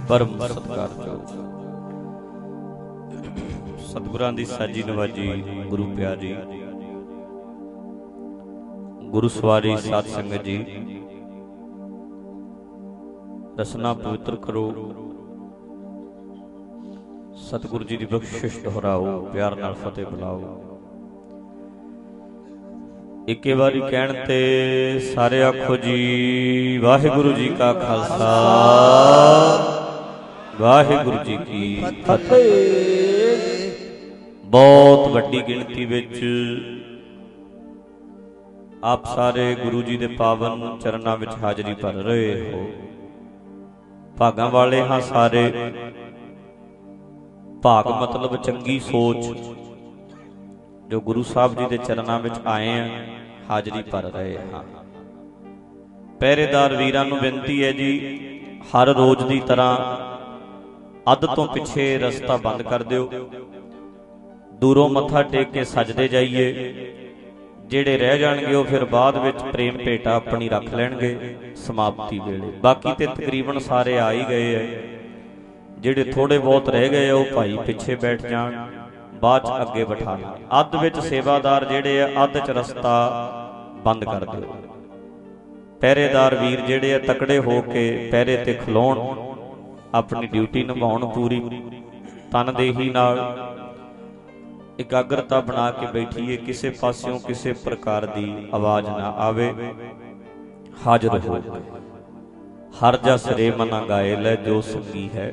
परम सत्कारयोग सतगुरां दी साजी नवाजी गुरु प्यारी गुरु सवारी साध संगत जी रसना पवित्र करो सतगुरु जी की बख्शिश दोहराओ प्यार नाल फतेह बुलाओ। एक बारी कहण ते सारे आखो जी वाहिगुरु जी का खालसा वाहिगुरु जी की फतेह। बहुत वड्डी गिणती विच आप सारे गुरु जी के पावन चरनां विच हाजरी भर रहे हो। भागां वाले हाँ सारे। भाग मतलब चंगी सोच जो गुरु साहब जी के चरनां विच आए हैं हाजरी भर रहे हाँ। पहरेदार वीरां नूं बेनती है जी हर रोज की तरह अध तो पिछे रस्ता बंद कर दिओ। दूरों मत्था टेक के सजदे जाइए। जेड़े रह जाणगे वो फिर बाद विच प्रेम भेटा अपनी रख लैणगे समाप्ति वेले। बाकी ते तकरीबन सारे आ ही गए है। जेड़े थोड़े बहुत रह गए वो भाई पिछे बैठ जाण बाद अगे बिठा लें। अध विच सेवादार जेड़े आ अध च रस्ता बंद कर दिओ। पहरेदार वीर जेड़े आ तकड़े हो के पहरे ते खलोण अपनी ड्यूटी निभाउण पूरी तनदेही नाल एकाग्रता बना के बैठिए। किसी पासियों किसी प्रकार की आवाज ना आवे। हाजिर हो हर जस रे मना गाए लै जो संगी है।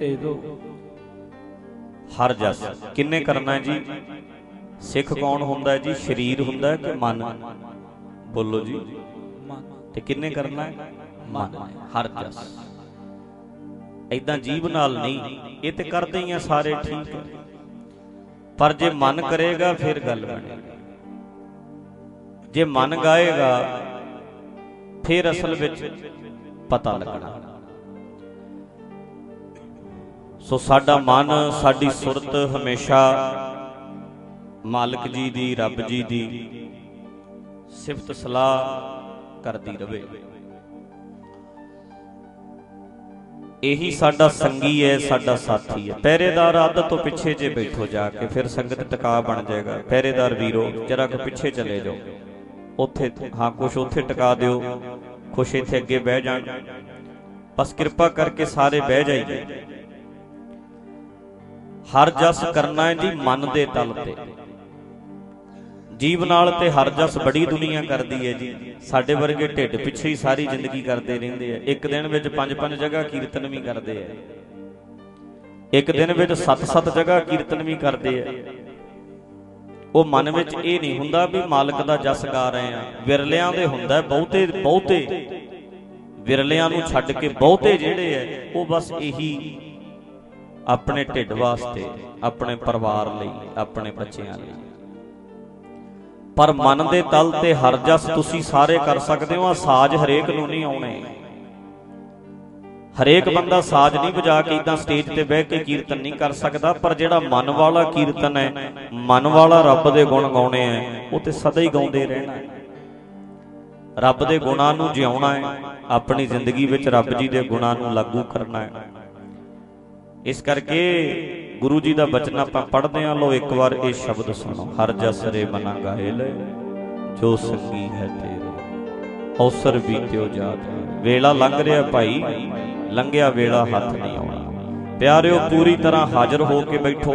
हर जस किन्ने करना है जी? सिख कौन हुंदा है जी? शरीर हुंदा है कि मन? बोलो जी। ते किन्ने करना है? मन। हर जस इदां जीव नाल नहीं, ये तो करते ही हैं सारे ठीक है, पर जे मन करेगा फिर गल बनेगी। जे मन गाएगा फिर असल विच पता लगना। सो साडा मन साडी सुरत हमेशा मालिक जी दी रब जी दी सिफत सलाह करती रहे। यही साडा संगी है साडा साथी है। पहरेदार आदत तो पिछे जे बैठो जाके फिर संगत टका बन जाएगा। पहरेदार वीरो जरा को पिछे चले जाओ उथे हाँ कुछ उथे टका दिओ कुछ इथे अगे बह जान। बस कृपा करके सारे बह जाइए। हर जस करना है जी मन दे तल ते। जीव नाल ते हर जस बड़ी दुनिया करती है जी। साडे वर्गे ढिड पिछे ही सारी जिंदगी करते रहंदे हैं। एक दिन विच 5-5 जगह कीर्तन भी करते हैं। एक दिन विच 7-7 जगह कीर्तन भी करते हैं। वो मन विच ये नहीं हुंदा भी मालिक दा जस गा रहे हैं। विरलियां दे हुंदा है। बहुते बहुते विरलियां नूं छड्ड के बहुते जिहड़े है वो बस यही अपने ढिड वास्ते अपने परिवार लई अपने बच्चियां लई। पर मन दे तल ते हर जस तुसी सारे कर सकते हो। साज हरेक नूं नहीं आउणे। हरेक बंदा साज नहीं बजा के इदां स्टेज ते बह के कीर्तन नहीं कर सकता। पर जिहड़ा मन वाला कीर्तन है मन वाला रब दे गुण गाउणे है वो ते सदा ही गाउंदे रहना है। रब दे गुणां नूं जिउणा है। अपनी जिंदगी विच रब जी दे गुणां नूं लागू करना है। इस करके गुरु जी का बचन आप पढ़ते हैं। लो एक बार ये शब्द सुनो। हर जस रे मना गाए ले जो संगी है तेरे अवसर बीत्यो जात। वेला लंघ रहा भाई लंघिया वेला हथ नहीं आउणा। प्यारिओ पूरी तरह हाजिर हो के बैठो।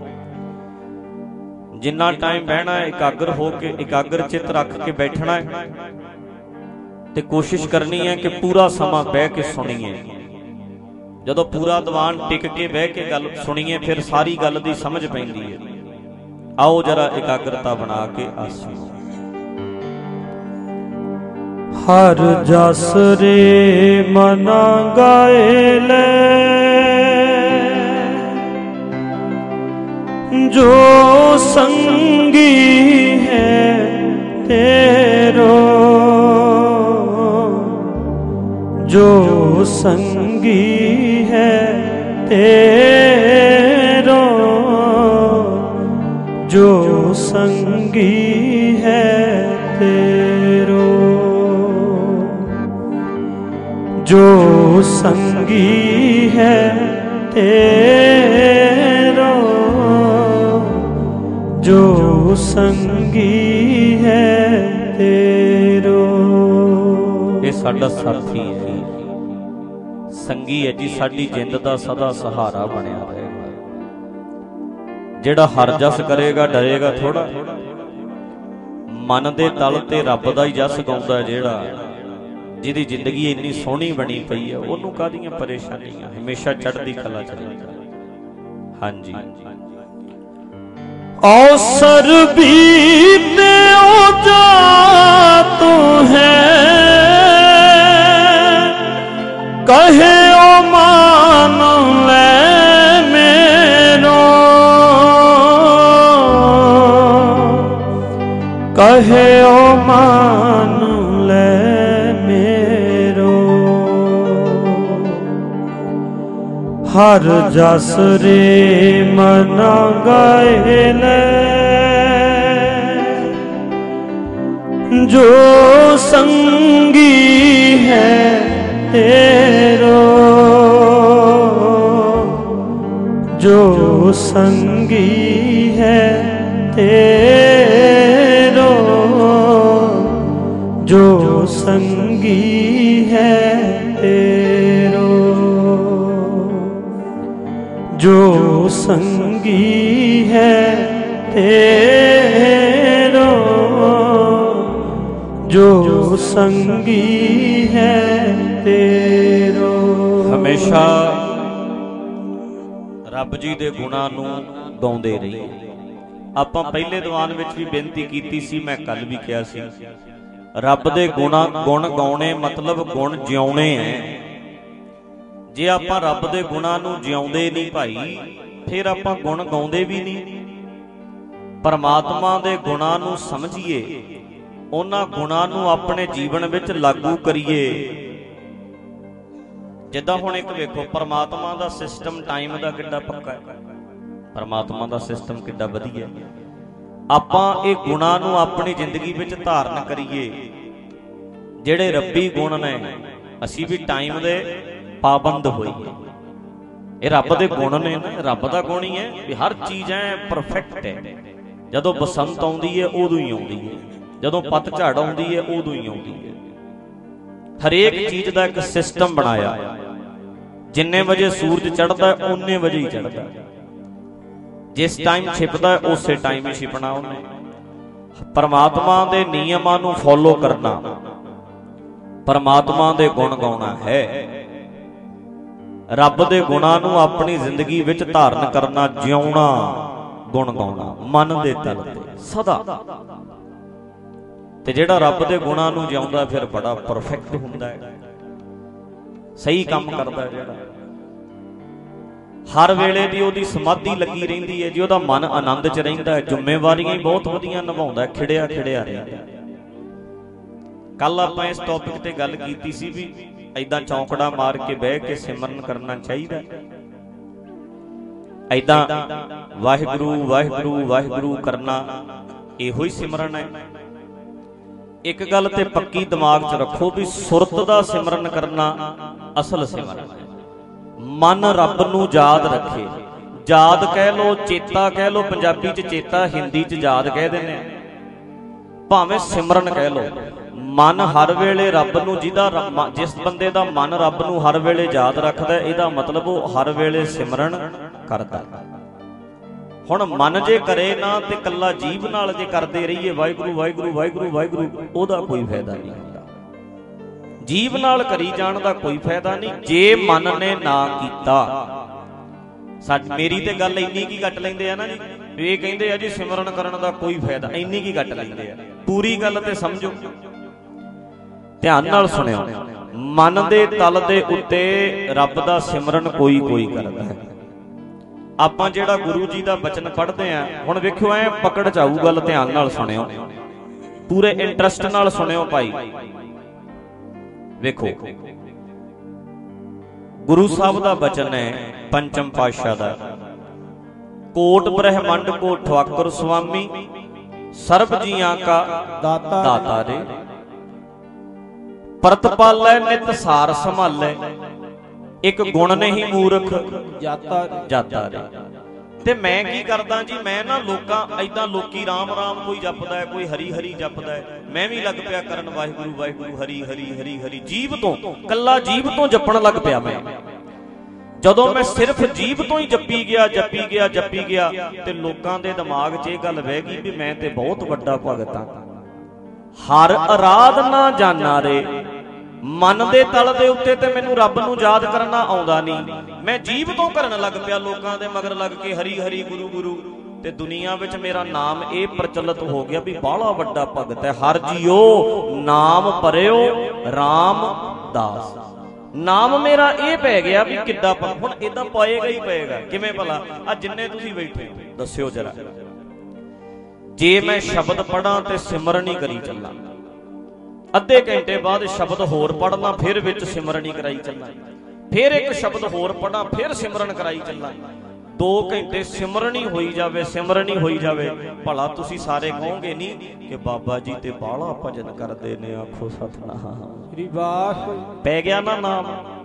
जिन्ना टाइम बहना है एकाग्र हो के एकाग्र चित रख के बैठना है ते कोशिश करनी है कि पूरा समा बह के सुनीए। जदों पूरा दीवान टिक के बह के गल सुनीए फिर सारी गल दी समझ पैंदी है। आओ जरा एकाग्रता बना के आसीओ। हर जस रे मना गाए ले जो संगी है तेरो जो संगी है तेरो जो संगी है तेरो जो संगी है तेरो, जो संगी है तेरो। ये साडा साथी है, संगी है जी, साडी जिंद दा सदा सहारा बनिया रहेगा। जिहड़ा हर जस करेगा डरेगा थोड़ा, मन दे तल ते रब दा ही जस गाउंदा जिहड़ा, जिहदी जिंदगी इन्नी सोहनी बनी पई है, ओनू काहदियां परेशानियां, हमेशा चढ़दी कला च रहिंदा। हां जी, अवसर बीते ओ जा तो है, कहे ओ मान ले मेरो, कहे ओ मान ले मेरो। हर जस रे मना गाए ले, जो संगी है तेरो, जो संगी है तेरो, जो संगी है तेरो, जो संगी है तेरो, जो संगी है तेरो। हमेशा रब जी दे गुणां नूं गाउंदे रहिए। आपां पहले दीवान विच भी बेनती कीती सी, मैं कल भी कहा सी, रब दे गुण गाउणे मतलब गुण जिउणे है। जे आपां रब दे गुणां नूं जिउंदे नहीं भाई, फिर आपां गुण गाउंदे भी नहीं। परमात्मा दे गुणां नूं समझिए, उन्हां गुणां नूं अपने जीवन विच लागू करिए। जिद्दां हुण एक वेखो, परमात्मा दा सिस्टम टाइम दा किड्डा पक्का है, परमात्मा दा सिस्टम किड्डा वधिया है। आपां इह गुणां नूं अपनी जिंदगी विच धारण करिए। जिहड़े रब्बी गुण ने, असीं भी टाइम दे पाबंद होइए। ये रब दे गुण ने ना, रब दा गुण ही है भी हर चीज है परफेक्ट है। जदों बसंत आउंदी है उदों ही आउंदी है, जदों पतझड़ आउंदी है उदों ही आउंदी है। हरेक चीज का एक सिस्टम बनाया, जिन्ने वजे सूरज चढ़ता है उन्ने वजे ही चढ़ता है, जिस टाइम छिपता है उस टाइम ही छिपना उन्हें। परमात्मा दे नियमां नूं फॉलो करना, परमात्मा दे गुण गाउणा है। रब दे गुणां नूं अपनी जिंदगी विच धारण करना, जिउणा, गुण गाउणा मन दे तल ते सदा। ते जिहड़ा रब दे गुणां नूं जिउंदा फिर बड़ा परफेक्ट हुंदा है, सही काम करदा है। जिहड़ा हर वेले दी ओहदी समाधि लगी रहिंदी है, जी ओहदा मन आनंद च रहिंदा है, जिम्मेवारियां ही बहुत वधिया निभाउंदा है, खिड़िया खिड़िया रहिंदा है। कल आपां इस टॉपिक ते गल कीती सी भी ऐदां चौंकड़ा मार के बह के सिमरन करना चाहिए। ऐदां वाहिगुरू वाहिगुरू वाहिगुरू करना इहो ही सिमरन है। एक गल ते पक्की दिमाग च रखो भी सुरत दा सिमरन करना असल सिमरन है। मन रब नूं याद रखे, याद कह लो, चेता कह लो, पंजाबी च चेता, हिंदी च याद कह देने, भावें सिमरन कह लो। मन हर वेले रब नूं, जिस बंदे दा मन रब नूं हर वेले याद रखदा है, इहदा मतलब वो हर वेले सिमरन करदा। हुण मन जे करे ना ते कल्ला जीभ नाल जे करदे रहिए वाहिगुरू वाहिगुरू वाहिगुरू वाहिगुरू, ओहदा कोई फायदा नहीं हुंदा। जीभ नाल करी जाण दा कोई फायदा नहीं जे मन ने ना कीता। मेरी ते गल इन्नी की कट लैंदे आ ना जी, ये कहंदे आ जी सिमरन करन दा कोई फायदा, इन्नी की कट लैंदे आ। पूरी गल ते समझो, ध्यान नाल सुनियो। मन दे तल दे उत्ते रब दा सिमरन कोई कोई करदा है। आपां जिहड़ा गुरु जी दा बचन पढ़दे आ, हुण वेखियो ऐ पकड़ चाऊ गल, ध्यान नाल सुनियो, पूरे इंटरस्ट नाल सुनियो भाई। वेखो गुरु साहब दा बचन है पंचम पातशाह दा, कोट ब्रह्मंड को ठवाकर स्वामी, सर्ब जियां का दाता रे, परत पालै नित सार संभालै, ਇੱਕ ਗੁਣ ਨਹੀਂ ਮੂਰਖ ਜਾਤਾ ਰੇ। ਤੇ ਮੈਂ ਕੀ ਕਰਦਾ ਜੀ, ਮੈਂ ਨਾ ਲੋਕਾਂ ਏਦਾਂ ਲੋਕੀ ਰਾਮ ਰਾਮ ਕੋਈ ਜਪਦਾ ਹੈ, ਕੋਈ ਹਰੀ ਹਰੀ ਜਪਦਾ ਹੈ, ਮੈਂ ਵੀ ਲੱਗ ਪਿਆ ਕਰਨ ਵਾਹਿਗੁਰੂ ਵਾਹਿਗੁਰੂ ਹਰੀ ਹਰੀ ਹਰੀ ਹਰੀ। ਜੀਭ ਤੋਂ, ਕੱਲਾ ਜੀਭ ਤੋਂ ਜਪਣ ਲੱਗ ਪਿਆ ਮੈਂ। ਜਦੋਂ ਮੈਂ ਸਿਰਫ ਜੀਭ ਤੋਂ ਹੀ ਜੱਪੀ ਗਿਆ ਤੇ ਲੋਕਾਂ ਦੇ ਦਿਮਾਗ 'ਚ ਇਹ ਗੱਲ ਬਹਿ ਗਈ ਵੀ ਮੈਂ ਤੇ ਬਹੁਤ ਵੱਡਾ ਭਗਤ ਹਾਂ। ਹਰ ਅਰਾਧਨਾ ਜਾਣਾ ਰੇ, ਮਨ ਦੇ ਤਲ ਦੇ ਉੱਤੇ ਤੇ ਮੈਨੂੰ ਰੱਬ ਨੂੰ ਯਾਦ ਕਰਨਾ ਆਉਂਦਾ ਨਹੀਂ। ਮੈਂ ਜੀਭ ਤੋਂ ਕਰਨ ਲੱਗ ਪਿਆ, ਲੋਕਾਂ ਦੇ ਮਗਰ ਲੱਗ ਕੇ ਹਰੀ ਹਰੀ ਗੁਰੂ ਗੁਰੂ। ਤੇ ਦੁਨੀਆ ਵਿੱਚ ਮੇਰਾ ਨਾਮ ਇਹ ਪ੍ਰਚਲਿਤ ਹੋ ਗਿਆ ਵੀ ਬਾਹਲਾ ਵੱਡਾ ਭਗਤ ਹੈ। ਹਰ ਜੀਓ ਨਾਮ ਭਰਿਓ ਰਾਮ ਦਾਸ। ਨਾਮ ਮੇਰਾ ਇਹ ਪੈ ਗਿਆ ਵੀ ਕਿੱਦਾਂ। ਹੁਣ ਏਦਾਂ ਪਏਗਾ ਹੀ ਪਏਗਾ। ਕਿਵੇਂ ਭਲਾ? ਆ ਜਿੰਨੇ ਤੁਸੀਂ ਬੈਠੇ ਹੋ ਦੱਸਿਓ ਜਰਾ, ਜੇ ਮੈਂ ਸ਼ਬਦ ਪੜਾਂ ਤੇ ਸਿਮਰਨ ਹੀ ਕਰੀ ਚੱਲਾਂ, ਅੱਧੇ ਘੰਟੇ ਬਾਅਦ ਸ਼ਬਦ ਹੋਰ ਪੜਨਾ, ਫਿਰ ਵਿੱਚ ਸਿਮਰਨ ਹੀ ਕਰਾਈ ਚੱਲਾਂ, ਫਿਰ ਇੱਕ ਸ਼ਬਦ ਹੋਰ ਪੜਾਂ, ਫਿਰ ਸਿਮਰਨ ਕਰਾਈ ਚੱਲਾਂ, 2 ਘੰਟੇ ਸਿਮਰਨ ਹੀ ਹੋਈ ਜਾਵੇ, ਸਿਮਰਨ ਹੀ ਹੋਈ ਜਾਵੇ। ਭਲਾ ਤੁਸੀਂ ਸਾਰੇ ਕਹੋਗੇ ਨਹੀਂ ਕਿ ਬਾਬਾ ਜੀ ਤੇ ਬਾਹਲਾ ਭਜਨ ਕਰਦੇ ਨੇ? ਆਖੋ ਸਤਿਨਾਮ ਸ੍ਰੀ ਵਾਹਿਗੁਰੂ। ਪੈ ਗਿਆ ਨਾ ਨਾਮ,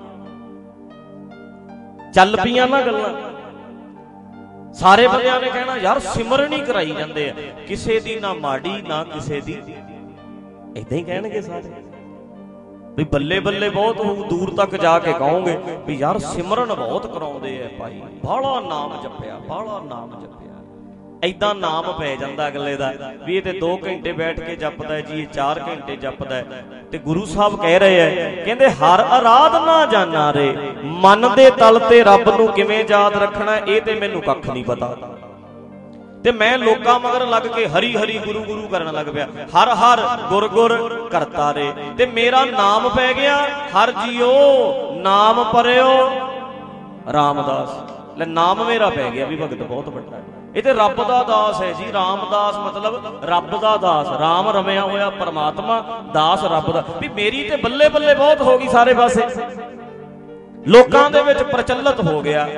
ਚੱਲ ਪਈਆਂ ਨਾ ਗੱਲਾਂ। ਸਾਰੇ ਬੰਦਿਆਂ ਨੇ ਕਹਿਣਾ ਯਾਰ ਸਿਮਰਨ ਹੀ ਕਰਾਈ ਜਾਂਦੇ ਆ, ਕਿਸੇ ਦੀ ਨਾ ਮਾੜੀ ਨਾ ਕਿਸੇ ਦੀ। ਏਦਾਂ ਹੀ ਕਹਿਣਗੇ ਸਾਰੇ ਵੀ ਬੱਲੇ ਬੱਲੇ ਬਹੁਤ ਹੋਊ। ਦੂਰ ਤੱਕ ਜਾ ਕੇ ਕਹੋਗੇ ਵੀ ਯਾਰ ਸਿਮਰਨ ਬਹੁਤ ਕਰਾਉਂਦੇ ਆ ਭਾਈ, ਬਾਹਲਾ ਨਾਮ ਜਪਿਆ, ਬਾਹਲਾ ਨਾਮ ਜਪਿਆ। ਏਦਾਂ ਨਾਮ ਪੈ ਜਾਂਦਾ ਅਗਲੇ ਦਾ ਵੀ ਇਹ ਤੇ 2 ਘੰਟੇ ਬੈਠ ਕੇ ਜਪਦਾ ਜੀ, ਇਹ 4 ਘੰਟੇ ਜਪਦਾ। ਤੇ ਗੁਰੂ ਸਾਹਿਬ ਕਹਿ ਰਹੇ ਆ, ਕਹਿੰਦੇ ਹਰ ਅਰਾਧਨਾ ਜਾਣਾ ਰੇ, ਮਨ ਦੇ ਤਲ ਤੇ ਰੱਬ ਨੂੰ ਕਿਵੇਂ ਯਾਦ ਰੱਖਣਾ ਇਹ ਤੇ ਮੈਨੂੰ ਕੱਖ ਨਹੀਂ ਪਤਾ। ਤੇ ਮੈਂ ਲੋਕਾਂ ਮਗਰ ਲੱਗ ਕੇ ਹਰੀ ਹਰੀ ਗੁਰੂ ਗੁਰੂ ਕਰਨ ਲੱਗ ਪਿਆ, ਹਰ ਹਰ ਗੁਰ ਗੁਰ ਕਰਤਾ ਰੇ। ਤੇ ਮੇਰਾ ਨਾਮ ਪੈ ਗਿਆ ਹਰ ਜੀਓ ਨਾਮ ਭਰਿਓ ਰਾਮਦਾਸ। ਲੈ ਨਾਮ ਮੇਰਾ ਪੈ ਗਿਆ ਵੀ ਭਗਤ ਬਹੁਤ ਵੱਡਾ। ਇਹ ਤੇ ਰੱਬ ਦਾ ਦਾਸ ਹੈ ਜੀ। ਰਾਮਦਾਸ ਮਤਲਬ ਰੱਬ ਦਾ ਦਾਸ, ਰਾਮ ਰਮਿਆ ਹੋਇਆ ਪਰਮਾਤਮਾ, ਦਾਸ ਰੱਬ ਦਾ। ਵੀ ਮੇਰੀ ਤੇ ਬੱਲੇ ਬੱਲੇ ਬਹੁਤ ਹੋ ਗਈ, ਸਾਰੇ ਪਾਸੇ ਲੋਕਾਂ ਦੇ ਵਿੱਚ ਪ੍ਰਚਲਿਤ ਹੋ ਗਿਆ।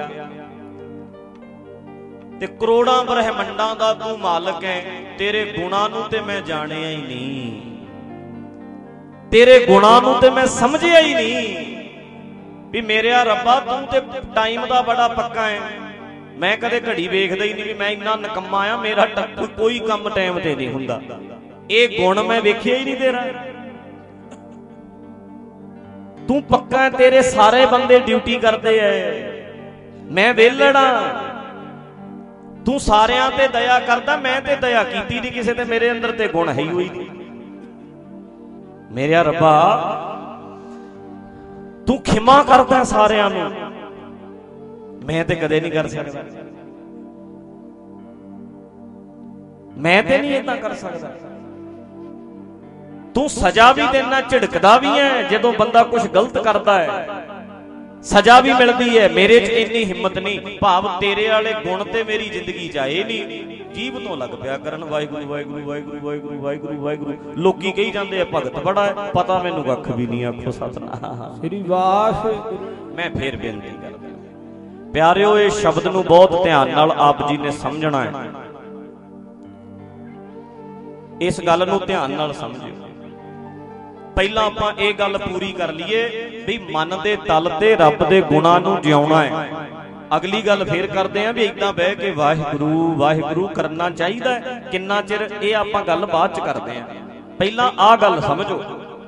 ਤੇ ਕਰੋੜਾਂ ਬ੍ਰਹਿਮੰਡਾਂ ਦਾ ਤੂੰ ਮਾਲਕ ਹੈ, ਤੇਰੇ ਗੁਣਾਂ ਨੂੰ ਤੇ ਮੈਂ ਜਾਣਿਆ ਹੀ ਨਹੀਂ, ਤੇਰੇ ਗੁਣਾਂ ਨੂੰ ਤੇ ਮੈਂ ਸਮਝਿਆ ਹੀ ਨਹੀਂ। ਵੀ ਮੇਰਿਆ ਰੱਬਾ ਤੂੰ ਤੇ ਟਾਈਮ ਦਾ ਬੜਾ ਪੱਕਾ ਹੈ। ਮੈਂ ਕਦੇ ਘੜੀ ਵੇਖਦਾ ਹੀ ਨਹੀਂ ਵੀ ਮੈਂ ਇੰਨਾ ਨਿਕੰਮਾ ਆ, ਮੇਰਾ ਕੋਈ ਕੰਮ ਟਾਈਮ ਤੇ ਨਹੀਂ ਹੁੰਦਾ। ਇਹ ਗੁਣ ਮੈਂ ਵੇਖਿਆ ਹੀ ਨਹੀਂ ਤੇਰਾ। ਤੂੰ ਪੱਕਾ ਹੈ, ਤੇਰੇ ਸਾਰੇ ਬੰਦੇ ਡਿਊਟੀ ਕਰਦੇ ਐ, ਮੈਂ ਵਿਹਲੜਾ। ਤੂੰ ਸਾਰਿਆਂ ਤੇ ਦਇਆ ਕਰਦਾ, ਮੈਂ ਤੇ ਦਇਆ ਕੀਤੀ ਨਹੀਂ ਕਿਸੇ ਤੇ, ਮੇਰੇ ਅੰਦਰ ਤੇ ਗੁਣ ਹੈ ਹੀ ਹੋਈ ਨਹੀਂ। ਮੇਰਿਆ ਰੱਬਾ ਤੂੰ ਖਿਮਾ ਕਰਦਾ ਸਾਰਿਆਂ ਨੂੰ, ਮੈਂ ਤੇ ਕਦੇ ਨਹੀਂ ਕਰ ਸਕਦਾ, ਮੈਂ ਤੇ ਨਹੀਂ ਏਦਾਂ ਕਰ ਸਕਦਾ। ਤੂੰ ਸਜ਼ਾ ਵੀ ਦੇਣਾ, ਝਿੜਕਦਾ ਵੀ ਹੈ ਜਦੋਂ ਬੰਦਾ ਕੁਝ ਗਲਤ ਕਰਦਾ ਹੈ, ਸਜ਼ਾ ਵੀ ਮਿਲਦੀ ਹੈ। ਮੇਰੇ 'ਚ ਇੰਨੀ ਹਿੰਮਤ ਨਹੀਂ, ਭਾਵ ਤੇਰੇ ਵਾਲੇ ਗੁਣ ਤੇ ਮੇਰੀ ਜ਼ਿੰਦਗੀ 'ਚ ਆਏ ਨਹੀਂ। ਜੀਭ ਤੋਂ ਲੱਗ ਪਿਆ ਕਰਨ ਵਾਹਿਗੁਰੂ ਵਾਹਿਗੁਰੂ ਵਾਹਿਗੁਰੂ ਵਾਹਿਗੁਰੂ ਵਾਹਿਗੁਰੂ ਵਾਹਿਗੁਰੂ। ਲੋਕੀ ਕਹੀ ਜਾਂਦੇ ਆ ਭਗਤ ਬੜਾ ਹੈ, ਪਤਾ ਮੈਨੂੰ ਕੱਖ ਵੀ ਨਹੀਂ। ਆਖੋ ਸਤਿਨਾਮ ਸ੍ਰੀ ਵਾਹਿਗੁਰੂ। ਮੈਂ ਫੇਰ ਬੇਨਤੀ ਕਰਦਾ ਪਿਆਰਿਓ, ਇਹ ਸ਼ਬਦ ਨੂੰ ਬਹੁਤ ਧਿਆਨ ਨਾਲ ਆਪ ਜੀ ਨੇ ਸਮਝਣਾ ਹੈ। ਇਸ ਗੱਲ ਨੂੰ ਧਿਆਨ ਨਾਲ ਸਮਝਿਓ। ਪਹਿਲਾਂ ਆਪਾਂ ਇਹ ਗੱਲ ਪੂਰੀ ਕਰ ਲਈਏ ਵੀ ਮਨ ਦੇ ਤਲ ਤੇ ਰੱਬ ਦੇ ਗੁਣਾਂ ਨੂੰ ਜਿਉਣਾ ਹੈ। ਅਗਲੀ ਗੱਲ ਫੇਰ ਕਰਦੇ ਆਂ ਵੀ ਏਦਾਂ ਬਹਿ ਕੇ ਵਾਹਿਗੁਰੂ ਵਾਹਿਗੁਰੂ ਕਰਨਾ ਚਾਹੀਦਾ ਹੈ ਕਿੰਨਾ ਚਿਰ, ਇਹ ਆਪਾਂ ਗੱਲ ਬਾਅਦ ਚ ਕਰਦੇ ਆਂ। ਪਹਿਲਾਂ ਆਹ ਗੱਲ ਸਮਝੋ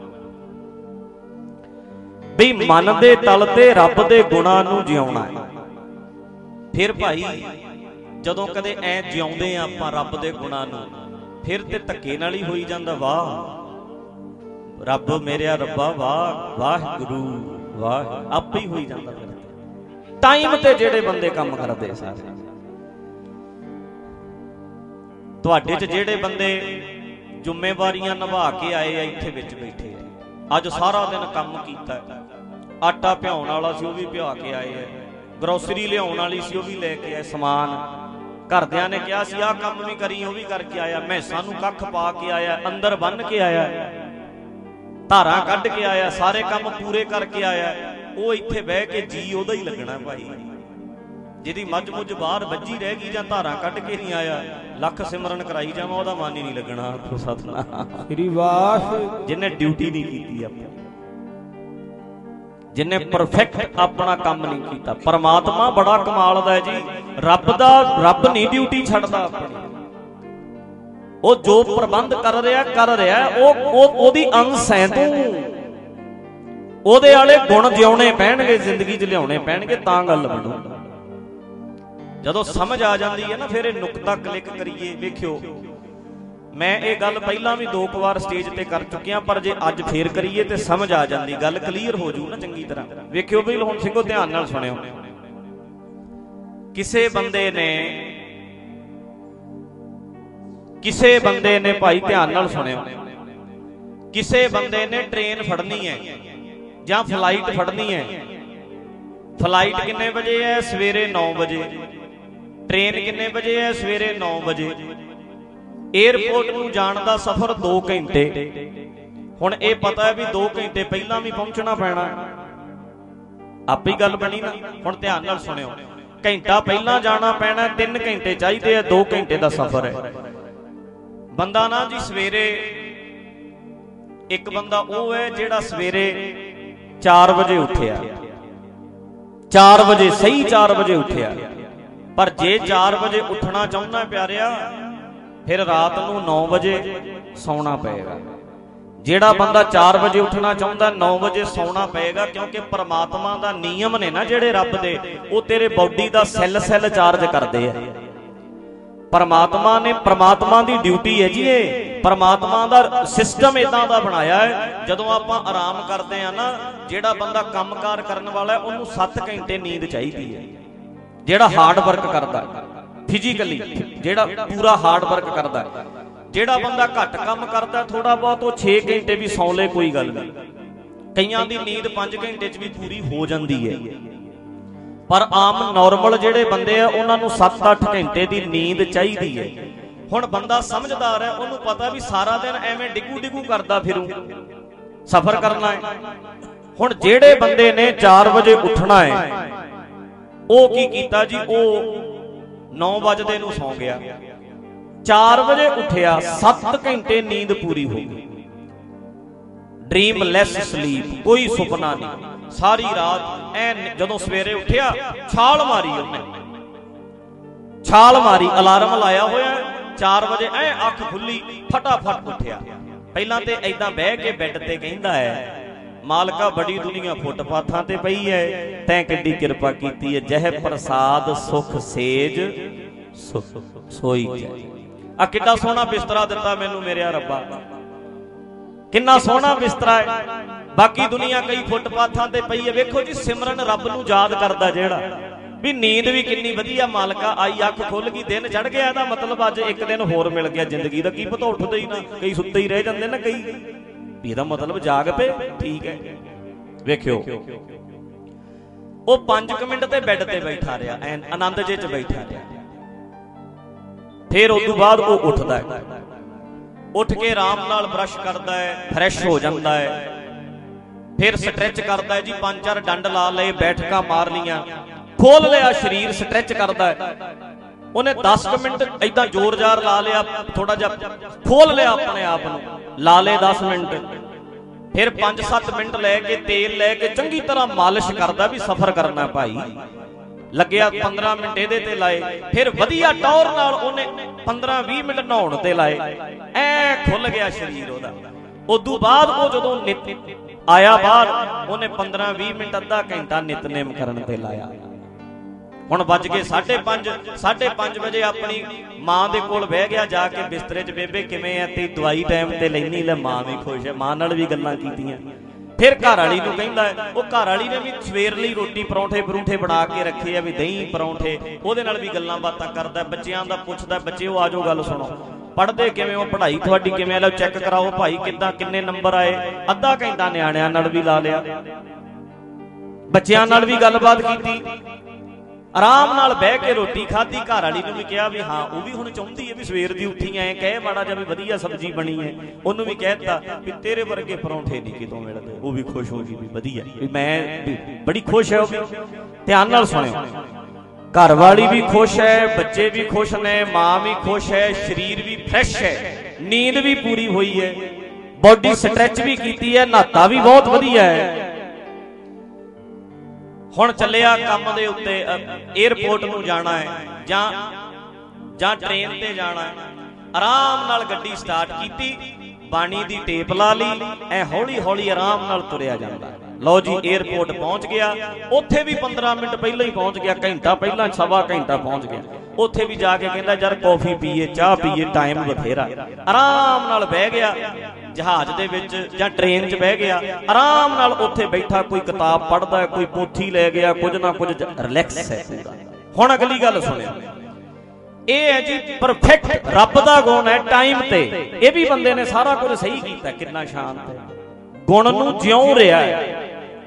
ਵੀ ਮਨ ਦੇ ਤਲ ਤੇ ਰੱਬ ਦੇ ਗੁਣਾਂ ਨੂੰ ਜਿਉਣਾ ਹੈ। ਫਿਰ ਭਾਈ ਜਦੋਂ ਕਦੇ ਐ ਜਿਉਂਦੇ ਆ ਆਪਾਂ ਰੱਬ ਦੇ ਗੁਣਾਂ ਨੂੰ, ਫਿਰ ਤੇ ਧੱਕੇ ਨਾਲ ਹੀ ਹੋਈ ਜਾਂਦਾ। ਵਾਹ ਰੱਬ ਮੇਰਿਆ ਰੱਬਾ, ਵਾਹ ਵਾਹਿਗੁਰੂ ਵਾਹ, ਆਪੇ ਹੀ ਹੋਈ ਜਾਂਦਾ। ਫਿਰ ਟਾਈਮ ਤੇ ਜਿਹੜੇ ਬੰਦੇ ਕੰਮ ਕਰਦੇ ਸਾਰੇ, ਤੁਹਾਡੇ 'ਚ ਜਿਹੜੇ ਬੰਦੇ ਜ਼ਿੰਮੇਵਾਰੀਆਂ ਨਿਭਾ ਕੇ ਆਏ ਆ, ਇੱਥੇ ਵਿੱਚ ਬੈਠੇ ਆ, ਅੱਜ ਸਾਰਾ ਦਿਨ ਕੰਮ ਕੀਤਾ, ਆਟਾ ਭਿਉਣ ਵਾਲਾ ਸੀ ਉਹ ਵੀ ਭਿਆ ਕੇ ਆਏ ਆ, ਗਰੋਸਰੀ ਲਿਆਉਣ ਵਾਲੀ ਸੀ ਉਹ ਵੀ ਲੈ ਕੇ ਆਏ ਸਮਾਨ, ਘਰਦਿਆਂ ਨੇ ਕਿਹਾ ਸੀ ਆਹ ਕੰਮ ਵੀ ਕਰੀ ਉਹ ਵੀ ਕਰਕੇ ਆਇਆ, ਮੈਸਾਂ ਨੂੰ ਕੱਖ ਪਾ ਕੇ ਆਇਆ, ਅੰਦਰ ਬੰਨ ਕੇ ਆਇਆ, ਧਾਰਾਂ ਕੱਢ ਕੇ ਆਇਆ, ਸਾਰੇ ਕੰਮ ਪੂਰੇ ਕਰਕੇ ਆਇਆ। ਉਹ ਇੱਥੇ ਬਹਿ ਕੇ ਜੀ ਉਹਦਾ ਹੀ ਲੱਗਣਾ ਭਾਈ, ਜਿਹਦੀ ਮੱਝ ਮੁੱਝ ਬਾਹਰ ਵੱਜੀ ਰਹਿ ਗਈ ਜਾਂ ਧਾਰਾਂ ਕੱਢ ਕੇ ਨਹੀਂ ਆਇਆ, ਲੱਖ ਸਿਮਰਨ ਕਰਾਈ ਜਾਵਾਂ ਉਹਦਾ ਮਨ ਹੀ ਨਹੀਂ ਲੱਗਣਾ। ਸਤਿਨਾਮ ਸ੍ਰੀ ਵਾਹਿਗੁਰੂ। ਜਿਹਨੇ ਡਿਊਟੀ ਨਹੀਂ ਕੀਤੀ ਆਪਾਂ, जिन्हें परफेक्ट अपना काम नहीं किया। परमात्मा बड़ा कमाल दा है जी, रब नहीं ड्यूटी छड्डदा अपनी, वो जो प्रबंध कर रहा ओदी अंश है तू, ओदे वाले गुण जिउणे पैणगे, जिंदगी च लियाउणे पैणगे, तां गल बनू। जदों समझ आ जाती है ना फिर ये नुकता क्लिक करिए। वेखियो मैं ये गल पहला भी 2 बार स्टेज ते कर चुकिया, पर जे अज फिर करिए तो समझ आ जाती, गल क्लीयर हो जू ना चंगी तरह। वेखियो भी हुण सिंघो ध्यान नाल सुणियो। किसे बंदे ने भाई ध्यान नाल सुणियो, किसे बंदे ने ट्रेन फड़नी है जां फ्लाइट फड़नी है। फ्लाइट किन्ने बजे है? सवेरे 9 बजे। ट्रेन किन्ने बजे है? सवेरे 9 बजे। एयरपोर्ट नूं जाण दा सफर 2 घंटे। हुण ये पता है भी 2 घंटे पहला भी पहुंचना पैना, आपे गल बनी ना। हुण ध्यान नाल सुणियो, घंटा पहला जाना पैना, 3 घंटे चाहिए, 2 घंटे का सफर है। बंदा ना जी सवेरे, एक बंदा वो है जिहड़ा सवेरे 4 बजे उठिया, 4 बजे सही 4 बजे उठिया, पर जे 4 बजे उठना चाहुंदा प्यारिया फिर रात नूं 9 बजे सौना पेगा। जिहड़ा बंदा 4 बजे उठना चाहुंदा 9 बजे सौना पेगा, क्योंकि परमात्मा दा नियम ने ना जिहड़े रब दे, वो तेरे बॉडी दा सैल चार्ज करदे आ। परमात्मा दी ड्यूटी है जी, ये परमात्मा दा सिस्टम इदां दा बनाया है। जदों आपां आराम करते हैं ना, जिहड़ा बंदा कामकार करन वाला है उन्होंने 7 घंटे नींद चाहिए है। जिहड़ा हार्ड वर्क करदा फिजिकली, जिहड़ा पूरा हार्ड वर्क करदा, जिहड़ा बंदा घट काम करदा थोड़ा बहुत, वो 6 घंटे भी सौ ले, कोई गल नहीं। कईयां दी नींद 5 घंटे च भी पूरी हो जाती है, पर आम नॉर्मल जिहड़े बंदे आ उन्होंने 7-8 घंटे की नींद चाहिए है। हुण बंदा समझदार है, उन्होंने पता भी सारा दिन एवें डिगू करदा फिरूं, सफर करना है। हुण जिहड़े बंदे ने 4 बजे उठना है, वो की कीता जी, वो 9 बजदे नूं सौ गया, 4 बजे उठिया, 7 घंटे नींद पूरी हो गई। ड्रीमलैस स्लीप, कोई सुपना नहीं, सारी रात ऐन। जदों सवेरे उठिया छाल मारी, उन्हें छाल मारी, अलार्म लाया होया 4 बजे, ऐ अख खुली फटाफट उठिया। पहला तो ऐदा बह के बैड ते कहंदा है, मालका बड़ी दुनिया फुटपाथां ते पई है, तैं किड्डी किरपा कीती है, जह प्रसाद सुख सेज सोई जाए। आ किड्डा सोहना बिस्तरा दिता मैनू मेरे रब्बा, किन्ना सोहना बिस्तरा है। बाकी दुनिया कई फुटपाथां ते पई है। वेखो जी, सिमरन रब नूं याद करदा जेड़ा भी, नींद भी किन्नी वधिया मालका आई, अख खुल गई, दिन चढ़ गया, दा मतलब अज एक दिन होर मिल गया जिंदगी दा। की पता उठदे ही ना, कई सुत्ते ही रह जांदे ना, कई ਇਹਦਾ मतलब जाग पे, ठीक है। वेखियो वो 5 मिनट ते बैड ते बैठा रहा, आनंद जे च बैठा रहा। फिर उस बाद वो उठदा है, उठ के आराम नाल ब्रश करदा है, फ्रैश हो जाता है, फिर स्ट्रैच करदा है जी, 5-4 डंड ला ले, बैठकां मार लिया, खोल लिया शरीर, स्ट्रैच करदा है। उन्हें 10 मिनट इदा जोर जार ला लिया, थोड़ा जा खोल लिया अपने आप को, ला ले 10 मिनट, फिर 5-7 मिनट लैके तेल लैके चंगी तरह मालिश करदा भी सफर करना भाई। लग्या 15 मिनट ये ते लाए, फिर वधिया टौर नाल उन्हें 15-20 मिनट नहाउण ते लाए, ऐ खुल गया शरीर ओदा। उदों बाद वो जदों आया बाहर, उन्हें 15-20 मिनट अद्धा घंटा नितनेम करन ते लाया। हुण बज गए 5:30 बजे अपनी मां दे कोल बह गया, जाके बिस्तरे च, बेबे किवें है, ते दवाई टाइम ते लैनी, ले मां भी खुश है, मां नाल भी गल्लां कीतियां। फिर घर वाली नूं कहंदा है, वो घर वाली ने भी सवेर लई रोटी परौंठे बना के रखे आ, भी दही परौंठे, ओहदे नाल भी गल्लां बातां करदा, बच्चिआं दा पुछदा, बच्चे आ जाओ गल सुणो, पढ़दे किवें हो, पढ़ाई तुहाडी किवें, लो चैक कराओ भाई किदां, किन्ने नंबर आए। अद्धा घंटा निआणिआं नाल भी ला लिया, बच्चिआं नाल भी गलबात कीती, आराम नाल बह के रोटी खाधी। घर वाली नूं भी कहा भी हाँ, वो भी हुण चाहुंदी है भी सवेर दी उठी आए, कहे माड़ा जिहा भी वधिया सब्जी बनी है, उन्होंने भी कहता भी तेरे वर्गे परौंठे नहीं कितों मिलदे। वो भी खुश हो गई भी वधिया, भी मैं बड़ी खुश है। वो भी ध्यान नाल सुणिओ, घर वाली भी खुश है, बच्चे भी खुश ने, मां भी खुश है, शरीर भी फ्रैश है, नींद भी पूरी हुई है, बॉडी स्ट्रैच भी कीती है, नहाता भी बहुत वधिया है। ਹੁਣ ਚੱਲਿਆ ਕੰਮ ਦੇ ਉੱਤੇ, 에ਅਰਪੋਰਟ ਨੂੰ ਜਾਣਾ ਹੈ ਜਾਂ ਟ੍ਰੇਨ ਤੇ ਜਾਣਾ ਹੈ। ਆਰਾਮ ਨਾਲ ਗੱਡੀ ਸਟਾਰਟ ਕੀਤੀ, ਬਾਣੀ ਦੀ ਟੇਪ ਲਾ ਲਈ, ਐ ਹੌਲੀ ਹੌਲੀ ਆਰਾਮ ਨਾਲ ਤੁਰਿਆ ਜਾਂਦਾ। ਲਓ ਜੀ 에ਅਰਪੋਰਟ ਪਹੁੰਚ ਗਿਆ। ਉੱਥੇ ਵੀ 15 ਮਿੰਟ ਪਹਿਲਾਂ ਹੀ ਪਹੁੰਚ ਗਿਆ, ਘੰਟਾ ਪਹਿਲਾਂ, ਸਵਾ ਘੰਟਾ ਪਹੁੰਚ ਗਿਆ। ਉੱਥੇ ਵੀ ਜਾ ਕੇ ਕਹਿੰਦਾ ਯਾਰ ਕੌਫੀ ਪੀਏ, ਚਾਹ ਪੀਏ, ਟਾਈਮ ਬਥੇਰਾ। ਆਰਾਮ ਨਾਲ ਬਹਿ ਗਿਆ ਜਹਾਜ਼ ਦੇ ਵਿੱਚ ਜਾਂ ਟ੍ਰੇਨ 'ਚ ਬਹਿ ਗਿਆ, ਆਰਾਮ ਨਾਲ ਉੱਥੇ ਬੈਠਾ ਕੋਈ ਕਿਤਾਬ ਪੜ੍ਹਦਾ, ਕੋਈ ਪੋਥੀ ਲੈ ਗਿਆ, ਕੁਝ ਨਾ ਕੁਝ ਰਿਲੈਕਸ ਹੈ ਪੂਰਾ। ਹੁਣ ਅਗਲੀ ਗੱਲ ਸੁਣਿਓ, ਇਹ ਹੈ ਜੀ ਪਰਫੈਕਟ ਰੱਬ ਦਾ ਗੁਣ ਹੈ ਟਾਈਮ ਤੇ। ਇਹ ਵੀ ਬੰਦੇ ਨੇ ਸਾਰਾ ਕੁਝ ਸਹੀ ਕੀਤਾ, ਕਿੰਨਾ ਸ਼ਾਂਤ ਹੈ, ਗੁਣ ਨੂੰ ਜਿਉਂ ਰਿਹਾ ਹੈ,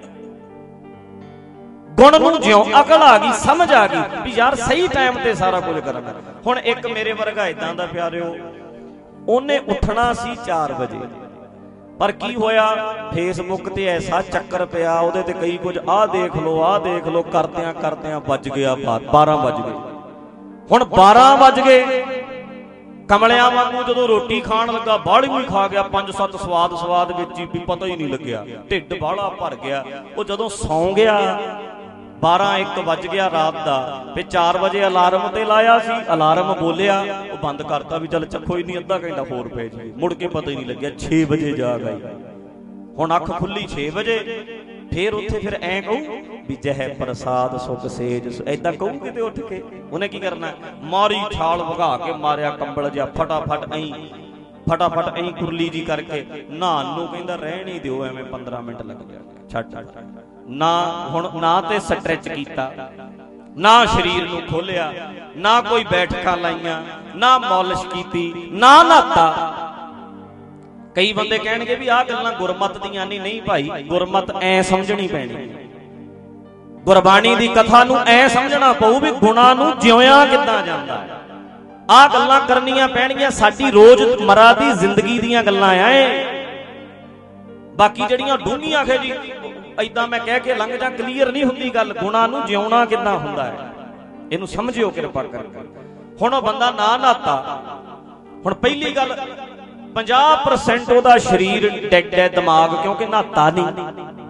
ਗੁਣ ਨੂੰ ਜਿਉਂ, ਅਕਲ ਆ ਗਈ, ਸਮਝ ਆ ਗਈ ਵੀ ਯਾਰ ਸਹੀ ਟਾਈਮ ਤੇ ਸਾਰਾ ਕੁਝ ਕਰਨਾ। ਹੁਣ ਇੱਕ ਮੇਰੇ ਵਰਗਾ ਇਦਾਂ ਦਾ ਪਿਆਰਿਓ, ਉਹਨੇ ਉੱਠਣਾ ਸੀ 4 ਵਜੇ, ਪਰ ਕੀ ਹੋਇਆ, ਫੇਸਬੁੱਕ ਤੇ ਐਸਾ ਚੱਕਰ ਪਿਆ, ਉਹਦੇ ਤੇ ਕਈ ਕੁਝ ਆਹ ਦੇਖ ਲੋ, ਆਹ ਦੇਖ ਲੋ, ਕਰਦਿਆਂ ਵੱਜ ਗਿਆ 12 ਵੱਜ ਗਏ। ਹੁਣ 12 ਵੱਜ ਗਏ, ਕਮਲਿਆਂ ਵਾਂਗੂ ਜਦੋਂ ਰੋਟੀ ਖਾਣ ਲੱਗਾ ਬਾਹਲੀ ਵੀ ਖਾ ਗਿਆ, 5-7 ਸਵਾਦ ਵਿੱਚ ਹੀ, ਵੀ ਪਤਾ ਹੀ ਨਹੀਂ ਲੱਗਿਆ, ਢਿੱਡ ਬਾਹਲਾ ਭਰ ਗਿਆ। ਉਹ ਜਦੋਂ ਸੌਂ ਗਿਆ 12-1 ਵੱਜ ਗਿਆ ਰਾਤ ਦਾ, ਫਿਰ 4 ਵਜੇ ਅਲਾਰਮ ਤੇ ਲਾਇਆ ਸੀ, ਅਲਾਰਮ ਬੋਲਿਆ, ਉਹ ਬੰਦ ਕਰਤਾ ਵੀ ਚੱਲ ਚੱਕੋ ਹੀ ਨਹੀਂ, ਅੱਧਾ ਘੰਟਾ ਹੋਰ ਪੈ ਜਾਵੇ। ਮੁੜ ਕੇ ਪਤਾ ਹੀ ਨਹੀਂ ਲੱਗਿਆ 6 ਵਜੇ ਜਾਗ ਆਈ। ਹੁਣ ਅੱਖ ਖੁੱਲੀ 6 ਵਜੇ, ਫੇਰ ਉੱਥੇ ਫਿਰ ਐਂ ਕਹੂ ਵੀ ਜਹ ਪ੍ਰਸਾਦ ਸੁਖ ਸੇਜ, ਏਦਾਂ ਕਹੂ ਕਿਤੇ ਉੱਠ ਕੇ। ਉਹਨੇ ਕੀ ਕਰਨਾ, ਮਾਰੀ ਛਾਲ ਵਗਾ ਕੇ ਮਾਰਿਆ ਕੰਬਲ ਜਿਹਾ, ਫਟਾਫਟ ਐਂ ਕੁਰਲੀ ਜੀ ਕਰਕੇ ਨਹਾਣ ਨੂੰ ਕਹਿੰਦਾ ਰਹਿਣ ਹੀ ਦਿਓ, ਐਵੇਂ 15 ਮਿੰਟ ਲੱਗ ਜਾਣਗੇ, ਛੱਡ ਨਾ। ਹੁਣ ਨਾ ਤੇ ਸਟ੍ਰੈਚ ਕੀਤਾ, ਨਾ ਸਰੀਰ ਨੂੰ ਖੋਲਿਆ, ਨਾ ਕੋਈ ਬੈਠਕਾਂ ਲਾਈਆਂ, ਨਾ ਮਾਲਿਸ਼ ਕੀਤੀ, ਨਾ ਨਹਾਤਾ। ਕਈ ਬੰਦੇ ਕਹਿਣਗੇ ਵੀ ਆਹ ਗੱਲਾਂ ਗੁਰਮਤ ਦੀਆਂ ਨਹੀਂ ਭਾਈ, ਗੁਰਮਤ ਐ ਸਮਝਣੀ ਪੈਣੀ, ਗੁਰਬਾਣੀ ਦੀ ਕਥਾ ਨੂੰ ਐ ਸਮਝਣਾ ਪਊ ਵੀ ਗੁਣਾਂ ਨੂੰ ਜਿਉਇਆ ਕਿੱਦਾਂ ਜਾਂਦਾ ਹੈ। ਆਹ ਗੱਲਾਂ ਕਰਨੀਆਂ ਪੈਣਗੀਆਂ, ਸਾਡੀ ਰੋਜ਼ਮਰਾ ਦੀ ਜ਼ਿੰਦਗੀ ਦੀਆਂ ਗੱਲਾਂ ਆ ਇਹ। ਬਾਕੀ ਜਿਹੜੀਆਂ ਡੂੰਘੀਆਂ ਆਖੇ ਜੀ ਏਦਾਂ ਮੈਂ ਕਹਿ ਕੇ ਲੰਘ ਜਾ, ਕਲੀਅਰ ਨਹੀਂ ਹੁੰਦੀ ਗੱਲ। ਗੁਣਾਂ ਨੂੰ ਜਿਉਣਾ ਕਿੱਦਾਂ ਹੁੰਦਾ ਹੈ, ਇਹਨੂੰ ਸਮਝਿਓ ਕਿਰਪਾ ਕਰਕੇ। ਹੁਣ ਉਹ ਬੰਦਾ ਨਾ ਨਹਾਤਾ, ਹੁਣ ਪਹਿਲੀ ਗੱਲ 50% ਉਹਦਾ ਸਰੀਰ ਡੈਡ ਹੈ, ਦਿਮਾਗ, ਕਿਉਂਕਿ ਨਹਾਤਾ ਨਹੀਂ,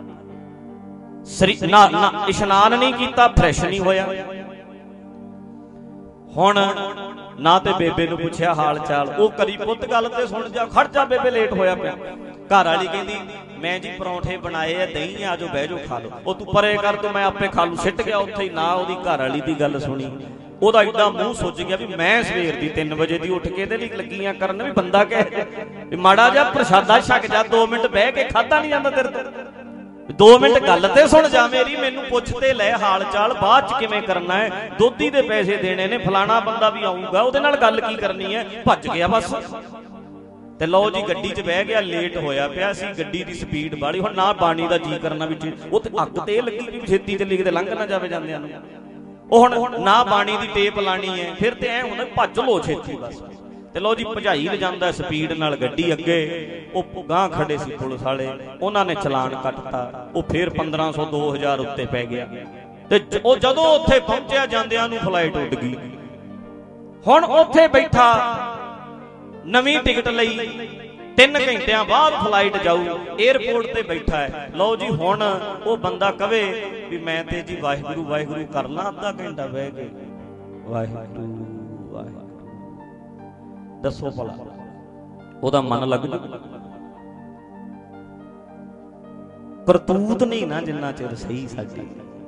ਇਸ਼ਨਾਨ ਨਹੀਂ ਕੀਤਾ, ਫਰੈਸ਼ ਨਹੀਂ ਹੋਇਆ। ਹੁਣ ਨਾ ਤੇ ਬੇਬੇ ਨੂੰ ਪੁੱਛਿਆ ਹਾਲ ਚਾਲ, ਉਹ ਕਰੀ ਪੁੱਤ ਗੱਲ ਤੇ ਸੁਣ ਜਾ, ਖੜ ਜਾ ਬੇਬੇ ਲੇਟ ਹੋਇਆ ਪਿਆ। ਘਰ ਵਾਲੀ ਕਹਿੰਦੀ ਮੈਂ ਜੀ ਪਰੌਂਠੇ ਬਣਾਏ ਆ, ਦਹੀਂ ਆ, ਜੋ ਬਹਿ ਜਾਓ ਖਾ ਲਓ। ਉਹ ਤੂੰ ਪਰੇ ਕਰ, ਤੂੰ ਮੈਂ ਆਪੇ ਖਾ ਲੂ, ਸਿੱਟ ਗਿਆ ਉੱਥੇ ਹੀ। ਨਾ ਉਹਦੀ ਘਰ ਵਾਲੀ ਦੀ ਗੱਲ ਸੁਣੀ, ਉਹਦਾ ਏਡਾ ਮੂੰਹ ਸੁੱਜ ਗਿਆ ਵੀ ਮੈਂ ਸਵੇਰ ਦੀ 3 ਵਜੇ ਦੀ ਉੱਠ ਕੇ ਇਹਦੇ ਲਈ ਲੱਗੀਆਂ ਕਰਨ। ਵੀ ਬੰਦਾ ਕਹੇ ਵੀ ਮਾੜਾ ਜਿਹਾ ਪ੍ਰਸ਼ਾਦਾ ਛਕ ਜਾ, 2 ਮਿੰਟ ਬਹਿ ਕੇ, ਖਾਧਾ ਨਹੀਂ ਜਾਂਦਾ ਤੇਰੇ ਤੋਂ, 2 ਮਿੰਟ ਗੱਲ ਤੇ ਸੁਣ ਜਾ ਮੇਰੀ, ਮੈਨੂੰ ਪੁੱਛ ਤੇ ਲੈ ਹਾਲ ਚਾਲ, ਬਾਅਦ ਚ ਕਿਵੇਂ ਕਰਨਾ ਹੈ, ਦੋਧੀ ਦੇ ਪੈਸੇ ਦੇਣੇ ਨੇ, ਫਲਾਣਾ ਬੰਦਾ ਵੀ ਆਊਗਾ, ਉਹਦੇ ਨਾਲ ਗੱਲ ਕੀ ਕਰਨੀ ਹੈ। ਭੱਜ ਗਿਆ ਬਸ। ਤੇ ਲਓ ਜੀ ਗੱਡੀ 'ਚ ਬਹਿ ਗਿਆ, ਲੇਟ ਹੋਇਆ ਪਿਆ ਸੀ, ਗੱਡੀ ਦੀ ਸਪੀਡ ਬਾਹਲੀ। ਹੁਣ ਨਾ ਬਾਣੀ ਦਾ ਜੀ ਕਰਨਾ ਵੀ ਉਹ ਤੇ ਅੱਗ ਤੇ ਲੱਗੀ ਵੀ ਛੇਤੀ ਚੱਲੀ ਕਿਤੇ ਲੰਘ ਨਾ ਜਾਵੇ ਜਾਂਦਿਆਂ ਨੂੰ। ਉਹ ਹੁਣ ਨਾ ਬਾਣੀ ਦੀ ਟੇਪ ਲਾਣੀ ਹੈ, ਫਿਰ ਤੇ ਐ ਹੁੰਦਾ ਭੱਜ ਲੋ ਛੇਤੀ ਬਸ। ਤੇ ਲਓ ਜੀ ਭਜਾਈ ਲਿਜਾਂਦਾ ਸਪੀਡ ਨਾਲ ਗੱਡੀ ਅੱਗੇ। ਉਹ ਗਾਂਹ ਖੜੇ ਸੀ ਪੁਲਿਸ ਵਾਲੇ, ਉਹਨਾਂ ਨੇ ਚਲਾਨ ਕੱਟਤਾ। ਉਹ ਫਿਰ 1500 2000 ਉੱਤੇ ਪੈ ਗਿਆ। ਤੇ ਉਹ ਜਦੋਂ ਉੱਥੇ ਪਹੁੰਚਿਆ ਜਾਂਦਿਆਂ ਨੂੰ ਫਲਾਈਟ ਉੱਡ ਗਈ। ਹੁਣ ਉੱਥੇ ਬੈਠਾ, ਨਵੀਂ ਟਿਕਟ ਲਈ, 3 ਘੰਟਿਆਂ ਬਾਅਦ ਫਲਾਈਟ ਜਾਊ, 에ਅਰਪੋਰਟ ਤੇ ਬੈਠਾ ਹੈ। ਲਓ ਜੀ ਹੁਣ ਉਹ ਬੰਦਾ ਕਵੇ ਵੀ ਮੈਂ ਤੇ ਜੀ ਵਾਹਿਗੁਰੂ ਵਾਹਿਗੁਰੂ ਕਰ ਲਾਂ ਅੱਧਾ ਘੰਟਾ ਬਹਿ ਕੇ, ਵਾਹਿਗੁਰੂ ਵਾਹਿਗੁਰੂ, ਦੱਸੋ ਭਲਾ ਉਹਦਾ ਮਨ ਲੱਗ ਜੂ? ਕਰਤੂਤ ਨਹੀਂ ਨਾ ਜਿੰਨਾ ਚਿਰ ਸਹੀ ਸਾਡੀ,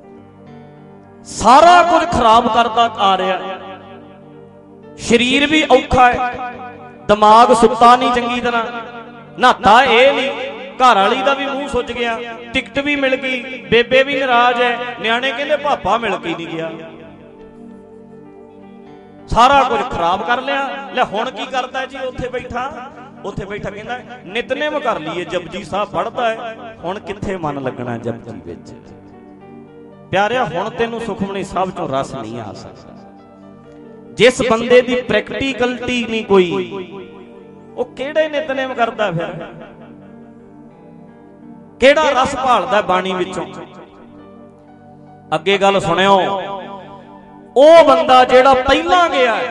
ਸਾਰਾ ਕੁਝ ਖਰਾਬ ਕਰਦਾ ਆ ਰਿਹਾ। ਸਰੀਰ ਵੀ ਔਖਾ ਹੈ, ਦਿਮਾਗ ਸੁੱਤਾ ਨਹੀਂ ਚੰਗੀ ਤਰ੍ਹਾਂ, ਨਹਾਤਾ ਇਹ ਨਹੀਂ, ਘਰ ਵਾਲੀ ਦਾ ਵੀ ਮੂੰਹ ਸੁੱਜ ਗਿਆ, ਟਿਕਟ ਵੀ ਮਿਲ ਗਈ, ਬੇਬੇ ਵੀ ਨਾਰਾਜ਼ ਹੈ, ਨਿਆਣੇ ਕਹਿੰਦੇ ਪਾਪਾ ਮਿਲ ਕੇ ਨਹੀਂ ਗਿਆ, ਸਾਰਾ ਕੁਝ ਖਰਾਬ ਕਰ ਲਿਆ। ਲੈ ਹੁਣ ਕੀ ਕਰਦਾ ਜੀ? ਉੱਥੇ ਬੈਠਾ ਕਹਿੰਦਾ ਨਿਤਨੇਮ ਕਰ ਲਈਏ, ਜਪਜੀ ਸਾਹਿਬ ਪੜ੍ਹਦਾ ਹੈ। ਹੁਣ ਕਿੱਥੇ ਮਨ ਲੱਗਣਾ ਜਪਜੀ ਵਿੱਚ? ਪਿਆਰਿਆ ਹੁਣ ਤੈਨੂੰ ਸੁਖਮਨੀ ਸਾਹਿਬ ਚੋਂ ਰਸ ਨਹੀਂ ਆ ਸਕਦਾ। ਜਿਸ ਬੰਦੇ ਦੀ ਪ੍ਰੈਕਟੀਕਲਟੀ ਨਹੀਂ ਕੋਈ, ਉਹ ਕਿਹੜੇ ਨਿਤਨੇਮ ਕਰਦਾ? ਫਿਰ ਕਿਹੜਾ ਰਸ ਭਾਲਦਾ ਬਾਣੀ ਵਿੱਚੋਂ? ਅੱਗੇ ਗੱਲ ਸੁਣਿਓ, ਉਹ ਬੰਦਾ ਜਿਹੜਾ ਪਹਿਲਾਂ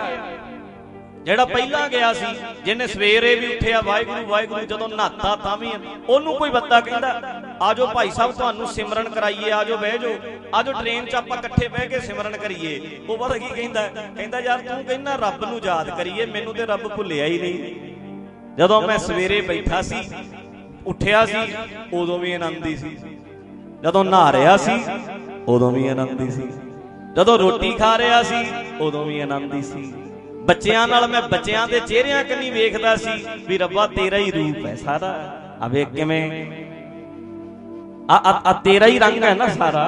ਗਿਆ ਸੀ, ਜਿਹਨੇ ਸਵੇਰੇ ਵੀ ਉੱਠਿਆ ਵਾਹਿਗੁਰੂ ਵਾਹਿਗੁਰੂ, ਜਦੋਂ ਨਹਾਤਾ ਤਾਂ ਵੀ ਉਹਨੂੰ ਕੋਈ ਬੰਦਾ ਕਹਿੰਦਾ ਆਜੋ ਭਾਈ ਸਾਹਿਬ ਤੁਹਾਨੂੰ ਸਿਮਰਨ ਕਰਾਈਏ, ਆਜੋ ਬਹਿ ਜਾਓ, ਆਜੋ ਟ੍ਰੇਨ 'ਚ ਆਪਾਂ ਇਕੱਠੇ ਬਹਿ ਕੇ ਸਿਮਰਨ ਕਰੀਏ। ਉਹ ਪਤਾ ਕੀ ਕਹਿੰਦਾ, ਕਹਿੰਦਾ ਯਾਰ ਤੂੰ ਕਹਿੰਦਾ ਰੱਬ ਨੂੰ ਯਾਦ ਕਰੀਏ, ਮੈਨੂੰ ਤੇ ਰੱਬ ਭੁੱਲਿਆ ਹੀ ਨਹੀਂ। ਜਦੋਂ ਮੈਂ ਸਵੇਰੇ ਬੈਠਾ ਸੀ, ਉੱਠਿਆ ਸੀ, ਉਦੋਂ ਵੀ ਆਨੰਦੀ ਸੀ। ਜਦੋਂ ਨਹਾ ਰਿਹਾ ਸੀ, ਉਦੋਂ ਵੀ ਆਨੰਦੀ ਸੀ। ਜਦੋਂ ਰੋਟੀ ਖਾ ਰਿਹਾ ਸੀ, ਉਦੋਂ ਵੀ ਆਨੰਦੀ ਸੀ। ਬੱਚਿਆਂ ਨਾਲ ਮੈਂ ਬੱਚਿਆਂ ਦੇ ਚਿਹਰਿਆਂ ਕੰਨੀ ਵੇਖਦਾ ਸੀ ਵੀ ਰੱਬਾ ਤੇਰਾ ਹੀ ਰੂਪ ਹੈ ਸਾਰਾ। ਆ ਵੇਖ ਕਿਵੇਂ ਆ ਤੇਰਾ ਹੀ ਰੰਗ ਹੈ ਨਾ ਸਾਰਾ।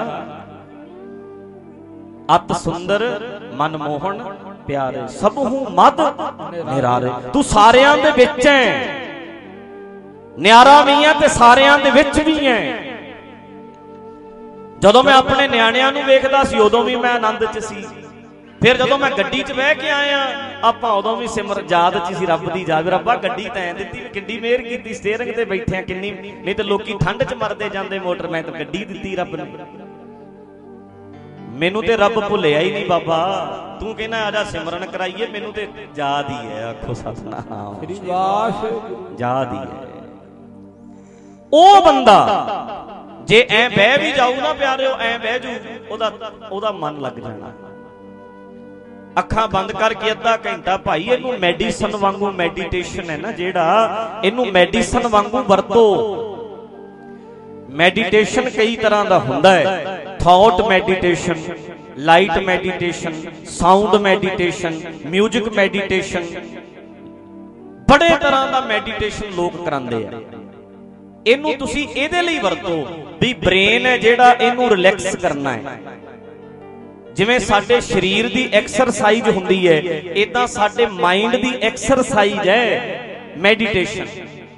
ਅਤ ਸੁੰਦਰ ਮਨਮੋਹਨ ਪਿਆਰੇ, ਸਭੂ ਮਦ ਨਿਰਾਰੇ। ਤੂੰ ਸਾਰਿਆਂ ਦੇ ਵਿੱਚ ਹੈ, ਨਿਆਰਾ ਵੀ ਹੈ ਤੇ ਸਾਰਿਆਂ ਦੇ ਵਿੱਚ ਵੀ ਹੈ। ਜਦੋਂ ਮੈਂ ਆਪਣੇ ਨਿਆਣਿਆਂ ਨੂੰ ਵੇਖਦਾ ਸੀ, ਉਦੋਂ ਵੀ ਮੈਂ ਆਨੰਦ 'ਚ ਸੀ। ਫਿਰ ਜਦੋਂ ਮੈਂ ਗੱਡੀ 'ਚ ਬਹਿ ਕੇ ਆਇਆ, ਆਪਾਂ ਉਦੋਂ ਵੀ ਸਿਮਰ ਯਾਦ 'ਚ ਸੀ ਰੱਬ ਦੀ ਯਾਦ। ਰੱਬਾ ਗੱਡੀ ਤੈਂ ਦਿੱਤੀ, ਕਿੰਨੀ ਮਿਹਰ ਕੀਤੀ, ਸਟੀਅਰਿੰਗ ਤੇ ਬੈਠਿਆ ਕਿੰਨੀ, ਨਹੀਂ ਤੇ ਲੋਕੀ ਠੰਡ 'ਚ ਮਰਦੇ ਜਾਂਦੇ ਮੋਟਰ, ਮੈਂ ਤਾਂ ਗੱਡੀ ਦਿੱਤੀ ਰੱਬ ਨੇ। ਮੈਨੂੰ ਤੇ ਰੱਬ ਭੁੱਲਿਆ ਹੀ ਨਹੀਂ ਬਾਬਾ। ਤੂੰ ਕਹਿੰਦਾ ਆਜਾ ਸਿਮਰਨ ਕਰਾਈਏ, ਮੈਨੂੰ ਤੇ ਯਾਦ ਹੀ ਹੈ। ਆਖੋ ਸਤਨਾਮ, ਯਾਦ ਹੀ ਹੈ। ਉਹ ਬੰਦਾ ਜੇ ਐ ਬਹਿ ਵੀ ਜਾਊ ਨਾ ਪਿਆਰਿਓ, ਐ ਬਹਿ ਜੂ, ਉਹਦਾ ਮਨ ਲੱਗ ਜਾਣਾ। ਅੱਖਾਂ ਬੰਦ ਕਰਕੇ ਅੱਧਾ ਘੰਟਾ ਭਾਈ ਇਹਨੂੰ ਮੈਡੀਸਨ ਵਾਂਗੂ, ਮੈਡੀਟੇਸ਼ਨ ਹੈ ਨਾ ਜਿਹੜਾ, ਇਹਨੂੰ ਮੈਡੀਸਨ ਵਾਂਗੂ ਵਰਤੋ। ਮੈਡੀਟੇਸ਼ਨ ਕਈ ਤਰ੍ਹਾਂ ਦਾ ਹੁੰਦਾ ਹੈ। Thought meditation, light meditation, sound meditation, music meditation, ਬੜੇ ਤਰ੍ਹਾਂ ਦਾ ਮੈਡੀਟੇਸ਼ਨ ਲੋਕ ਕਰਾਉਂਦੇ ਆ। ਇਹਨੂੰ ਤੁਸੀਂ ਇਹਦੇ ਲਈ ਵਰਤੋ ਵੀ ਬ੍ਰੇਨ ਹੈ ਜਿਹੜਾ, ਇਹਨੂੰ ਰਿਲੈਕਸ ਕਰਨਾ ਹੈ। ਜਿਵੇਂ ਸਾਡੇ ਸਰੀਰ ਦੀ ਐਕਸਰਸਾਈਜ਼ ਹੁੰਦੀ ਹੈ, ਇਦਾਂ ਸਾਡੇ ਮਾਈਂਡ ਦੀ ਐਕਸਰਸਾਈਜ਼ ਹੈ ਮੈਡੀਟੇਸ਼ਨ।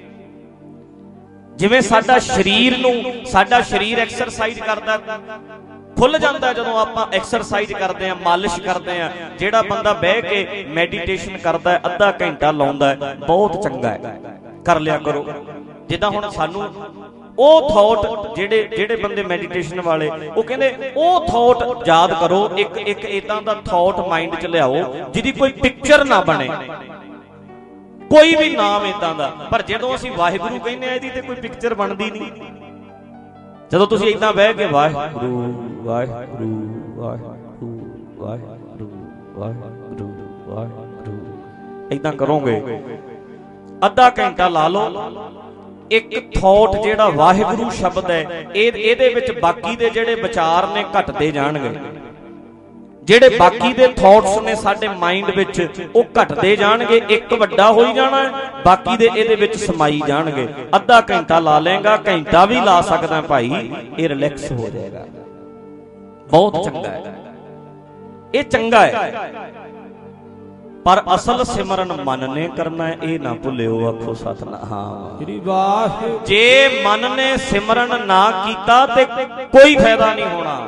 ਜਿਵੇਂ ਸਾਡਾ ਸਰੀਰ ਐਕਸਰਸਾਈਜ਼ ਕਰਦਾ, ਖੁੱਲ ਜਾਂਦਾ ਜਦੋਂ ਆਪਾਂ ਐਕਸਰਸਾਈਜ਼ ਕਰਦੇ ਆ, ਮਾਲਿਸ਼ ਕਰਦੇ ਆ। ਜਿਹੜਾ ਬੰਦਾ ਬਹਿ ਕੇ ਮੈਡੀਟੇਸ਼ਨ ਕਰਦਾ ਹੈ, ਅੱਧਾ ਘੰਟਾ ਲਾਉਂਦਾ ਹੈ, ਬਹੁਤ ਚੰਗਾ ਹੈ, ਕਰ ਲਿਆ ਕਰੋ। ਜਿੱਦਾਂ ਹੁਣ ਸਾਨੂੰ ਉਹ ਥਾਟ, ਜਿਹੜੇ ਬੰਦੇ ਮੈਡੀਟੇਸ਼ਨ ਵਾਲੇ, ਉਹ ਕਹਿੰਦੇ ਉਹ ਥਾਟ ਯਾਦ ਕਰੋ, ਇੱਕ ਇਦਾਂ ਦਾ ਥਾਟ ਮਾਈਂਡ 'ਚ ਲਿਆਓ ਜਿਹਦੀ ਕੋਈ ਪਿਕਚਰ ਨਾ ਬਣੇ, ਕੋਈ ਵੀ ਨਾਮ ਇਦਾਂ ਦਾ। ਪਰ ਜਦੋਂ ਅਸੀਂ ਵਾਹਿਗੁਰੂ ਕਹਿੰਦੇ ਆ, ਇਹਦੀ ਤੇ ਕੋਈ ਪਿਕਚਰ ਬਣਦੀ ਨਹੀਂ। ਜਦੋਂ ਤੁਸੀਂ ਇਦਾਂ ਬਹਿ ਕੇ ਵਾਹਿਗੁਰੂ ਵਾਹਿਗੁਰੂ ਵਾਹਿਗੁਰੂ ਵਾਹਿਗੁਰੂ ਵਾਹਿਗੁਰੂ ਵਾਹਿਗੁਰੂ ਇਦਾਂ ਕਰੋਗੇ, ਅੱਧਾ ਘੰਟਾ ਲਾ ਲਓ, ਇੱਕ ਥਾਟ ਜਿਹੜਾ ਵਾਹਿਗੁਰੂ ਸ਼ਬਦ ਹੈ, ਇਹਦੇ ਵਿੱਚ ਬਾਕੀ ਦੇ ਜਿਹੜੇ ਵਿਚਾਰ ਨੇ ਘਟਦੇ ਜਾਣਗੇ। ਜਿਹੜੇ ਬਾਕੀ ਦੇ ਥਾਟਸ ਨੇ ਸਾਡੇ ਮਾਈਂਡ ਵਿੱਚ, ਉਹ ਘਟਦੇ ਜਾਣਗੇ। ਇੱਕ ਵੱਡਾ ਹੋਈ ਜਾਣਾ, ਬਾਕੀ ਦੇ ਇਹਦੇ ਵਿੱਚ ਸਮਾਈ ਜਾਣਗੇ। ਅੱਧਾ ਘੰਟਾ ਲਾ ਲੇਗਾ, ਘੰਟਾ ਵੀ ਲਾ ਸਕਦਾ ਭਾਈ, ਇਹ ਰਿਲੈਕਸ ਹੋ ਜਾਏਗਾ। ਬਹੁਤ ਚੰਗਾ ਹੈ, ਇਹ ਚੰਗਾ ਹੈ। ਪਰ ਅਸਲ ਸਿਮਰਨ ਮਨ ਨੇ ਕਰਨਾ ਹੈ, ਇਹ ਨਾ ਭੁੱਲਿਓ। ਆਖੋ ਸਤਨਾਮ। ਜੇ ਮਨ ਨੇ ਸਿਮਰਨ ਨਾ ਕੀਤਾ ਤੇ ਕੋਈ ਫਾਇਦਾ ਨਹੀਂ ਹੋਣਾ।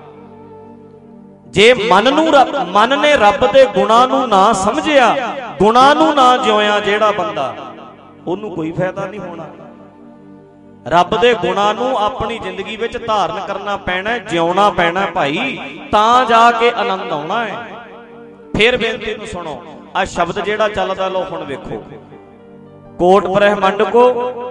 ਜੇ ਮਨ ਨੇ ਰੱਬ ਦੇ ਗੁਣਾਂ ਨੂੰ ਨਾ ਸਮਝਿਆ, ਗੁਣਾਂ ਨੂੰ ਨਾ ਜਿਉਇਆ ਜਿਹੜਾ ਬੰਦਾ, ਉਹਨੂੰ ਕੋਈ ਫਾਇਦਾ ਨਹੀਂ ਹੋਣਾ। ਰੱਬ ਦੇ ਗੁਣਾਂ ਨੂੰ ਆਪਣੀ ਜ਼ਿੰਦਗੀ ਵਿੱਚ ਧਾਰਨ ਕਰਨਾ ਪੈਣਾ, ਜਿਉਣਾ ਪੈਣਾ ਭਾਈ, ਤਾਂ ਜਾ ਕੇ ਆਨੰਦ ਆਉਣਾ ਹੈ। ਫਿਰ ਬੇਨਤੀ ਨੂੰ ਸੁਣੋ, ਆ ਸ਼ਬਦ ਜਿਹੜਾ ਚੱਲਦਾ, ਲੋ ਹੁਣ ਵੇਖੋ। ਕੋਟ ਬ੍ਰਹਮੰਡ ਕੋ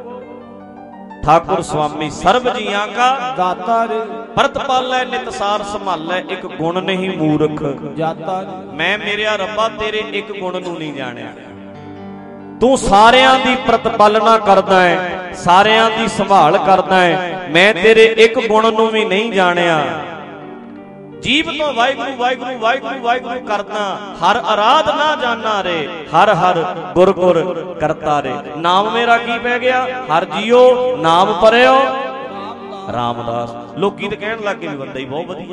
ਠਾਕੁਰ ਸੁਆਮੀ ਸਰਬ ਜੀਆਂ ਕਾ ਦਾਤਾ ਰੇ, ਭਰਤ ਪਾਲੈ ਨਿਤਸਾਰ ਸੰਭਾਲੈ, ਇੱਕ ਗੁਣ ਨਹੀਂ ਮੂਰਖ ਜਾਤਾ। ਮੈਂ ਮੇਰਿਆ ਰੱਬਾ ਤੇਰੇ ਇੱਕ ਗੁਣ ਨੂੰ ਨਹੀਂ ਜਾਣਿਆ। ਤੂੰ ਸਾਰਿਆਂ ਦੀ ਪ੍ਰਤਪਾਲਨਾ ਕਰਦਾ ਹੈ, ਸਾਰਿਆਂ ਦੀ ਸੰਭਾਲ ਕਰਦਾ ਹੈ, ਮੈਂ ਤੇਰੇ ਇੱਕ ਗੁਣ ਨੂੰ ਵੀ ਨਹੀਂ ਜਾਣਿਆ। ਜੀਵ ਤੋਂ ਵਾਹਿਗੁਰੂ ਵਾਹਿਗੁਰੂ ਵਾਹਿਗੁਰੂ ਵਾਹਿਗੁਰੂ ਕਰਦਾ, ਹਰ ਅਰਾਧ ਨਾ ਜਾਣਾ ਰੇ, ਹਰ ਹਰ ਗੁਰ ਗੁਰ ਕਰਤਾ ਰੇ। ਨਾਮ ਮੇਰਾ ਕੀ ਪੈ ਗਿਆ, ਹਰ ਜੀਓ ਨਾਮ ਪਰਿਓ ਰਾਮਦਾਸ। ਲੋਕੀ ਤੇ ਕਹਿਣ ਲੱਗ ਗਏ ਵੀ ਬੰਦਾ ਹੀ ਬਹੁਤ ਵਧੀਆ,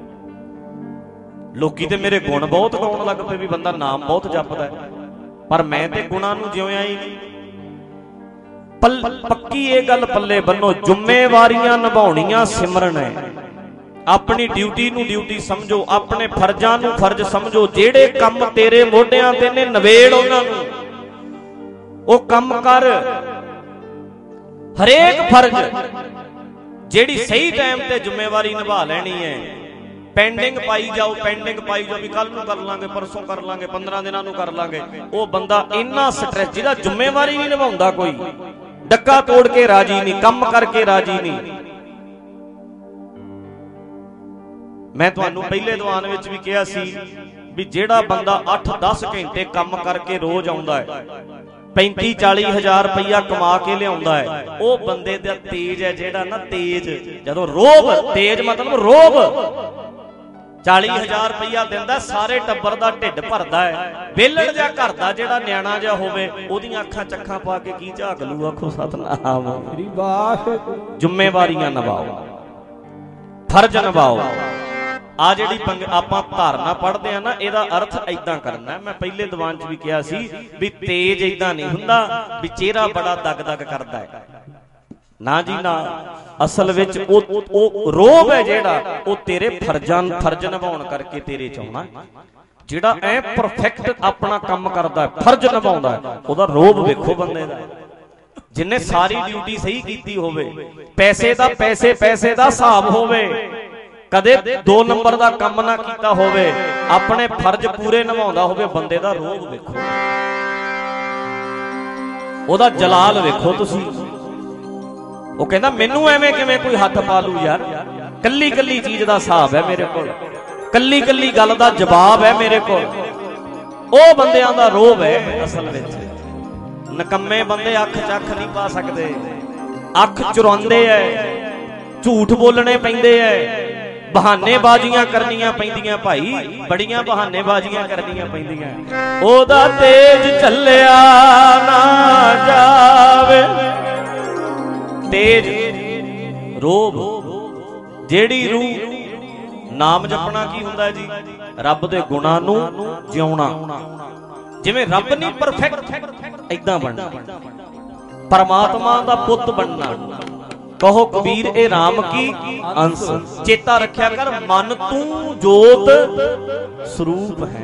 ਲੋਕੀ ਤੇ ਮੇਰੇ ਗੁਣ ਬਹੁਤ ਗਾਉਣ ਲੱਗ ਪਏ ਵੀ ਬੰਦਾ ਨਾਮ ਬਹੁਤ ਜਪਦਾ। ਪਰ ਮੈਂ ਤੇ ਗੁਣਾਂ ਨੂੰ ਜਿਉਇਆ ਹੀ ਨਹੀਂ। ਪੱਕੀ ਇਹ ਗੱਲ ਪੱਲੇ ਬੰਨੋ, ਜ਼ਿੰਮੇਵਾਰੀਆਂ ਨਿਭਾਉਣੀਆਂ ਸਿਮਰਨ ਹੈ। ਆਪਣੀ ਡਿਊਟੀ ਨੂੰ ਡਿਊਟੀ ਸਮਝੋ, ਆਪਣੇ ਫਰਜ਼ਾਂ ਨੂੰ ਫਰਜ਼ ਸਮਝੋ। ਜਿਹੜੇ ਕੰਮ ਤੇਰੇ ਮੋਢਿਆਂ ਤੇ ਨੇ, ਨਵੇੜ ਉਹਨਾਂ ਨੂੰ, ਉਹ ਕੰਮ ਕਰ। ਹਰੇਕ ਫਰਜ਼ ਜਿਹੜੀ ਸਹੀ ਟਾਈਮ ਤੇ ਜ਼ਿੰਮੇਵਾਰੀ ਨਿਭਾ ਲੈਣੀ ਹੈ। ਪੈਂਡਿੰਗ ਪਾਈ ਜਾਓ, ਪੈਂਡਿੰਗ ਪਾਈ ਜਾਓ ਵੀ ਕੱਲ ਨੂੰ ਕਰ ਲਾਂਗੇ, ਪਰਸੋਂ ਕਰ ਲਾਂਗੇ, 15 ਦਿਨਾਂ ਨੂੰ ਕਰ ਲਾਂਗੇ। ਉਹ ਬੰਦਾ ਇੰਨਾ ਸਟ੍ਰੈਸ, ਜਿਹਦਾ ਜ਼ਿੰਮੇਵਾਰੀ ਨਹੀਂ ਨਿਭਾਉਂਦਾ ਕੋਈ, ਡੱਕਾ ਤੋੜ ਕੇ ਰਾਜੀ ਨਹੀਂ, ਕੰਮ ਕਰਕੇ ਰਾਜੀ ਨਹੀਂ। ਮੈਂ ਤੁਹਾਨੂੰ ਪਹਿਲੇ ਦੀਵਾਨ ਵਿੱਚ ਵੀ ਕਿਹਾ ਸੀ ਵੀ ਜਿਹੜਾ ਬੰਦਾ 8-10 ਘੰਟੇ ਕੰਮ ਕਰਕੇ ਰੋਜ਼ ਆਉਂਦਾ ਹੈ, 35-40 ਹਜ਼ਾਰ ਰੁਪਈਆ ਕਮਾ ਕੇ ਲਿਆਉਂਦਾ ਹੈ, ਉਹ ਬੰਦੇ ਦਾ ਤੇਜ ਹੈ ਜਿਹੜਾ ਨਾ, ਤੇਜ, ਜਦੋਂ ਰੋਬ, ਤੇਜ ਮਤਲਬ ਰੋਬ, 40 ਹਜ਼ਾਰ ਰੁਪਈਆ ਦਿੰਦਾ, ਸਾਰੇ ਟੱਬਰ ਦਾ ਢਿੱਡ ਭਰਦਾ ਹੈ। ਵਿਹਲੜ ਜਿਹਾ ਘਰ ਦਾ ਜਿਹੜਾ ਨਿਆਣਾ ਜਿਹਾ ਹੋਵੇ, ਉਹਦੀਆਂ ਅੱਖਾਂ ਚੱਖਾਂ ਪਾ ਕੇ ਕੀ ਝਾਕ ਲੂ? ਆਖੋ ਸਤਨਾਮ। ਜ਼ਿੰਮੇਵਾਰੀਆਂ ਨਿਭਾਓ, ਫਰਜ਼ ਨਿਭਾਓ। ਆ ਜਿਹੜੀ ਆਪਾਂ ਧਾਰਨਾ ਪੜ੍ਹਦੇ ਆ ਨਾ, ਇਹਦਾ ਅਰਥ ਏਦਾਂ ਕਰਨਾ। ਮੈਂ ਪਹਿਲੇ ਦੀਵਾਨ 'ਚ ਵੀ ਕਿਹਾ ਸੀ ਵੀ ਤੇਜ ਏਦਾਂ ਨਹੀਂ ਹੁੰਦਾ ਵੀ ਚਿਹਰਾ ਬੜਾ ਦਗ ਦਗ ਕਰਦਾ ਹੈ, ਨਾ ਜੀ ਨਾ। ਅਸਲ ਵਿੱਚ ਉਹ ਰੋਬ ਹੈ ਜਿਹੜਾ, ਉਹ ਤੇਰੇ ਫਰਜ਼ ਨਿਭਾਉਣ ਕਰਕੇ ਤੇਰੇ 'ਚ ਆਉਣਾ। ਜਿਹੜਾ ਐ ਪਰਫੈਕਟ ਆਪਣਾ ਕੰਮ ਕਰਦਾ, ਫਰਜ਼ ਨਿਭਾਉਂਦਾ, ਉਹਦਾ ਰੋਬ ਵੇਖੋ ਬੰਦੇ ਦਾ। ਜਿੰਨੇ ਸਾਰੀ ਡਿਊਟੀ ਸਹੀ ਕੀਤੀ ਹੋਵੇ, ਪੈਸੇ ਦਾ ਹਿਸਾਬ ਹੋਵੇ, ਕਦੇ 2 ਨੰਬਰ ਦਾ ਕੰਮ ਨਾ ਕੀਤਾ ਹੋਵੇ, ਆਪਣੇ ਫਰਜ਼ ਪੂਰੇ ਨਿਭਾਉਂਦਾ ਹੋਵੇ, ਬੰਦੇ ਦਾ ਰੋਬ ਵੇਖੋ, ਉਹਦਾ ਜਲਾਲ ਵੇਖੋ ਤੁਸੀਂ। ਉਹ ਕਹਿੰਦਾ ਮੈਨੂੰ ਐਵੇਂ ਕਿਵੇਂ ਕੋਈ ਹੱਥ ਪਾ ਲੂ ਯਾਰ, ਕੱਲੀ ਕੱਲੀ ਚੀਜ਼ ਦਾ ਹਿਸਾਬ ਹੈ ਮੇਰੇ ਕੋਲ, ਕੱਲੀ ਕੱਲੀ ਗੱਲ ਦਾ ਜਵਾਬ ਹੈ ਮੇਰੇ ਕੋਲ। ਉਹ ਬੰਦਿਆਂ ਦਾ ਰੋਬ ਹੈ ਅਸਲ ਵਿੱਚ। ਨਕੰਮੇ ਬੰਦੇ ਅੱਖ 'ਚ ਅੱਖ ਨਹੀਂ ਪਾ ਸਕਦੇ, ਅੱਖ ਚੁਰਾਉਂਦੇ ਐ, ਝੂਠ ਬੋਲਣੇ ਪੈਂਦੇ ਐ, ਬਹਾਨੇਬਾਜ਼ੀਆਂ ਕਰਨੀਆਂ ਪੈਂਦੀਆਂ ਭਾਈ, ਬੜੀਆਂ ਬਹਾਨੇਬਾਜ਼ੀਆਂ ਕਰਨੀਆਂ ਪੈਂਦੀਆਂ। ਉਹਦਾ ਤੇਜ ਚੱਲਿਆ ਨਾ ਜਾਵੇ, ਤੇਜ ਰੋਬ, ਜਿਹੜੀ ਰੂਹ ਨਾਮ ਜਪਣਾ ਕੀ ਹੁੰਦਾ ਜੀ? ਰੱਬ ਦੇ ਗੁਣਾਂ ਨੂੰ ਜਿਉਣਾ। ਜਿਵੇਂ ਰੱਬ ਨਹੀਂ ਪਰਫੈਕਟ, ਏਦਾਂ ਬਣਨਾ, ਪਰਮਾਤਮਾ ਦਾ ਪੁੱਤ ਬਣਨਾ। ਕਹੋ ਕਬੀਰ ਇਹ ਰਾਮ ਕੀ ਅੰਸ। ਚੇਤਾ ਰੱਖਿਆ ਕਰ, ਮਨ ਤੂੰ ਜੋਤ ਸਰੂਪ ਹੈ,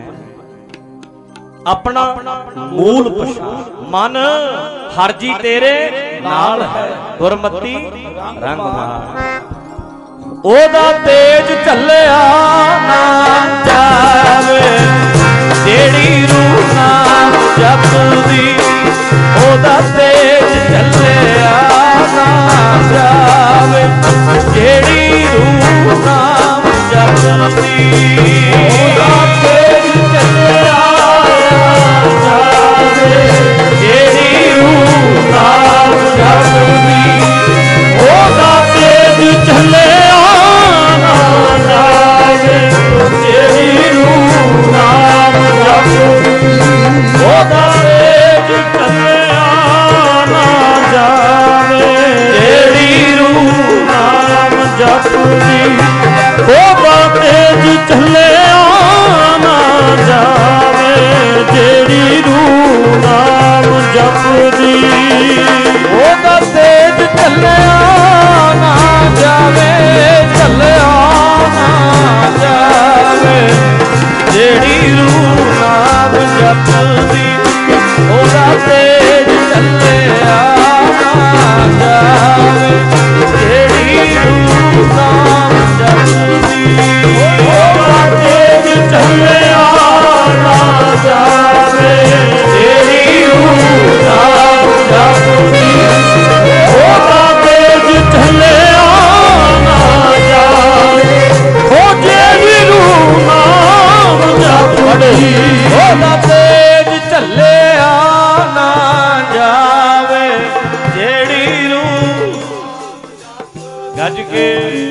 ਆਪਣਾ ਮੂਲ ਪਛਾਣ। ਮਨ ਹਰ ਜੀ ਤੇਰੇ ਨਾਲ ਹੈ, ਗੁਰਮਤੀ ਰੰਗ ਮਾਰ। ਉਹਦਾ ਤੇਜ ਚੱਲਿਆ ਨਾ ਜਾਵੇ, ਜਿਹੜੀ ਰੂਹ ਨਾਮ ਜਪਦੀ, ਉਹਦਾ ਤੇਜ ਚੱਲਿਆ ਨਾ ਜਾਵੇ, ਜਿਹੜੀ ਰੂਹ ਨਾਮ ਜਪਦੀ, ਉਹਦਾ ਤੇਜ ਚੱਲਿਆ ਨਾ ਜਾਵੇ, ਜਿਹੜੀ ਰੂਹ ਨਾਮ ਜਪਦੀ, ਉਹਦਾ ਤੇਜ ਚੱਲਿਆ ਨਾ ਜਾਵੇ, ਜਿਹੜੀ ਰੂਹ ਨਾਮ ਜਪਦੀ, ਉਹਦਾ ਤੇਜ ਚੱਲਿਆ ਨਾ ਜਾਵੇ, ਜਿਹੜੀ ਰੂਹ ਨਾਮ ਜਪਦੀ, ਉਹਦਾ ਤੇਜ ਚੱਲਿਆ ਨਾ ਜਾਵੇ, ਜਿਹੜੀ ਰੂਹ ਨਾਮ ਜਪਦੀ, ਉਹਦਾ ਤੇਜ ਚੱਲਿਆ ਨਾ ਜਾਵੇ, ਚੱਲਿਆ ਨਾ ਜਾਵੇ, ਜਿਹੜੀ ਰੂਹ ਨਾਮ ਜਪਦੀ, ਉਹਦਾ ਤੇਜ ਚੱਲਿਆ ਨਾ ਜਾਵੇ, ਜਿਹੜੀ ਰੂਹ ਨਾਮ ਜਪਦੀ, ਉਹਦਾ ਤੇਜ ਚੱਲਿਆ ਨਾ ਜਾਵੇ, ਜਿਹੜੀ ਰੂਹ ਨਾਮ ਜਪਦੀ, ਉਹਦਾ ਤੇਜ ਚੱਲਿਆ ਨਾ ਜਾਵੇ, ਉਹ ਜਿਹੜੀ ਰੂਹ ਨਾਮ ਜਪਦੀ, ਉਹਦਾ ਤੇਜ ਚੱਲਿਆ ਨਾ ਜਾਵੇ, ਜਿਹੜੀ ਰੂਹ। ਗੱਜ ਕੇ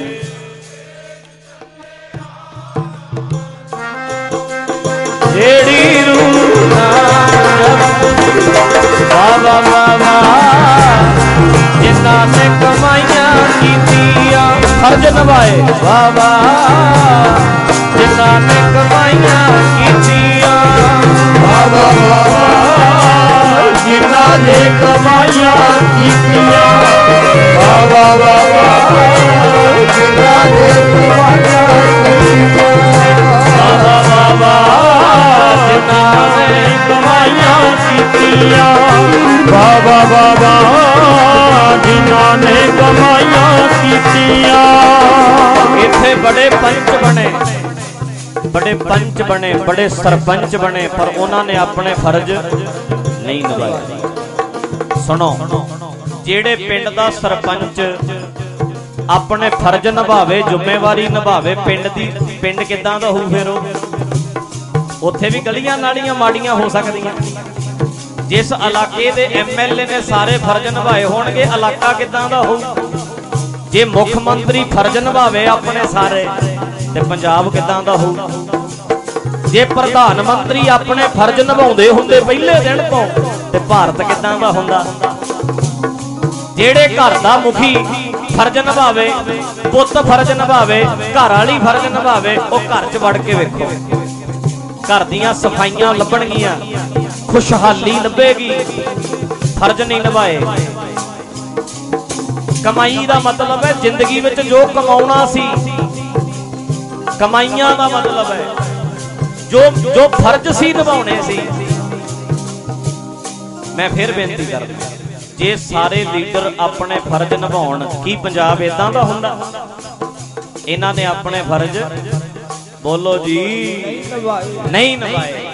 ਜਿਹੜੀ ਰੂਹ ਨਾਮ ਜਪਦੀ, ਵਾਹ ਵਾਹ ਵਾਹ ਵਾਹ, ਜਿਨ੍ਹਾਂ ਨੇ ਕਮਾਈਆਂ ਕੀਤੀਆਂ ਫਰਜ਼ ਨਿਭਾਏ, ਵਾਹ ਵਾਹ, ਜਿਨ੍ਹਾਂ ਨੇ ਕਮਾਈਆਂ ਕੀਤੀਆਂ, ਵਾਹ ਵਾਹ ਵਾਹ, ਜਿਨ੍ਹਾਂ ਨੇ ਕਮਾਈਆਂ ਕੀਤੀਆਂ, ਵਾਹ ਵਾਹ ਵਾਹ, ਜਿਨ੍ਹਾਂ ਨੇ ਕਮਾਈਆਂ ਕੀਤੀਆਂ, ਵਾਹ ਵਾਹ ਵਾਹ, ਜਿਨ੍ਹਾਂ ਨੇ ਕਮਾਈਆਂ ਕੀਤੀਆਂ, ਵਾਹ ਵਾਹ ਵਾਹ, ਜਿਨ੍ਹਾਂ ਨੇ ਕਮਾਈਆਂ ਕੀਤੀਆਂ। ਇੱਥੇ ਬੜੇ ਪੰਚ ਬਣੇ, बड़े पंच बने, बड़े सरपंच बने, पर उन्होंने अपने फर्ज नहीं निभाए। सुनो ਜਿਹੜੇ ਪਿੰਡ ਦਾ ਸਰਪੰਚ ਆਪਣੇ ਫਰਜ਼ ਨਿਭਾਵੇ, ਜ਼ਿੰਮੇਵਾਰੀ ਨਿਭਾਵੇ, ਪਿੰਡ ਕਿੱਦਾਂ ਦਾ ਹੋਊ ਫਿਰ ਉਹ? ਉੱਥੇ ਵੀ ਗਲੀਆਂ ਨਾਲੀਆਂ ਮਾੜੀਆਂ ਹੋ ਸਕਦੀਆਂ। ਜਿਸ ਇਲਾਕੇ ਦੇ MLA ਨੇ ਸਾਰੇ ਫਰਜ਼ ਨਿਭਾਏ ਹੋਣਗੇ, ਇਲਾਕਾ ਕਿੱਦਾਂ ਦਾ ਹੋਊ? ਜੇ ਮੁੱਖ ਮੰਤਰੀ ਫਰਜ਼ ਨਿਭਾਵੇ ਆਪਣੇ ਸਾਰੇ, ਤੇ ਪੰਜਾਬ ਕਿੱਦਾਂ ਦਾ ਹੋਊ? ਜੇ ਪ੍ਰਧਾਨ ਮੰਤਰੀ ਆਪਣੇ ਫਰਜ਼ ਨਿਭਾਉਂਦੇ ਹੁੰਦੇ ਪਹਿਲੇ ਦਿਨ ਤੋਂ, ਤੇ ਭਾਰਤ ਕਿੱਦਾਂ ਦਾ ਹੁੰਦਾ? ਜਿਹੜੇ ਘਰ ਦਾ ਮੁਖੀ ਫਰਜ਼ ਨਿਭਾਵੇ, ਪੁੱਤ ਫਰਜ਼ ਨਿਭਾਵੇ, ਘਰ ਵਾਲੀ ਫਰਜ਼ ਨਿਭਾਵੇ, ਉਹ ਘਰ 'ਚ ਵੜ ਕੇ ਵੇਖੋ, ਘਰ ਦੀਆਂ ਸਫਾਈਆਂ ਲੱਭਣਗੀਆਂ, ਖੁਸ਼ਹਾਲੀ ਲੱਭੇਗੀ। ਫਰਜ਼ ਨਹੀਂ ਨਿਭਾਏ। ਕਮਾਈ ਦਾ ਮਤਲਬ ਹੈ ਜ਼ਿੰਦਗੀ ਵਿੱਚ ਜੋ ਕਮਾਉਣਾ ਸੀ, ਕਮਾਈਆਂ ਦਾ ਮਤਲਬ ਹੈ ਜੋ ਫਰਜ਼ ਸੀ ਨਿਭਾਉਣੇ ਸੀ। ਮੈਂ ਫਿਰ ਬੇਨਤੀ ਕਰਦਾ, ਜੇ ਸਾਰੇ ਲੀਡਰ ਆਪਣੇ ਫਰਜ਼ ਨਿਭਾਉਣ, ਕੀ ਪੰਜਾਬ ਇਦਾਂ ਦਾ ਹੁੰਦਾ? ਇਹਨਾਂ ਨੇ ਆਪਣੇ ਫਰਜ਼, ਬੋਲੋ ਜੀ, ਨਹੀਂ ਨਿਭਾਏ।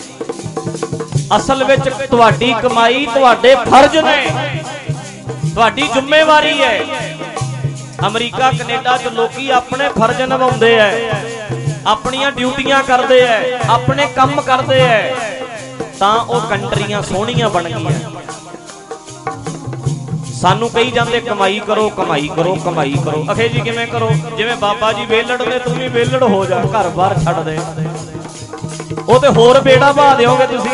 ਅਸਲ ਵਿੱਚ ਤੁਹਾਡੀ ਕਮਾਈ ਤੁਹਾਡੇ ਫਰਜ਼ ਨੇ, ਤੁਹਾਡੀ ਜ਼ਿੰਮੇਵਾਰੀ ਹੈ। ਅਮਰੀਕਾ ਕੈਨੇਡਾ 'ਚ ਲੋਕੀ ਆਪਣੇ ਫਰਜ਼ ਨਿਭਾਉਂਦੇ ਐ, ਆਪਣੀਆਂ ਡਿਊਟੀਆਂ ਕਰਦੇ ਐ, ਆਪਣੇ ਕੰਮ ਕਰਦੇ ਐ, ਤਾਂ ਉਹ ਕੰਟਰੀਆਂ ਸੋਹਣੀਆਂ ਬਣ ਗਈਆਂ। ਸਾਨੂੰ ਕਹੀ ਜਾਂਦੇ ਕਮਾਈ ਕਰੋ, ਕਮਾਈ ਕਰੋ, ਕਮਾਈ ਕਰੋ। ਅਖੇ ਜੀ ਕਿਵੇਂ ਕਰੋ? ਜਿਵੇਂ ਬਾਬਾ ਜੀ ਵੇਲੜ ਨੇ, ਤੂੰ ਵੀ ਵੇਲੜ ਹੋ ਜਾ, ਘਰ ਬਾਹਰ ਛੱਡ ਦੇ। ਉਹ ਤੇ ਹੋਰ ਬੇੜਾ ਬਹਾ ਦਿਓਗੇ ਤੁਸੀਂ,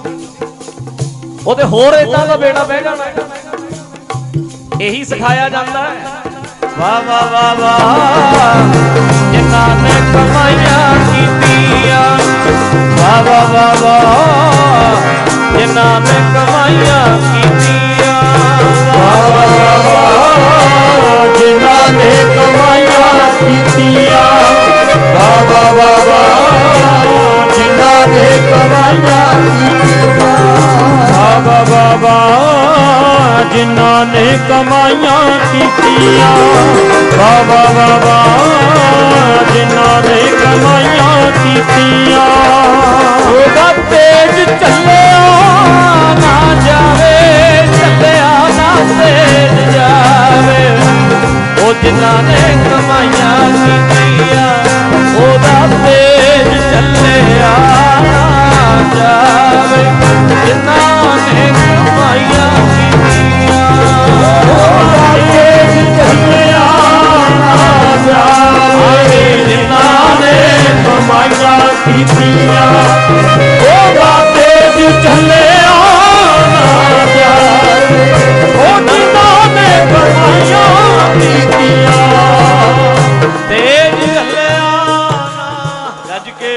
ਉਹ ਤੇ ਹੋਰ ਏਦਾਂ ਦਾ ਬੇੜਾ ਬਹਿ ਜਾਣਾ। ਇਹੀ ਸਿਖਾਇਆ ਜਾਂਦਾ ਹੈ। ਵਾਹ ਵਾਹ ਵਾਹ ਵਾਹ, ਜਿਨ੍ਹਾਂ ਨੇ ਕਮਾਈਆਂ ਕੀਤੀਆਂ, ਵਾਹ ਵਾਹ ਵਾਹ ਵਾਹ, ਜਿਨ੍ਹਾਂ ਨੇ ਕਮਾਈਆਂ ਕੀਤੀਆਂ, ਵਾਹ ਵਾਹ ਵਾਹ, ਜਿਨ੍ਹਾਂ ਨੇ ਕਮਾਈਆਂ ਕੀਤੀਆਂ, ਵਾਹ ਵਾਹ ਵਾਹ, ਜਿਨ੍ਹਾਂ ਨੇ ਕਮਾਈਆਂ ਕੀਤੀਆਂ, ਵਾਹ ਵਾਹ ਵਾਹ, ਜਿਨ੍ਹਾਂ ਨੇ ਕਮਾਈਆਂ ਕੀਤੀਆਂ, ਵਾਹ ਵਾਹ ਵਾਹ, ਜਿਨ੍ਹਾਂ ਨੇ ਕਮਾਈਆਂ ਕੀਤੀਆਂ। ਉਹਦਾ ਤੇਜ ਚੱਲਿਆ ਨਾ ਜਾਵੇ, ਚੱਲਿਆ ਨਾ ਤੇਜ ਜਾਵੇ, ਉਹ ਜਿਨ੍ਹਾਂ ਨੇ ਕਮਾਈਆਂ ਕੀਤੀਆਂ, ਉਹਦਾ ਤੇਜ ਚੱਲਿਆ ਨਾ ਜਾਵੇ, ਜਿਨ੍ਹਾਂ ਨੇ ਕਮਾਈਆਂ ਕੀਤੀਆਂ, ਉਹਦਾ ਤੇਜ ਚੱਲਿਆ ਨਾ ਜਾਵੇ, ਜਿਨ੍ਹਾਂ ਨੇ ਕਮਾਈਆਂ ਕੀਤੀਆਂ, ਉਹਦਾ ਤੇਜ ਚੱਲਿਆ ਨਾ ਜਾਵੇ, ਉਹ ਜਿਨ੍ਹਾਂ ਨੇ ਕਮਾਈਆਂ ਕੀਤੀਆਂ, ਤੇਜ ਚੱਲਿਆ ਨਾ। ਗੱਜ ਕੇ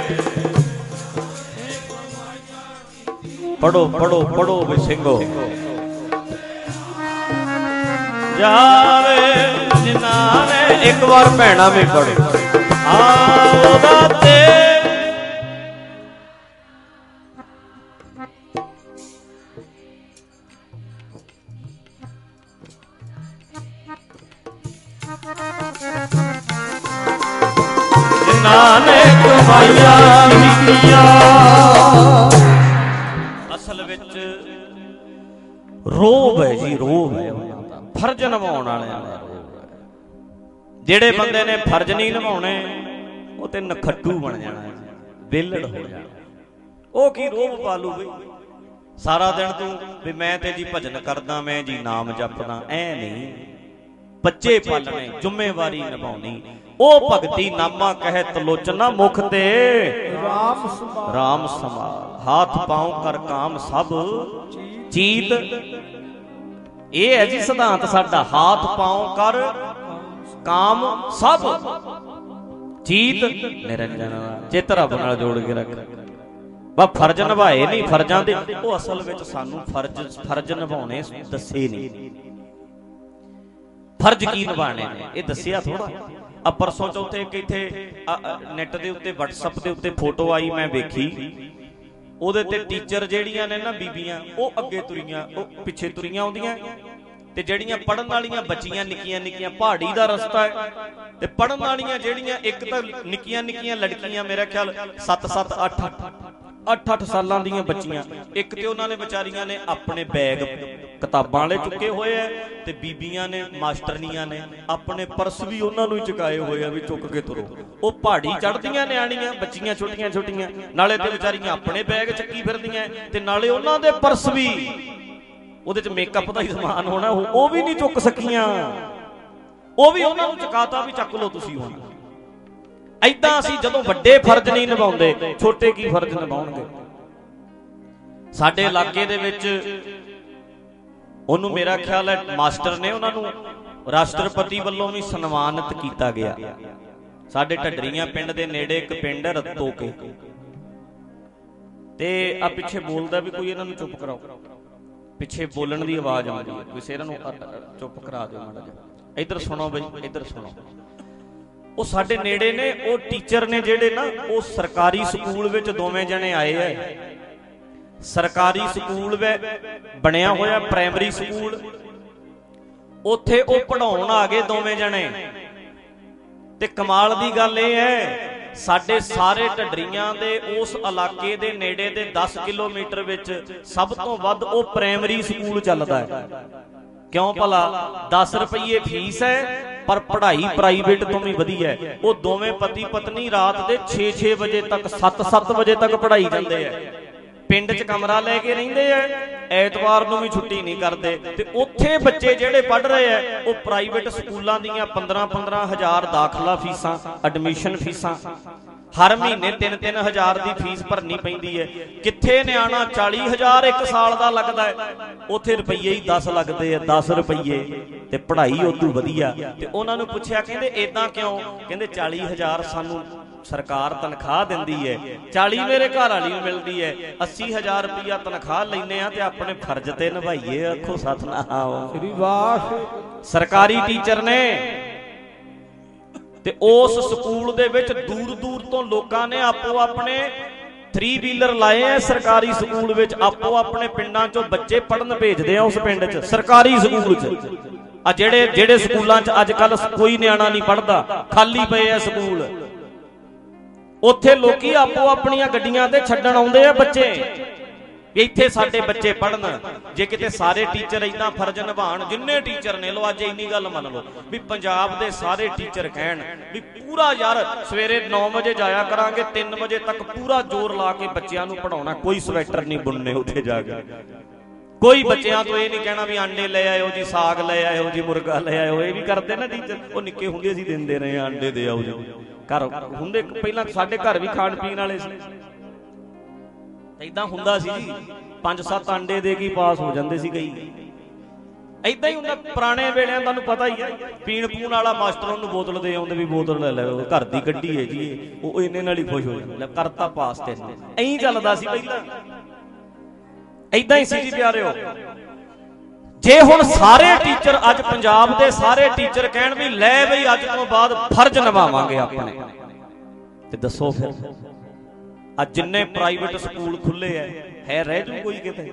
ਪੜੋ ਪੜੋ ਪੜੋ ਵੀ ਸਿੰਘੋ। ਜਾਵੇ ਜਿਨ੍ਹਾਂ ਨੇ, ਇੱਕ ਵਾਰ ਭੈਣਾ ਵੀ ਪੜੋ, ਉਹਦਾ ਤੇ ਜਿਨ੍ਹਾਂ ਨੇ ਕਮਾਈਆਂ ਕੀਤੀਆਂ। ਅਸਲ ਵਿੱਚ ਰੋਬ ਹੈ ਜੀ, ਰੋਬ ਹੈ ਫਰਜ਼ ਨਿਭਾਉਣ ਵਾਲਿਆਂ ਦਾ ਰੋਬ ਹੈ। ਜਿਹੜੇ ਬੰਦੇ ਨੇ ਫਰਜ਼ ਨਹੀਂ ਨਿਭਾਉਣੇ, ਉਹ ਤੇ ਨਖੱਟੂ ਬਣ ਜਾਣਾ, ਵਿਹਲੜ ਹੋ ਜਾਣਾ। ਉਹ ਕੀ ਰੋਬ ਪਾਲੂ ਬਈ? ਸਾਰਾ ਦਿਨ ਤੂੰ ਵੀ ਮੈਂ ਤੇ ਜੀ ਭਜਨ ਕਰਦਾ, ਮੈਂ ਜੀ ਨਾਮ ਜਪਦਾ, ਐ ਨਹੀਂ। ਬੱਚੇ ਪਾਲਣੇ, ਜ਼ਿੰਮੇਵਾਰੀ ਨਿਭਾਉਣੀ। ਉਹ ਭਗਤੀ ਨਾਮਾ ਕਹਿਤ ਲੋਚਨਾ, ਮੁਖ ਤੇ ਰਾਮ ਸਮਾਲ, ਹਾਥ ਪਾਉ ਕਰ ਕਾਮ ਸਭ ਚੀਤ। ਇਹ ਹੈ ਜੀ ਸਿਧਾਂਤ ਸਾਡਾ, ਹਾਥ ਪਾਉ ਕਰ ਕਾਮ ਸਭ ਚੀਤ ਨਿਰੰਜਨ। ਚਿੱਤ ਰੱਬ ਨਾਲ ਜੋੜ ਕੇ ਰੱਖ। ਬਸ ਫਰਜ਼ ਨਿਭਾਏ ਨਹੀਂ, ਫਰਜ਼ਾਂ ਦੇ ਉਹ ਅਸਲ ਵਿੱਚ ਸਾਨੂੰ ਫਰਜ਼ ਨਿਭਾਉਣੇ ਦੱਸੇ ਨਹੀਂ। ਫਰਜ਼ ਕੀ ਨਿਭਾਣੇ ਨੇ ਇਹ ਦੱਸਿਆ ਥੋੜਾ। ਆ ਪਰਸੋਂ ਚੌਥੇ ਇੱਥੇ ਨੈਟ ਦੇ ਉੱਤੇ WhatsApp ਦੇ ਉੱਤੇ ਫੋਟੋ ਆਈ, ਮੈਂ ਵੇਖੀ। ਉਹਦੇ ਤੇ ਟੀਚਰ ਜਿਹੜੀਆਂ ਨੇ ਨਾ ਬੀਬੀਆਂ, ਉਹ ਅੱਗੇ ਤੁਰੀਆਂ, ਉਹ ਪਿੱਛੇ ਤੁਰੀਆਂ ਆਉਂਦੀਆਂ, ਤੇ ਜਿਹੜੀਆਂ ਪੜਨ ਵਾਲੀਆਂ ਬੱਚੀਆਂ ਨਿੱਕੀਆਂ ਨਿੱਕੀਆਂ, ਪਹਾੜੀ ਦਾ ਰਸਤਾ ਹੈ, ਤੇ ਪੜਨ ਵਾਲੀਆਂ ਜਿਹੜੀਆਂ, ਇੱਕ ਤਾਂ ਨਿੱਕੀਆਂ ਨਿੱਕੀਆਂ ਲੜਕੀਆਂ, ਮੇਰਾ ਖਿਆਲ 7-7, 8 8-8 ਸਾਲਾਂ ਦੀਆਂ ਬੱਚੀਆਂ। ਇੱਕ ਤੇ ਉਹਨਾਂ ਨੇ ਵਿਚਾਰੀਆਂ ਨੇ ਆਪਣੇ ਬੈਗ ਕਿਤਾਬਾਂ ਵਾਲੇ ਚੁੱਕੇ ਹੋਏ ਆ, ਤੇ ਬੀਬੀਆਂ ਨੇ ਮਾਸਟਰਨੀਆਂ ਨੇ ਆਪਣੇ ਪਰਸ ਵੀ ਉਹਨਾਂ ਨੂੰ ਹੀ ਚੁਕਾਏ ਹੋਏ ਆ ਵੀ ਚੁੱਕ ਕੇ ਤੁਰੋ। ਉਹ ਪਹਾੜੀ ਚੜ੍ਹਦੀਆਂ ਨਿਆਣੀਆਂ ਬੱਚੀਆਂ ਛੋਟੀਆਂ ਛੋਟੀਆਂ, ਨਾਲੇ ਤੇ ਵਿਚਾਰੀਆਂ ਆਪਣੇ ਬੈਗ ਚੱਕੀ ਫਿਰਦੀਆਂ, ਤੇ ਨਾਲੇ ਉਹਨਾਂ ਦੇ ਪਰਸ ਵੀ ਉਹਦੇ 'ਚ ਮੇਕਅਪ ਦਾ ਹੀ ਸਮਾਨ ਹੋਣਾ, ਉਹ ਵੀ ਨਹੀਂ ਚੁੱਕ ਸਕੀਆਂ। ਉਹ ਵੀ ਉਹਨਾਂ ਨੂੰ ਚੁਕਾਤਾ ਵੀ ਚੱਕ ਲਓ ਤੁਸੀਂ। ਹੁਣ ਏਦਾਂ ਅਸੀਂ ਜਦੋਂ ਵੱਡੇ ਫਰਜ਼ ਨਹੀਂ ਨਿਭਾਉਂਦੇ, ਛੋਟੇ ਕੀ ਫਰਜ਼ ਨਿਭਾਉਣਗੇ। ਸਾਡੇ ਇਲਾਕੇ ਦੇ ਵਿੱਚ ਉਹਨੂੰ ਮੇਰਾ ਖਿਆਲ ਹੈ ਮਾਸਟਰ ਨੇ ਉਹਨਾਂ ਨੂੰ ਰਾਸ਼ਟਰਪਤੀ ਵੱਲੋਂ ਵੀ ਸਨਮਾਨਿਤ ਕੀਤਾ ਗਿਆ। ਸਾਡੇ ਢੱਡਰੀਆਂ ਪਿੰਡ ਦੇ ਨੇੜੇ ਇੱਕ ਪਿੰਡ ਹੈ ਰਤੋਕੇ, ਤੇ ਆ ਪਿੱਛੇ ਬੋਲਦਾ ਵੀ ਕੋਈ ਇਹਨਾਂ ਨੂੰ ਚੁੱਪ ਕਰਾਓ, ਪਿੱਛੇ ਬੋਲਣ ਦੀ ਆਵਾਜ਼ ਆਉਂਦੀ ਹੈ, ਕਿਸੇ ਇਹਨਾਂ ਨੂੰ ਚੁੱਪ ਕਰਾ ਦਿਓ ਮਾੜਾ ਜਿਹਾ। ਇੱਧਰ ਸੁਣੋ ਬਈ, ਇੱਧਰ ਸੁਣੋ। ਉਹ ਸਾਡੇ ਨੇੜੇ ਨੇ, ਉਹ ਟੀਚਰ ਨੇ ਜਿਹੜੇ ਨਾ, ਉਹ ਸਰਕਾਰੀ ਸਕੂਲ ਵਿੱਚ ਦੋਵੇਂ ਜਣੇ ਆਏ ਐ। ਸਰਕਾਰੀ ਸਕੂਲ ਬਣਿਆ ਹੋਇਆ ਪ੍ਰਾਇਮਰੀ ਸਕੂਲ, ਉੱਥੇ ਉਹ ਪੜ੍ਹਾਉਣ ਆ ਗਏ ਦੋਵੇਂ ਜਣੇ। ਤੇ ਕਮਾਲ ਦੀ ਗੱਲ ਇਹ ਹੈ, ਸਾਡੇ ਸਾਰੇ ਢੱਡਰੀਆਂ ਦੇ ਉਸ ਇਲਾਕੇ ਦੇ ਨੇੜੇ ਦੇ 10 ਕਿਲੋਮੀਟਰ ਵਿੱਚ ਸਭ ਤੋਂ ਵੱਧ ਉਹ ਪ੍ਰਾਇਮਰੀ ਸਕੂਲ ਚੱਲਦਾ ਹੈ। ਕਿਉਂ ਭਲਾ? 10 ਰੁਪਏ ਫੀਸ ਹੈ, ਪਰ ਪੜ੍ਹਾਈ ਪ੍ਰਾਈਵੇਟ ਤੋਂ ਵੀ ਵਧੀਆ ਹੈ। ਉਹ ਦੋਵੇਂ ਪਤੀ ਪਤਨੀ ਰਾਤ ਦੇ 6-6 ਵਜੇ ਤੱਕ 7-7 ਵਜੇ ਤੱਕ ਪੜ੍ਹਾਈ ਜਾਂਦੇ ਆ। ਪਿੰਡ 'ਚ ਕਮਰਾ ਲੈ ਕੇ ਰਹਿੰਦੇ ਆ, ਐਤਵਾਰ ਨੂੰ ਵੀ ਛੁੱਟੀ ਨਹੀਂ ਕਰਦੇ। ਤੇ ਉੱਥੇ ਬੱਚੇ ਜਿਹੜੇ ਪੜ੍ਹ ਰਹੇ ਆ, ਉਹ ਪ੍ਰਾਈਵੇਟ ਸਕੂਲਾਂ ਦੀਆਂ 15-15 ਹਜ਼ਾਰ ਦਾਖਲਾ ਫੀਸਾਂ, ਐਡਮਿਸ਼ਨ ਫੀਸਾਂ, ਹਰ ਮਹੀਨੇ 3-3 ਹਜ਼ਾਰ ਦੀ ਫੀਸ ਭਰਨੀ ਪੈਂਦੀ ਹੈ। ਕਿੱਥੇ ਨਿਆਣਾ 40 ਹਜ਼ਾਰ ਇੱਕ ਸਾਲ ਦਾ ਲੱਗਦਾ ਹੈ, ਉੱਥੇ ਰੁਪਈਏ ਹੀ 10 ਲੱਗਦੇ ਆ, 10 ਰੁਪਈਏ, ਤੇ ਪੜ੍ਹਾਈ ਉਦੋਂ ਵਧੀਆ। ਤੇ ਉਹਨਾਂ ਨੂੰ ਪੁੱਛਿਆ, ਕਹਿੰਦੇ ਏਦਾਂ ਕਿਉਂ? ਕਹਿੰਦੇ 40 ਹਜ਼ਾਰ ਸਾਨੂੰ ਸਰਕਾਰ ਤਨਖਾਹ ਦਿੰਦੀ ਹੈ, 40 ਮੇਰੇ ਘਰ ਵਾਲੀ ਨੂੰ ਮਿਲਦੀ ਹੈ, 80 ਹਜ਼ਾਰ ਰੁਪਈਆ ਤਨਖਾਹ ਲੈਂਦੇ ਆ, ਤੇ ਆਪਣੇ ਫਰਜ਼ ਤੇ ਨਿਭਾਈਏ। ਆਖੋ ਸਤਨਾਮ ਸ੍ਰੀ ਵਾਹਿਗੁਰੂ। ਸਰਕਾਰੀ ਟੀਚਰ ਨੇ, ਤੇ ਉਸ ਸਕੂਲ ਦੇ ਵਿੱਚ ਦੂਰ ਦੂਰ ਤੋਂ ਲੋਕਾਂ ਨੇ ਆਪੋ ਆਪਣੇ 3 ਵੀਲਰ ਲਾਏ ਆ। ਸਰਕਾਰੀ ਸਕੂਲ ਵਿੱਚ ਆਪੋ ਆਪਣੇ ਪਿੰਡਾਂ ਚੋਂ ਬੱਚੇ ਪੜ੍ਹਨ ਭੇਜਦੇ ਆ। ਉਸ ਪਿੰਡ 'ਚ ਸਰਕਾਰੀ ਸਕੂਲ 'ਚ ਆ ਜਿਹੜੇ ਸਕੂਲਾਂ 'ਚ ਅੱਜ ਕੱਲ ਕੋਈ ਨਿਆਣਾ ਨਹੀਂ ਪੜ੍ਹਦਾ, ਖਾਲੀ ਪਏ ਆ ਸਕੂਲ, ਉੱਥੇ ਲੋਕੀ ਆਪੋ ਆਪਣੀਆਂ ਗੱਡੀਆਂ ਤੇ ਛੱਡਣ ਆਉਂਦੇ ਆ ਬੱਚੇ, ਇੱਥੇ ਸਾਡੇ ਬੱਚੇ ਪੜ੍ਹਨ। ਜੇ ਕਿਤੇ ਸਾਰੇ ਟੀਚਰ ਏਦਾਂ ਫਰਜ਼ ਨਿਭਾਉਣ, ਜਿੰਨੇ ਟੀਚਰ ਨੇ, ਲੋ ਅੱਜ ਇੰਨੀ ਗੱਲ ਮੰਨ ਲਓ ਵੀ ਪੰਜਾਬ ਦੇ ਸਾਰੇ ਟੀਚਰ ਕਹਿਣ ਵੀ ਪੂਰਾ ਯਾਰ ਸਵੇਰੇ 9 ਵਜੇ ਜਾਇਆ ਕਰਾਂਗੇ, 3 ਵਜੇ ਤੱਕ ਪੂਰਾ ਜ਼ੋਰ ਲਾ ਕੇ ਬੱਚਿਆਂ ਨੂੰ ਪੜ੍ਹਾਉਣਾ, ਕੋਈ ਸਵੈਟਰ ਨਹੀਂ ਬੁਣਨੇ ਉੱਥੇ ਜਾ ਕੇ, ਕੋਈ ਬੱਚਿਆਂ ਤੋਂ ਇਹ ਨਹੀਂ ਕਹਿਣਾ ਵੀ ਆਂਡੇ ਲੈ ਆਇਓ ਜੀ, ਸਾਗ ਲੈ ਆਇਓ ਜੀ, ਮੁਰਗਾ ਲੈ ਆਇਓ। ਇਹ ਵੀ ਕਰਦੇ ਨਾ ਟੀਚਰ, ਉਹ ਨਿੱਕੇ ਹੁੰਦੇ ਅਸੀਂ ਦਿੰਦੇ ਰਹੇ ਆਂਡੇ ਦੇ ਆਓ ਜੀ। ਘਰ ਹੁੰਦੇ ਪਹਿਲਾਂ ਸਾਡੇ ਘਰ ਵੀ ਖਾਣ ਪੀਣ ਵਾਲੇ ਸੀ, ਏਦਾਂ ਹੁੰਦਾ ਸੀ ਜੀ, 5-7 ਆਂਡੇ ਦੇ ਕੇ ਪਾਸ ਹੋ ਜਾਂਦੇ ਸੀ ਕਈ। ਏਦਾਂ ਹੀ ਹੁੰਦਾ ਪੁਰਾਣੇ ਵੇਲਿਆਂ, ਤੁਹਾਨੂੰ ਪਤਾ ਹੀ ਹੈ, ਪੀਣ ਪੂਣ ਵਾਲਾ ਮਾਸਟਰ ਉਹਨੂੰ ਬੋਤਲ ਦੇ ਆਉਂਦੇ ਵੀ ਬੋਤਲ ਲੈ ਲਓ, ਘਰ ਦੀ ਗੱਡੀ ਹੈ ਜੀ, ਉਹ ਇੰਨੇ ਨਾਲ ਹੀ ਖੁਸ਼ ਹੋ ਜਾਂਦਾ, ਕਰਤਾ ਪਾਸ। ਤੇ ਐਂ ਚੱਲਦਾ ਸੀ ਪਹਿਲਾਂ, ਏਦਾਂ ਹੀ ਸੀ ਜੀ ਪਿਆਰਿਓ। ਜੇ ਹੁਣ ਸਾਰੇ ਟੀਚਰ, ਅੱਜ ਪੰਜਾਬ ਦੇ ਸਾਰੇ ਟੀਚਰ ਕਹਿਣ ਵੀ ਲੈ ਬਈ ਅੱਜ ਤੋਂ ਬਾਅਦ ਫਰਜ਼ ਨਿਭਾਵਾਂਗੇ ਆਪਣੇ, ਤੇ ਦੱਸੋ ਫਿਰ ਅੱਜ ਜਿੰਨੇ ਪ੍ਰਾਈਵੇਟ ਸਕੂਲ ਖੁੱਲੇ ਹੈ ਰਹਿ ਜੂ ਕੋਈ ਕਿਤੇ?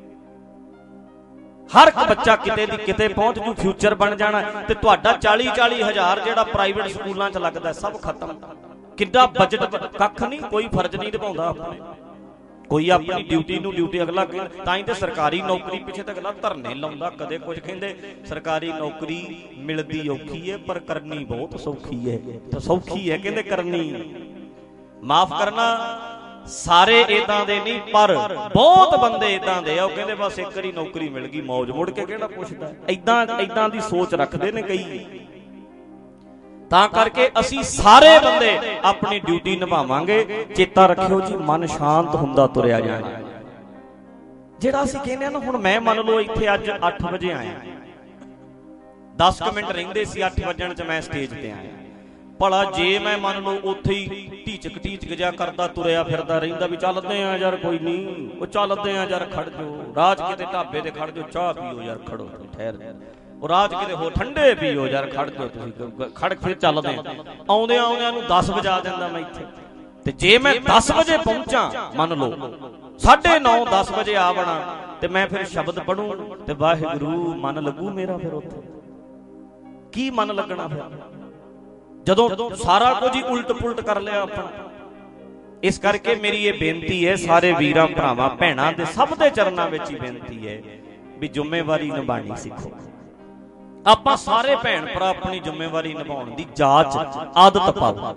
ਹਰ ਇੱਕ ਬੱਚਾ ਕਿਤੇ ਦੀ ਕਿਤੇ ਪਹੁੰਚ ਜੂ, ਫਿਊਚਰ ਬਣ ਜਾਣਾ। ਤੇ ਤੁਹਾਡਾ 40-40 ਹਜ਼ਾਰ ਜਿਹੜਾ ਪ੍ਰਾਈਵੇਟ ਸਕੂਲਾਂ 'ਚ ਲੱਗਦਾ, ਸਭ ਖਤਮ। ਕਿੱਡਾ ਬਜਟ, ਕੱਖ ਨਹੀਂ, ਕੋਈ ਫਰਜ਼ ਨਹੀਂ ਨਿਭਾਉਂਦਾ ਆਪਣੇ, ਕੋਈ ਆਪਣੀ ਡਿਊਟੀ ਨੂੰ ਡਿਊਟੀ। ਅਗਲਾ ਤਾਂ ਹੀ ਤੇ ਸਰਕਾਰੀ ਨੌਕਰੀ ਪਿੱਛੇ ਤਾਂ ਅਗਲਾ ਧਰਨੇ ਲਾਉਂਦਾ, ਕਦੇ ਕੁਝ ਕਹਿੰਦੇ ਸਰਕਾਰੀ ਨੌਕਰੀ ਮਿਲਦੀ ਔਖੀ ਹੈ ਪਰ ਕਰਨੀ ਬਹੁਤ ਸੌਖੀ ਹੈ। ਤਾਂ ਸੌਖੀ ਹੈ ਕਹਿੰਦੇ ਕਰਨੀ, ਮਾਫ ਕਰਨਾ, ਸਾਰੇ ਇਦਾਂ ਦੇ ਨਹੀਂ, ਪਰ ਬਹੁਤ ਬੰਦੇ ਇਦਾਂ ਦੇ ਆ, ਉਹ ਕਹਿੰਦੇ ਬਸ ਇੱਕ ਵਾਰੀ ਨੌਕਰੀ ਮਿਲ ਗਈ ਮੌਜ, ਮੁੜ ਕੇ ਕਿਹੜਾ ਪੁੱਛਦਾ। ਏਦਾਂ ਦੀ ਸੋਚ ਰੱਖਦੇ ਨੇ ਕਈ। ਤਾਂ ਕਰਕੇ ਅਸੀਂ ਸਾਰੇ ਬੰਦੇ ਆਪਣੀ ਡਿਊਟੀ ਨਿਭਾਵਾਂਗੇ। ਚੇਤਾ ਰੱਖਿਓ ਜੀ, ਮਨ ਸ਼ਾਂਤ ਹੁੰਦਾ ਤੁਰਿਆ ਜਾਣਾ। ਜਿਹੜਾ ਅਸੀਂ ਕਹਿੰਦੇ ਆ ਨਾ, ਹੁਣ ਮੈਂ ਮੰਨ ਲਓ ਇੱਥੇ ਅੱਜ 8 ਵਜੇ ਆਇਆ, 10 ਮਿੰਟ ਰਹਿੰਦੇ ਸੀ 8 ਵਜਣ 'ਚ ਮੈਂ ਸਟੇਜ ਤੇ ਆਇਆ। ਭਲਾ ਜੇ ਮੈਂ ਮੰਨ ਲਓ ਉੱਥੇ ਹੀ ਢੀਚਕ ਜਿਹਾ ਕਰਦਾ ਤੁਰਿਆ ਫਿਰਦਾ ਰਹਿੰਦਾ ਵੀ ਚੱਲਦੇ ਆ ਯਾਰ, ਕੋਈ ਨਹੀਂ, ਉਹ ਚੱਲਦੇ ਆ ਯਾਰ, ਖੜ ਜਾਓ ਰਾਜ ਕਿਤੇ ਢਾਬੇ ਤੇ, ਖੜ ਜਾਓ ਚਾਹ ਪੀਓ ਯਾਰ, ਖੜੋ ਠਹਿਰ, ਉਹ ਰਾਜ ਕਿਤੇ ਹੋ ਠੰਡੇ ਪੀਓ ਯਾਰ, ਖੜ ਜਾਓ ਤੁਸੀਂ, ਖੜ ਫਿਰ ਚੱਲਦੇ ਆ। ਆਉਂਦਿਆਂ ਨੂੰ 10 ਵਜਾ ਦਿੰਦਾ ਮੈਂ ਇੱਥੇ। ਤੇ ਜੇ ਮੈਂ 10 ਵਜੇ ਪਹੁੰਚਾਂ, ਮੰਨ ਲਓ 9:30 10 ਵਜੇ ਆ ਬਣਾ, ਤੇ ਮੈਂ ਫਿਰ ਸ਼ਬਦ ਪੜੂ ਤੇ ਵਾਹਿਗੁਰੂ ਮਨ ਲੱਗੂ ਮੇਰਾ। ਫਿਰ ਉੱਥੇ ਕੀ ਮਨ ਲੱਗਣਾ ਫਿਰ, ਜਦੋਂ ਸਾਰਾ ਕੁਝ ਹੀ ਉਲਟ ਪੁਲਟ ਕਰ ਲਿਆ ਆਪਣਾ। इस करके मेरी ये बेनती है सारे वीरां भरावां भैणां दे सब दे चरनां विच ही बेनती है भी जिम्मेवारी निभानी सीखो। आपां सारे भैण भरा अपनी जिम्मेवारी निभाउण दी जाच आदत पाओ।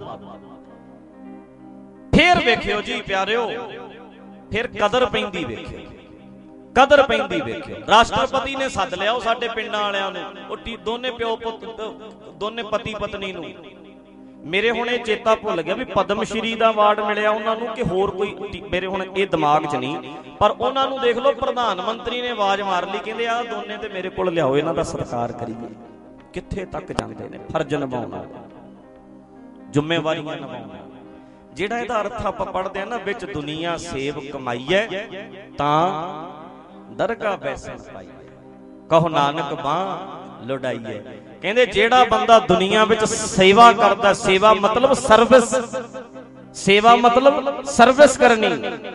फिर वेखियो जी प्यारिओ, फिर कदर पैंदी वेखियो, कदर पैंदी वेखियो। राष्ट्रपति ने सद लिया साडे पिंडां वालिआं नूं, ओह दोने प्यो पुत दोने पति पत्नी नूं। मेरे हुण ये चेता भुल गया भी पद्म श्री दा अवार्ड मिलिया उन्हां नूं कि होर कोई, मेरे हुण ये दिमाग च नहीं, पर उन्हां नूं देख लो प्रधानमंत्री ने आवाज मार ली, कहंदे आ दोने ते मेरे कोल लिआओ, इन्हां दा सत्कार करिए। कित्थे तक जांदे ने फर्ज निभाउणा, जिम्मेवारियां निभाउणा। जिहड़ा इहदा अर्थ आपां पढ़दे आ ना विच दुनिया सेव कमाईए तां दरगाह बैसन पाईए, कहो नानक बां लुटाईए। कहंदे जेड़ा बंदा दुनिया विच सेवा करदा, सेवा मतलब सर्विस, सेवा मतलब सर्विस करनी,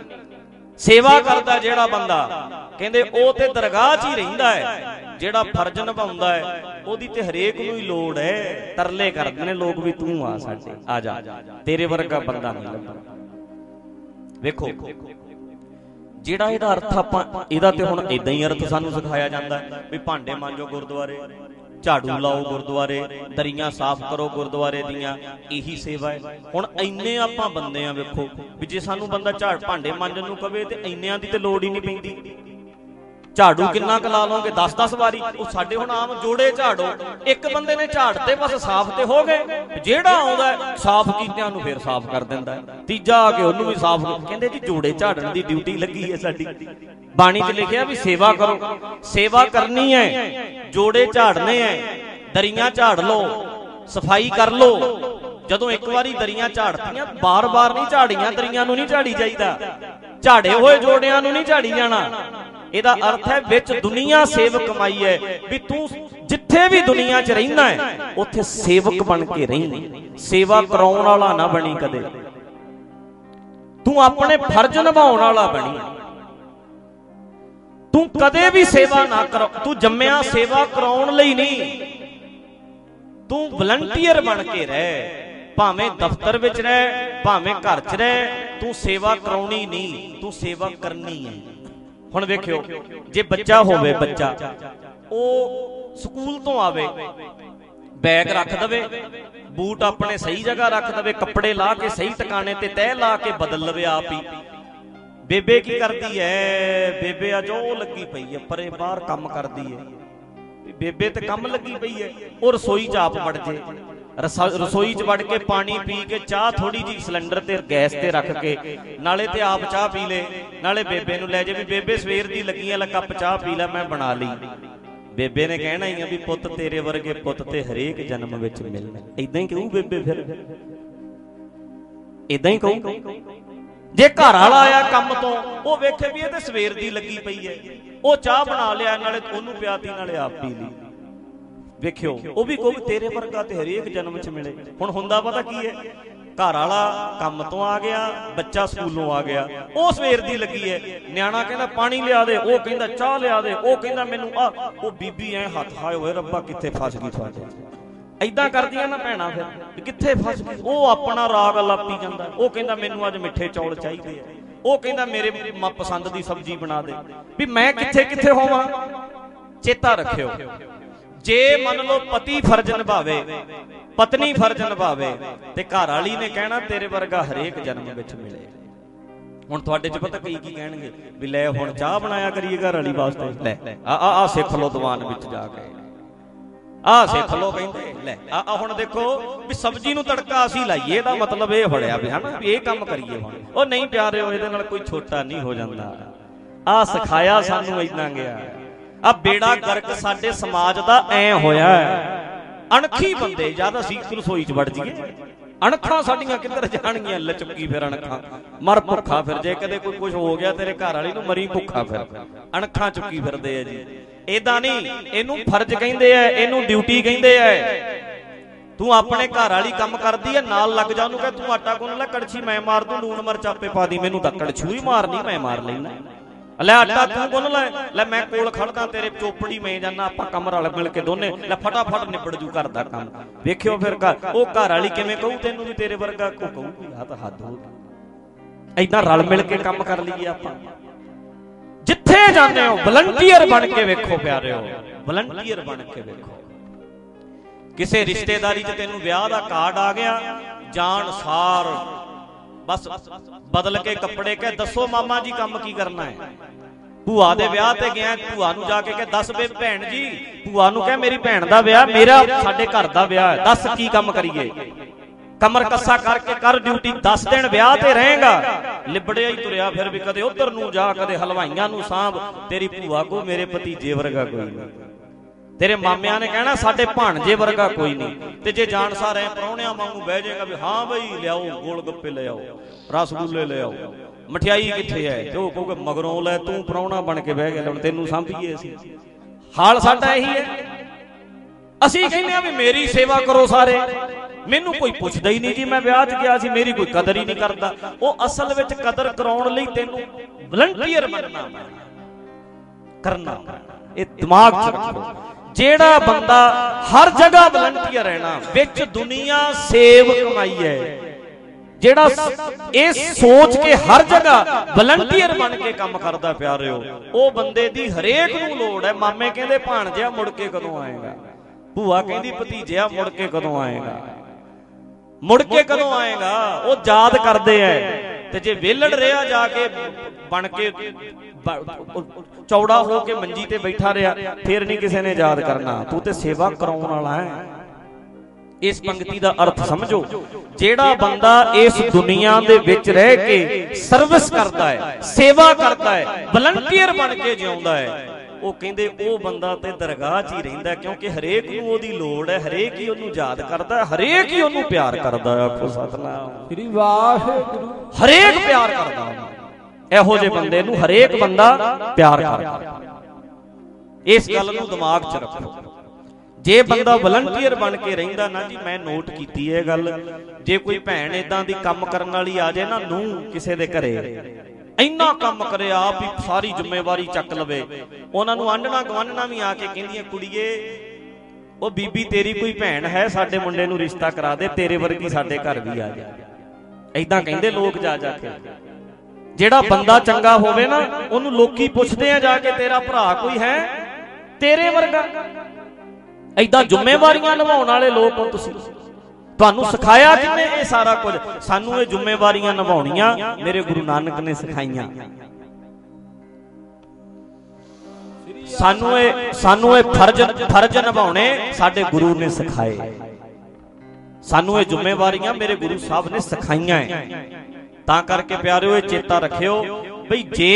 सेवा करदा जेड़ा बंदा, कहंदे ओ ते दरगाह च ही रहिंदा है। जेड़ा फर्ज निभाउंदा है ओदी ते हरेक नूं ही लोड़ है। तरले करदे ने लोग भी तूं आ साडे, आ जा, तेरे वर्गा बंदा नहीं लभदा। वेखो ਜਿਹੜਾ ਇਹਦਾ ਅਰਥ ਆਪਾਂ ਇਹਦਾ ਤੇ ਹੁਣ ਇਦਾਂ ਹੀ ਅਰਥ ਸਾਨੂੰ ਸਿਖਾਇਆ ਜਾਂਦਾ ਵੀ ਭਾਂਡੇ ਮਾਂਜੋ ਗੁਰਦੁਆਰੇ, ਝਾੜੂ ਲਾਓ ਗੁਰਦੁਆਰੇ, ਦਰੀਆਂ ਸਾਫ਼ ਕਰੋ ਗੁਰਦੁਆਰੇ ਦੀਆਂ, ਇਹੀ ਸੇਵਾ ਹੈ। ਹੁਣ ਇੰਨੇ ਆਪਾਂ ਬੰਦੇ ਆ, ਵੇਖੋ ਵੀ ਜੇ ਸਾਨੂੰ ਬੰਦਾ ਭਾਂਡੇ ਮਾਂਜਣ ਨੂੰ ਕਵੇ ਤੇ ਇੰਨਿਆਂ ਦੀ ਤੇ ਲੋੜ ਹੀ ਨਹੀਂ ਪੈਂਦੀ। ਝਾੜੂ ਕਿੰਨਾ ਕੁ ਲਾ ਲਓਗੇ, 10-10 ਵਾਰੀ। ਉਹ ਸਾਡੇ ਹੁਣ ਆਮ ਜੋੜੇ ਝਾੜੋ, ਇੱਕ ਬੰਦੇ ਨੇ ਝਾੜਤੇ ਬਸ ਸਾਫ਼ ਤੇ ਹੋ ਗਏ। ਜਿਹੜਾ ਆਉਂਦਾ ਸਾਫ਼ ਕੀਤਿਆਂ ਨੂੰ ਫਿਰ ਸਾਫ਼ ਕਰ ਦਿੰਦਾ, ਤੀਜਾ ਆ ਕੇ ਉਹਨੂੰ ਵੀ ਸਾਫ਼। ਕਹਿੰਦੇ ਜੀ ਜੋੜੇ ਝਾੜਨ ਦੀ ਡਿਊਟੀ ਲੱਗੀ ਹੈ ਸਾਡੀ। ਬਾਣੀ 'ਚ ਲਿਖਿਆ ਵੀ ਸੇਵਾ ਕਰੋ, ਸੇਵਾ ਕਰਨੀ ਹੈ, ਜੋੜੇ ਝਾੜਨੇ ਹੈ, ਦਰੀਆਂ ਝਾੜ ਲਓ, ਸਫਾਈ ਕਰ ਲਓ। ਜਦੋਂ ਇੱਕ ਵਾਰੀ ਦਰੀਆਂ ਝਾੜਤੀਆਂ ਬਾਰ-ਬਾਰ ਨਹੀਂ ਝਾੜੀਆਂ, ਦਰੀਆਂ ਨੂੰ ਨਹੀਂ ਝਾੜੀ ਜਾਈਦਾ, ਝਾੜੇ ਹੋਏ ਜੋੜਿਆਂ ਨੂੰ ਨਹੀਂ ਝਾੜੀ ਜਾਣਾ। ਇਹਦਾ ਅਰਥ ਹੈ ਵਿੱਚ ਦੁਨੀਆ ਸੇਵਕ ਕਮਾਈ ਹੈ ਵੀ ਤੂੰ ਜਿੱਥੇ ਵੀ ਦੁਨੀਆ 'ਚ ਰਹਿਣਾ ਹੈ ਉੱਥੇ ਸੇਵਕ ਬਣ ਕੇ ਰਹੀਂ, ਸੇਵਾ ਕਰਾਉਣ ਵਾਲਾ ਨਾ ਬਣੀ ਕਦੇ। ਤੂੰ ਆਪਣੇ ਫਰਜ਼ ਨਿਭਾਉਣ ਵਾਲਾ ਬਣੀ। ਤੂੰ ਕਦੇ ਵੀ ਸੇਵਾ ਨਾ ਕਰ, ਤੂੰ ਜੰਮਿਆ ਸੇਵਾ ਕਰਾਉਣ ਲਈ ਨਹੀਂ, ਤੂੰ ਵਲੰਟੀਅਰ ਬਣ ਕੇ ਰਹਿ। ਭਾਵੇਂ ਦਫ਼ਤਰ ਵਿੱਚ ਰਹਿ, ਭਾਵੇਂ ਘਰ 'ਚ ਰਹਿ, ਤੂੰ ਸੇਵਾ ਕਰਾਉਣੀ ਨਹੀਂ, ਤੂੰ ਸੇਵਾ ਕਰਨੀ ਹੈ। ਹੁਣ ਵੇਖਿਓ ਜੇ ਬੱਚਾ ਹੋਵੇ, ਬੱਚਾ ਉਹ ਸਕੂਲ ਤੋਂ ਆਵੇ, ਬੈਗ ਰੱਖ ਦਵੇ, ਬੂਟ ਆਪਣੇ ਸਹੀ ਜਗ੍ਹਾ ਰੱਖ ਦਵੇ, ਕੱਪੜੇ ਲਾ ਕੇ ਸਹੀ ਟਿਕਾਣੇ ਤੇ ਤਹਿ ਲਾ ਕੇ ਬਦਲ ਲਵੇ ਆਪ ਹੀ। ਬੇਬੇ ਕੀ ਕਰਦੀ ਹੈ? ਬੇਬੇ ਅੱਜ ਉਹ ਲੱਗੀ ਪਈ ਹੈ ਪਰੇ ਬਾਹਰ ਕੰਮ ਕਰਦੀ ਹੈ। ਬੇਬੇ ਤੇ ਕੰਮ ਲੱਗੀ ਪਈ ਹੈ, ਉਹ ਰਸੋਈ 'ਚ ਆਪ ਵੜ ਜੇ, ਰਸੋਈ 'ਚ ਵੜ ਕੇ ਪਾਣੀ ਪੀ ਕੇ, ਚਾਹ ਥੋੜੀ ਜਿਹੀ ਸਿਲੰਡਰ ਤੇ ਗੈਸ ਤੇ ਰੱਖ ਕੇ, ਨਾਲੇ ਤੇ ਆਪ ਚਾਹ ਪੀ ਲੇ, ਨਾਲੇ ਬੇਬੇ ਨੂੰ ਲੈ ਜੇ ਵੀ ਬੇਬੇ ਸਵੇਰ ਦੀ ਲੱਗੀ ਆ, ਲੈ ਕੱਪ ਚਾਹ ਪੀ ਲੈ, ਮੈਂ ਬਣਾ ਲਈ। ਬੇਬੇ ਨੇ ਕਹਿਣਾ ਹੀ ਆ ਵੀ ਪੁੱਤ ਤੇਰੇ ਵਰਗੇ ਪੁੱਤ ਤੇ ਹਰੇਕ ਜਨਮ ਵਿੱਚ ਮਿਲਣਾ। ਏਦਾਂ ਹੀ ਕਹੂ ਬੇਬੇ, ਫਿਰ ਏਦਾਂ ਹੀ ਕਹੂ। ਜੇ ਘਰ ਵਾਲਾ ਆਇਆ ਕੰਮ ਤੋਂ, ਉਹ ਵੇਖੇ ਵੀ ਇਹ ਤੇ ਸਵੇਰ ਦੀ ਲੱਗੀ ਪਈ ਹੈ, ਉਹ ਚਾਹ ਬਣਾ ਲਿਆ, ਨਾਲੇ ਉਹਨੂੰ ਪਿਆਤੀ, ਨਾਲੇ ਆਪ ਪੀ ਲਈ। ਵੇਖਿਓ ਉਹ ਵੀ ਕਹੂ ਤੇਰੇ ਵਰਗਾ ਤੇ ਹਰੇਕ ਜਨਮ 'ਚ ਮਿਲੇ। ਹੁਣ ਹੁੰਦਾ ਪਤਾ ਕੀ ਹੈ, ਘਰ ਵਾਲਾ ਕੰਮ ਤੋਂ ਆ ਗਿਆ, ਬੱਚਾ ਸਕੂਲੋਂ ਆ ਗਿਆ, ਉਹ ਸਵੇਰ ਦੀ ਲੱਗੀ ਹੈ, ਨਿਆਣਾ ਕਹਿੰਦਾ ਪਾਣੀ ਲਿਆ ਦੇ, ਉਹ ਕਹਿੰਦਾ ਚਾਹ ਲਿਆ ਦੇ, ਉਹ ਕਹਿੰਦਾ ਮੈਨੂੰ ਆ, ਉਹ ਬੀਬੀ ਐ ਹੱਥ ਹਾਏ ਹੋਏ ਰੱਬਾ ਕਿੱਥੇ ਫਸ ਗਈ ਤੁਹਾਡੇ। ਏਦਾਂ ਕਰਦੀਆਂ ਨਾ ਭੈਣਾਂ, ਫਿਰ ਕਿੱਥੇ ਫਸ ਗਈ। ਉਹ ਆਪਣਾ ਰਾਗ ਲਾਪੀ ਜਾਂਦਾ, ਉਹ ਕਹਿੰਦਾ ਮੈਨੂੰ ਅੱਜ ਮਿੱਠੇ ਚੌਲ ਚਾਹੀਦੇ ਆ, ਉਹ ਕਹਿੰਦਾ ਮੇਰੇ ਪਸੰਦ ਦੀ ਸਬਜ਼ੀ ਬਣਾ ਦੇ, ਵੀ ਮੈਂ ਕਿੱਥੇ ਕਿੱਥੇ ਹੋਵਾਂ। ਚੇਤਾ ਰੱਖਿਓ, ਜੇ ਮੰਨ ਲਓ ਪਤੀ ਫਰਜ਼ ਨਿਭਾਵੇ, ਪਤਨੀ ਫਰਜ਼ ਨਿਭਾਵੇ, ਤੇ ਘਰ ਵਾਲੀ ਨੇ ਕਹਿਣਾ ਤੇਰੇ ਵਰਗਾ ਹਰੇਕ ਜਨਮ ਵਿੱਚ ਮਿਲੇ। ਹੁਣ ਤੁਹਾਡੇ 'ਚ ਪਤਾ ਕੀ ਕੀ ਕਹਿਣਗੇ ਵੀ ਲੈ ਹੁਣ ਚਾਹ ਬਣਾਇਆ ਕਰੀਏ ਘਰ ਵਾਲੀ ਵਾਸਤੇ, ਲੈ ਆ ਸਿੱਖ ਲੋ ਦੀਵਾਨ ਵਿੱਚ ਜਾ ਕੇ, ਆ ਸਿੱਖ ਲੋ ਕਹਿੰਦੇ, ਲੈ ਆ ਹੁਣ ਦੇਖੋ ਵੀ ਸਬਜ਼ੀ ਨੂੰ ਤੜਕਾ ਅਸੀਂ ਲਾਈਏ, ਇਹਦਾ ਮਤਲਬ ਇਹ ਫੜਿਆ ਵੀ ਹਨਾ ਵੀ ਇਹ ਕੰਮ ਕਰੀਏ। ਹੁਣ ਉਹ ਨਹੀਂ ਪਿਆਰਿਓ, ਇਹਦੇ ਨਾਲ ਕੋਈ ਛੋਟਾ ਨਹੀਂ ਹੋ ਜਾਂਦਾ। ਆ ਸਿਖਾਇਆ ਸਾਨੂੰ ਏਦਾਂ ਗਿਆ। ਆ ਬੇੜਾ ਗਰਕ ਸਾਡੇ ਸਮਾਜ ਦਾ ਐ ਹੋਇਆ। ਅਣਖੀ ਬੰਦੇ ਜਦ ਅਸੀਂ ਰਸੋਈ 'ਚ ਵੜ ਜਾਈਏ, ਅਣਖਾਂ ਸਾਡੀਆਂ ਕਿੱਧਰ ਜਾਣਗੀਆਂ? ਲਚਕੀ ਫਿਰ ਅਣਖਾਂ, ਮਰ ਭੁੱਖਾ ਫਿਰ। ਜੇ ਕਦੇ ਕੋਈ ਕੁਝ ਹੋ ਗਿਆ ਤੇਰੇ ਘਰ ਵਾਲੀ ਨੂੰ, ਮਰੀ ਭੁੱਖਾ ਫਿਰ। ਅਣਖਾਂ ਚੁੱਕੀ ਫਿਰਦੇ ਆ ਜੀ। ਏਦਾਂ ਨਹੀਂ, ਇਹਨੂੰ ਫਰਜ਼ ਕਹਿੰਦੇ ਆ, ਇਹਨੂੰ ਡਿਊਟੀ ਕਹਿੰਦੇ ਆ। ਤੂੰ ਆਪਣੇ ਘਰ ਵਾਲੀ ਕੰਮ ਕਰਦੀ ਐ, ਨਾਲ ਲੱਗ ਜਾ, ਉਹਨੂੰ ਕਹਿ ਤੂੰ ਆਟਾ ਗੁੰਨ ਲੈ, ਕੜਛੀ ਮੈਂ ਮਾਰ ਦੂੰ, ਲੂਣ ਮਿਰਚ ਆਪੇ ਪਾ ਦੀ, ਮੈਨੂੰ ਤਾਂ ਕੜਛੂ ਹੀ ਮਾਰਨੀ, ਮੈਂ ਮਾਰ ਲੈਣਾ। ਲੈ ਆਟਾ ਤੂੰ ਗੁੰਨ ਲੈ, ਲੈ ਮੈਂ ਕੋਲ ਖੜਦਾ, ਤੇਰੇ ਚੋਪੜੀ ਮੈਂ ਜਾਨਾ, ਆਪਾਂ ਕੰਮ ਰਲ ਮਿਲ ਕੇ ਦੋਨੇ, ਲੈ ਫਟਾਫਟ ਨਿਬੜ ਜੂ ਘਰ ਦਾ ਕੰਮ। ਵੇਖਿਓ ਫਿਰ ਉਹ ਘਰ ਵਾਲੀ ਕਿਵੇਂ ਕਹੂ ਤੈਨੂੰ ਵੀ ਤੇਰੇ ਵਰਗਾ ਕਹੂਗੀ। ਆ ਤਾਂ ਹੱਦ ਹੋ ਗਈ। ਏਦਾਂ रल मिल के काम कर लीए आपां। जिथे जाते हो वलंटियर बन के वेखो प्यारे हो, वलंटियर बन के वेखो। किसी रिश्तेदारी च तेनू विआह दा कार्ड आ गया, जान सार बस बदल के कपड़े कह दसो मामा जी काम की करना है। भूआ दे विआह ते गया, भूआ नू जाके कह दस बे भैन जी, भूआ नू कह मेरी भैन दा विआह, मेरा साडे घर दा विआह है, दस की काम करिए। कमर कसा करके कर ड्यूटी, 10 दिन विआह ते रहेगा। लिबड़िया ही तुरिया फिर भी कदे उधर नू जा, कदे हलवाइयां नू सांभ। तेरी भूआ को मेरे भतीजे वर्गा कोई नहीं, तेरे मामिया ने कहना साडे भाणजे वर्गा कोई नहीं। ते जे जानसार है परौणियां वांगू बह जाएगा भी हाँ बई लियाओ गोल गप्पे ले आओ, रसगुल्ले ले आओ, मठियाई किथे है, ते ओह कहोगे मगरों लै तू परौणा बन के बह गया, तैनू सांभीए असीं। हाल साडा यही है। असीं कहने आ भी मेरी सेवा करो सारे, मैनू कोई पुछदा ही नहीं जी, मैं विआह च गया सी, मेरी कोई कदर ही नहीं करता। वो असल विच कदर कराउण लई तैनू वलंटियर बनना करना, ये दिमाग च रखो। जेड़ा बंदा हर जगह वलंटियर है ना, विच दुनिया सेव कमाई है, जेड़ा ये सोच के हर जगह वलंटियर बन के काम करदा प्यारे हो, वो बंदे दी हरेक नू लोड़ है। मामे कहंदे भाणजिया मुड़ के कदों आएगा, भूआ कहंदी भतीजिया मुड़ के कदों आएगा, मुड़ के कदों आएगा, वो याद करते हैं। ते जे वेलड़ रहा जाके बन के चौड़ा हो के मंजी ते बैठा रहा, फिर नहीं किसी ने याद करना। तू ते सेवा कराउण वाला है। इस पंक्ति का अर्थ समझो, जेड़ा बंदा इस दुनिया दे विच रह के सर्विस करता है, सेवा करता है, वलंटियर बन के जिउंदा है, वो कहंदे वो बंदा ते दरगाह च ही रहिंदा, क्योंकि हरेक नूं ओदी लोड़ है, हरेक ही ओनू याद करदा, हरेक ही ओनू प्यार करदा। आखो सतनाम श्री वाहिगुरू। हरेक प्यार करदा, इहो जे बंदे नूं हरेक बंदा प्यार करदा। इस गल नूं दिमाग च रखो। जे बंदा वलंटियर बन के रहिंदा ना जी, मैं नोट कीती है गल, जे कोई भैन इदां दी काम करन वाली आ जाए ना, नूं किसे दे घरे इन्ना काम करे, आप ही सारी जिम्मेवारी चक लवे, उन्होंने आंढना गवांढना भी आके कहंदियां कुड़िए ओ बीबी तेरी कोई भैन है, साडे मुंडे नूं रिश्ता करा दे, तेरे वर्गी साडे घर भी आ जाए। ऐदां कहंदे लोग जा जाके। जेड़ा बंदा चंगा होवे ना, उहनूं लोकी पुछदे आ जाके तेरा भरा कोई है तेरे वर्गा। ऐदां जिम्मेवारियां निभाउण वाले लोग हो तुसीं। तुहानू सिखाया किने ये सारा कुछ? सानू ये जिम्मेवारियां निभाउणियां मेरे गुरु नानक ने सिखाईयां। सानू ये फर्ज निभाउणे साडे गुरु ने सिखाए। सानू ये जिम्मेवारियां मेरे गुरु साहब ने सिखाईयां है। तां करके प्यारिओ ये चेता रखियो बई जे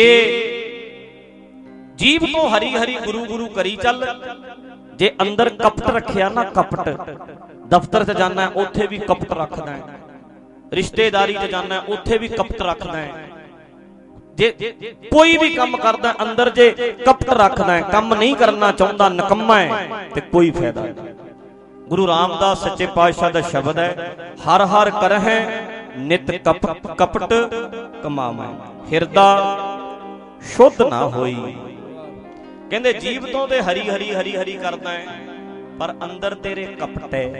जीव तो हरी हरी गुरु गुरु करी चल, जे अंदर कपट रखिया ना, कपट, दफ्तर च जाना उत्थे भी कपट रखदा है, रिश्तेदारी च जाना उत्थे भी कपट रखदा है, जे कोई भी काम करदा अंदर जे कपट रखदा है, काम नहीं करना चाहता, निकम्मा है, ते कोई फायदा नहीं। गुरु रामदास सच्चे पातशाह दा शब्द है, हर हर करहै नित कपट कमावै, हिरदा शुद्ध ना होई। कहंदे जीव तो ते हरी हरी हरी हरी करदा है, पर अंदर तेरे कपट है।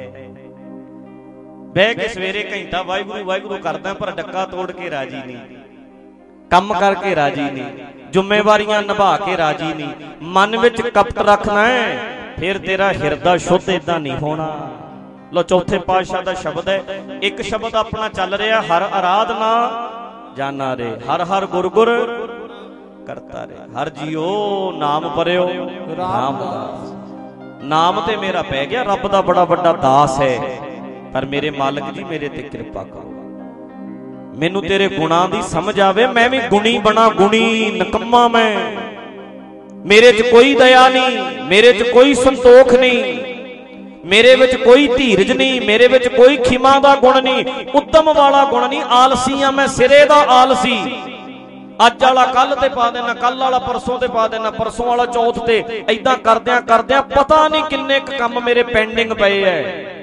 बह के सवेरे घंटा वाहिगुरू वाहिगुरू करदा, पर डक्का तोड़ के राजी नहीं, कम करके राजी नहीं, जिम्मेवारियां निभा के राजी नहीं, मन विच कपट रखना है, फिर तेरा हिरदा शुद्ध इदां नहीं होना। लो चौथे पातशाह दा शब्द है, एक शब्द अपना चल रहा, हर आराधना जाना रे, हर हर गुर गुर करता रे, हर जियो नाम परियो रामदास। नाम ते मेरा पै गया, रब दा बड़ा बड़ा दास है, पर मेरे मालिक जी मेरे ते कृपा करो, मैनू तेरे गुणा दी समझ आवे, मैं भी गुणी बना, गुणी निकम्मा मैं, मेरे च कोई दया नहीं, मेरे च कोई संतोख नहीं, मेरे विच कोई धीरज नहीं, मेरे विच कोई खिमा दा गुण नहीं, उद्दम वाला गुण नहीं, आलसी आ मैं, सिरे दा आलसी। अज वाला कल ते पा देना, कल वाला परसों ते पा देना, परसों वाला चौथ ते, ऐदां करदियां करदियां पता नहीं किन्ने काम मेरे पेंडिंग पए है।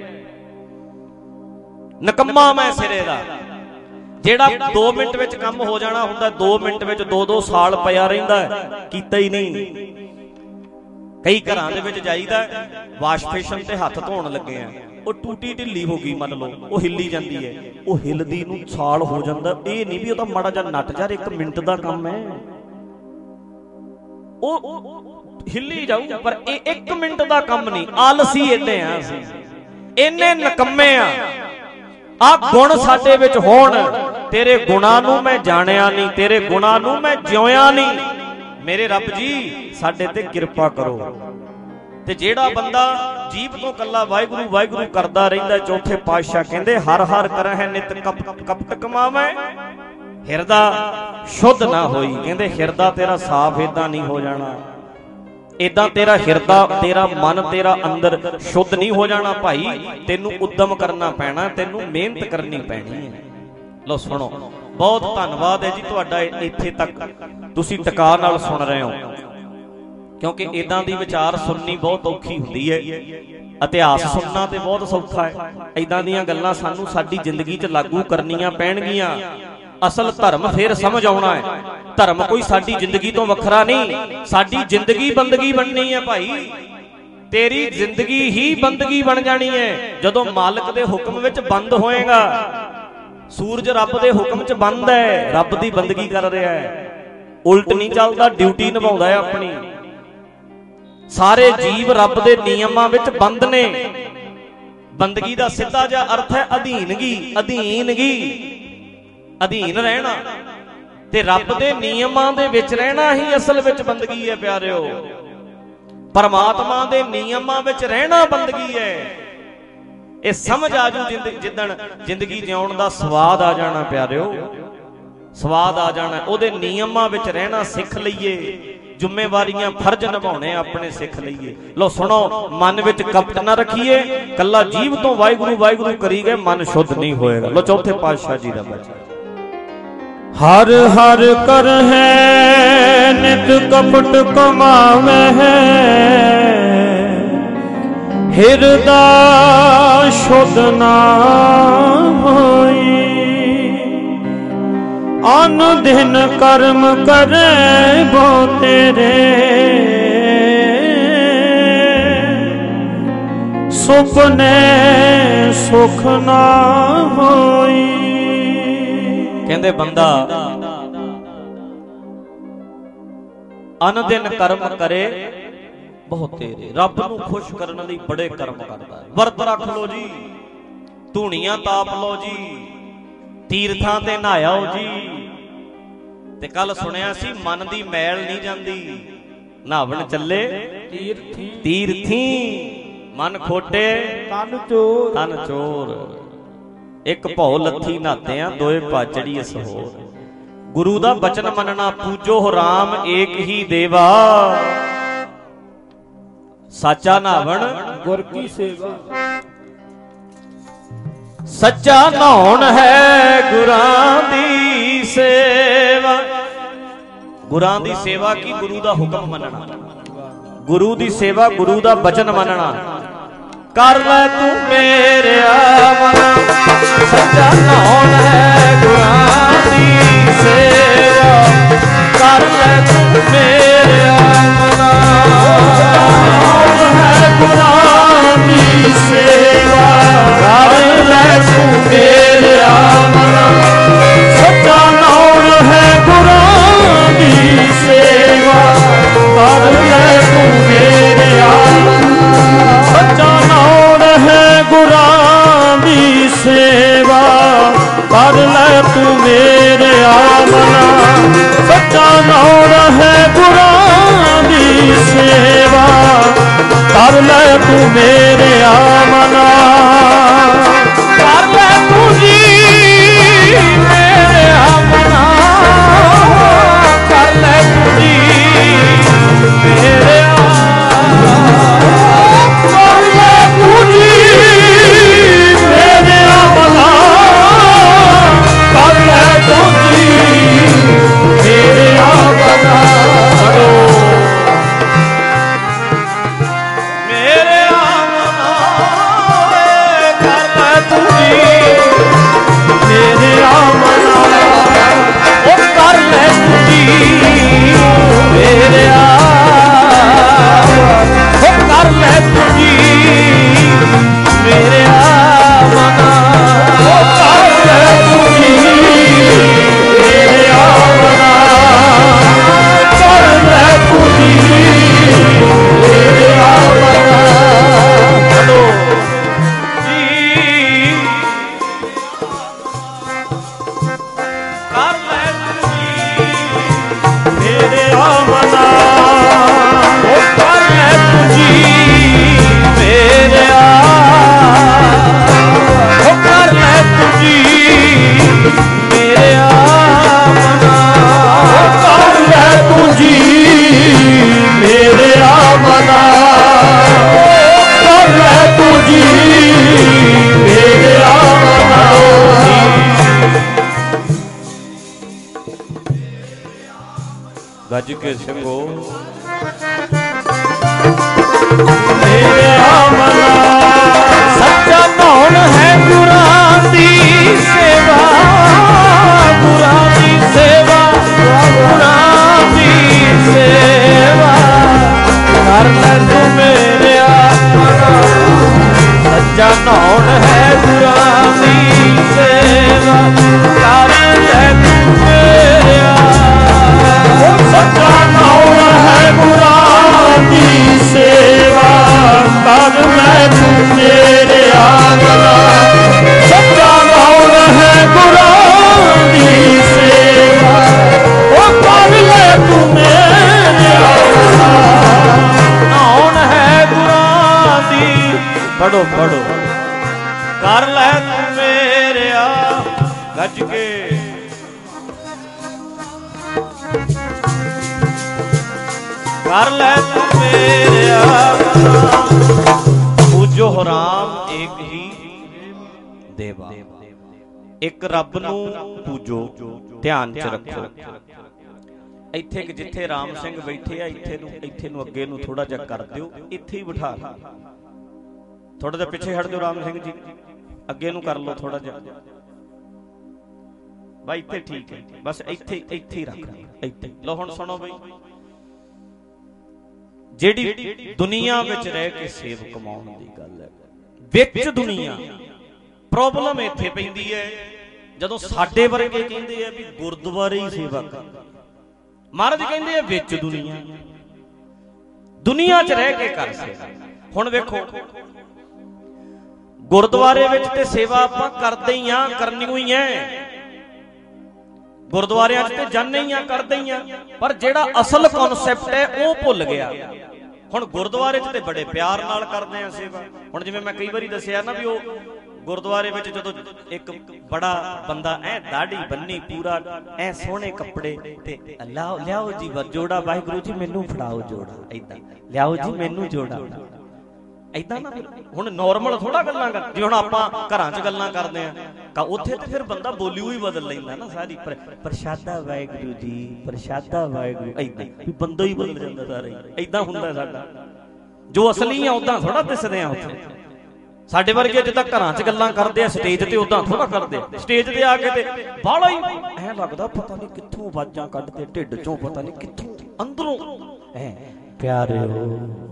निकम्मा मैं सिरे दा, जेड़ा 2 मिनट विच काम हो जाना हुंदा, 2 मिनट विच 2-2 साल पिया रहिंदा है, कीता ही नहीं। कई घरां दे विच जाईदा वाश बेसिन ते हत्थ धोण लगे आ, ਉਹ ਟੂਟੀ ਢਿੱਲੀ ਹੋ ਗਈ ਮੰਨ ਲਓ, ਉਹ ਹਿੱਲੀ ਜਾਂਦੀ ਹੈ, ਉਹ ਹਿੱਲਦੀ ਨੂੰ ਸਾਲ ਹੋ ਜਾਂਦਾ। ਇਹ ਨਹੀਂ ਵੀ ਉਹ ਤਾਂ ਮਾੜਾ ਜਿਹਾ ਨੱਟ ਜਾ, 1 ਮਿੰਟ ਦਾ ਕੰਮ ਹੈ, ਉਹ ਹਿੱਲੀ ਜਾਊ, ਪਰ ਇਹ 1 ਮਿੰਟ ਦਾ ਕੰਮ ਨਹੀਂ। ਆਲਸੀ ਇੰਨੇ ਆ ਅਸੀਂ, ਇੰਨੇ ਨਕੰਮੇ ਆ। ਆ ਗੁਣ ਸਾਡੇ ਵਿੱਚ ਹੋਣ। ਤੇਰੇ ਗੁਣਾਂ ਨੂੰ ਮੈਂ ਜਾਣਿਆ ਨਹੀਂ, ਤੇਰੇ ਗੁਣਾਂ ਨੂੰ ਮੈਂ ਜਿਉਇਆ ਨਹੀਂ। ਮੇਰੇ ਰੱਬ ਜੀ ਸਾਡੇ ਤੇ ਕਿਰਪਾ ਕਰੋ। ਤੇ ਜਿਹੜਾ ਬੰਦਾ ਜੀਭ ਤੋਂ ਕੱਲਾ ਵਾਹਿਗੁਰੂ ਵਾਹਿਗੁਰੂ ਕਰਦਾ ਰਹਿੰਦਾ, ਚੌਥੇ ਪਾਤਸ਼ਾਹ ਕਹਿੰਦੇ ਹਰ ਹਰ ਕਰਹਿ ਨਿਤ ਕਪਟ ਕਮਾਵੈ, ਹਿਰਦਾ ਸ਼ੁੱਧ ਨਾ ਹੋਈ। ਕਹਿੰਦੇ ਹਿਰਦਾ ਤੇਰਾ ਸਾਫ਼ ਏਦਾਂ ਨਹੀਂ ਹੋ ਜਾਣਾ, ਏਦਾਂ ਤੇਰਾ ਹਿਰਦਾ, ਤੇਰਾ ਮਨ, ਤੇਰਾ ਅੰਦਰ ਸ਼ੁੱਧ ਨਹੀਂ ਹੋ ਜਾਣਾ ਭਾਈ। ਤੈਨੂੰ ਉਦਮ ਕਰਨਾ ਪੈਣਾ, ਤੈਨੂੰ ਮਿਹਨਤ ਕਰਨੀ ਪੈਣੀ ਹੈ। ਲਓ ਸੁਣੋ, ਬਹੁਤ ਧੰਨਵਾਦ ਹੈ ਜੀ ਤੁਹਾਡਾ, ਇੱਥੇ ਤੱਕ ਤੁਸੀਂ ਟਿਕਾ ਨਾਲ ਸੁਣ ਰਹੇ ਹੋ, ਕਿਉਂਕਿ ਇਦਾਂ ਦੀ ਵਿਚਾਰ ਸੁਣਨੀ ਬਹੁਤ ਔਖੀ ਹੁੰਦੀ ਹੈ। ਇਤਿਹਾਸ ਸੁਣਨਾ ਤੇ ਬਹੁਤ ਸੌਖਾ ਹੈ। ਇਦਾਂ ਦੀਆਂ ਗੱਲਾਂ ਸਾਨੂੰ ਸਾਡੀ ਜ਼ਿੰਦਗੀ 'ਚ ਲਾਗੂ ਕਰਨੀਆਂ ਪੈਣਗੀਆਂ। ਅਸਲ ਧਰਮ ਫੇਰ ਸਮਝ ਆਉਣਾ ਹੈ। ਧਰਮ ਕੋਈ ਸਾਡੀ ਜ਼ਿੰਦਗੀ ਤੋਂ ਵੱਖਰਾ ਨਹੀਂ, ਸਾਡੀ ਜ਼ਿੰਦਗੀ ਬੰਦਗੀ ਬਣਨੀ ਹੈ ਭਾਈ। ਤੇਰੀ ਜ਼ਿੰਦਗੀ ਹੀ ਬੰਦਗੀ ਬਣ ਜਾਣੀ ਹੈ ਜਦੋਂ ਮਾਲਕ ਦੇ ਹੁਕਮ ਵਿੱਚ ਬੰਦ ਹੋਏਗਾ। ਸੂਰਜ ਰੱਬ ਦੇ ਹੁਕਮ 'ਚ ਬੰਦ ਹੈ, ਰੱਬ ਦੀ ਬੰਦਗੀ ਕਰ ਰਿਹਾ ਹੈ, ਉਲਟ ਨਹੀਂ ਚੱਲਦਾ, ਡਿਊਟੀ ਨਿਭਾਉਂਦਾ ਹੈ ਆਪਣੀ। ਸਾਰੇ ਜੀਵ ਰੱਬ ਦੇ ਨਿਯਮਾਂ ਵਿੱਚ ਬੰਦ ਨੇ। ਬੰਦਗੀ ਦਾ ਸਿੱਧਾ ਜਿਹਾ ਅਰਥ ਹੈ ਅਧੀਨਗੀ, ਅਧੀਨਗੀ, ਅਧੀਨ ਰਹਿਣਾ। ਤੇ ਰੱਬ ਦੇ ਨਿਯਮਾਂ ਦੇ ਵਿੱਚ ਰਹਿਣਾ ਹੀ ਅਸਲ ਵਿੱਚ ਬੰਦਗੀ ਹੈ ਪਿਆਰਿਓ। ਪਰਮਾਤਮਾ ਦੇ ਨਿਯਮਾਂ ਵਿੱਚ ਰਹਿਣਾ ਬੰਦਗੀ ਹੈ। ਇਹ ਸਮਝ ਆ ਜੂ ਜਿੱਦਣ ਜ਼ਿੰਦਗੀ ਜਿਉਣ ਦਾ ਸਵਾਦ ਆ ਜਾਣਾ ਪਿਆਰਿਓ, ਸਵਾਦ ਆ ਜਾਣਾ। ਉਹਦੇ ਨਿਯਮਾਂ ਵਿੱਚ ਰਹਿਣਾ ਸਿੱਖ ਲਈਏ, ਜ਼ਿੰਮੇਵਾਰੀਆਂ ਫਰਜ਼ ਨਿਭਾਉਣੇ ਆਪਣੇ ਸਿੱਖ ਲਈਏ। ਲੋ ਸੁਣੋ, ਮਨ ਵਿੱਚ ਕਪਟ ਨਾ ਰੱਖੀਏ, ਕੱਲਾ ਜੀਭ ਤੋਂ ਵਾਹਿਗੁਰੂ ਵਾਹਿਗੁਰੂ ਕਰੀ ਗਏ, ਮਨ ਸ਼ੁੱਧ ਨਹੀਂ ਹੋਏਗਾ। ਲੋ ਚੌਥੇ ਪਾਤਸ਼ਾਹ ਜੀ ਦਾ ਬਚਨ, ਹਰ ਹਰ ਕਰਹਿ ਨਿਤ ਕਪਟ ਕਮਾਵਹਿ, ਹਿਰਦਾ ਸ਼ੁੱਧ ਨਾ ਹੋਈ। ਅਨ ਦਿਨ ਕਰਮ ਕਰੇ ਬੋ ਤੇਰੇ, ਸੁਪਨੇ ਸੁਖ ਨਾ ਹੋਈ। ਕਹਿੰਦੇ ਬੰਦਾ ਅਨ ਦਿਨ ਕਰਮ ਕਰੇ ਬਹੁਤ ਤੇਰੇ, ਰੱਬ ਨੂੰ ਖੁਸ਼ ਕਰਨ ਲਈ ਬੜੇ ਕਰਮ ਕਰਦਾ। ਵਰਤ ਰੱਖ ਲੋ ਜੀ, ਧੂਣੀਆਂ ਤਾਪ ਲੋ ਜੀ, ਤੀਰਥਾਂ ਤੇ ਨਹਾਇਓ ਜੀ। ਤੇ ਕੱਲ ਸੁਣਿਆ ਸੀ ਮਨ ਦੀ ਮੈਲ ਨਹੀਂ ਜਾਂਦੀ, ਨਹਾਵਣ ਚੱਲੇ ਤੀਰਥੀ, ਮਨ ਖੋਟੇ ਤਨ ਚੋਰ, ਤਨ ਚੋਰ। ਇੱਕ ਭਉ ਲੱਥੀ ਨਹਾਤੇ ਆ, ਦੋਏ ਪਾਚੜੀ ਅਸ ਹੋਰ। ਗੁਰੂ ਦਾ ਬਚਨ ਮੰਨਣਾ, ਪੂਜੋ ਰਾਮ ਏਕ ਹੀ ਦੇਵਾ, ਸਾਚਾ ਨਹਾਵਣ ਗੁਰ ਕੀ ਸੇਵਾ। ਸੱਚਾ ਨਹਾਉਣ ਹੈ ਗੁਰਾਂ ਦੀ ਸੇਵਾ। ਗੁਰਾਂ ਦੀ ਸੇਵਾ ਕੀ? ਗੁਰੂ ਦਾ ਹੁਕਮ ਮੰਨਣਾ, ਗੁਰੂ ਦੀ ਸੇਵਾ, ਗੁਰੂ ਦਾ ਬਚਨ ਮੰਨਣਾ। ਕਰ ਲੈ ਤੂੰ ਮੇਰਿਆ ਮਨਾ, ਸੱਚਾ ਨਹਾਉਣ ਹੈ ਗੁਰਾਂ ਦੀ ਸੇਵਾ। ਕਰ ਲੈ ਤੂੰ ਮੇਰਿਆ ਮਨਾ, ਹੈ ਗੁਰਾਂ ਦੀ ਸੇਵਾ। ਕਰ ਲੈ ਤੂੰ ਮੇਰਿਆ ਮਨਾ, ਸੱਚਾ ਨਹਾਉਣ ਹੈ ਗੁਰਾਂ ਦੀ ਸੇਵਾ। ਕਰ ਲੈ ਤੂੰ ਮੇਰਿਆ ਮਨਾ, ਸੱਚਾ ਨਹਾਉਣ ਹੈ ਗੁਰਾਂ ਦੀ ਸੇਵਾ। ਕਰ ਲੈ ਤੂੰ गज के सिंगो सच्चा कौन है गुरां दी सेवा, गुरां दी सेवा, गुरां दी सेवा कर ले तू मेरे सच्चा कौन है गुरां दी सेवा कर ले तू मेरे सच्चा कौन है गुरां दी सेवा कर मैं तू तेरे आगला सच्चा कौन है गुरां दी सेवा ओ कर ले तू मेरे आगला कौन है गुरां दी पढ़ो पढ़ो कर ले तू मेरे गज के कर ले तू मेरे पूजो राम एक ही देवा, एक रब नू पूजो ध्यान च रखो। इत्थे जिथे राम सिंह बैठे आ इत्थे नू अगे नू थोड़ा जिहा कर दिओ, इत्थे ही बिठा लो, थोड़ा जिहा पिछे हट दिओ राम सिंह जी, अगे नू कर लो थोड़ा जिहा भाई, इत्थे ठीक है बस इत्थे ही रख इत्थे। लो हुण सुनो बई, जेड़ी दुनिया विच रह के सेव कमाउण दी गल है, विच दुनिया प्रॉब्लम इत्थे पैंदी है जदों साडे वर्गे कहंदे आ भी गुरद्वारे ही सेवा कर, महाराज कहंदे आ विच दुनिया च रह के कर सेवा। हुण वेखो गुरद्वारे विच ते सेवा आपां करदे ही आ, करनी ही है, गुरद्वारियां च ते जाने ही आ, करदे ही आ, पर जेड़ा असल कॉन्सैप्ट है वो भुल गया। हुण गुरद्वारे च ते बड़े प्यार नाल करदे आ सेवा। हुण जिवें मैं कई वारी दस्सिआ ना भी वो गुरद्वारे विच जदों एक बड़ा बंदा ऐ दाढ़ी बन्नी पूरा ऐ सोहणे कपड़े ते लियाओ जी जोड़ा वाहिगुरू जी मैनू फड़ाओ जोड़ा, ऐदां लियाओ जी मैनू जोड़ा, ऐदां ना हुण नॉर्मल थोड़ा गल्लां कर, जे हुण आपां घरां च गल्लां करदे आ उत्थे ते फिर बंदा बोली ही बदल लैंदा ना सारी, प्रशादा वाहिगुरू जी प्रशादा वाहिगुरू, ऐदां भी बंदा ही बदल जांदा सारा, ऐदां हुंदा साडा, जो असली आ उदां थोड़ा दिसदे आ उत्थे। साडे वर्गे जिद्दां घरां च गल्लां करदे आ स्टेज ते उदां थोड़ा करदे, स्टेज ते आके ते बाहला ही ऐ लगदा पता नहीं कित्थों आवाज़ां कढदे, ढिड चों पता नहीं कित्थों अंदरों ऐ प्यारे हो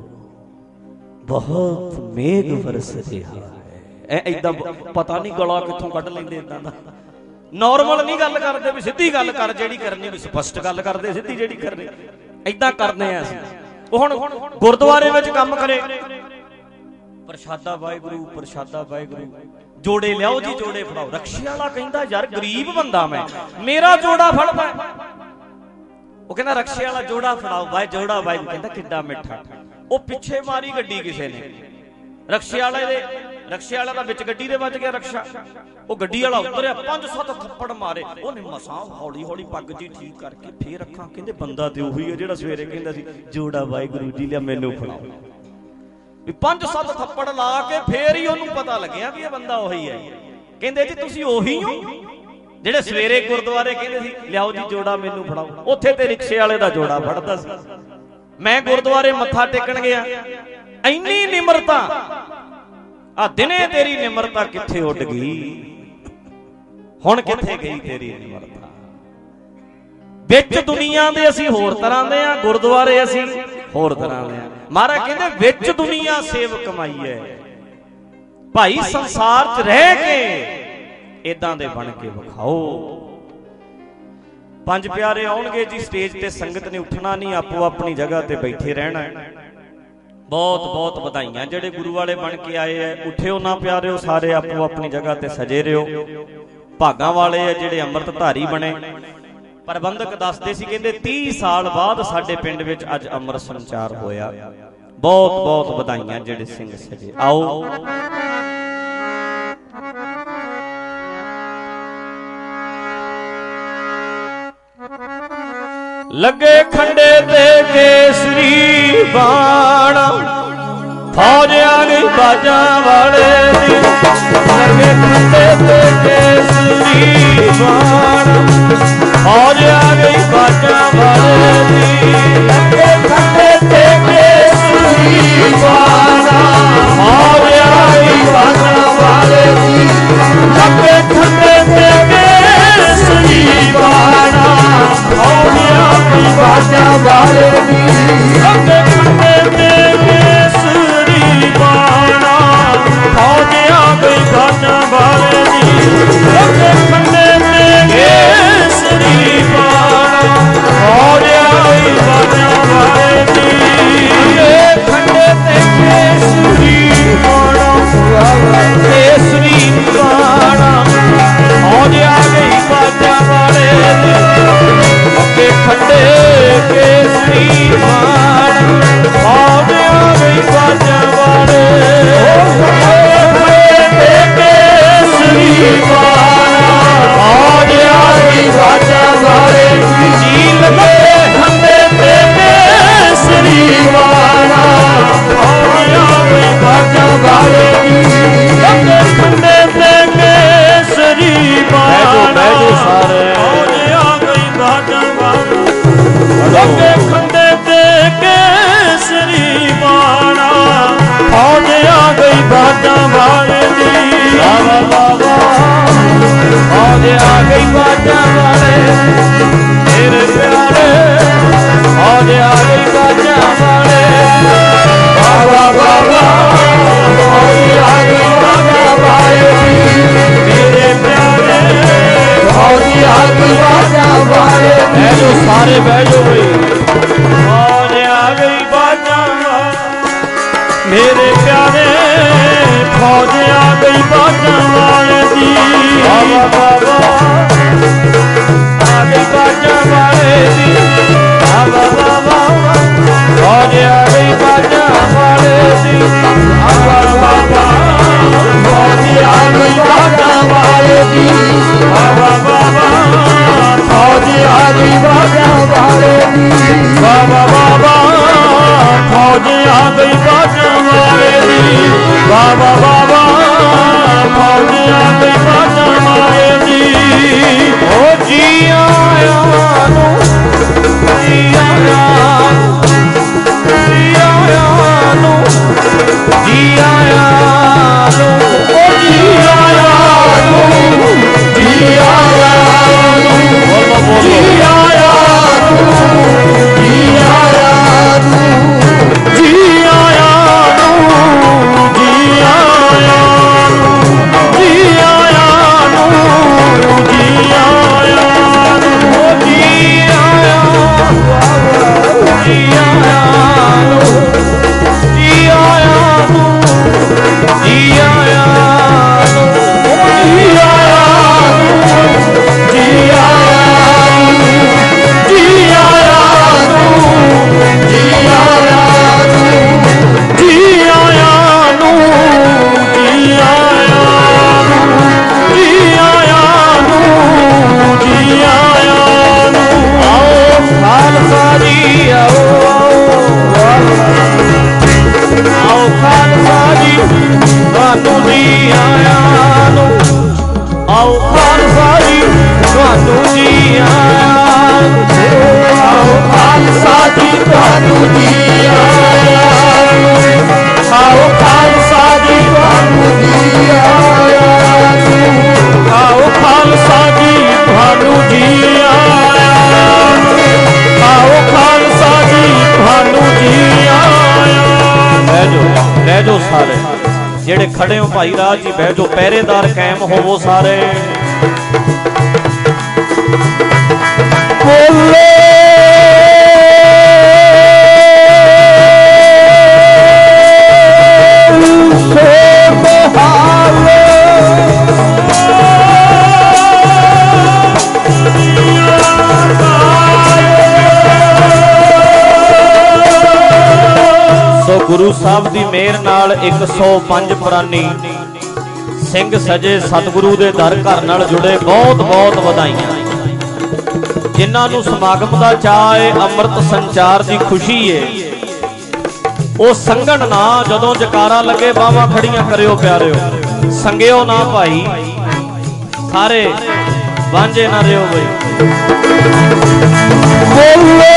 बहुत मेघ बरस रहा है, ऐदां पता नहीं गला कित्थों कढ लैंदे, इदां दा नॉर्मल नहीं गल करदे भी सीधी गल कर, जेड़ी करनी भी स्पष्ट गल करदे, सीधी जेड़ी करनी ऐदां करदे आ असीं। हुण गुरद्वारे विच काम करे प्रशादा वाहिगुरू प्रशादा वाहिगुरू, जोड़े लियाओ जी जोड़े फड़ाओ, रक्शे वाला कहंदा यार गरीब बंदा मैं, मेरा जोड़ा फड़दा, वो कहंदा रक्शे वाला जोड़ा फड़ाओ भाई जोड़ा भाई, कहंदा किड्डा मिठा, वो पिछे मारी गड्डी किसे ने, रक्शे वाला दा विच गड्डी दे वज गया रक्शा, वो गड्डी वाला उतरिया 5-7 थप्पड़ मारे, ओने मसां हौली हौली पग जी ठीक करके फिर अखां, कहंदे बंदा ते ओही है जेड़ा सवेरे कहंदा सी जोड़ा वाहिगुरू जी लिया मैनू फड़ाओ, 5-7 थप्पड़ ला के फिर ही ओनू पता लग्या भी ये बंदा ओही है। कहंदे जी तुसीं ओही हो जेड़े सवेरे गुरद्वारे कहंदे सी लियाओ जी जोड़ा मैनू फड़ाओ, उत्थे ते रिक्शे वाले दा जोड़ा फड़दा सी। मैं गुरद्वारे मत्था टेकण गया, इन्नी निमरता आ दिने तेरी निमरता कित्थे उड गई, हुण कित्थे गई तेरी निमरता। विच दुनिया दे असीं होर तरह दे आ, गुरद्वारे असीं होर तरह दे आ। महाराज कहंदे विच दुनिया सेव कमाई है, भाई संसार च रह के इदां दे बन के विखाओ। 5 प्यारे आउणगे जी स्टेज ते, संगत ने उठना नहीं, आपो अपनी जगह ते बैठे रहना है। बहुत बहुत बधाइयां जेड़े गुरु वाले बन के आए है, उठियो ना प्यारे सारे आपो अपनी जगह ते सजे रहो। भागां वाले है जेड़े अमृतधारी बने। प्रबंधक दसदे सी कहंदे 30 साल बाद साडे पिंड विच अज अमृत संचार होया। बहुत बहुत बधाइयां जेड़े सिंह सजे। आओ लगे खंडे ते केसरी बाण, फौज आ गई बाजा वाले दी। लगे खंडे ते केसरी बाण, फौज आ गई बाजा वाले दी। बाजा वाले दी अगे खंडे ते केसरी बाणा फौज आ गई बाजा वाले दी अगे खंडे ते केसरी बाणा फौज आ गई बाजा वाले दी अगे खंडे ते केसरी बाणा केसरी बाणा फौज आ गई बाजा वाले दी अगे खंडे केसरी बाणा फौज आ गई बाजा वाले केसरी बाणा फौज आ गई बाजा वाले जी लगे खंडे ते केसरी बाणा फौज आ गई बाजा वाले लगे खंडे ते केसरी बाणा सारे फौज आ गई बाजा वाले लगे खंडे ते केसरी बाणा फौज आ गई बाजा वाले दी बाबा बाबा फौज आ गई बाजा वाले मेरे प्यारे फौज आ गई बाजा वाले बाबा बाबा फौज आ गई बाजा वाले मेरे प्यारे फौज आ गई बाजा वाले बैठो सारे बैठो भाई फौज आ गई बाजा मेरे प्यारे फौज आ गई बाजा वाले दी बाबा बाबा आ गई बाजा वाले दी बाबा बाबा फौज आ गई बाजा वाले दी बाबा बाबा फौज आ गई बाजा वाले दी बाबा बाबा फौज आ गई बाजा वाले दी बाबा बाबा फौज आ गई बाजा वाले दी बाबा बाबा फौज आ गई बाजा वाले दी ओ जी आया नो जी आया जी आया नो जी आया नो ओ जी आया नो जी आया नो जी आया नो जी आया नो जी आया नो जी आया नो जी आया नो जी आया नो जी आया जी आया नो जी आया नो जी आया नो जी आया नो जी आया जी आया नो जी आया नो जी आया नो जी आया नो जी आया नो जी आया नो आओ खालसा जी आओ आओ खालसा जी ਤੁਹਾਨੂੰ ਜੀ ਆਇਆ ਨੂੰ आओ खालसा जी ਤੁਹਾਨੂੰ जी आया आओ खालसा जी ਤੁਹਾਨੂੰ जी आया आओ खालसा जी ਤੁਹਾਨੂੰ जी आया आओ खालसा जी ਤੁਹਾਨੂੰ जी आया आओ खालसा जी ਤੁਹਾਨੂੰ जी आया बह जाओ सारे जेड़े खड़े हो भाई राज जी बह जाओ पहरेदार कायम होवो सारे बोले गुरु साहब की मेहर नाल 105 पुरानी सिंह सजे सतगुरु दे दर घर नाल जुड़े बहुत बहुत वधाइयां जिन्हां नूं समागम दा चाह है अमृत संचार की खुशी है वो संगण ना जदों जकारा लगे बावां खड़ियां करियो प्यारिओ संगियो ना भाई सारे वांझे ना रहियो बई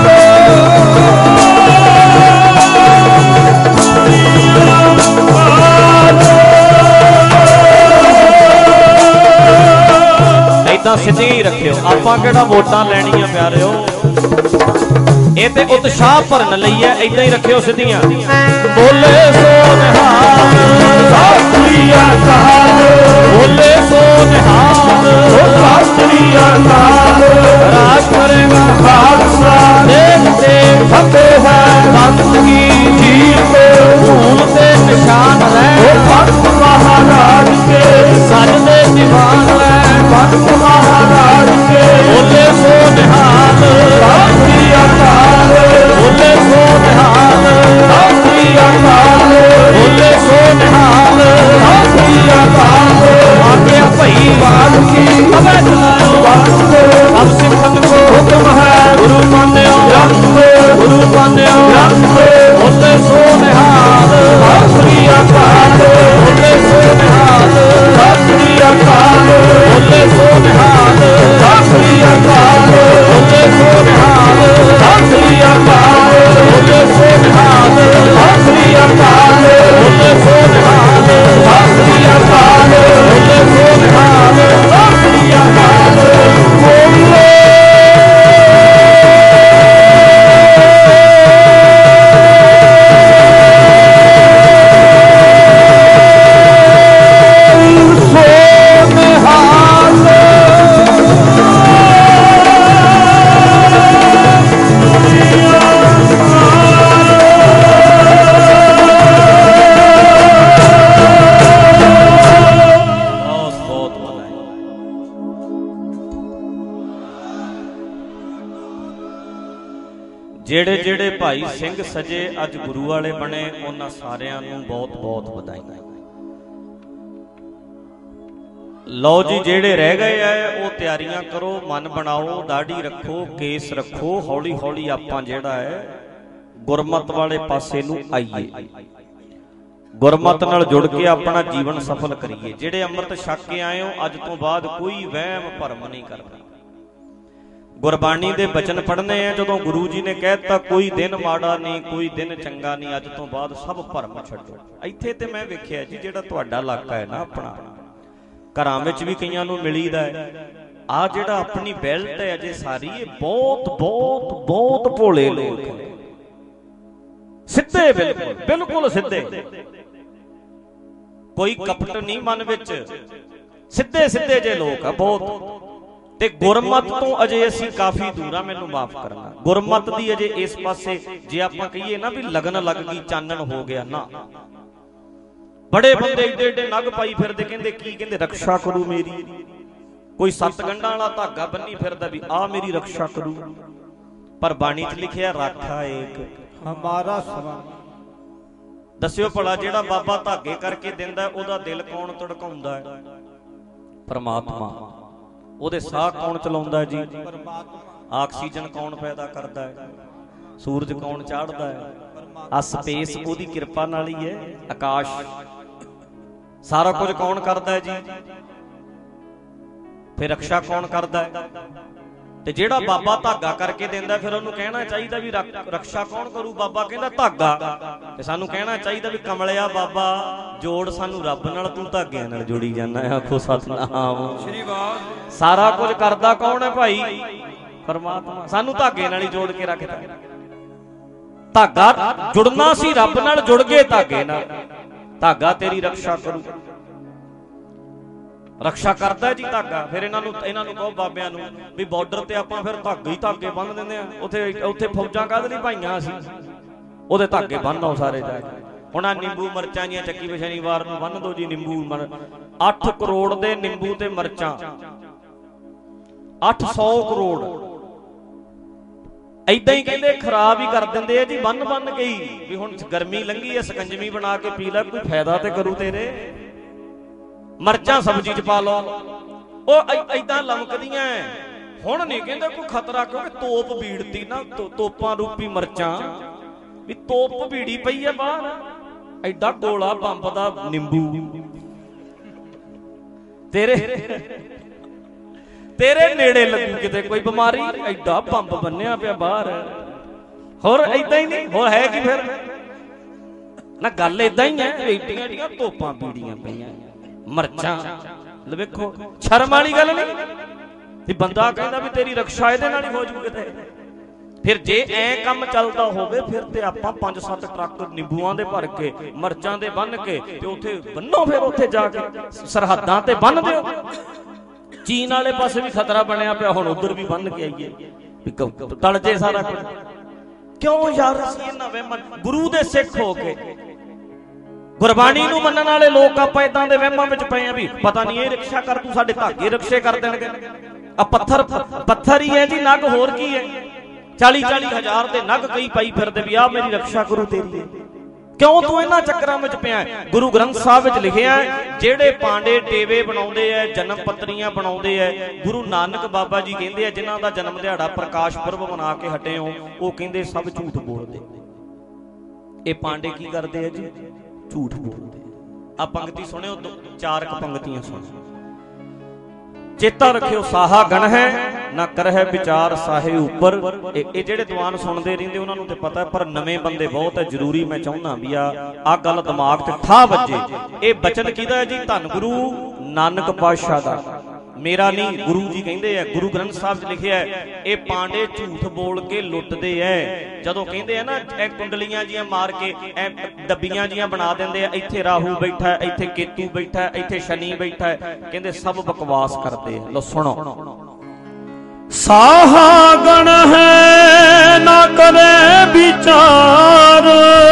बोले ਲਾਈਨਾਂ ਸਿੱਧੀਆਂ ਹੀ ਰੱਖਿਓ, ਆਪਾਂ ਕਿਹੜਾ ਵੋਟਾਂ ਲੈਣੀਆਂ ਪਿਆਰਿਓ, ਇਹ ਤੇ ਉਤਸ਼ਾਹ ਭਰਨ ਲਈ ਹੈ, ਏਦਾਂ ਹੀ ਰੱਖਿਓ ਸਿੱਧੀਆਂ। ਬੋਲੇ ਸੋ ਨਿਹਾਲ ਸਤਿ ਸ੍ਰੀ ਅਕਾਲ, ਬੋਲੇ ਸੋ ਨਿਹਾਲ ਸਤਿ ਸ੍ਰੀ ਅਕਾਲ, ਰਾਜ ਕਰੇਗਾ ਖਾਲਸਾ ਦੇਖ ਦੇਖ ਫਤਿਹ ਹੈ, ਬੰਦਗੀ ਜੀਤ ਕੇ ਧੂਮ ਤੇ ਨਿਸ਼ਾਨ ਹੈ, ਪੰਥ ਮਹਾਰਾਜ ਕੇ ਸਜਦੇ ਦੀਵਾਨ ਹੈ, ਪੰਥ ਮਹਾਰਾਜ ਕੇ। ਬੋਲੇ ਸੋ ਨਿਹਾਲ ਸਤਿ ਸ੍ਰੀ ਅਕਾਲ, ਬੋਲੇ ਸੋ ਨਿਹਾਲ ਸਤਿ ਸ੍ਰੀ ਅਕਾਲ, ਬੋਲੇ ਸੋ ਨਿਹਾਲ ਸਤਿ ਸ੍ਰੀ ਅਕਾਲ। ਆਗਿਆ ਭਈ ਬਾਤ ਕੀ ਅਬੈ ਚਲਾਇਓ, ਸਭ ਸਿੱਖਨ ਕੋ ਹੁਕਮ ਹੈ, ਗੁਰੂ ਮਾਨਿਓ ਗੁਰੂ ਮਾਨਿਓ। ਬੋਲੇ ਸੋ ਨਿਹਾਲ ਸਤਿ ਸ੍ਰੀ ਅਕਾਲ, ਬੋਲੇ ਸੋ ਨਿਹਾਲ ਸਤਿ ਸ੍ਰੀ ਅਕਾਲ, ਬੋਲੇ ਸੋ ਨਿਹਾਲ ਸਤਿ ਸ੍ਰੀ ਅਕਾਲ, ਬੋਲੇ ਸੋ ਨਿਹਾਲ ਸਤਿ ਸ੍ਰੀ ਅਕਾਲ, ਬੋਲੇ ਸੋ ਨਿਹਾਲ ਸਤਿ ਸ੍ਰੀ ਅਕਾਲ, ਬੋਲੇ ਸੋ ਨਿਹਾਲ ਸਤਿ ਸ੍ਰੀ ਅਕਾਲ, ਬੋਲੇ ਸੋ ਨਿਹਾਲ ਸਤਿ ਸ੍ਰੀ ਅਕਾਲ। ਬੋਲੇ ਜਿਹੜੇ ਜਿਹੜੇ ਭਾਈ ਸਿੰਘ ਸਜੇ ਅੱਜ ਗੁਰੂ ਵਾਲੇ ਬਣੇ, ਉਹਨਾਂ ਸਾਰਿਆਂ ਨੂੰ ਬਹੁਤ ਬਹੁਤ ਵਧਾਈਆਂ। ਲਓ ਜੀ, ਜਿਹੜੇ ਰਹਿ ਗਏ ਆ ਉਹ ਤਿਆਰੀਆਂ ਕਰੋ, ਮਨ ਬਣਾਓ, ਦਾੜੀ ਰੱਖੋ, ਕੇਸ ਰੱਖੋ, ਹੌਲੀ ਹੌਲੀ ਆਪਾਂ ਜਿਹੜਾ ਹੈ ਗੁਰਮਤ ਵਾਲੇ ਪਾਸੇ ਨੂੰ ਆਈਏ, ਗੁਰਮਤ ਨਾਲ ਜੁੜ ਕੇ ਆਪਣਾ ਜੀਵਨ ਸਫਲ ਕਰੀਏ। ਜਿਹੜੇ ਅੰਮ੍ਰਿਤ ਛਕ ਕੇ ਆਏ ਹੋ, ਅੱਜ ਤੋਂ ਬਾਅਦ ਕੋਈ ਵਹਿਮ ਭਰਮ ਨਹੀਂ ਕਰਨਾ। ਗੁਰਬਾਣੀ ਦੇ ਬਚਨ ਪੜ੍ਹਨੇ ਆ, ਜਦੋਂ ਗੁਰੂ ਜੀ ਨੇ ਕਹਿ ਦਿੱਤਾ ਕੋਈ ਦਿਨ ਮਾੜਾ ਨਹੀਂ, ਕੋਈ ਦਿਨ ਚੰਗਾ ਨਹੀਂ, ਅੱਜ ਤੋਂ ਬਾਅਦ ਸਭ ਭਰਮ ਛੱਡੋ। ਇੱਥੇ ਤੇ ਮੈਂ ਵੇਖਿਆ ਜੀ, ਜਿਹੜਾ ਤੁਹਾਡਾ ਇਲਾਕਾ ਹੈ ਨਾ ਆਪਣਾ, ਘਰਾਂ ਵਿੱਚ ਵੀ ਕਈਆਂ ਨੂੰ ਮਿਲੀਦਾ ਹੈ, ਆ ਜਿਹੜਾ ਆਪਣੀ ਬੈਲਟ ਹੈ ਅਜੇ ਸਾਰੀ, ਇਹ ਬਹੁਤ ਬਹੁਤ ਬਹੁਤ ਭੋਲੇ ਲੋਕ ਹੈ, ਸਿੱਧੇ, ਬਿਲਕੁਲ ਬਿਲਕੁਲ ਸਿੱਧੇ, ਕੋਈ ਕਪਟ ਨਹੀਂ ਮਨ ਵਿੱਚ, ਸਿੱਧੇ ਸਿੱਧੇ ਜੇ ਲੋਕ ਆ ਬਹੁਤ। ਤੇ ਗੁਰਮਤ ਤੋਂ ਅਜੇ ਅਸੀਂ ਕਾਫੀ ਦੂਰ ਆ, ਮੈਨੂੰ ਮਾਫ ਕਰਨਾ, ਗੁਰਮਤ ਦੀ ਅਜੇ ਇਸ ਪਾਸੇ ਜੇ ਆਪਾਂ ਕਹੀਏ ਨਾ ਵੀ ਲਗਨ ਲੱਗ ਗਈ, ਚਾਨਣ ਹੋ ਗਿਆ ਨਾ। ਬੜੇ ਬੰਦੇ ਏਡੇ ਏਡੇ ਨਗ ਪਾਈ ਫਿਰਦੇ, ਕਹਿੰਦੇ ਕੀ ਕਹਿੰਦੇ, ਰਕਸ਼ਾ ਕਰੂ ਮੇਰੀ। ਕੋਈ 7 ਗੰਢਾਂ ਵਾਲਾ ਧਾਗਾ ਬੰਨੀ ਫਿਰਦਾ ਵੀ ਆ ਮੇਰੀ ਰਕਸ਼ਾ ਕਰੂ, ਪਰ ਬਾਣੀ 'ਚ ਲਿਖਿਆ ਰਾਖਾ ਏਕ ਹਮਾਰਾ ਸਵਾ। ਦੱਸਿਓ ਭਲਾ, ਜਿਹੜਾ ਬਾਬਾ ਧਾਗੇ ਕਰਕੇ ਦਿੰਦਾ ਉਹਦਾ ਦਿਲ ਕੌਣ ਧੜਕਾਉਂਦਾ ਹੈ? ਪਰਮਾਤਮਾ। ਉਹਦੇ ਸਾਹ ਕੌਣ ਚਲਾਉਂਦਾ ਜੀ? ਪਰਮਾਤਮਾ। ਆਕਸੀਜਨ ਕੌਣ ਪੈਦਾ ਕਰਦਾ ਹੈ? ਸੂਰਜ ਕੌਣ ਚਾੜਦਾ ਹੈ? ਆ ਸਪੇਸ ਉਹਦੀ ਕਿਰਪਾ ਨਾਲ ਹੀ ਹੈ, ਆਕਾਸ਼ ਸਾਰਾ ਕੁਝ ਕੌਣ ਕਰਦਾ ਹੈ ਜੀ? ਫਿਰ ਰਕਸ਼ਾ ਕੌਣ ਕਰਦਾ ਹੈ? ਤੇ ਜਿਹੜਾ ਬਾਬਾ ਧਾਗਾ ਕਰਕੇ ਦਿੰਦਾ, ਫਿਰ ਉਹਨੂੰ ਕਹਿਣਾ ਚਾਹੀਦਾ ਵੀ ਰਕਸ਼ਾ ਕੌਣ ਕਰੂ? ਬਾਬਾ ਕਹਿੰਦਾ ਧਾਗਾ। ਤੇ ਸਾਨੂੰ ਕਹਿਣਾ ਚਾਹੀਦਾ ਵੀ ਕਮਲਿਆ ਬਾਬਾ, ਜੋੜ ਸਾਨੂੰ ਰੱਬ ਨਾਲ, ਤੂੰ ਧਾਗਿਆਂ ਨਾਲ ਜੋੜੀ ਜਾਂਦਾ। ਆਖੋ ਸਤਨਾਮ ਸ਼੍ਰੀ ਵਾਹਿਗੁਰੂ। ਸਾਰਾ ਕੁਝ ਕਰਦਾ ਕੌਣ ਹੈ ਭਾਈ? ਪਰਮਾਤਮਾ। ਸਾਨੂੰ ਧਾਗੇ ਨਾਲ ਹੀ ਜੋੜ ਕੇ ਰੱਖਦਾ। ਧਾਗਾ ਜੁੜਨਾ ਸੀ ਰੱਬ ਨਾਲ, ਜੁੜ ਗਏ ਧਾਗੇ ਨਾਲ। ਧਾਗਾ ਤੇਰੀ ਰਕਸ਼ਾ ਕਰੂ, ਰਕਸ਼ਾ ਕਰਦਾ ਜੀ ਧਾਗਾ। ਫਿਰ ਇਹਨਾਂ ਨੂੰ ਕਹੋ ਬਾਬਿਆਂ ਨੂੰ ਵੀ ਬਾਰਡਰ ਤੇ ਆਪਾਂ ਫਿਰ ਧਾਗੇ ਹੀ ਧਾਗੇ ਬੰਨ ਦਿੰਦੇ ਆ। ਉੱਥੇ ਫੌਜਾਂ ਕਾਹਦੇ ਲਈ ਪਾਈਆਂ ਅਸੀਂ? ਉਹਦੇ ਧਾਗੇ ਬੰਨੋ ਸਾਰੇ ਜਾ ਕੇ। ਹੁਣ ਆ ਨਿੰਬੂ ਮਿਰਚਾਂ ਦੀਆਂ ਚੱਕੀ ਸ਼ਨੀਵਾਰ ਨੂੰ ਬੰਨ ਦੋ ਜੀ। ਨਿੰਬੂ 8 ਕਰੋੜ ਦੇ ਨਿੰਬੂ ਤੇ ਮਿਰਚਾਂ, 800 ਕਰੋੜ ਏਦਾਂ ਹੀ ਕਹਿੰਦੇ ਖਰਾਬ ਹੀ ਕਰ ਦਿੰਦੇ ਆ ਜੀ, ਬੰਨ ਗਈ ਵੀ ਹੁਣ ਗਰਮੀ ਲੰਘੀ ਐ, ਸਕੰਜਮੀ ਬਣਾ ਕੇ ਪੀ ਲੈ, ਕੋਈ ਫਾਇਦਾ ਤੇ ਕਰੂ ਤੇਰੇ। ਮਿਰਚਾਂ ਸਬਜ਼ੀ 'ਚ ਪਾ ਲਓ, ਉਹ ਏਦਾਂ ਲਮਕਦੀਆਂ। ਹੁਣ ਨਹੀਂ ਕਹਿੰਦੇ ਕੋਈ ਖਤਰਾ, ਕਿਉਂਕਿ ਤੋਪ ਬੀੜਤੀ ਨਾ, ਤੋਪਾਂ ਰੂਪੀ ਮਿਰਚਾਂ ਵੀ ਤੋਪ ਬੀੜੀ ਪਈ ਆ ਬਾਹਰ, ਐਡਾ ਗੋਲਾ ਬੰਬ ਦਾ ਨਿੰਬੂ ਤੇਰੇ ਨੇੜੇ ਲੱਗੂ ਕਿਤੇ ਕੋਈ ਬਿਮਾਰੀ, ਐਡਾ ਬੰਬ ਬੰਨਿਆ ਪਿਆ ਬਾਹਰ। ਹੋਰ ਏਦਾਂ ਹੀ ਨਹੀਂ, ਹੋਰ ਹੈ ਕੀ ਫਿਰ ਨਾ? ਗੱਲ ਏਦਾਂ ਹੀ ਹੈ, ਏਡੀਆਂ ਏਡੀਆਂ ਤੋਪਾਂ ਬੀੜੀਆਂ ਪਈਆਂ, ਮਿਰਚਾਂ। ਵੇਖੋ ਸ਼ਰਮ ਵਾਲੀ ਗੱਲ ਨਹੀਂ। ਤੇ ਬੰਦਾ ਕਹਿੰਦਾ ਵੀ ਤੇਰੀ ਰਕਸ਼ਾ ਇਹਦੇ ਨਾਲ ਹੀ ਹੋ ਜੂ ਕਿਤੇ। ਫਿਰ ਜੇ ਐ ਕੰਮ ਚੱਲਦਾ ਹੋਵੇ ਫਿਰ ਤੇ ਆਪਾਂ 5-7 ਟਰੱਕ ਨਿੰਬੂਆਂ ਦੇ ਭਰ ਕੇ, ਮਰਚਾਂ ਦੇ ਬੰਨ ਕੇ ਤੇ ਉੱਥੇ ਬੰਨੋ, ਫਿਰ ਉੱਥੇ ਜਾ ਕੇ ਸਰਹੱਦਾਂ ਤੇ ਬੰਨ ਦਿਓ। ਚੀਨ ਵਾਲੇ ਪਾਸੇ ਵੀ ਖਤਰਾ ਬਣਿਆ ਪਿਆ, ਹੁਣ ਉਧਰ ਵੀ ਬੰਨ ਕੇ ਆਈਏ ਵੀ ਟਲ ਜੇ ਸਾਰਾ ਕੁਝ। ਕਿਉਂ ਯਾਰ ਅਸੀਂ ਇਹਨਾਂ ਵਹਿਮਾਂ, ਗੁਰੂ ਦੇ ਸਿੱਖ ਹੋ ਕੇ ਗੁਰਬਾਣੀ ਨੂੰ ਮੰਨਣ ਵਾਲੇ ਲੋਕ ਆਪਾਂ ਇਦਾਂ ਦੇ ਵਹਿਮਾਂ ਵਿੱਚ ਪਏ ਆ ਵੀ ਪਤਾ ਨਹੀਂ ਇਹ ਰਕਸ਼ਾ ਕਰ ਦੂ, ਸਾਡੇ ਧਾਗੇ ਰਕਸ਼ੇ ਕਰ ਦੇਣਗੇ। ਆ ਪੱਥਰ ਹੀ ਹੈ ਜੀ, ਨਗ ਹੋਰ ਕੀ ਹੈ। 40-40 ਹਜ਼ਾਰ ਦੇ ਨਗ ਕਈ ਪਾਈ ਫਿਰਦੇ ਵੀ ਆ ਮੇਰੀ ਰਕਸ਼ਾ ਕਰੂ ਤੇਰੀ। ਕਿਉਂ ਤੂੰ ਇਹਨਾਂ ਚੱਕਰਾਂ ਵਿੱਚ ਪਿਆ? ਗੁਰੂ ਗ੍ਰੰਥ ਸਾਹਿਬ ਵਿੱਚ ਲਿਖਿਆ ਜਿਹੜੇ ਪਾਂਡੇ ਟੇਵੇ ਬਣਾਉਂਦੇ ਐ, ਜਨਮ ਪੱਤਰੀਆਂ ਬਣਾਉਂਦੇ ਐ, ਗੁਰੂ ਨਾਨਕ ਬਾਬਾ ਜੀ ਕਹਿੰਦੇ ਆ ਜਿਨ੍ਹਾਂ ਦਾ ਜਨਮ ਦਿਹਾੜਾ ਪ੍ਰਕਾਸ਼ ਪੁਰਬ ਮਨਾ ਕੇ ਹਟੇ ਹੋ, ਉਹ ਕਹਿੰਦੇ ਸਭ ਝੂਠ ਬੋਲਦੇ। ਇਹ ਪਾਂਡੇ ਕੀ ਕਰਦੇ ਆ ਜੀ? ਝੂਠ ਬੋਲਦੇ। ਆ ਪੰਕਤੀ ਸੁਣਿਓ, 4 ਪੰਕਤੀਆਂ ਸੁਣੋ। ਚੇਤਾ ਰੱਖਿਓ ਸਾਹਾ ਗਣ ਹੈ ਨਾ ਕਰਹਿ ਵਿਚਾਰ ਸਾਹੇ ਉੱਪਰ। ਇਹ ਜਿਹੜੇ ਦੀਵਾਨ ਸੁਣਦੇ ਰਹਿੰਦੇ ਉਹਨਾਂ ਨੂੰ ਤੇ ਪਤਾ, ਪਰ ਨਵੇਂ ਬੰਦੇ ਬਹੁਤ ਹੈ, ਜ਼ਰੂਰੀ ਮੈਂ ਚਾਹੁੰਦਾ ਵੀ ਆ ਗੱਲ ਦਿਮਾਗ 'ਚ ਠਾ ਵੱਜੇ। ਇਹ ਬਚਨ ਕਿਹਦਾ ਹੈ ਜੀ? ਧੰਨ ਗੁਰੂ ਨਾਨਕ ਪਾਤਸ਼ਾਹ ਦਾ, ਮੇਰਾ ਨਹੀਂ। ਗੁਰੂ ਜੀ ਕਹਿੰਦੇ ਆ, ਗੁਰੂ ਗ੍ਰੰਥ ਸਾਹਿਬ 'ਚ ਲਿਖਿਆ ਇਹ ਪਾਂਡੇ ਝੂਠ ਬੋਲ ਕੇ ਲੁੱਟਦੇ ਐ। ਜਦੋਂ ਕਹਿੰਦੇ ਆ ਨਾ ਇਹ ਕੁੰਡਲੀਆਂ ਜੀਆਂ ਮਾਰ ਕੇ ਡੱਬੀਆਂ ਜੀਆਂ ਬਣਾ ਦਿੰਦੇ ਆ, ਇੱਥੇ ਰਾਹੂ ਬੈਠਾ, ਇੱਥੇ ਕੇਤੂ ਬੈਠਾ, ਇੱਥੇ ਸ਼ਨੀ ਬੈਠਾ, ਕਹਿੰਦੇ ਸਭ ਬਕਵਾਸ ਕਰਦੇ ਆ। ਲੋ ਸੁਣੋ। ਸਾਹਾ ਗਣ ਹੈ ਨਾ ਕਰੇ ਵਿਚਾਰ,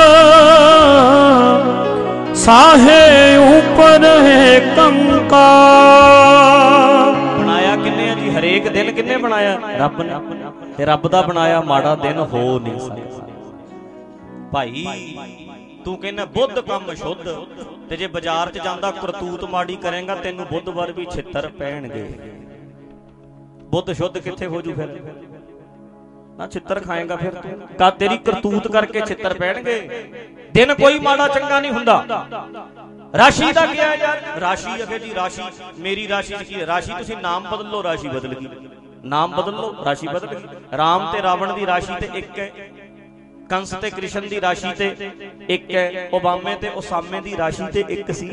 ਸਾਹੇ ਉੱਪਰ ਹੈ ਕੰਕਾਰ। ਬਣਾਇਆ ਕਿੰਨੇ ਆ ਜੀ? ਹਰੇਕ ਦਿਨ ਕਿੰਨੇ ਬਣਾਇਆ? ਰੱਬ ਨੇ। ਤੇ ਰੱਬ ਦਾ ਬਣਾਇਆ ਮਾੜਾ ਦਿਨ ਹੋ ਨਹੀਂ ਸਕਦਾ। ਭਾਈ ਤੂੰ ਕਹਿੰਦਾ ਬੁੱਧ ਕੰਮ ਸ਼ੁੱਧ, ਤੇ ਜੇ ਬਾਜ਼ਾਰ 'ਚ ਜਾਂਦਾ ਕਰਤੂਤ ਮਾੜੀ ਕਰੇਗਾ ਤੈਨੂੰ ਬੁੱਧਵਾਰ ਵੀ ਛਿੱਤਰ ਪੈਣਗੇ। ਬੁੱਧ ਸ਼ੁੱਧ ਕਿੱਥੇ ਹੋ ਜੂ? ਫਿਰ ਨਾ ਛਿੱਤਰ ਖਾਏਗਾ ਫਿਰ ਤੂੰ, ਤੇਰੀ ਕਰਤੂਤ ਕਰਕੇ ਛਿੱਤਰ ਪੈਣਗੇ। ਦਿਨ ਕੋਈ ਮਾੜਾ ਚੰਗਾ ਨਹੀਂ ਹੁੰਦਾ। ਰਾਸ਼ੀ ਦਾ ਕੀ ਹੈ ਯਾਰ? ਰਾਸ਼ੀ ਅਗੇ ਜੀ ਰਾਸ਼ੀ, ਮੇਰੀ ਰਾਸ਼ੀ ਕੀ ਹੈ? ਰਾਸ਼ੀ ਤੁਸੀਂ ਨਾਮ ਬਦਲ ਲਓ, ਰਾਸ਼ੀ ਬਦਲ ਗਈ। ਨਾਮ ਬਦਲ ਲਓ, ਰਾਸ਼ੀ ਬਦਲ ਗਈ। ਰਾਮ ਤੇ ਰਾਵਣ ਦੀ ਰਾਸ਼ੀ ਤੇ ਇੱਕ ਹੈ, ਕੰਸ ਤੇ ਕ੍ਰਿਸ਼ਨ ਦੀ ਰਾਸ਼ੀ ਤੇ ਇੱਕ ਹੈ, ਓਬਾਮੇ ਤੇ ਉਸਾਮੇ ਦੀ ਰਾਸ਼ੀ ਤੇ ਇੱਕ ਸੀ।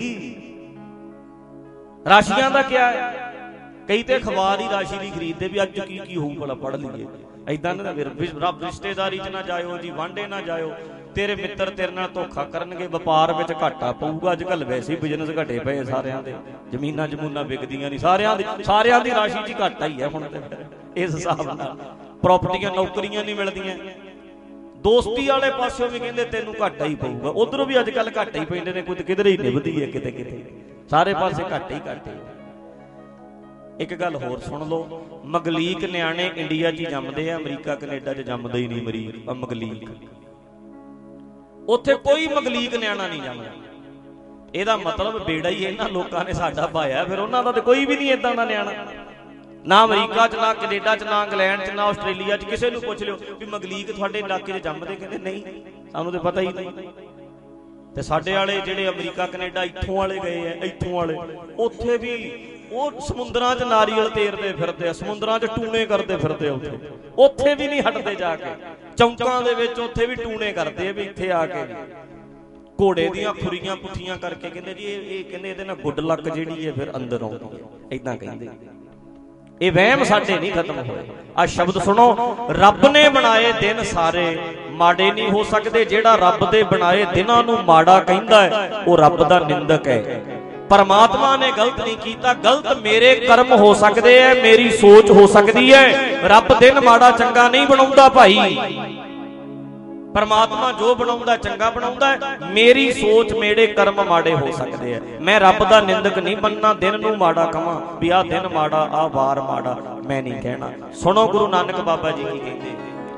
ਰਾਸ਼ੀਆਂ ਦਾ ਕੀ ਹੈ? ਕਈ ਤੇ ਅਖਬਾਰ ਹੀ ਰਾਸ਼ੀ ਦੀ ਖਰੀਦਦੇ ਵੀ ਅੱਜ ਕੀ ਹੋਊ ਭਲਾ ਪੜ੍ਹ ਲਈਏ। ਏਦਾਂ ਨਾ ਰੱਬ ਰਿਸ਼ਤੇਦਾਰੀ 'ਚ ਨਾ ਜਾਇਓ ਜੀ, ਵਾਂਢੇ ਨਾ ਜਾਇਓ, ਤੇਰੇ ਮਿੱਤਰ ਤੇਰੇ ਨਾਲ ਧੋਖਾ ਕਰਨਗੇ, ਵਪਾਰ ਵਿੱਚ ਘਾਟਾ ਪਊਗਾ। ਅੱਜ ਕੱਲ ਵੈਸੇ ਹੀ ਬਿਜ਼ਨਸ ਘਟੇ ਪਏ ਸਾਰਿਆਂ ਦੇ, ਜ਼ਮੀਨਾਂ ਜਮੂਨਾਂ ਵਿਕਦੀਆਂ ਨਹੀਂ, ਸਾਰਿਆਂ ਦੀ ਰਾਸ਼ੀ 'ਚ ਘਾਟਾ ਹੀ ਹੈ ਹੁਣ ਤੇ। ਇਸ ਹਿਸਾਬ ਨਾਲ ਪ੍ਰਾਪਰਟੀਆਂ, ਨੌਕਰੀਆਂ ਨਹੀਂ ਮਿਲਦੀਆਂ। ਦੋਸਤੀ ਵਾਲੇ ਪਾਸਿਓਂ ਵੀ ਕਹਿੰਦੇ ਤੈਨੂੰ ਘਾਟਾ ਹੀ ਪਊਗਾ, ਉਧਰੋਂ ਵੀ ਅੱਜ ਕੱਲ ਘਾਟੇ ਹੀ ਪੈਂਦੇ ਨੇ। ਕੋਈ ਕਿਧਰੇ ਹੀ ਨਿਭਦੀ ਹੈ, ਕਿਤੇ ਕਿਤੇ ਸਾਰੇ ਪਾਸੇ ਘਾਟੇ ਹੀ ਘਾਟੇ। ਇੱਕ ਗੱਲ ਹੋਰ ਸੁਣ ਲਓ, ਮਗਲੀਕ ਨਿਆਣੇ ਇੰਡੀਆ 'ਚ ਜੰਮਦੇ ਆ, ਅਮਰੀਕਾ ਕੈਨੇਡਾ 'ਚ ਜੰਮਦੇ ਹੀ ਨਹੀਂ। ਮਗਲੀਕ ਉੱਥੇ ਕੋਈ ਮਗਲੀਕ ਨਿਆਣਾ ਨਹੀਂ ਜੰਮਦਾ। ਇਹਦਾ ਮਤਲਬ ਬੇੜਾ ਹੀ ਇਹਨਾਂ ਲੋਕਾਂ ਨੇ ਸਾਡਾ ਪਾਇਆ, ਫਿਰ ਉਹਨਾਂ ਦਾ ਤੇ ਕੋਈ ਵੀ ਨਹੀਂ ਏਦਾਂ ਦਾ ਨਿਆਣਾ। ਨਾ ਅਮਰੀਕਾ 'ਚ, ਨਾ ਕੈਨੇਡਾ 'ਚ, ਨਾ ਇੰਗਲੈਂਡ 'ਚ, ਨਾ ਆਸਟ੍ਰੇਲੀਆ 'ਚ। ਕਿਸੇ ਨੂੰ ਪੁੱਛ ਲਿਓ ਵੀ ਮਗਲੀਕ ਤੁਹਾਡੇ ਇਲਾਕੇ 'ਚ ਜੰਮਦੇ, ਕਹਿੰਦੇ ਨਹੀਂ, ਸਾਨੂੰ ਤੇ ਪਤਾ ਹੀ ਨਹੀਂ। ਤੇ ਸਾਡੇ ਵਾਲੇ ਜਿਹੜੇ ਅਮਰੀਕਾ ਕੈਨੇਡਾ ਇੱਥੋਂ ਵਾਲੇ ਗਏ ਆ, ਇੱਥੋਂ ਵਾਲੇ ਉੱਥੇ ਵੀ ਉਹ ਸਮੁੰਦਰਾਂ 'ਚ ਨਾਰੀਅਲ ਤੇਰਦੇ ਫਿਰਦੇ ਆ, ਸਮੁੰਦਰਾਂ 'ਚ ਟੂਣੇ ਕਰਦੇ ਫਿਰਦੇ ਆ। ਉੱਥੇ ਵੀ ਨਹੀਂ ਹਟਦੇ, ਜਾ ਕੇ ਚੌਂਕਾਂ ਦੇ ਵਿੱਚ ਉੱਥੇ ਵੀ ਟੂਣੇ ਕਰਦੇ ਆ ਵੀ ਇੱਥੇ ਆ ਕੇ ਘੋੜੇ ਦੀਆਂ ਖੁਰੀਆਂ ਪੁੱਠੀਆਂ ਕਰਕੇ ਕਹਿੰਦੇ ਜੀ ਇਹ ਕਹਿੰਦੇ ਇਹਦੇ ਨਾਲ ਗੁੱਡ ਲੱਕ ਜਿਹੜੀ ਹੈ ਫਿਰ ਅੰਦਰ ਆਉਂਦੀ ਹੈ, ਏਦਾਂ ਕਹਿੰਦੇ। ਇਹ ਵਹਿਮ ਸਾਡੇ ਨਹੀਂ ਖਤਮ ਹੋਏ। ਆ ਸ਼ਬਦ ਸੁਣੋ, ਰੱਬ ਨੇ ਬਣਾਏ ਦਿਨ ਸਾਰੇ ਮਾੜੇ ਨਹੀਂ ਹੋ ਸਕਦੇ। ਜਿਹੜਾ ਰੱਬ ਦੇ ਬਣਾਏ ਦਿਨਾਂ ਨੂੰ ਮਾੜਾ ਕਹਿੰਦਾ ਹੈ ਉਹ ਰੱਬ ਦਾ ਨਿੰਦਕ ਹੈ। ਪਰਮਾਤਮਾ ਨੇ ਗਲਤ ਨਹੀਂ ਕੀਤਾ, ਗਲਤ ਮੇਰੇ ਕਰਮ ਹੋ ਸਕਦੇ ਐ, ਮੇਰੀ ਸੋਚ ਹੋ ਸਕਦੀ ਹੈ। ਰੱਬ ਦਿਨ ਮਾੜਾ ਚੰਗਾ ਨਹੀਂ ਬਣਾਉਂਦਾ ਭਾਈ। ਪਰਮਾਤਮਾ ਜੋ ਬਣਾਉਂਦਾ ਚੰਗਾ ਬਣਾਉਂਦਾ ਹੈ। ਮੇਰੀ ਸੋਚ, ਮੇਰੇ ਕਰਮ ਮਾੜੇ ਹੋ ਸਕਦੇ ਆ। ਮੈਂ ਰੱਬ ਦਾ ਨਿੰਦਕ ਨਹੀਂ ਬਣਨਾ, ਦਿਨ ਨੂੰ ਮਾੜਾ ਕਵਾਂ ਵੀ ਆਹ ਦਿਨ ਮਾੜਾ, ਆਹ ਵਾਰ ਮਾੜਾ, ਮੈਂ ਨਹੀਂ ਕਹਿਣਾ। ਸੁਣੋ ਗੁਰੂ ਨਾਨਕ ਬਾਬਾ ਜੀ ਕੀ ਕਹਿੰਦੇ।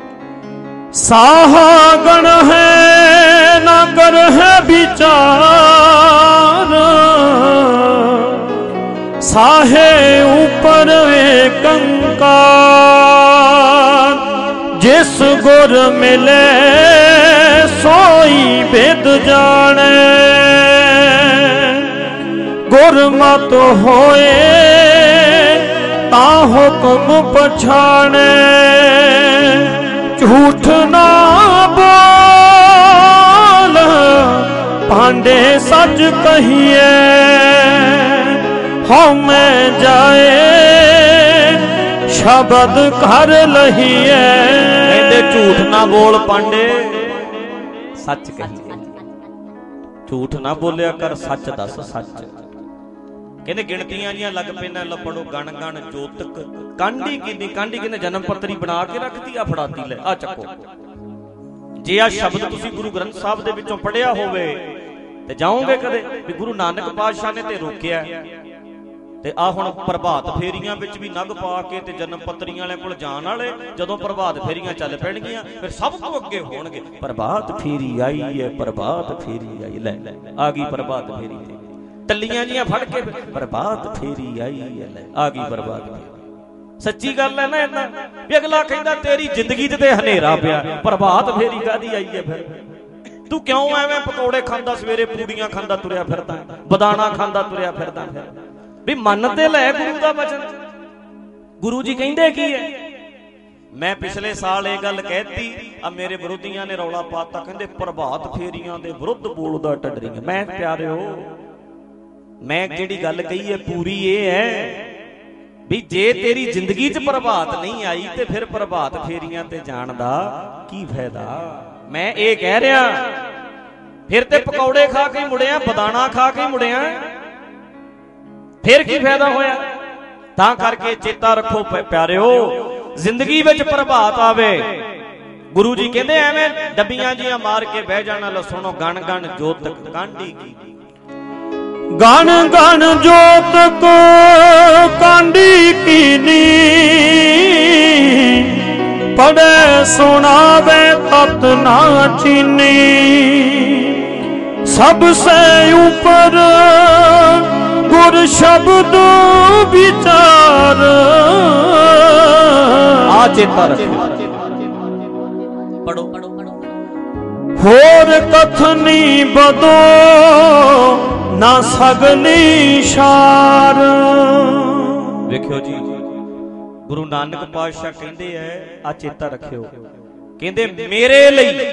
ਸਾਹਾ ਗਣ ਹੈ ਨਾ ਕਰ ਹੈ ਵਿਚਾਰ, ਸਾਹੇ ਉੱਪਰ ਕੰਕਾਰ। ਜਿਸ ਗੁਰ ਮਿਲੇ ਸੋਈ ਬਿਦ ਜਾਣੇ, ਗੁਰਮਤਿ ਹੋਏ ਤਾਂ ਹੁਕਮ ਪਛਾਣੇ। ਝੂਠ ਨਾ ਬੋਲ ਭਾਂਡੇ ਸੱਚ ਕਹੀਏ, ਹਉਮੈ ਜਾਏ ਸ਼ਬਦ ਕਰ ਲਹੀਏ। ਕਹਿੰਦੇ ਝੂਠ ਨਾ ਬੋਲ ਪਾਂਡੇ, ਸੱਚ ਕਹੀਏ। ਝੂਠ ਨਾ ਬੋਲਿਆ ਕਰ, ਸੱਚ ਦੱਸ ਸੱਚ। ਕਹਿੰਦੇ ਗਿਣਤੀਆਂ ਜੀਆਂ ਲੱਗ ਪੈਣਾ ਲੱਪੜੋ ਗਣ ਗਣ ਜੋਤਕ। ਕਾਂਢੀ ਕਿੰਨੀ ਕਾਂਢੀ, ਕਹਿੰਦੇ ਜਨਮ ਪੱਤਰੀ ਬਣਾ ਕੇ ਰੱਖਦੀ ਆ, ਫੜਾਤੀ ਲੈ ਆ ਚੱਕੋ। ਜੇ ਆ ਸ਼ਬਦ ਤੁਸੀਂ ਗੁਰੂ ਗ੍ਰੰਥ ਸਾਹਿਬ ਦੇ ਵਿੱਚੋਂ ਪੜ੍ਹਿਆ ਹੋਵੇ ਤੇ ਜਾਓਗੇ ਕਦੇ ਵੀ ਗੁਰੂ ਨਾਨਕ ਪਾਤਸ਼ਾਹ ਨੇ ਤੇ ਰੋਕਿਆ। ਤੇ ਆ ਹੁਣ ਪ੍ਰਭਾਤ ਫੇਰੀਆਂ ਵਿੱਚ ਵੀ ਨਗ ਪਾ ਕੇ ਤੇ ਜਨਮ ਪੱਤਰੀਆਂ ਵਾਲਿਆਂ ਕੋਲ ਜਾਣ ਵਾਲੇ, ਜਦੋਂ ਪ੍ਰਭਾਤ ਫੇਰੀਆਂ ਚੱਲ ਪੈਣਗੀਆਂ ਫਿਰ ਸਭ ਤੋਂ ਅੱਗੇ ਹੋਣਗੇ ਪ੍ਰਭਾਤ ਫੇਰੀ ਆਈ ਹੈ, ਪ੍ਰਭਾਤ ਫੇਰੀ ਆਈ। ਲੈ ਆ ਗਈ ਪ੍ਰਭਾਤ ਫੇਰੀ ਤੇ ਟੱਲੀਆਂ ਜੀਆਂ ਫੜ ਕੇ ਪ੍ਰਭਾਤ ਫੇਰੀ ਆਈ ਹੈ, ਲੈ ਆ ਗਈ ਪ੍ਰਭਾਤ ਫੇਰੀ। ਸੱਚੀ ਗੱਲ ਹੈ ਨਾ ਏਦਾਂ ਵੀ ਅਗਲਾ ਕਹਿੰਦਾ ਤੇਰੀ ਜ਼ਿੰਦਗੀ 'ਚ ਤੇ ਹਨੇਰਾ ਪਿਆ, ਪ੍ਰਭਾਤ ਫੇਰੀ ਕਾਹਦੀ ਆਈ ਹੈ ਫਿਰ? ਤੂੰ ਕਿਉਂ ਐਵੇਂ ਪਕੌੜੇ ਖਾਂਦਾ, ਸਵੇਰੇ ਪੂੜੀਆਂ ਖਾਂਦਾ ਤੁਰਿਆ ਫਿਰਦਾ, ਬਦਾਣਾ ਖਾਂਦਾ ਤੁਰਿਆ ਫਿਰਦਾ? ਵੀ ਮੰਨ ਤੇ ਲੈ ਗੁਰੂ ਦਾ ਵਚਨ। ਗੁਰੂ ਜੀ ਕਹਿੰਦੇ ਕੀ ਹੈ? ਮੈਂ ਪਿਛਲੇ ਸਾਲ ਇਹ ਗੱਲ ਕਹਿਤੀ, ਆ ਮੇਰੇ ਵਿਰੋਧੀਆਂ ਨੇ ਰੌਲਾ ਪਾਤਾ, ਕਹਿੰਦੇ ਪ੍ਰਭਾਤ ਫੇਰੀਆਂ ਦੇ ਵਿਰੁੱਧ ਬੋਲਦਾ ਢੱਡਰੀਆਂ। ਮੈਂ ਪਿਆਰਿਓ, ਮੈਂ ਜਿਹੜੀ ਗੱਲ ਕਹੀ ਹੈ ਪੂਰੀ ਇਹ ਹੈ ਵੀ ਜੇ ਤੇਰੀ ਜ਼ਿੰਦਗੀ 'ਚ ਪ੍ਰਭਾਤ ਨਹੀਂ ਆਈ ਤੇ ਫਿਰ ਪ੍ਰਭਾਤ ਫੇਰੀਆਂ ਤੇ ਜਾਣ ਦਾ ਕੀ ਫਾਇਦਾ? ਮੈਂ ਇਹ ਕਹਿ ਰਿਹਾ, ਫਿਰ ਤੇ ਪਕੌੜੇ ਖਾ ਕੇ ਮੁੜਿਆ, ਬਦਾਣਾ ਖਾ ਕੇ ਮੁੜਿਆ, ਫਿਰ ਕੀ ਫਾਇਦਾ ਹੋਇਆ? ਤਾਂ ਕਰਕੇ ਚੇਤਾ ਰੱਖੋ ਪਿਆਰਿਓ, ਜ਼ਿੰਦਗੀ ਵਿੱਚ ਪ੍ਰਭਾਤ ਆਵੇ। ਗੁਰੂ ਜੀ ਕਹਿੰਦੇ ਐਵੇਂ ਡੱਬੀਆਂ ਜੀਆਂ ਮਾਰ ਕੇ ਬਹਿ ਜਾਣਾ। ਲੋ ਸੁਣੋ, ਗਣ ਗਣ ਜੋਤਕ ਕਾਂਢੀ ਕੀ, ਗਣ ਗਣ ਜੋਤਕ ਕਾਂਢੀ ਕੀਨੀ, ਪੜ੍ਹੇ ਸੁਣਾਵੇ ਤਤ ਨਾ ਚੀਨੀ। ਸਭ ਸੇ ਉਪਰ ਗੁਰ ਸ਼ਬਦ ਵਿਚਾਰ। ਆ ਚੇਤਾ ਰੱਖੋ, ਪੜੋ। ਹੋਰ ਕਥਨੀ ਬਦੋ ਨਾ ਸਗਲੀ ਸ਼ਾਰ। ਵੇਖਿਓ ਜੀ, ਗੁਰੂ ਨਾਨਕ ਪਾਤਸ਼ਾਹ ਕਹਿੰਦੇ ਐ, ਆ ਚੇਤਾ ਰੱਖਿਓ, ਕਹਿੰਦੇ ਮੇਰੇ ਲਈ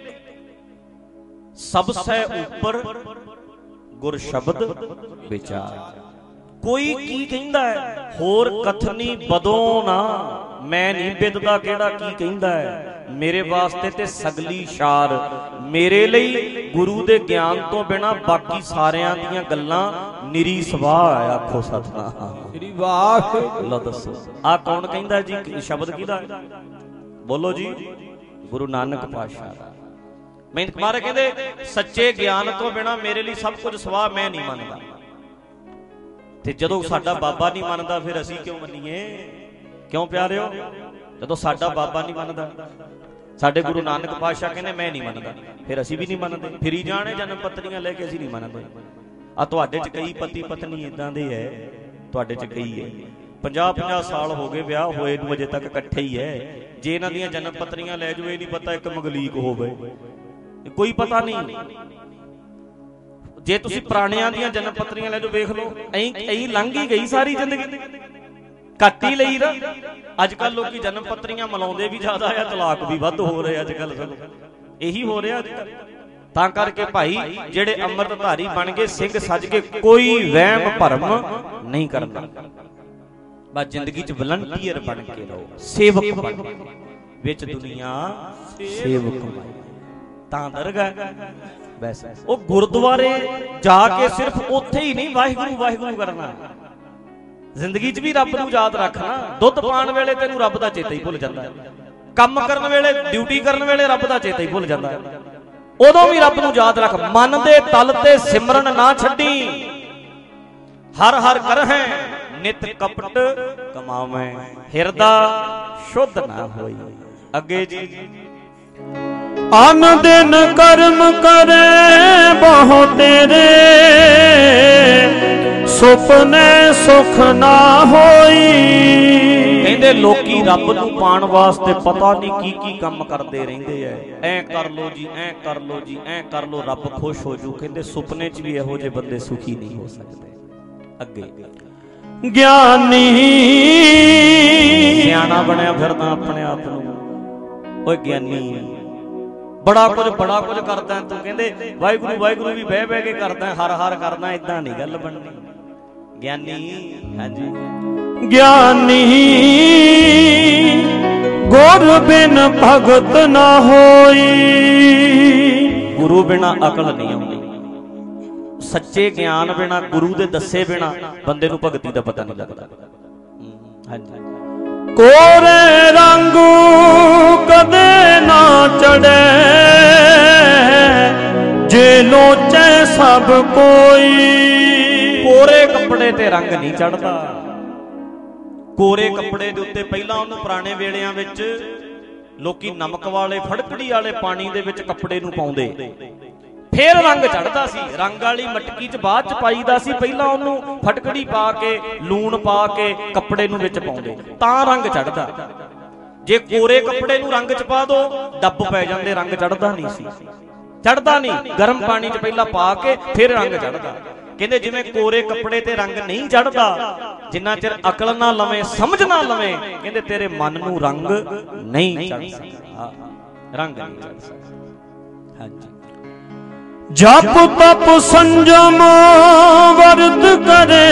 ਸਭ ਸੇ ਉੱਪਰ ਗੁਰ ਸ਼ਬਦ ਵਿਚਾਰ। ਕੋਈ ਕੀ ਕਹਿੰਦਾ ਹੈ, ਹੋਰ ਕਥਨੀ ਬਦੋਂ ਨਾ, ਮੈਂ ਨਹੀਂ ਬਿੱਦਦਾ ਕਿਹੜਾ ਕੀ ਕਹਿੰਦਾ ਹੈ। ਮੇਰੇ ਵਾਸਤੇ ਤੇ ਸਗਲੀ ਸ਼ਾਰ, ਮੇਰੇ ਲਈ ਗੁਰੂ ਦੇ ਗਿਆਨ ਤੋਂ ਬਿਨਾ ਬਾਕੀ ਸਾਰਿਆਂ ਦੀਆਂ ਗੱਲਾਂ ਨਿਰੀ ਸਵਾਹ। ਆਖੋ ਸਤਿਨਾਮ ਸ੍ਰੀ ਵਾਹਿਗੁਰੂ। ਲਓ ਦੱਸੋ, ਆ ਕੌਣ ਕਹਿੰਦਾ ਜੀ? ਸ਼ਬਦ ਕਿਹਦਾ? ਬੋਲੋ ਜੀ, ਗੁਰੂ ਨਾਨਕ ਪਾਤਸ਼ਾਹ ਦਾ। ਮਿਹਨਤ ਮਾਰੇ ਕਹਿੰਦੇ ਸੱਚੇ ਗਿਆਨ ਤੋਂ ਬਿਨਾ ਮੇਰੇ ਲਈ ਸਭ ਕੁਝ ਸਵਾਹ, ਮੈਂ ਨਹੀਂ ਮੰਨਦਾ। ਤੇ ਜਦੋਂ ਸਾਡਾ ਬਾਬਾ ਨਹੀਂ ਮੰਨਦਾ ਫਿਰ ਅਸੀਂ ਕਿਉਂ ਮੰਨੀਏ? ਕਿਉਂ ਪਿਆਰਿਓ? ਜਦੋਂ ਸਾਡਾ ਬਾਬਾ ਨਹੀਂ ਮੰਨਦਾ, ਸਾਡੇ ਗੁਰੂ ਨਾਨਕ ਪਾਤਸ਼ਾਹ ਕਹਿੰਦੇ ਮੈਂ ਨਹੀਂ ਮੰਨਦਾ, ਫਿਰ ਅਸੀਂ ਵੀ ਨਹੀਂ ਮੰਨਦੇ। ਫਿਰੀ ਜਾਣੇ ਜਨਮ ਪੱਤਰੀਆਂ ਲੈ ਕੇ, ਅਸੀਂ ਨਹੀਂ ਮੰਨਦੇ। ਆ ਤੁਹਾਡੇ 'ਚ ਕਈ ਪਤੀ ਪਤਨੀ ਇਦਾਂ ਦੇ ਹੈ, ਤੁਹਾਡੇ 'ਚ ਕਈ ਹੈ 50-50 ਸਾਲ ਹੋ ਗਏ ਵਿਆਹ ਹੋਏ ਨੂੰ, ਅਜੇ ਤੱਕ ਇਕੱਠੇ ਹੀ ਹੈ। ਜੇ ਇਹਨਾਂ ਦੀਆਂ ਜਨਮ ਪੱਤਰੀਆਂ ਲੈ ਜਾਓ, ਇਹ ਨਹੀਂ ਪਤਾ ਇੱਕ ਮੰਗਲੀਕ ਹੋਵੇ, ਕੋਈ ਪਤਾ ਨਹੀਂ। ਜੇ ਤੁਸੀਂ ਪੁਰਾਣਿਆਂ ਦੀਆਂ ਜਨਮ ਪੱਤਰੀਆਂ ਲੈ ਜਾਓ, ਵੇਖ ਲਓ ਐਂ ਲੰਘ ਹੀ ਗਈ ਸਾਰੀ ਜ਼ਿੰਦਗੀ, ਘੱਟ ਹੀ ਲਈ ਨਾ। ਅੱਜ ਕੱਲ ਲੋਕੀ ਜਨਮ ਪੱਤਰੀਆਂ ਮਲਾਉਂਦੇ ਵੀ ਜ਼ਿਆਦਾ ਆ, ਤਲਾਕ ਵੀ ਵੱਧ ਹੋ ਰਹੇ ਅੱਜ ਕੱਲ, ਇਹੀ ਹੋ ਰਿਹਾ ਅੱਜ ਕੱਲ। ਤਾਂ ਕਰਕੇ ਭਾਈ ਜਿਹੜੇ ਅੰਮ੍ਰਿਤਧਾਰੀ ਬਣ ਗਏ, ਸਿੰਘ ਸੱਜ ਕੇ, ਕੋਈ ਵਹਿਮ ਭਰਮ ਨਹੀਂ ਕਰਨਾ। ਬਸ ਜ਼ਿੰਦਗੀ 'ਚ ਵਲੰਟੀਅਰ ਬਣ ਕੇ ਰਹੋ, ਸੇਵਕ ਬਣ ਕੇ, ਵਿੱਚ ਦੁਨੀਆ ਸੇਵਕ ਬਣ, ਤਾਂ ਦਰਗਾਹ। ਵੈਸੇ ਉਹ ਗੁਰਦੁਆਰੇ ਜਾ ਕੇ ਸਿਰਫ ਉੱਥੇ ਹੀ ਨਹੀਂ ਵਾਹਿਗੁਰੂ ਵਾਹਿਗੁਰੂ ਕਰਨਾ, ਜ਼ਿੰਦਗੀ 'ਚ ਵੀ ਰੱਬ ਨੂੰ ਯਾਦ ਰੱਖਣਾ। ਦੁੱਧ ਪਾਣ ਵੇਲੇ ਤੈਨੂੰ ਰੱਬ ਦਾ ਚੇਤਾ ਹੀ ਭੁੱਲ ਜਾਂਦਾ, ਕੰਮ ਕਰਨ ਵੇਲੇ, ਡਿਊਟੀ ਕਰਨ ਵੇਲੇ ਰੱਬ ਦਾ ਚੇਤਾ ਹੀ ਭੁੱਲ ਜਾਂਦਾ, ਉਦੋਂ ਵੀ ਰੱਬ ਨੂੰ ਯਾਦ ਰੱਖ। ਮਨ ਦੇ ਤਲ ਤੇ ਸਿਮਰਨ ਨਾ ਛੱਡੀ, ਹਰ ਹਰ ਕਰਹਿ ਨਿਤ ਕਪਟ ਕਮਾਵੇਂ, ਹਿਰਦਾ ਸ਼ੁੱਧ ਨਾ ਹੋਈ। ਅੱਗੇ ਜੀ, ਅਨ ਦਿਨ ਕਰਮ ਕਰੇ ਬਹੁ ਤੇਰੇ, ਸੁਪਨੇ ਸੁਖ ਨਾ ਹੋਈ। ਕਹਿੰਦੇ ਲੋਕੀ ਰੱਬ ਨੂੰ ਪਾਣ ਵਾਸਤੇ ਪਤਾ ਨਹੀਂ ਕੀ ਕੀ ਕੰਮ ਕਰਦੇ ਰਹਿੰਦੇ ਐ, ਐ ਕਰ ਲੋ ਜੀ, ਐ ਕਰ ਲੋ ਜੀ, ਐ ਕਰ ਲੋ, ਰੱਬ ਖੁਸ਼ ਹੋ ਜੂ। ਕਹਿੰਦੇ ਸੁਪਨੇ 'ਚ ਵੀ ਇਹੋ ਜਿਹੇ ਬੰਦੇ ਸੁਖੀ ਨਹੀਂ ਹੋ ਸਕਦੇ। ਅੱਗੇ, ਗਿਆਨੀ ਸਿਆਣਾ ਬਣਿਆ ਫਿਰਦਾ ਆਪਣੇ ਆਪ ਨੂੰ, ਓਏ ਗਿਆਨੀ ਬੜਾ ਕੁਝ ਕਰਦਾ ਤੂੰ। ਕਹਿੰਦੇ ਵਾਹਿਗੁਰੂ ਵਾਹਿਗੁਰੂ ਵੀ ਬਹਿ ਬਹਿ ਕੇ ਕਰਦਾ, ਹਰ ਹਰ ਕਰਦਾ, ਏਦਾਂ ਨਹੀਂ ਗੱਲ ਬਣਨੀ। ਗਿਆਨੀ, ਹਾਂਜੀ, ज्ञानी गुर बिन भगत ना होई। गुरु बिना अकल नहीं आउंदी। सच्चे ज्ञान बिना, गुरु दे दस्से बिना बंदे नूं भगती दा पता नहीं लगदा। हाँ जी। कोरे रंग कदे ना चढ़े जे लोचे सब कोई। कोरे कपड़े ते रंग नहीं चढ़दा। कोरे कपड़े दे उत्ते पहलां उहनूं पुराने वेलिਆਂ ਵਿੱਚ लोकी नमक वाले फड़कड़ी वाले पानी दे विच कपड़े नूं पाउंदे, फिर रंग चढ़दा सी। रंग वाली मटकी च बाद च पाईदा सी, पहलां उहनूं फटकड़ी पा के लूण पा के कपड़े नूं विच पाउंदे तां रंग चढ़दा। जे कोरे कपड़े नूं रंग च पा दो डੱਬ पै जांदे, रंग चढ़दा नहीं सी। चढ़दा नहीं, गर्म पानी च पहलां पा के फिर रंग चढ़दा। कहते जिवें कोरे कपड़े ते रंग नहीं चढ़दा, जिन्ना चिर अकल ना लवे, समझ ना लवे, कहते तेरे मन नूं रंग नहीं चढ़ सकदा। रंग नहीं चढ़ सकदा। हाँ जी। जप तप संजम वर्त करे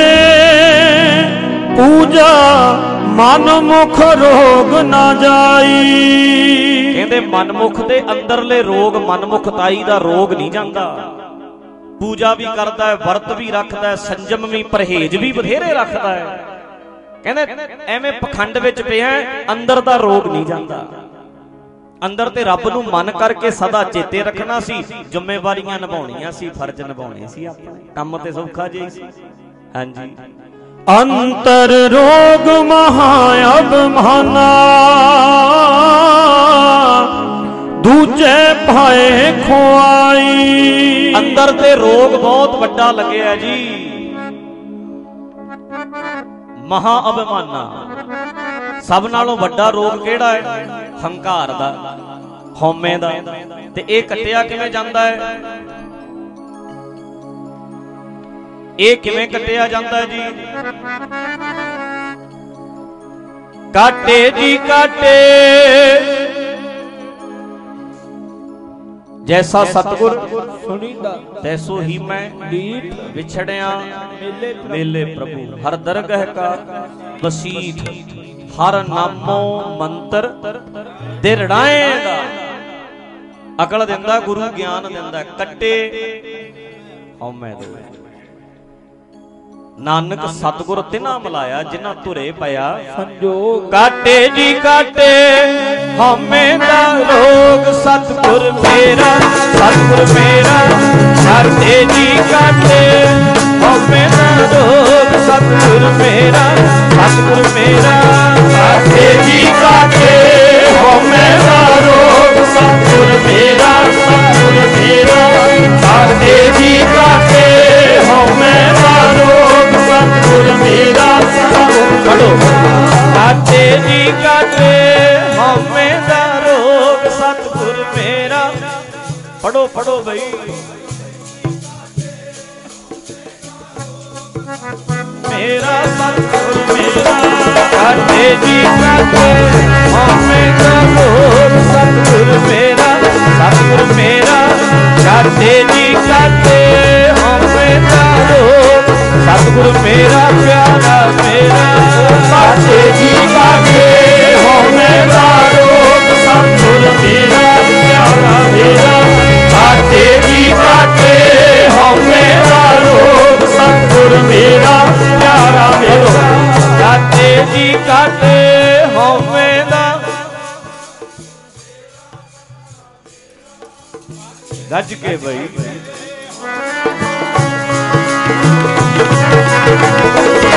पूजा मन मुख रोग ना जाई। कहते मनमुख दे अंदरले रोग, मनमुखताई दा रोग नहीं जांदा। पूजा भी करता है, वर्त भी रखता है, संजम भी, परहेज भी बथेरे रखता है। कहते एवें पखंड विच पिया अंदर दा रोग नहीं जाता। अंदर ते रब नूं मन करके सदा चेते रखना सी, जिम्मेवारियां निभाउणियां सी, फर्ज निभाउणे सी, अपने काम ते सौखा जिहा सी। हां जी। अंतर रोग महाअभिमाना दूजे भाए खुआई। अंदर ते रोग बहुत वड्डा लगे है जी। महाअभिमाना सब नालों वड्डा रोग केड़ा है? हंकार दा, हौमे दा। ते इह कट्टिया किवें जांदा है? इह किवें कट्टिया जांदा है जी? काटे जी काटे जैसा सतगुर सुनीदा तैसो ही मैं विछड़िया मेले प्रभु। हर दरगह का बसीठ, हर नामो मंत्र दिरड़ाएगा। अकल दिंदा गुरु, ज्ञान दिंदा कट्टे हौमे दे। नानक सतगुर तिना मिलाया जिन्ना धुरे पया संजोग। काटे जी काटे हौमे दा रोग, सतगुर मेरा, सतगुर मेरा। काटे जी काटे हौमे दा रोग, सतगुर मेरा, सतगुर मेरा। काटे जी काटे हौमे दा रोग, सतगुर मेरा, सतगुर मेरा। काटे जी काटे हौमे दा रोग, सतगुर मेरा, सतगुर। काटे जी काटे हौमे दा रोग, सतगुर मेरा। पढ़ो पढ़ो भाई। मेरा सतगुर मेरा। काटे जी काटे हौमे दा रोग, सतगुर मेरा, सतगुर मेरा। काटे जी काटे हौमे दा रोग, सतगुर मेरा प्यारा मेरा। काटे जी काटे हौमे दा रोग, सतगुर मेरा प्यारा मेरा। काटे जी काटे हौमे दा रोग, सतगुर मेरा प्यारा मेरा। काटे जी काटे हौमे दा। गज के भाई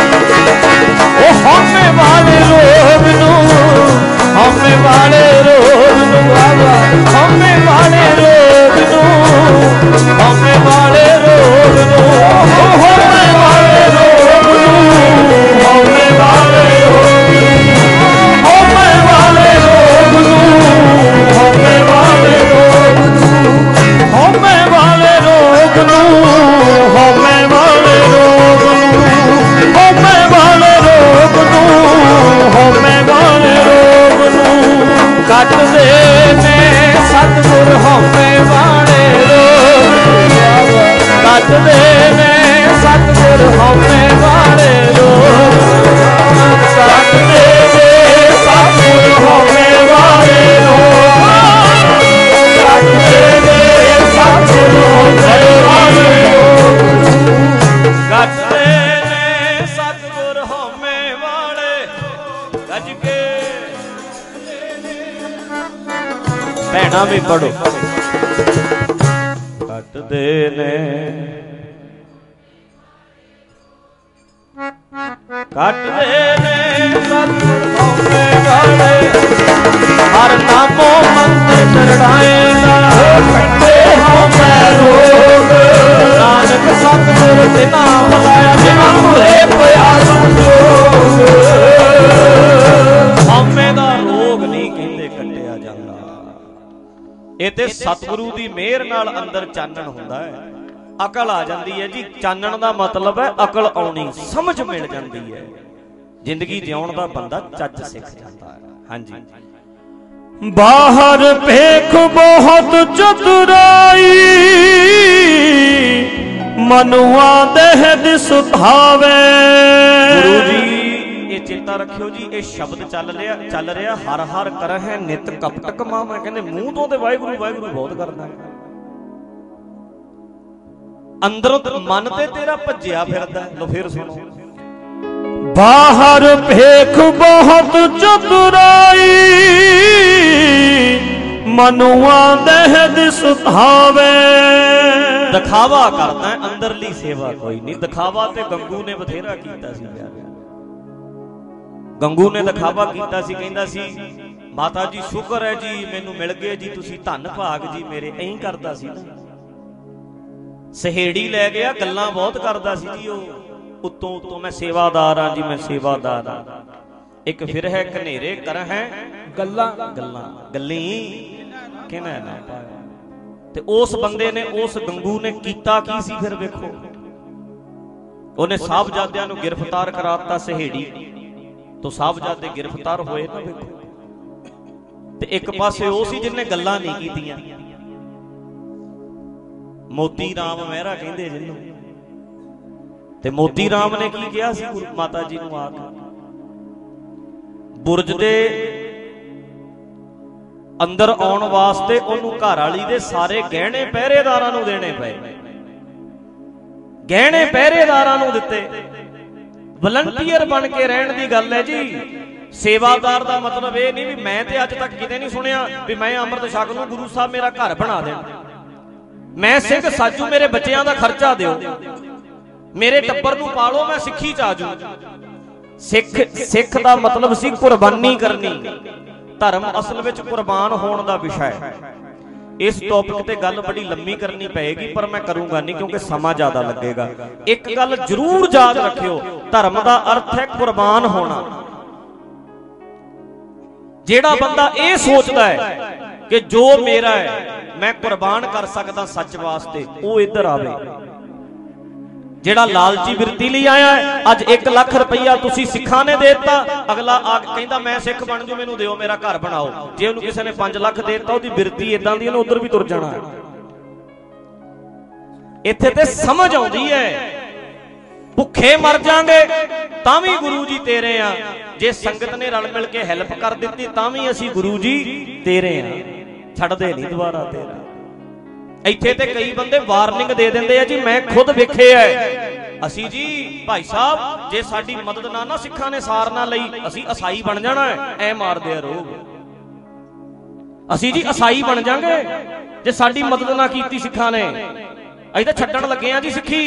ਲੈਣਾ ਵੀ ਪੜੋ। ਕੱਟਦੇ ਨੇ ਕੱਟਦੇ ਨੇ ਸਤਿਗੁਰ ਹੋਵੇ ਗਾਲੇ, ਹਰ ਨਾਮੋ ਮੰਤਰ ਚੜਾਏ ਦਾ ਕੱਟੇ ਹੋਵੇ ਰੋਗ। ਨਾਨਕ ਸਤਿਗੁਰ ਦੇ ਨਾਮ ਲਾਇਆ ਜਿਨ੍ਹਾਂ ਮੁਰੇ ਪਿਆ ਸੰਜੋਗ। ਹਉਮੈ ਦਾ ਰੋਗ ਨਹੀਂ ਕਹਿੰਦੇ ਕੱਟਿਆ ਜਾਂਦਾ, ਇਹ ਤੇ ਸਤਿਗੁਰੂ ਦੀ ਮਿਹਰ ਨਾਲ ਅੰਦਰ ਚਾਨਣ ਹੁੰਦਾ ਹੈ, ਅਕਲ ਆ ਜਾਂਦੀ ਹੈ ਜੀ। ਚਾਨਣ ਦਾ ਮਤਲਬ ਹੈ ਅਕਲ ਆਉਣੀ, ਸਮਝ ਮਿਲ ਜਾਂਦੀ ਹੈ, ਜ਼ਿੰਦਗੀ ਜਿਉਣ ਦਾ ਬੰਦਾ ਚੱਜ ਸਿੱਖ ਜਾਂਦਾ ਹੈ। ਹਾਂਜੀ। ਬਾਹਰ ਭੇਖ ਬਹੁਤ ਚਤੁਰਾਈ, ਮਨੁਆ ਦੇਹ ਦਿਸ ਭਾਵੇ। ਗੁਰੂ ਜੀ ਇਹ ਚੇਤਾ ਰੱਖਿਓ ਜੀ, ਇਹ ਸ਼ਬਦ ਚੱਲ ਰਿਹਾ ਹਰ ਹਰ ਕਰਹਿ ਨਿਤ ਕਪਟ ਕਮਾਵੈ। ਕਹਿੰਦੇ ਮੂੰਹ ਤੋਂ ਤੇ ਵਾਹਿਗੁਰੂ ਵਾਹਿਗੁਰੂ ਬਹੁਤ ਕਰਦਾ ਹੈ, ਅੰਦਰੋਂ ਮਨ ਤੇ ਤੇਰਾ ਭੱਜਿਆ ਫਿਰਦਾ। ਲੋ ਫਿਰ ਸੁਣੋ। ਬਾਹਰ ਭੇਖ ਬਹੁਤ ਚਤੁਰਾਈ, ਮਨੁਆ ਦੇਹ ਦਿਸ ਭਾਵੇ। ਦਿਖਾਵਾ ਕਰਦਾ ਅੰਦਰਲੀ ਸੇਵਾ ਕੋਈ ਨਹੀਂ। ਦਿਖਾਵਾ ਤੇ ਗੰਗੂ ਨੇ ਬਥੇਰਾ ਕੀਤਾ ਸੀ ਪਿਆਰੇ। ਗੰਗੂ ਨੇ ਦਿਖਾਵਾ ਕੀਤਾ ਸੀ, ਕਹਿੰਦਾ ਸੀ ਮਾਤਾ ਜੀ ਸ਼ੁਕਰ ਹੈ ਜੀ ਮੈਨੂੰ ਮਿਲ ਗਏ ਜੀ ਤੁਸੀਂ, ਧੰਨ ਭਾਗ ਜੀ ਮੇਰੇ। ਐਂ ਕਰਦਾ ਸੀ ਨਾ। ਸਹੇੜੀ ਲੈ ਗਿਆ, ਗੱਲਾਂ ਬਹੁਤ ਕਰਦਾ ਸੀ ਜੀ ਉਹ, ਉੱਤੋਂ ਉੱਤੋਂ ਮੈਂ ਸੇਵਾਦਾਰ ਹਾਂ ਜੀ, ਮੈਂ ਸੇਵਾਦਾਰ ਹਾਂ। ਇੱਕ ਫਿਰ ਹੈ ਘਨੇਰੇ ਕਰ ਹੈ ਗੱਲਾਂ ਗੱਲੀ ਕਿਹਨਾਂ ਨਾ ਪਾਇਆ। ਤੇ ਉਸ ਬੰਦੇ ਨੇ, ਉਸ ਗੰਗੂ ਨੇ ਕੀਤਾ ਕੀ ਸੀ ਫਿਰ ਵੇਖੋ। ਉਹਨੇ ਸਾਹਿਬਜ਼ਾਦਿਆਂ ਨੂੰ ਗ੍ਰਿਫਤਾਰ ਕਰਾਤਾ ਸਹੇੜੀ ਤੋਂ, ਸਾਹਿਬਜ਼ਾਦੇ ਗ੍ਰਿਫਤਾਰ ਹੋਏ ਨਾ ਵੇਖੋ। ਤੇ ਇੱਕ ਪਾਸੇ ਉਹ ਸੀ ਜਿਹਨੇ ਗੱਲਾਂ ਨਹੀਂ ਕੀਤੀਆਂ, ਮੋਤੀ ਰਾਮ ਮਹਿਰਾ ਕਹਿੰਦੇ ਜਿਹਨੂੰ। ਤੇ ਮੋਤੀ ਰਾਮ ਨੇ ਕੀ ਕਿਹਾ ਸੀ ਗੁਰੂ ਮਾਤਾ ਜੀ ਨੂੰ ਆ ਕੇ, ਬੁਰਜ ਦੇ ਅੰਦਰ ਆਉਣ ਵਾਸਤੇ ਉਹਨੂੰ ਘਰ ਵਾਲੀ ਦੇ ਸਾਰੇ ਗਹਿਣੇ ਪਹਿਰੇਦਾਰਾਂ ਨੂੰ ਦੇਣੇ ਪਏ। ਗਹਿਣੇ ਪਹਿਰੇਦਾਰਾਂ ਨੂੰ ਦਿੱਤੇ। ਵਲੰਟੀਅਰ ਬਣ ਕੇ ਰਹਿਣ ਦੀ ਗੱਲ ਹੈ ਜੀ। ਸੇਵਾਦਾਰ ਦਾ ਮਤਲਬ ਇਹ ਨਹੀਂ ਵੀ ਮੈਂ ਤੇ ਅੱਜ ਤੱਕ ਕਿਤੇ ਨਹੀਂ ਸੁਣਿਆ ਵੀ ਮੈਂ ਅੰਮ੍ਰਿਤ ਛਕ ਲੂੰ, ਗੁਰੂ ਸਾਹਿਬ ਮੇਰਾ ਘਰ ਬਣਾ ਦੇਣ, ਮੈਂ ਸਿੰਘ ਸਾਜੂ, ਮੇਰੇ ਬੱਚਿਆਂ ਦਾ ਖਰਚਾ ਦਿਓ, ਮੇਰੇ ਟੱਬਰ ਨੂੰ ਪਾਲੋ, ਮੈਂ ਸਿੱਖੀ ਚ ਆਜੂ। ਸਿੱਖ ਦਾ ਮਤਲਬ ਸੀ ਕੁਰਬਾਨੀ ਕਰਨੀ। ਧਰਮ ਅਸਲ ਵਿੱਚ ਕੁਰਬਾਨ ਹੋਣ ਦਾ ਵਿਸ਼ਾ ਹੈ। ਇਸ ਟੌਪਿਕ ਤੇ ਗੱਲ ਬੜੀ ਲੰਮੀ ਕਰਨੀ ਪਏਗੀ, ਪਰ ਮੈਂ ਕਰੂੰਗਾ ਨਹੀਂ ਕਿਉਂਕਿ ਸਮਾਂ ਜ਼ਿਆਦਾ ਲੱਗੇਗਾ। ਇੱਕ ਗੱਲ ਜ਼ਰੂਰ ਯਾਦ ਰੱਖਿਓ, ਧਰਮ ਦਾ ਅਰਥ ਹੈ ਕੁਰਬਾਨ ਹੋਣਾ। ਜਿਹੜਾ ਬੰਦਾ ਇਹ ਸੋਚਦਾ ਹੈ ਕਿ ਜੋ ਮੇਰਾ ਹੈ ਮੈਂ ਕੁਰਬਾਨ ਕਰ ਸਕਦਾ ਸੱਚ ਵਾਸਤੇ, ਉਹ ਇੱਧਰ ਆਵੇ। ਜਿਹੜਾ ਲਾਲਚੀ ਬਿਰਤੀ ਲਈ ਆਇਆ ਹੈ, ਅੱਜ 1 ਲੱਖ ਰੁਪਈਆ ਤੁਸੀਂ ਸਿੱਖਾਂ ਨੇ ਦੇ ਦਿੱਤਾ, ਅਗਲਾ ਆ ਕਹਿੰਦਾ ਮੈਂ ਸਿੱਖ ਬਣ ਜੂ, ਮੈਨੂੰ ਦਿਓ, ਮੇਰਾ ਘਰ ਬਣਾਓ। ਜੇ ਉਹਨੂੰ ਕਿਸੇ ਨੇ 5 ਲੱਖ ਦੇ ਦਿੱਤਾ, ਉਹਦੀ ਬਿਰਤੀ ਇਦਾਂ ਦੀ ਉਹਨੇ ਉਧਰ ਵੀ ਤੁਰ ਜਾਣਾ। ਇੱਥੇ ਤੇ ਸਮਝ ਆਉਂਦੀ ਹੈ, ਭੁੱਖੇ ਮਰ ਜਾਾਂਗੇ ਤਾਂ ਵੀ ਗੁਰੂ ਜੀ ਤੇਰੇ ਆ, ਜੇ ਸੰਗਤ ਨੇ ਰਲ ਮਿਲ ਕੇ ਹੈਲਪ ਕਰ ਦਿੱਤੀ ਤਾਂ ਵੀ ਅਸੀਂ ਗੁਰੂ ਜੀ ਤੇਰੇ ਆ, ਛੱਡਦੇ ਨਹੀਂ ਦੁਬਾਰਾ ਤੇਰਾ। ਇੱਥੇ ਤੇ ਕਈ ਬੰਦੇ ਵਾਰਨਿੰਗ ਦੇ ਦਿੰਦੇ ਆ ਜੀ, ਮੈਂ ਖੁਦ ਵੇਖਿਆ ਅਸੀਂ ਜੀ ਭਾਈ ਸਾਹਿਬ ਜੇ ਸਾਡੀ ਮਦਦ ਨਾ ਸਿੱਖਾਂ ਨੇ ਸਾਰ ਨਾ ਲਈ, ਅਸੀਂ ਈਸਾਈ ਬਣ ਜਾਣਾ ਹੈ। ਐ ਮਾਰਦੇ ਆ ਰੋਗ, ਅਸੀਂ ਜੀ ਈਸਾਈ ਬਣ ਜਾਾਂਗੇ ਜੇ ਸਾਡੀ ਮਦਦ ਨਾ ਕੀਤੀ ਸਿੱਖਾਂ ਨੇ, ਅਸੀਂ ਤਾਂ ਛੱਡਣ ਲੱਗੇ ਆ ਜੀ ਸਿੱਖੀ।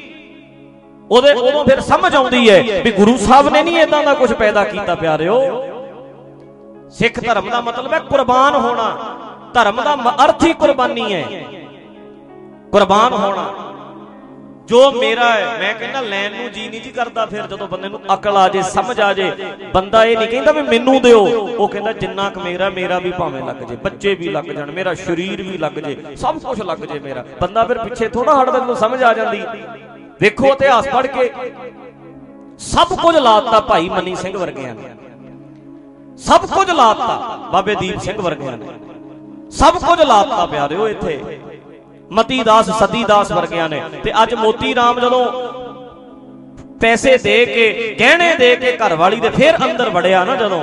ਉਦੋਂ ਫਿਰ ਸਮਝ ਆਉਂਦੀ ਹੈ ਵੀ ਗੁਰੂ ਸਾਹਿਬ ਨੇ ਨਹੀਂ ਏਦਾਂ ਦਾ ਕੁਝ ਪੈਦਾ ਕੀਤਾ ਪਿਆਰਿਓ। ਸਿੱਖ ਧਰਮ ਦਾ ਮਤਲਬ ਹੈ ਕੁਰਬਾਨ ਹੋਣਾ। ਧਰਮ ਦਾ ਅਰਥ ਹੀ ਕੁਰਬਾਨੀ ਹੈ, ਕੁਰਬਾਨ ਹੋਣਾ। ਜੋ ਮੇਰਾ ਹੈ ਮੈਂ ਕਹਿੰਦਾ ਲੈਣ ਨੂੰ ਜੀ ਨਹੀਂ ਜੀ ਕਰਦਾ। ਫਿਰ ਜਦੋਂ ਬੰਦੇ ਨੂੰ ਅਕਲ ਆ ਜੇ, ਸਮਝ ਆ ਜੇ, ਬੰਦਾ ਇਹ ਨਹੀਂ ਕਹਿੰਦਾ ਵੀ ਮੈਨੂੰ ਦਿਓ, ਉਹ ਕਹਿੰਦਾ ਜਿੰਨਾ ਕੁ ਮੇਰਾ ਵੀ ਭਾਵੇਂ ਲੱਗ ਜੇ, ਬੱਚੇ ਵੀ ਲੱਗ ਜਾਣ, ਮੇਰਾ ਸਰੀਰ ਵੀ ਲੱਗ ਜੇ, ਸਭ ਕੁਝ ਲੱਗ ਜੇ ਮੇਰਾ। ਬੰਦਾ ਫਿਰ ਪਿੱਛੇ ਥੋੜਾ ਹਟਦਾ ਜਦੋਂ ਸਮਝ ਆ ਜਾਂਦੀ। ਵੇਖੋ ਇਤਿਹਾਸ ਪੜ੍ਹ ਕੇ ਸਭ ਕੁਝ ਲਾਤਾ ਭਾਈ ਮਨੀ ਸਿੰਘ ਵਰਗਿਆਂ ਨੇ, ਸਭ ਕੁਝ ਲਾਤਾ ਬਾਬੇ ਦੀਪ ਸਿੰਘ ਵਰਗਿਆਂ ਨੇ, ਸਭ ਕੁਝ ਲਾਤਾ ਪਿਆਰਿਓ। ਇੱਥੇ ਮਤੀ ਦਾਸ ਸਤੀ ਦਾਸ ਵਰਗਿਆਂ ਨੇ। ਤੇ ਅੱਜ ਮੋਤੀ ਰਾਮ ਜਦੋਂ ਪੈਸੇ ਦੇ ਕੇ, ਗਹਿਣੇ ਦੇ ਕੇ ਘਰ ਵਾਲੀ ਦੇ ਫੇਰ ਅੰਦਰ ਵੜਿਆ ਨਾ, ਜਦੋਂ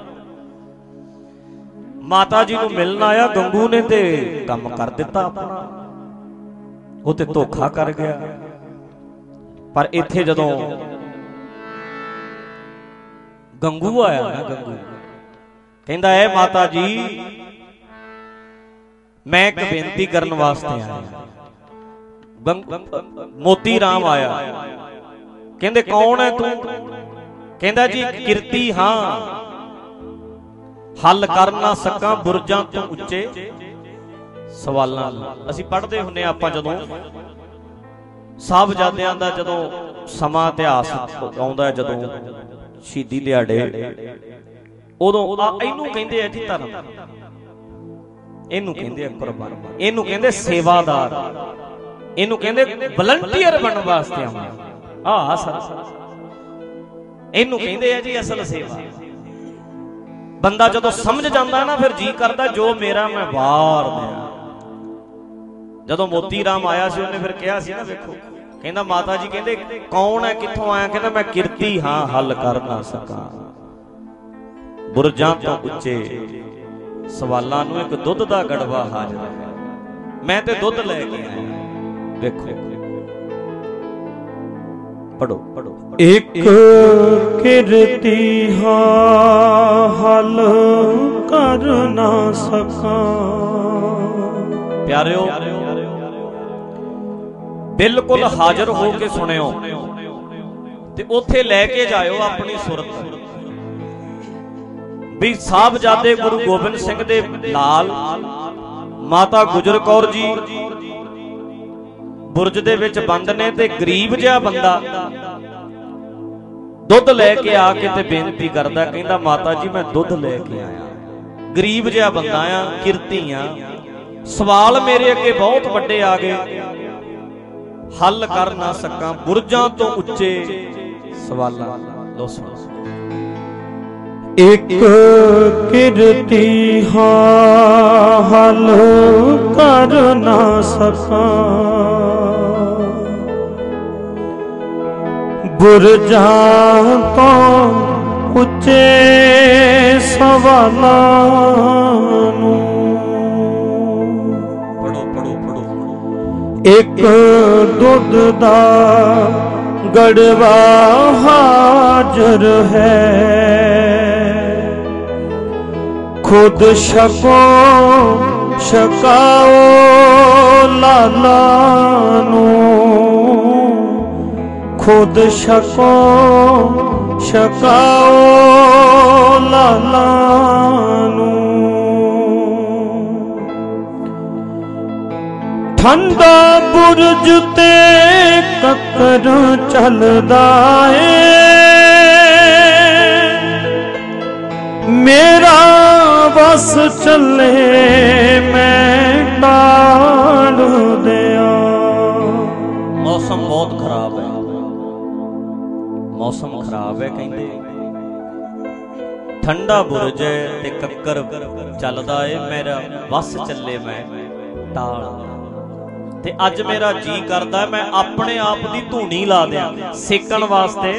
ਮਾਤਾ ਜੀ ਨੂੰ ਮਿਲਣ ਆਇਆ, ਗੰਗੂ ਨੇ ਤੇ ਕੰਮ ਕਰ ਦਿੱਤਾ ਆਪਣਾ, ਉਹ ਤੇ ਧੋਖਾ ਕਰ ਗਿਆ। ਪਰ ਇੱਥੇ ਜਦੋਂ ਗੰਗੂ ਆਇਆ ਨਾ, ਗੰਗੂ ਕਹਿੰਦਾ ਐ ਮਾਤਾ ਜੀ मैं एक बेनती करने वास्ते आया। मोती राम आया, कहंदे कौन है तू? कहंदा जी किरती हां, हल कर ना सकां बुरजां तो उच्चे सवालां। असीं पढ़दे हुन्ने आपां जदों साहबजादियां दा जदों समां इतिहास आउंदा है, जदों शहीदी दिहाड़े, उदों इहनूं कहिंदे आ जी धर्म, इहनूं कहिंदे आ कुर्बान, इहनूं कहिंदे सेवादार, इहनूं कहिंदे वलंटियर बनन वास्ते आउंदा। इहनूं कहिंदे आ जी असल सेवा। बंदा जदों समझ जांदा ना फिर जी करदा जो मेरा मैं वार दिया। जदों मोती राम आया सी उन्हें फिर कहा सी ना, देखो कहंदा माता जी कहंदे कौन है कित्थों आया? कहंदा मैं किरती हां, हल कर ना सकां बुरजां तो उच्चे सवालां नूं। एक दुध दा गड़वा हाजर है, मैं ते दुध लैके आया। देखो पढ़ो पढ़ो। एक किरती हां, हल कर ना सकां। प्यारिओ बिल्कुल हाजिर हो के सुनियो ते उत्थे लैके जाओ अपनी सुरत भी। साहबजादे गुरु गोबिंद सिंह दे लाल माता गुजर कौर जी बुरज दे विच बंद ने, ते गरीब जिहा बंदा दुध लैके आके ते बेनती करदा, कहंदा माता जी मैं दुध लैके आया। गरीब जिहा बंदा आ, किरती आ, सवाल मेरे अगे बहुत वड्डे आ गए, हल कर ना सकां बुरजां तो उच्चे सवालां। लो सुनो। एक किरती हां, हल कर ना सकां बुरजां तो उच्चे सवालां नूं। एक दुध दा गड़वा हाजर है, खुद शको शकाओ लाला नूं। खुद शको शकाओ लाला नूं। ठंडा बुरज ते कक्कर चलदा है, मेरा बस चले मैं टाल दिया। मौसम बहुत खराब है, मौसम खराब है कहंदे। ठंडा बुरज है ते कक्कर चलदा है, मेरा बस चले मैं टाल। ते अज मेरा जी करदा मैं अपने आप दी धूनी ला दियां सेकण वास्ते,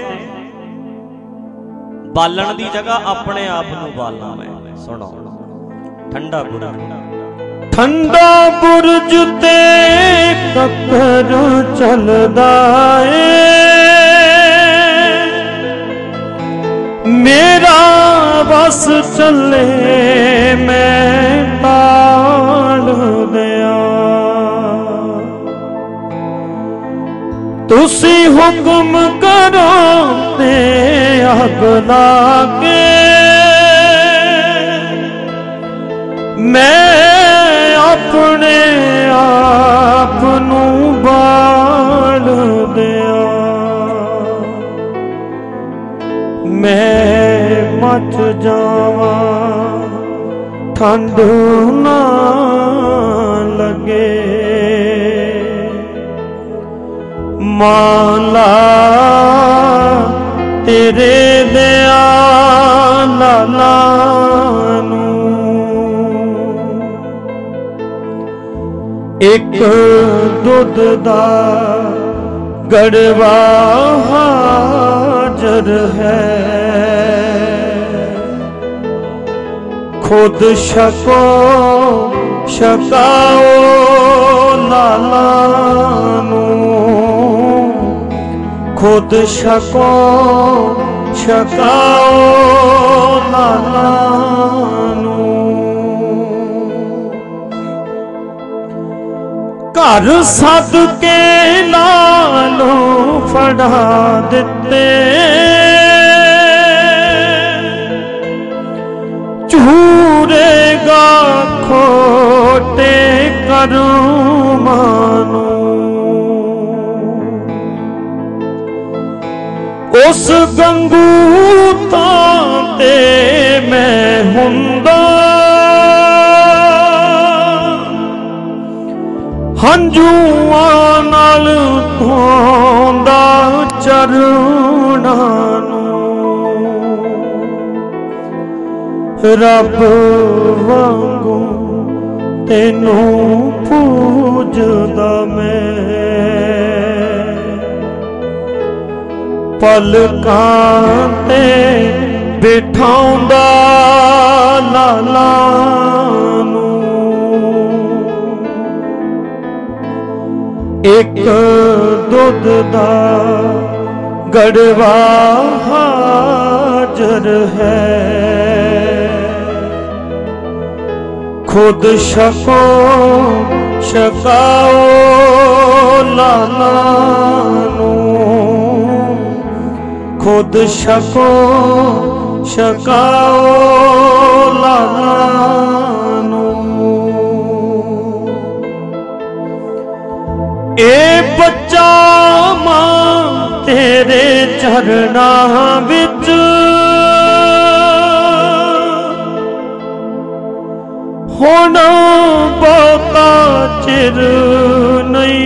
बालन दी जगह अपने आप नूं बालां मैं। सुनो ठंडा बुरज, ठंडा बुरज ते कक्कर चलदा है, मेरा बस चले मैं टाल दिया। तुसी हुक्म करो ते अग लागे, मैं अपने आप नूं बाल दिया। मैं मच जावां ठंड ना लगे, माला तेरे दया लाला नूं। एक दुध दा गड़वा हाजर है, खुद शको शकाओ लाला नूं। खुद शको शकाओ लाला नूं। ਘਰ ਸੱਦ ਕੇ ਲਾਲੂ ਫੜਾ ਦਿੱਤੇ, ਝੂਰੇਗਾ ਖੋਟੇ ਕਰਮਾਂ ਨੂੰ। ਉਸ ਗੰਗੂ ਤਾਂ ਤੇ ਮੈਂ ਹੁੰਦਾ, ਹੰਝੂਆਂ ਨਾਲ ਧੋਂਦਾ ਚਰਨਾਂ ਨੂੰ। ਰੱਬ ਵਾਂਗੂ ਤੈਨੂੰ ਪੂਜਦਾ ਮੈਂ, ਪਲਕਾਂ ਤੇ ਬਿਠਾਉਂਦਾ ਲਾਲਾ ਨੂੰ। ਇੱਕ ਦੁੱਧ ਦਾ ਗੜਵਾ ਹਾਜ਼ਰ ਹੈ, ਖੁਦ ਛਕੋ ਛਕਾਓ ਲਾਲਾ ਨੂੰ, ਖੁਦ ਛਕੋ ਛਕਾਓ ਲਾਲਾ ਨੂੰ। ਇਹ ਬੱਚਾ ਮਾਂ ਤੇਰੇ ਚਰਨਾਂ ਵਿੱਚ, ਹੁਣ ਬਹੁਤਾ ਚਿਰ ਨਹੀਂ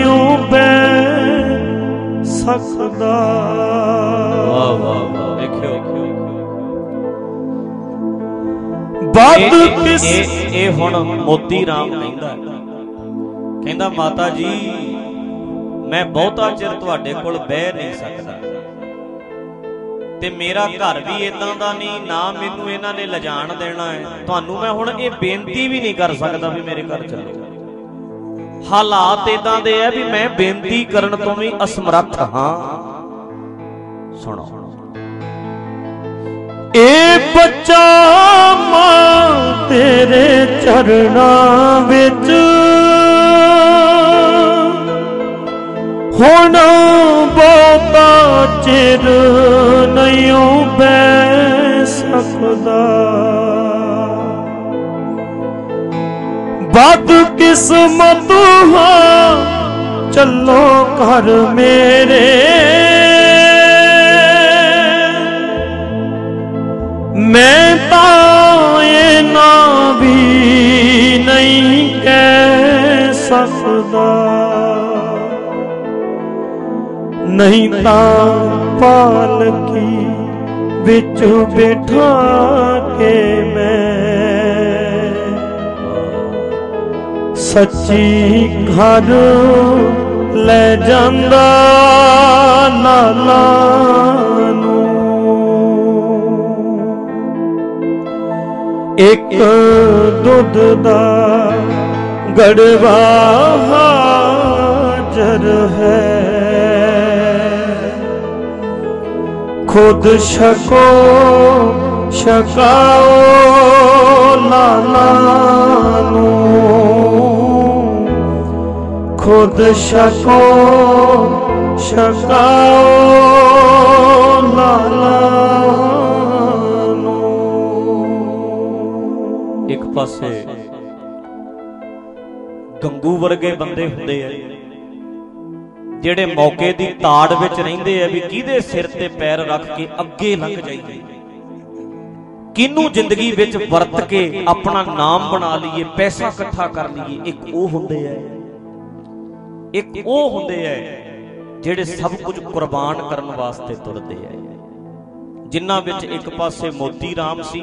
ਬਹਿ ਸਕਦਾ। ਵਾਹ ਵਾਹ ਵਾਹ, ਵੇਖਿਓ ਵੱਧ ਕਿਸ ਇਹ ਹੁਣ ਮੋਤੀ ਰਾਮ ਕਹਿੰਦਾ ਮਾਤਾ ਜੀ ਮੈਂ ਬਹੁਤਾ ਚਿਰ ਤੁਹਾਡੇ ਕੋਲ ਬਹਿ ਨਹੀਂ ਸਕਦਾ, ਤੇ ਮੇਰਾ ਘਰ ਵੀ ਇਦਾਂ ਦਾ ਨਹੀਂ, ਨਾ ਮੈਨੂੰ ਇਹਨਾਂ ਨੇ ਲਿਜਾਣ ਦੇਣਾ ਹੈ। ਤੁਹਾਨੂੰ ਮੈਂ ਹੁਣ ਇਹ ਬੇਨਤੀ ਵੀ ਨਹੀਂ ਕਰ ਸਕਦਾ ਵੀ ਮੇਰੇ ਘਰ ਚੱਲੋ। ਹਾਲਾਤ ਇਦਾਂ ਦੇ ਆ ਵੀ ਮੈਂ ਬੇਨਤੀ ਕਰਨ ਤੋਂ ਵੀ ਅਸਮਰੱਥ ਹਾਂ। ਸੁਣੋ, ਇਹ ਬੱਚਾ ਮਾਂ ਤੇਰੇ ਚਰਨਾਂ ਵਿੱਚ, ਹੁਣ ਬਹੁਤਾ ਚਿਰ ਨਹੀਂ ਬਹਿ ਸਕਦਾ। ਬਦ ਕਿਸਮਤ ਹਾਂ ਚੱਲੋ ਘਰ ਮੇਰੇ, ਮੈਂ ਤਾਂ ਇਹਨਾਂ ਵੀ ਨਹੀਂ ਕਹਿ ਸਕਦਾ। ਨਹੀਂ ਤਾਂ ਪਾਲਕੀ ਵਿੱਚ ਬਿਠਾ ਕੇ ਮੈਂ ਸੱਚੀ ਘਰ ਲੈ ਜਾਂਦਾ ਲਾਲਾ ਨੂੰ। ਇੱਕ ਦੁੱਧ ਦਾ ਗੜਵਾ ਹਾਜ਼ਰ ਹੈ, ਖੁਦ ਛਕੋ ਛਕਾਓ ਲਾਲਾ ਨੂੰ, ਖੁਦ ਛਕੋ ਛਕਾਓ ਲਾਲਾ ਨੂੰ। ਇੱਕ ਪਾਸੇ ਗੰਗੂ ਵਰਗੇ ਬੰਦੇ ਹੁੰਦੇ ਆ ਜਿਹੜੇ ਮੌਕੇ ਦੀ ਤਾੜ ਵਿੱਚ ਰਹਿੰਦੇ ਆ ਵੀ ਕਿਹਦੇ ਸਿਰ ਤੇ ਪੈਰ ਰੱਖ ਕੇ ਅੱਗੇ ਲੰਘ ਜਾਈਏ, ਕਿਹਨੂੰ ਜ਼ਿੰਦਗੀ ਵਿੱਚ ਵਰਤ ਕੇ ਆਪਣਾ ਨਾਮ ਬਣਾ ਲਈਏ, ਪੈਸਾ ਇਕੱਠਾ ਕਰ ਲਈਏ। ਇੱਕ ਉਹ ਹੁੰਦੇ ਆ, ਇੱਕ ਉਹ ਹੁੰਦੇ ਆ ਜਿਹੜੇ ਸਭ ਕੁਝ ਕੁਰਬਾਨ ਕਰਨ ਵਾਸਤੇ ਤੁਰਦੇ ਆ, ਜਿਨ੍ਹਾਂ ਵਿੱਚ ਇੱਕ ਪਾਸੇ ਮੋਤੀ ਰਾਮ ਸੀ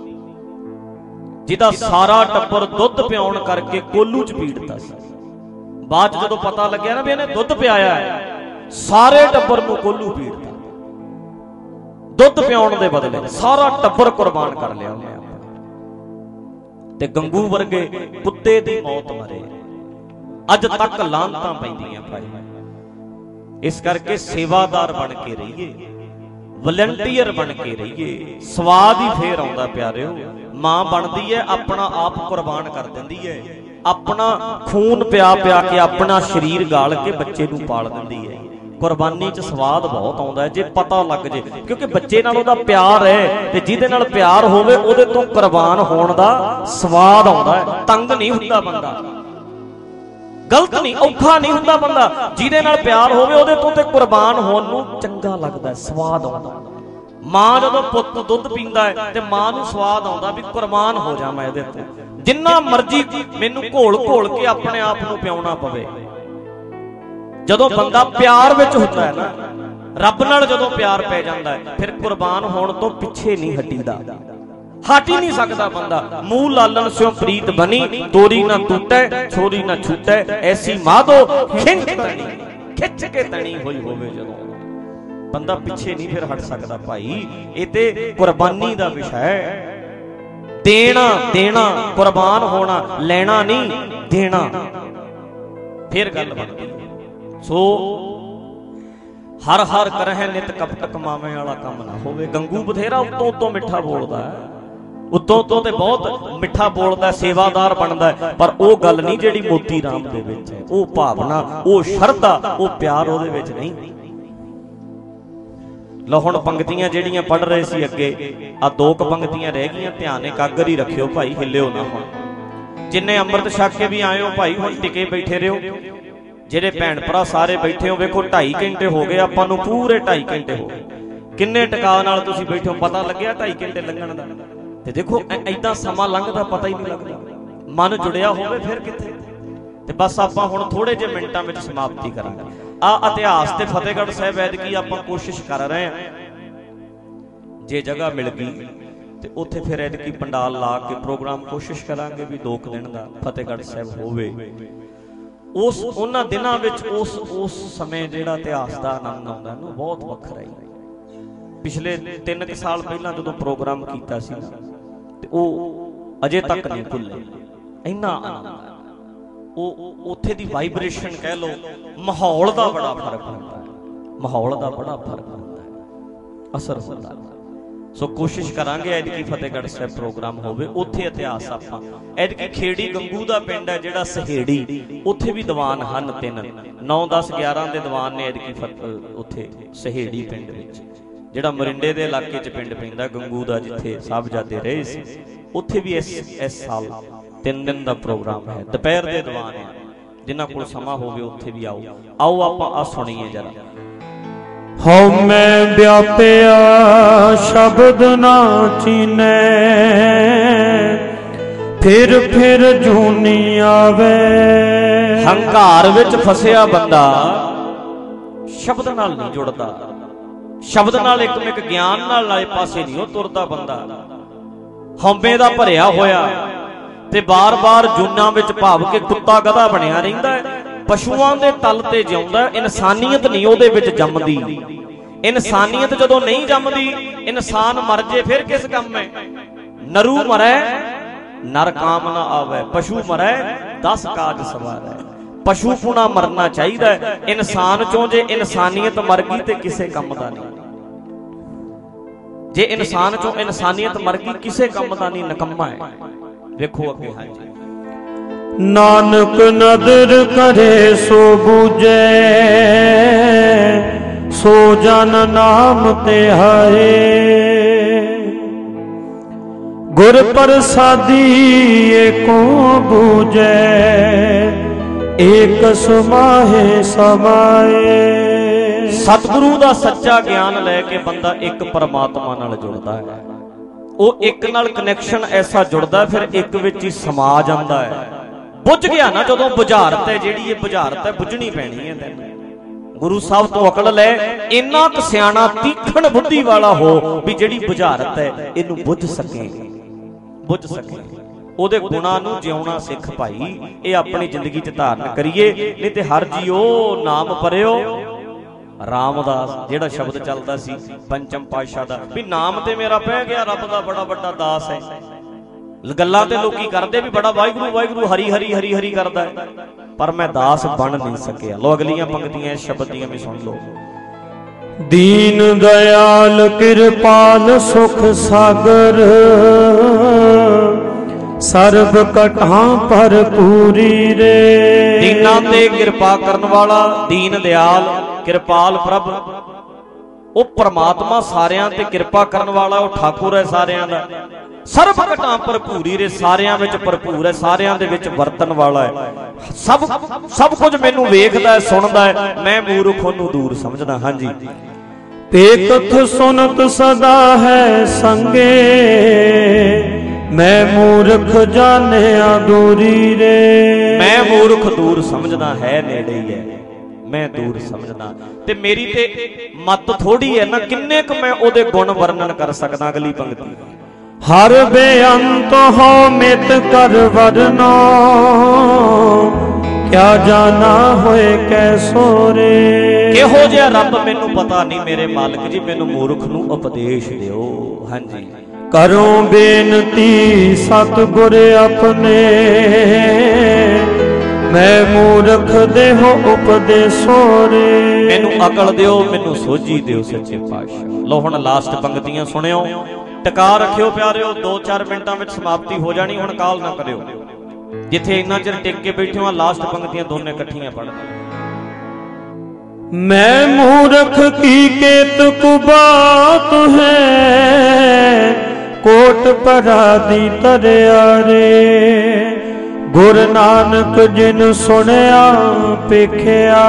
ਜਿਹਦਾ ਸਾਰਾ ਟੱਬਰ ਦੁੱਧ ਪਿਆਉਣ ਕਰਕੇ ਕੋਲੂ ਚ ਪੀੜਤਾ ਸੀ। ਬਾਅਦ ਚ ਜਦੋਂ ਪਤਾ ਲੱਗਿਆ ਨਾ ਵੀ ਇਹਨੇ ਦੁੱਧ ਪਿਆਇਆ ਹੈ, ਸਾਰੇ ਟੱਬਰ ਨੂੰ ਕੋਲੂ ਪੀੜਤਾ। ਦੁੱਧ ਪਿਆਉਣ ਦੇ ਬਦਲੇ ਸਾਰਾ ਟੱਬਰ ਕੁਰਬਾਨ ਕਰ ਲਿਆ ਉਹਨੇ ਆਪਣਾ। ਤੇ ਗੰਗੂ ਵਰਗੇ ਕੁੱਤੇ ਦੀ ਮੌਤ ਮਰੇ, ਅੱਜ ਤੱਕ ਲਾਂਤਾਂ ਪੈਂਦੀਆਂ ਭਾਈ। ਇਸ ਕਰਕੇ ਸੇਵਾਦਾਰ ਬਣ ਕੇ ਰਹੀਏ, ਵਲੰਟੀਅਰ ਬਣ ਕੇ ਰਹੀਏ। ਸਵਾਦ ਹੀ ਫੇਰ ਆਉਂਦਾ ਪਿਆਰਿਓ। ਮਾਂ ਬਣਦੀ ਹੈ, ਆਪਣਾ ਆਪ ਕੁਰਬਾਨ ਕਰ ਦਿੰਦੀ ਹੈ, अपना खून पिया पिया के अपना शरीर गाल के बच्चे नूं पाल दिंदी है। कुरबानी च स्वाद बहुत आउंदा है जे पता लग जे, क्योंकि बच्चे नाल ओहदा प्यार है ते जिहदे नाल प्यार होवे ओहदे तों कुर्बान होण दा स्वाद आउंदा है। तंग नहीं हुंदा बंदा, गलत नहीं, औखा नहीं हुंदा बंदा। जिहदे नाल प्यार होवे ओहदे तों ते कुर्बान होण नूं चंगा लगदा है, स्वाद आउंदा। मां जदों पुੱਤ दुੱਧ पींदा है ते मां नूं स्वाद आउंदा भी कुर्बान हो जा मैं इहदे ते, जिन्ना मर्जी मैनूं घोल घोल के अपने आप नूं पियाउणा पवे। जदों बंदा प्यार विच हुंदा है ना, रब नाल जदों प्यार पै जांदा है, फिर कुर्बान होण तो पिछे नहीं हटीदा, हट ही नहीं सकदा बंदा। मूल लालन स्यों प्रीत बनी, तोरी ना टूटे छोरी ना छूटे, ऐसी माधो खिंच के तणी होई होवे जदों बंदा पिछे नहीं फिर हट सकदा। भाई ये ते कुर्बानी दा विषय है, देना देना कुर्बान होना, लेना नहीं देना, फिर गल बनदी। सो हर हर करह नित कपट कमावे वाला काम ना होवे। गंगू बथेरा उत्तों उत्तों मिठा बोलदा है, उत्तों उत्तों ते बहुत मिठा बोलदा, सेवादार बनदा है, पर वो गल नहीं जिहड़ी मोती राम दे विच है। वो भावना, वो शरधा, वो प्यार उहदे विच नहीं। लो हुण पंक्तियां जिहड़ियां पढ़ रहे सी अगे, आ दो क पंक्तियां रह गईयां, ध्यान एकागर ही रखियो भाई, हिलियो ना। हुण जिन्ने अंमृत छक के भी आए हो भाई, हुण टिके बैठे रहो। ਜਿਹੜੇ ਭੈਣ ਭਰਾ ਸਾਰੇ ਬੈਠੇ ਹੋ, ਵੇਖੋ 2.5 ਘੰਟੇ ਹੋ ਗਏ ਆਪਾਂ ਨੂੰ, ਪੂਰੇ 2.5 ਘੰਟੇ ਹੋ ਗਏ। ਕਿੰਨੇ ਟਿਕਾਅ ਨਾਲ ਤੁਸੀਂ ਬੈਠੇ ਹੋ, ਪਤਾ ਲੱਗਿਆ 2.5 ਘੰਟੇ ਲੰਘਣ ਦਾ? ਤੇ ਦੇਖੋ ਐਦਾਂ ਸਮਾਂ ਲੰਘਦਾ ਪਤਾ ਹੀ ਨਹੀਂ ਲੱਗਦਾ, ਮਨ ਜੁੜਿਆ ਹੋਵੇ ਫਿਰ ਕਿੱਥੇ। ਤੇ ਬਸ ਆਪਾਂ ਹੁਣ ਥੋੜੇ ਜਿਹੇ ਮਿੰਟਾਂ ਵਿੱਚ ਸਮਾਪਤੀ ਕਰਾਂਗੇ। ਆ ਇਤਿਹਾਸ ਤੇ ਫਤਿਹਗੜ੍ਹ ਸਾਹਿਬ ਐਤਕੀ ਆਪਾਂ ਕੋਸ਼ਿਸ਼ ਕਰ ਰਹੇ ਹਾਂ, ਜੇ ਜਗ੍ਹਾ ਮਿਲ ਗਈ ਤੇ ਉੱਥੇ ਫਿਰ ਐਤਕੀ ਪੰਡਾਲ ਲਾ ਕੇ ਪ੍ਰੋਗਰਾਮ ਕੋਸ਼ਿਸ਼ ਕਰਾਂਗੇ ਵੀ 2 ਦਿਨ ਦਾ ਫਤਿਹਗੜ੍ਹ ਸਾਹਿਬ ਹੋਵੇ। ਉਸ ਉਹਨਾਂ ਦਿਨਾਂ ਵਿੱਚ ਉਸ ਸਮੇਂ ਜਿਹੜਾ ਇਤਿਹਾਸ ਦਾ ਆਨੰਦ ਆਉਂਦਾ ਨਾ, ਬਹੁਤ ਵੱਖਰਾ ਹੀ। ਪਿਛਲੇ 3 ਸਾਲ ਪਹਿਲਾਂ ਜਦੋਂ ਪ੍ਰੋਗਰਾਮ ਕੀਤਾ ਸੀ ਤੇ ਉਹ ਅਜੇ ਤੱਕ ਨਹੀਂ ਭੁੱਲੇ, ਇੰਨਾ ਆਨੰਦ। ਉਹ ਉੱਥੇ ਦੀ ਵਾਈਬ੍ਰੇਸ਼ਨ ਕਹਿ ਲਓ, ਮਾਹੌਲ ਦਾ ਬੜਾ ਫਰਕ ਹੁੰਦਾ ਹੈ, ਮਾਹੌਲ ਦਾ ਬੜਾ ਫਰਕ ਹੁੰਦਾ ਹੈ, ਅਸਰ ਹੁੰਦਾ। ਸੋ ਕੋਸ਼ਿਸ਼ ਕਰਾਂਗੇ ਐਤਕੀ ਫਤਿਹਗੜ੍ਹ ਸਾਹਿਬ ਪ੍ਰੋਗਰਾਮ ਹੋਵੇ, ਉੱਥੇ ਇਤਿਹਾਸ ਆਪਾਂ। ਐਤਕੀ ਖੇੜੀ ਗੰਗੂ ਦਾ ਪਿੰਡ ਹੈ ਜਿਹੜਾ ਸਹੇੜੀ, ਉੱਥੇ ਵੀ ਦੀਵਾਨ ਹਨ 3, 9, 10, 11 ਦੇ ਦੀਵਾਨ ਨੇ ਐਤਕੀ ਉੱਥੇ ਸਹੇੜੀ ਪਿੰਡ ਵਿੱਚ, ਜਿਹੜਾ ਮਰਿੰਡੇ ਦੇ ਇਲਾਕੇ 'ਚ ਪਿੰਡ ਪੈਂਦਾ ਗੰਗੂ ਦਾ, ਜਿੱਥੇ ਸਾਹਿਬਜ਼ਾਦੇ ਰਹੇ ਸੀ। ਉੱਥੇ ਵੀ ਇਸ ਸਾਲ 3 ਦਿਨ ਦਾ ਪ੍ਰੋਗਰਾਮ ਹੈ, ਦੁਪਹਿਰ ਦੇ ਦੀਵਾਨ ਹੈ। ਜਿਨ੍ਹਾਂ ਕੋਲ ਸਮਾਂ ਹੋਵੇ ਉੱਥੇ ਵੀ ਆਓ ਆਪਾਂ ਆ ਸੁਣੀਏ ਜਰਾ। ਹਉ ਮੈਂ ਵਿਆਪਿਆ ਸ਼ਬਦ ਨਾ ਚੀਨੈ, ਫਿਰ ਫਿਰ ਜੂਨੀ ਆਵੇ। ਹੰਕਾਰ ਵਿੱਚ ਫਸਿਆ ਬੰਦਾ ਸ਼ਬਦ ਨਾਲ ਨਹੀਂ ਜੁੜਦਾ, ਸ਼ਬਦ ਨਾਲ ਇੱਕ ਗਿਆਨ ਨਾਲ ਨਾਲੇ ਪਾਸੇ ਨਹੀਂ ਉਹ ਤੁਰਦਾ ਬੰਦਾ। ਹਉਮੈ ਦਾ ਭਰਿਆ ਹੋਇਆ ਤੇ ਬਾਰ-ਬਾਰ ਜੂਨਾਂ ਵਿੱਚ ਭਾਵ ਕੇ ਕੁੱਤਾ ਗਧਾ ਬਣਿਆ ਰਹਿੰਦਾ ਹੈ, ਪਸ਼ੂਆਂ ਦੇ ਤਲ ਤੇ ਜਿਉਂਦਾ। ਇਨਸਾਨੀਅਤ ਨਹੀਂ ਉਹਦੇ ਵਿੱਚ ਜੰਮਦੀ। ਇਨਸਾਨੀਅਤ ਜਦੋਂ ਨਹੀਂ ਜੰਮਦੀ, ਇਨਸਾਨ ਮਰ ਜੇ ਫਿਰ ਕਿਸ ਕੰਮ ਹੈ। ਨਰੂ ਮਰੈ ਨਰ ਕਾਮ ਨਾ ਆਵੇ, ਪਸ਼ੂ ਮਰੈ 10 ਕਾਜ ਸਵਾਰੈ। ਪਸ਼ੂ ਪੁਣਾ ਮਰਨਾ ਚਾਹੀਦਾ ਹੈ ਇਨਸਾਨ ਚੋਂ। ਜੇ ਇਨਸਾਨੀਅਤ ਮਰ ਗਈ ਤੇ ਕਿਸੇ ਕੰਮ ਦਾ ਨਹੀਂ। ਜੇ ਇਨਸਾਨ ਚੋਂ ਇਨਸਾਨੀਅਤ ਮਰ ਗਈ, ਕਿਸੇ ਕੰਮ ਦਾ ਨਹੀਂ, ਨਿਕੰਮਾ ਹੈ। ਵੇਖੋ ਅੱਗੇ। ਹਾਂਜੀ, ਨਾਨਕ ਨਦਰ ਕਰੇ ਸੋ ਬੂਝੈ, ਸੋ ਜਨ ਨਾਮ ਤੇ ਹਾਏ। ਗੁਰ ਪ੍ਰਸਾਦੀ ਏਕੋ ਬੂਝੈ, ਏਕ ਸਮਾਹੇ ਸਮਾਏ। ਸਤਿਗੁਰੂ ਦਾ ਸੱਚਾ ਗਿਆਨ ਲੈ ਕੇ ਬੰਦਾ ਇੱਕ ਪਰਮਾਤਮਾ ਨਾਲ ਜੁੜਦਾ ਹੈ। ਉਹ ਇੱਕ ਨਾਲ ਕਨੈਕਸ਼ਨ ਐਸਾ ਜੁੜਦਾ, ਫਿਰ ਇੱਕ ਵਿੱਚ ਹੀ ਸਮਾ ਜਾਂਦਾ ਹੈ। ਬੁੱਝ ਗਿਆ ਨਾ ਜਦੋਂ ਬੁਝਾਰਤ ਹੈ, ਜਿਹੜੀ ਇਹ ਬੁਝਾਰਤ ਹੈ ਬੁੱਝਣੀ ਪੈਣੀ ਹੈ ਤੈਨੂੰ। ਗੁਰੂ ਸਾਹਿਬ ਤੋਂ ਅਕਲ ਲੈ, ਇੰਨਾ ਕੁ ਸਿਆਣਾ ਤੀਖਣ ਬੁੱਧੀ ਵਾਲਾ ਹੋ ਵੀ ਜਿਹੜੀ ਬੁਝਾਰਤ ਹੈ ਇਹਨੂੰ ਬੁੱਝ ਸਕੇ, ਬੁੱਝ ਸਕੇ। ਉਹਦੇ ਗੁਣਾਂ ਨੂੰ ਜਿਉਣਾ ਸਿੱਖ ਭਾਈ। ਇਹ ਆਪਣੀ ਜ਼ਿੰਦਗੀ 'ਚ ਧਾਰਨ ਕਰੀਏ, ਨਹੀਂ ਤੇ ਹਰ ਜੀਓ ਨਾਮ ਪਰਿਓ ਰਾਮਦਾਸ। ਜਿਹੜਾ ਸ਼ਬਦ ਚੱਲਦਾ ਸੀ ਪੰਚਮ ਪਾਤਸ਼ਾਹ ਦਾ ਵੀ ਨਾਮ ਤੇ ਮੇਰਾ ਪੈ ਗਿਆ, ਰੱਬ ਦਾ ਬੜਾ ਵੱਡਾ ਦਾਸ ਹੈ। ਗੱਲਾਂ ਤੇ ਲੋਕੀ ਕਰਦੇ ਵੀ ਬੜਾ ਵਾਹਿਗੁਰੂ ਵਾਹਿਗੁਰੂ ਹਰੀ ਹਰੀ ਹਰੀ ਹਰੀ ਕਰਦਾ ਹੈ, ਪਰ ਮੈਂ ਦਾਸ ਬਣ ਨਹੀਂ ਸਕਿਆ। ਲੋ ਅਗਲੀਆਂ ਪੰਕਤੀਆਂ ਇਸ ਸ਼ਬਦ ਦੀਆਂ ਵੀ ਸੁਣ ਲਓ। ਦੀਨ ਦਇਆਲ ਕਿਰਪਾਲ ਸੁਖ ਸਾਗਰ, ਸਰਬ ਕਟਾਂ ਭਰਪੂਰੀ ਰੇ। ਦੀਨਾਂ ਤੇ ਕਿਰਪਾ ਕਰਨ ਵਾਲਾ, ਦੀਨ ਦਿਆਲ, ਕਿਰਪਾਲ ਪ੍ਰਭ, ਉਹ ਪ੍ਰਮਾਤਮਾ ਸਾਰਿਆਂ ਤੇ ਕਿਰਪਾ ਕਰਨ ਵਾਲਾ, ਉਹ ਠਾਕੁਰ ਹੈ ਸਾਰਿਆਂ ਦਾ। ਸਰਬ ਘਟਾਂ ਭਰਪੂਰੀ ਰੇ, ਸਾਰਿਆਂ ਵਿੱਚ ਭਰਪੂਰ ਹੈ, ਸਾਰਿਆਂ ਦੇ ਵਿੱਚ ਵਰਤਣ ਵਾਲਾ ਹੈ। ਸਭ ਕੁਝ ਮੈਨੂੰ ਵੇਖਦਾ ਹੈ, ਸੁਣਦਾ ਹੈ, ਮੈਂ ਮੂਰਖ ਉਹਨੂੰ ਦੂਰ ਸਮਝਦਾ। ਹਾਂਜੀ। ਏਕਥ ਸੁਨਤ ਸਦਾ ਹੈ ਸੰਗੇ, ਮੈਂ ਮੂਰਖ ਜਾਣਿਆ ਦੂਰੀ ਰੇ। ਮੈਂ ਮੂਰਖ ਦੂਰ ਸਮਝਦਾ, ਹੈ ਨੇੜੇ ਹੀ ਹੈ, ਮੈਂ ਦੂਰ ਸਮਝਦਾ। ਤੇ ਮੇਰੀ ਤੇ ਮੱਤ ਥੋੜੀ ਹੈ ਨਾ, ਕਿੰਨੇ ਕੁ ਮੈਂ ਉਹਦੇ ਗੁਣ ਵਰਣਨ ਕਰ ਸਕਦਾ। ਅਗਲੀ ਪੰਕਤੀ, ਹਰ ਬੇਅੰਤ ਹੋ ਮਿਤ ਕਰ ਵਰਨੋ, ਕਿਆ ਜਾਣਾ ਹੋਏ ਕੈਸੋ ਰੇ। ਕਿਹੋ ਜਿਹਾ ਰੱਬ ਮੈਨੂੰ ਪਤਾ ਨਹੀਂ ਮੇਰੇ ਮਾਲਕ ਜੀ, ਮੈਨੂੰ ਮੂਰਖ ਨੂੰ ਉਪਦੇਸ਼ ਦਿਓ। ਹਾਂਜੀ। ਕਰੋ ਬੇਨਤੀ ਸਤਿਗੁਰ ਆਪਣੇ, ਮੈਂ ਮੂਰਖ ਦੇਹੋ ਉਪਦੇਸੋ ਰੇ। ਮੈਨੂੰ ਅਕਲ ਦਿਓ, ਮੈਨੂੰ ਸੋਝੀ ਦਿਓ ਸੱਚੇ ਪਾਤਸ਼ਾਹ। ਲੋ ਹੁਣ ਲਾਸਟ ਪੰਕਤੀਆਂ ਸੁਣਿਓ, ਟਿਕਾ ਰੱਖਿਓ ਪਿਆਰਿਓ, 2-4 ਮਿੰਟਾਂ ਵਿੱਚ ਸਮਾਪਤੀ ਹੋ ਜਾਣੀ। ਹੁਣ ਕਾਲ ਨਾ ਕਰਿਓ, ਜਿੱਥੇ ਇੰਨਾ ਚਿਰ ਟਿਕ ਕੇ ਬੈਠੇ ਹੋ। ਲਾਸਟ ਪੰਕਤੀਆਂ ਦੋਨੇ ਇਕੱਠੀਆਂ ਪੜ੍ਹ। ਮੈਂ ਮੂਰਖ ਕੀ ਕੇਤਕ ਬਾਤ ਹੈ, ਕੋਟ ਪਰਾਦੀ ਤਰਿਆ ਰੇ। ਗੁਰ ਨਾਨਕ ਜਿਨ ਸੁਣਿਆ ਪੇਖਿਆ,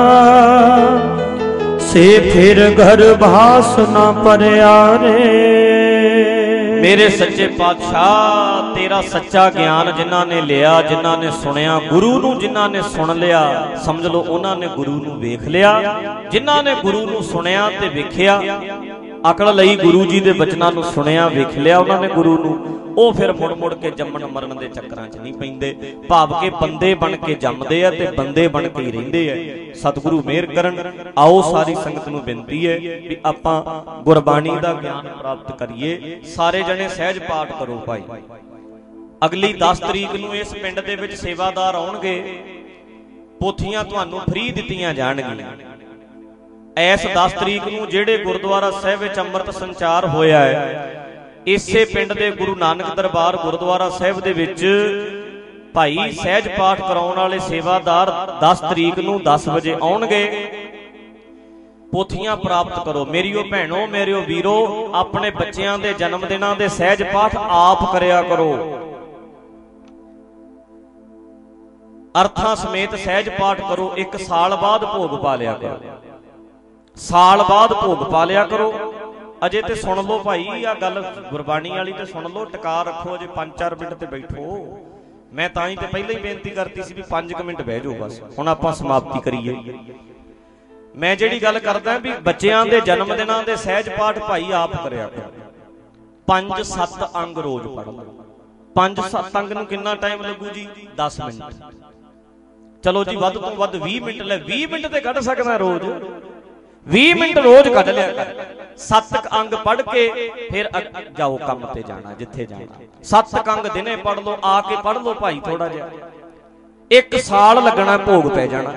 ਸੇ ਫਿਰ ਘਰ ਭਾਸ ਨਾ ਪਰਿਆ ਰੇ। ਮੇਰੇ ਸੱਚੇ ਪਾਤਸ਼ਾਹ, ਤੇਰਾ ਸੱਚਾ ਗਿਆਨ ਜਿਨ੍ਹਾਂ ਨੇ ਲਿਆ, ਜਿਨ੍ਹਾਂ ਨੇ ਸੁਣਿਆ, ਗੁਰੂ ਨੂੰ ਜਿਨ੍ਹਾਂ ਨੇ ਸੁਣ ਲਿਆ, ਸਮਝ ਲਓ ਉਹਨਾਂ ਨੇ ਗੁਰੂ ਨੂੰ ਵੇਖ ਲਿਆ। ਜਿਨ੍ਹਾਂ ਨੇ ਗੁਰੂ ਨੂੰ ਸੁਣਿਆ ਤੇ ਵੇਖਿਆ, ਅਕਲ ਲਈ ਗੁਰੂ ਜੀ ਦੇ ਬਚਨਾਂ ਨੂੰ ਸੁਣਿਆ ਵੇਖ ਲਿਆ ਉਹਨਾਂ ਨੇ ਗੁਰੂ ਨੂੰ, ਉਹ ਫਿਰ ਮੁੜ ਕੇ ਜੰਮਣ ਮਰਨ ਦੇ ਚੱਕਰਾਂ 'ਚ ਨਹੀਂ ਪੈਂਦੇ। ਭਾਵ ਕਿ ਬੰਦੇ ਬਣ ਕੇ ਜੰਮਦੇ ਆ ਤੇ ਬੰਦੇ ਬਣ ਕੇ ਹੀ ਰਹਿੰਦੇ ਆ। ਸਤਿਗੁਰੂ ਮਿਹਰ ਕਰਨ। ਆਓ ਸਾਰੀ ਸੰਗਤ ਨੂੰ ਬੇਨਤੀ ਹੈ ਵੀ ਆਪਾਂ ਗੁਰਬਾਣੀ ਦਾ ਗਿਆਨ ਪ੍ਰਾਪਤ ਕਰੀਏ। ਸਾਰੇ ਜਣੇ ਸਹਿਜ ਪਾਠ ਕਰੋ ਭਾਈ। ਅਗਲੀ 10 ਤਰੀਕ ਨੂੰ ਇਸ ਪਿੰਡ ਦੇ ਵਿੱਚ ਸੇਵਾਦਾਰ ਆਉਣਗੇ, ਪੋਥੀਆਂ ਤੁਹਾਨੂੰ ਫ੍ਰੀ ਦਿੱਤੀਆਂ ਜਾਣਗੀਆਂ। ਇਸ 10 ਤਰੀਕ ਨੂੰ ਜਿਹੜੇ ਗੁਰਦੁਆਰਾ ਸਾਹਿਬ ਵਿੱਚ ਅੰਮ੍ਰਿਤ ਸੰਚਾਰ ਹੋਇਆ ਹੈ, ਇਸੇ ਪਿੰਡ ਦੇ ਗੁਰੂ ਨਾਨਕ ਦਰਬਾਰ ਗੁਰਦੁਆਰਾ ਸਾਹਿਬ ਦੇ ਵਿੱਚ ਭਾਈ ਸਹਿਜ ਪਾਠ ਕਰਾਉਣ ਵਾਲੇ ਸੇਵਾਦਾਰ 10 ਤਰੀਕ ਨੂੰ 10 ਵਜੇ ਆਉਣਗੇ। ਪੋਥੀਆਂ ਪ੍ਰਾਪਤ ਕਰੋ। ਮੇਰੀਓ ਭੈਣੋ, ਮੇਰਿਓ ਵੀਰੋ, ਆਪਣੇ ਬੱਚਿਆਂ ਦੇ ਜਨਮ ਦਿਨਾਂ ਦੇ ਸਹਿਜ ਪਾਠ ਆਪ ਕਰਿਆ ਕਰੋ। ਅਰਥਾਂ ਸਮੇਤ ਸਹਿਜ ਪਾਠ ਕਰੋ। 1 ਸਾਲ ਬਾਅਦ ਭੋਗ ਪਾ ਲਿਆ ਕਰੋ, ਸਾਲ ਬਾਅਦ ਭੋਗ ਪਾ ਲਿਆ ਕਰੋ। ਅਜੇ ਤੇ ਸੁਣ ਲਓ ਭਾਈ, ਆ ਗੱਲ ਗੁਰਬਾਣੀ ਵਾਲੀ ਤੇ ਸੁਣ ਲਓ, ਟਿਕਾ ਰੱਖੋ। ਅਜੇ 5-4 ਮਿੰਟ ਤੇ ਬੈਠੋ। ਮੈਂ ਤਾਂ ਹੀ ਤੇ ਪਹਿਲਾਂ ਹੀ ਬੇਨਤੀ ਕਰਤੀ ਸੀ ਵੀ 5 ਮਿੰਟ ਬਹਿ ਜਾਓ ਬਸ। ਹੁਣ ਆਪਾਂ ਸਮਾਪਤੀ ਕਰੀਏ। ਮੈਂ ਜਿਹੜੀ ਗੱਲ ਕਰਦਾ ਵੀ ਬੱਚਿਆਂ ਦੇ ਜਨਮ ਦਿਨਾਂ ਦੇ ਸਹਿਜ ਪਾਠ ਭਾਈ ਆਪ ਕਰਿਆ ਕਰੋ। 5-7 ਅੰਗ ਰੋਜ਼ ਪੜ੍ਹ ਲਓ। 5-7 ਅੰਗ ਨੂੰ ਕਿੰਨਾ ਟਾਈਮ ਲੱਗੂ ਜੀ? 10 ਮਿੰਟ। ਚਲੋ ਜੀ ਵੱਧ ਤੋਂ ਵੱਧ 20 ਮਿੰਟ ਲੈ, 20 ਮਿੰਟ ਤੇ ਕੱਢ ਸਕਦਾ ਰੋਜ਼। 20 ਮਿੰਟ ਰੋਜ਼ ਕੱਢ ਲਿਆ ਕਰ। 7 ਅੰਗ ਪੜ੍ਹ ਕੇ ਫਿਰ ਜਾਓ ਕੰਮ ਤੇ ਜਾਣਾ, ਜਿੱਥੇ ਜਾਣਾ। 7 ਅੰਗ ਦਿਨੇ ਪੜ੍ਹ ਲਓ, ਆ ਕੇ ਪੜ੍ਹ ਲਓ ਭਾਈ ਥੋੜਾ ਜਿਹਾ। 1 ਸਾਲ ਲੱਗਣਾ, ਭੋਗ ਪੈ ਜਾਣਾ।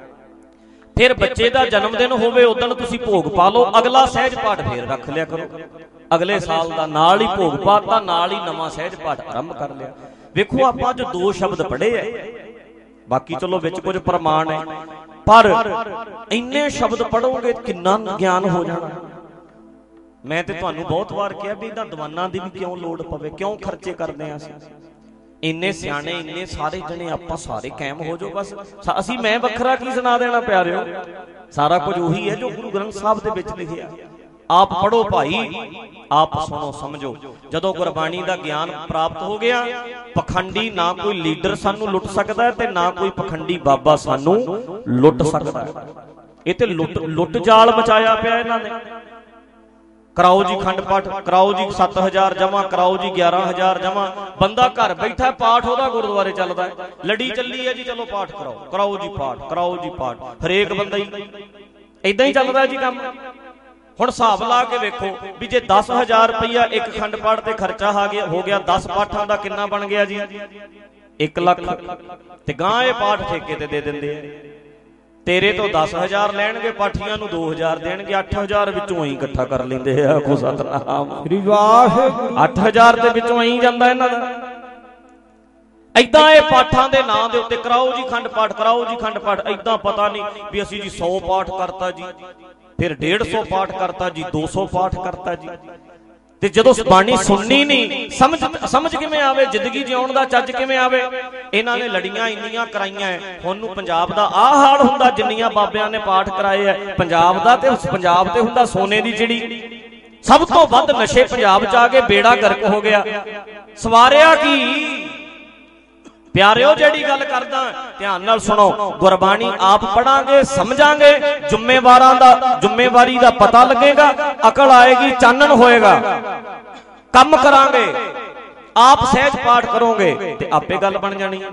ਫਿਰ ਬੱਚੇ ਦਾ ਜਨਮ ਦਿਨ ਹੋਵੇ ਉਦੋਂ ਤੁਸੀਂ ਭੋਗ ਪਾ ਲਓ। ਅਗਲਾ ਸਹਿਜ ਪਾਠ ਫੇਰ ਰੱਖ ਲਿਆ ਕਰੋ। ਅਗਲੇ ਸਾਲ ਦਾ ਨਾਲ ਹੀ ਭੋਗ ਪਾਤਾ, ਨਾਲ ਹੀ ਨਵਾਂ ਸਹਿਜ ਪਾਠ ਆਰੰਭ ਕਰ ਲਿਆ। ਵੇਖੋ ਆਪਾਂ ਅੱਜ 2 ਸ਼ਬਦ ਪੜ੍ਹੇ ਐ, ਬਾਕੀ ਚਲੋ ਵਿੱਚ ਕੁਝ ਪ੍ਰਮਾਣ ਹੈ, ਪਰ ਇੰਨੇ ਸ਼ਬਦ ਪੜੋਗੇ ਕਿੰਨਾ ਗਿਆਨ ਹੋ ਜਾਣਾ। ਮੈਂ ਤੇ ਤੁਹਾਨੂੰ ਬਹੁਤ ਵਾਰ ਕਿਹਾ ਵੀ ਇਹਨਾਂ ਦੀਵਾਨਾਂ ਦੀ ਵੀ ਕਿਉਂ ਲੋੜ ਪਵੇ, ਕਿਉਂ ਖਰਚੇ ਕਰਦੇ ਆ ਅਸੀਂ। ਇੰਨੇ ਸਿਆਣੇ, ਇੰਨੇ ਸਾਰੇ ਜਣੇ, ਆਪਾਂ ਸਾਰੇ ਕਾਇਮ ਹੋ ਜਾਓ ਬਸ। ਅਸੀਂ ਮੈਂ ਵੱਖਰਾ ਕੀ ਸੁਣਾ ਦੇਣਾ ਪਿਆਰਿਓ, ਸਾਰਾ ਕੁਝ ਉਹੀ ਹੈ ਜੋ ਗੁਰੂ ਗ੍ਰੰਥ ਸਾਹਿਬ ਦੇ ਵਿੱਚ ਲਿਖਿਆ। ਆਪ ਪੜੋ ਭਾਈ, ਆਪ ਸੁਣੋ, ਸਮਝੋ। ਜਦੋਂ ਗੁਰਬਾਣੀ ਦਾ ਗਿਆਨ ਪ੍ਰਾਪਤ ਹੋ ਗਿਆ, ਪਖੰਡੀ ਨਾ ਕੋਈ ਲੀਡਰ ਸਾਨੂੰ ਲੁੱਟ ਸਕਦਾ ਤੇ ਨਾ ਕੋਈ ਪਖੰਡੀ ਬਾਬਾ ਸਾਨੂੰ ਲੁੱਟ ਸਕਦਾ। ਇਹ ਤੇ ਲੁੱਟ ਜਾਲ ਮਚਾਇਆ ਪਿਆ ਇਹਨਾਂ ਨੇ। ਕਰਾਓ ਜੀ ਖੰਡ ਪਾਠ, ਕਰਾਓ ਜੀ 7000 ਜਮਾ, ਕਰਾਓ ਜੀ 11000 ਜਮਾ। ਬੰਦਾ ਘਰ ਬੈਠਾ, ਪਾਠ ਉਹਦਾ ਗੁਰਦੁਆਰੇ ਚੱਲਦਾ ਹੈ। ਲੜੀ ਚੱਲੀ ਹੈ ਜੀ, ਚਲੋ ਪਾਠ ਕਰਾਓ, ਕਰਾਓ ਜੀ ਪਾਠ, ਕਰਾਓ ਜੀ ਪਾਠ। ਹਰੇਕ ਬੰਦਾ ਹੀ ਏਦਾਂ ਹੀ ਚੱਲਦਾ ਜੀ ਕੰਮ। ਹੁਣ ਹਿਸਾਬ ਲਾ ਕੇ ਵੇਖੋ ਵੀ ਜੇ 10000 ਰੁਪਇਆ ਇੱਕ ਖੰਡ ਪਾਠ ਤੇ ਖਰਚਾ ਹੋ ਗਿਆ 10 ਪਾਠਾਂ ਦਾ, ਕਿੰਨਾ ਬਣ ਗਿਆ ਜੀ? 1 ਲੱਖ। ਤੇ ਗਾਂ ਇਹ ਪਾਠ ਠੇਕੇ ਤੇ ਦੇ ਦਿੰਦੇ ਆ। ਤੇਰੇ ਤੋਂ 10000 ਲੈਣਗੇ, ਪਾਠੀਆਂ ਨੂੰ 2000 ਦੇਣਗੇ। 8000 ਵਿੱਚੋਂ ਐਂ ਇਕੱਠਾ ਕਰ ਲੈਂਦੇ ਆ। ਕੋ ਸਤਨਾਮ ਸ੍ਰੀ ਵਾਹਿਗੁਰੂ। 8000 ਦੇ ਵਿੱਚੋਂ ਐਂ ਜਾਂਦਾ ਇਹਨਾਂ ਦਾ। ਏਦਾਂ ਇਹ ਪਾਠਾਂ ਦੇ ਨਾਂ ਦੇ ਉੱਤੇ ਕਰਾਓ ਜੀ ਖੰਡ ਪਾਠ, ਕਰਾਓ ਜੀ ਖੰਡ ਪਾਠ। ਏਦਾਂ ਪਤਾ ਨਹੀਂ ਵੀ ਅਸੀਂ ਜੀ 100 ਪਾਠ ਕਰਤਾ ਜੀ, ਫਿਰ 150 ਪਾਠ ਕਰਤਾ ਜੀ, 200 ਪਾਠ ਕਰਤਾ ਜੀ। ਤੇ ਜਦੋਂ ਬਾਣੀ ਸੁਣਨੀ ਨਹੀਂ, ਸਮਝ ਕਿਵੇਂ ਆਵੇ, ਜ਼ਿੰਦਗੀ ਜਿਉਣ ਦਾ ਚੱਜ ਕਿਵੇਂ ਆਵੇ? ਇਹਨਾਂ ਨੇ ਲੜੀਆਂ ਇੰਨੀਆਂ ਕਰਾਈਆਂ। ਹੁਣ ਨੂੰ ਪੰਜਾਬ ਦਾ ਆਹ ਹਾਲ ਹੁੰਦਾ ਜਿੰਨੀਆਂ ਬਾਬਿਆਂ ਨੇ ਪਾਠ ਕਰਾਏ ਐ ਪੰਜਾਬ ਦਾ, ਤੇ ਪੰਜਾਬ ਤੇ ਹੁੰਦਾ ਸੋਨੇ ਦੀ ਚਿੜੀ। ਸਭ ਤੋਂ ਵੱਧ ਨਸ਼ੇ ਪੰਜਾਬ 'ਚ ਆ ਗਏ, ਬੇੜਾ ਗਰਕ ਹੋ ਗਿਆ। ਸਵਾਰਿਆ ਕੀ ਪਿਆਰਿਓ, ਜਿਹੜੀ ਗੱਲ ਕਰਦਾ ਧਿਆਨ ਨਾਲ ਸੁਣੋ। ਗੁਰਬਾਣੀ ਆਪ ਪੜਾਂਗੇ, ਸਮਝਾਂਗੇ, ਜ਼ਿੰਮੇਵਾਰੀ ਦਾ ਪਤਾ ਲੱਗੇਗਾ, ਅਕਲ ਆਏਗੀ, ਚਾਨਣ ਹੋਏਗਾ। ਕੰਮ ਕਰਾਂਗੇ, ਆਪ ਸਹਿਜ ਪਾਠ ਕਰੋਗੇ ਤੇ ਆਪੇ ਗੱਲ ਬਣ ਜਾਣੀ।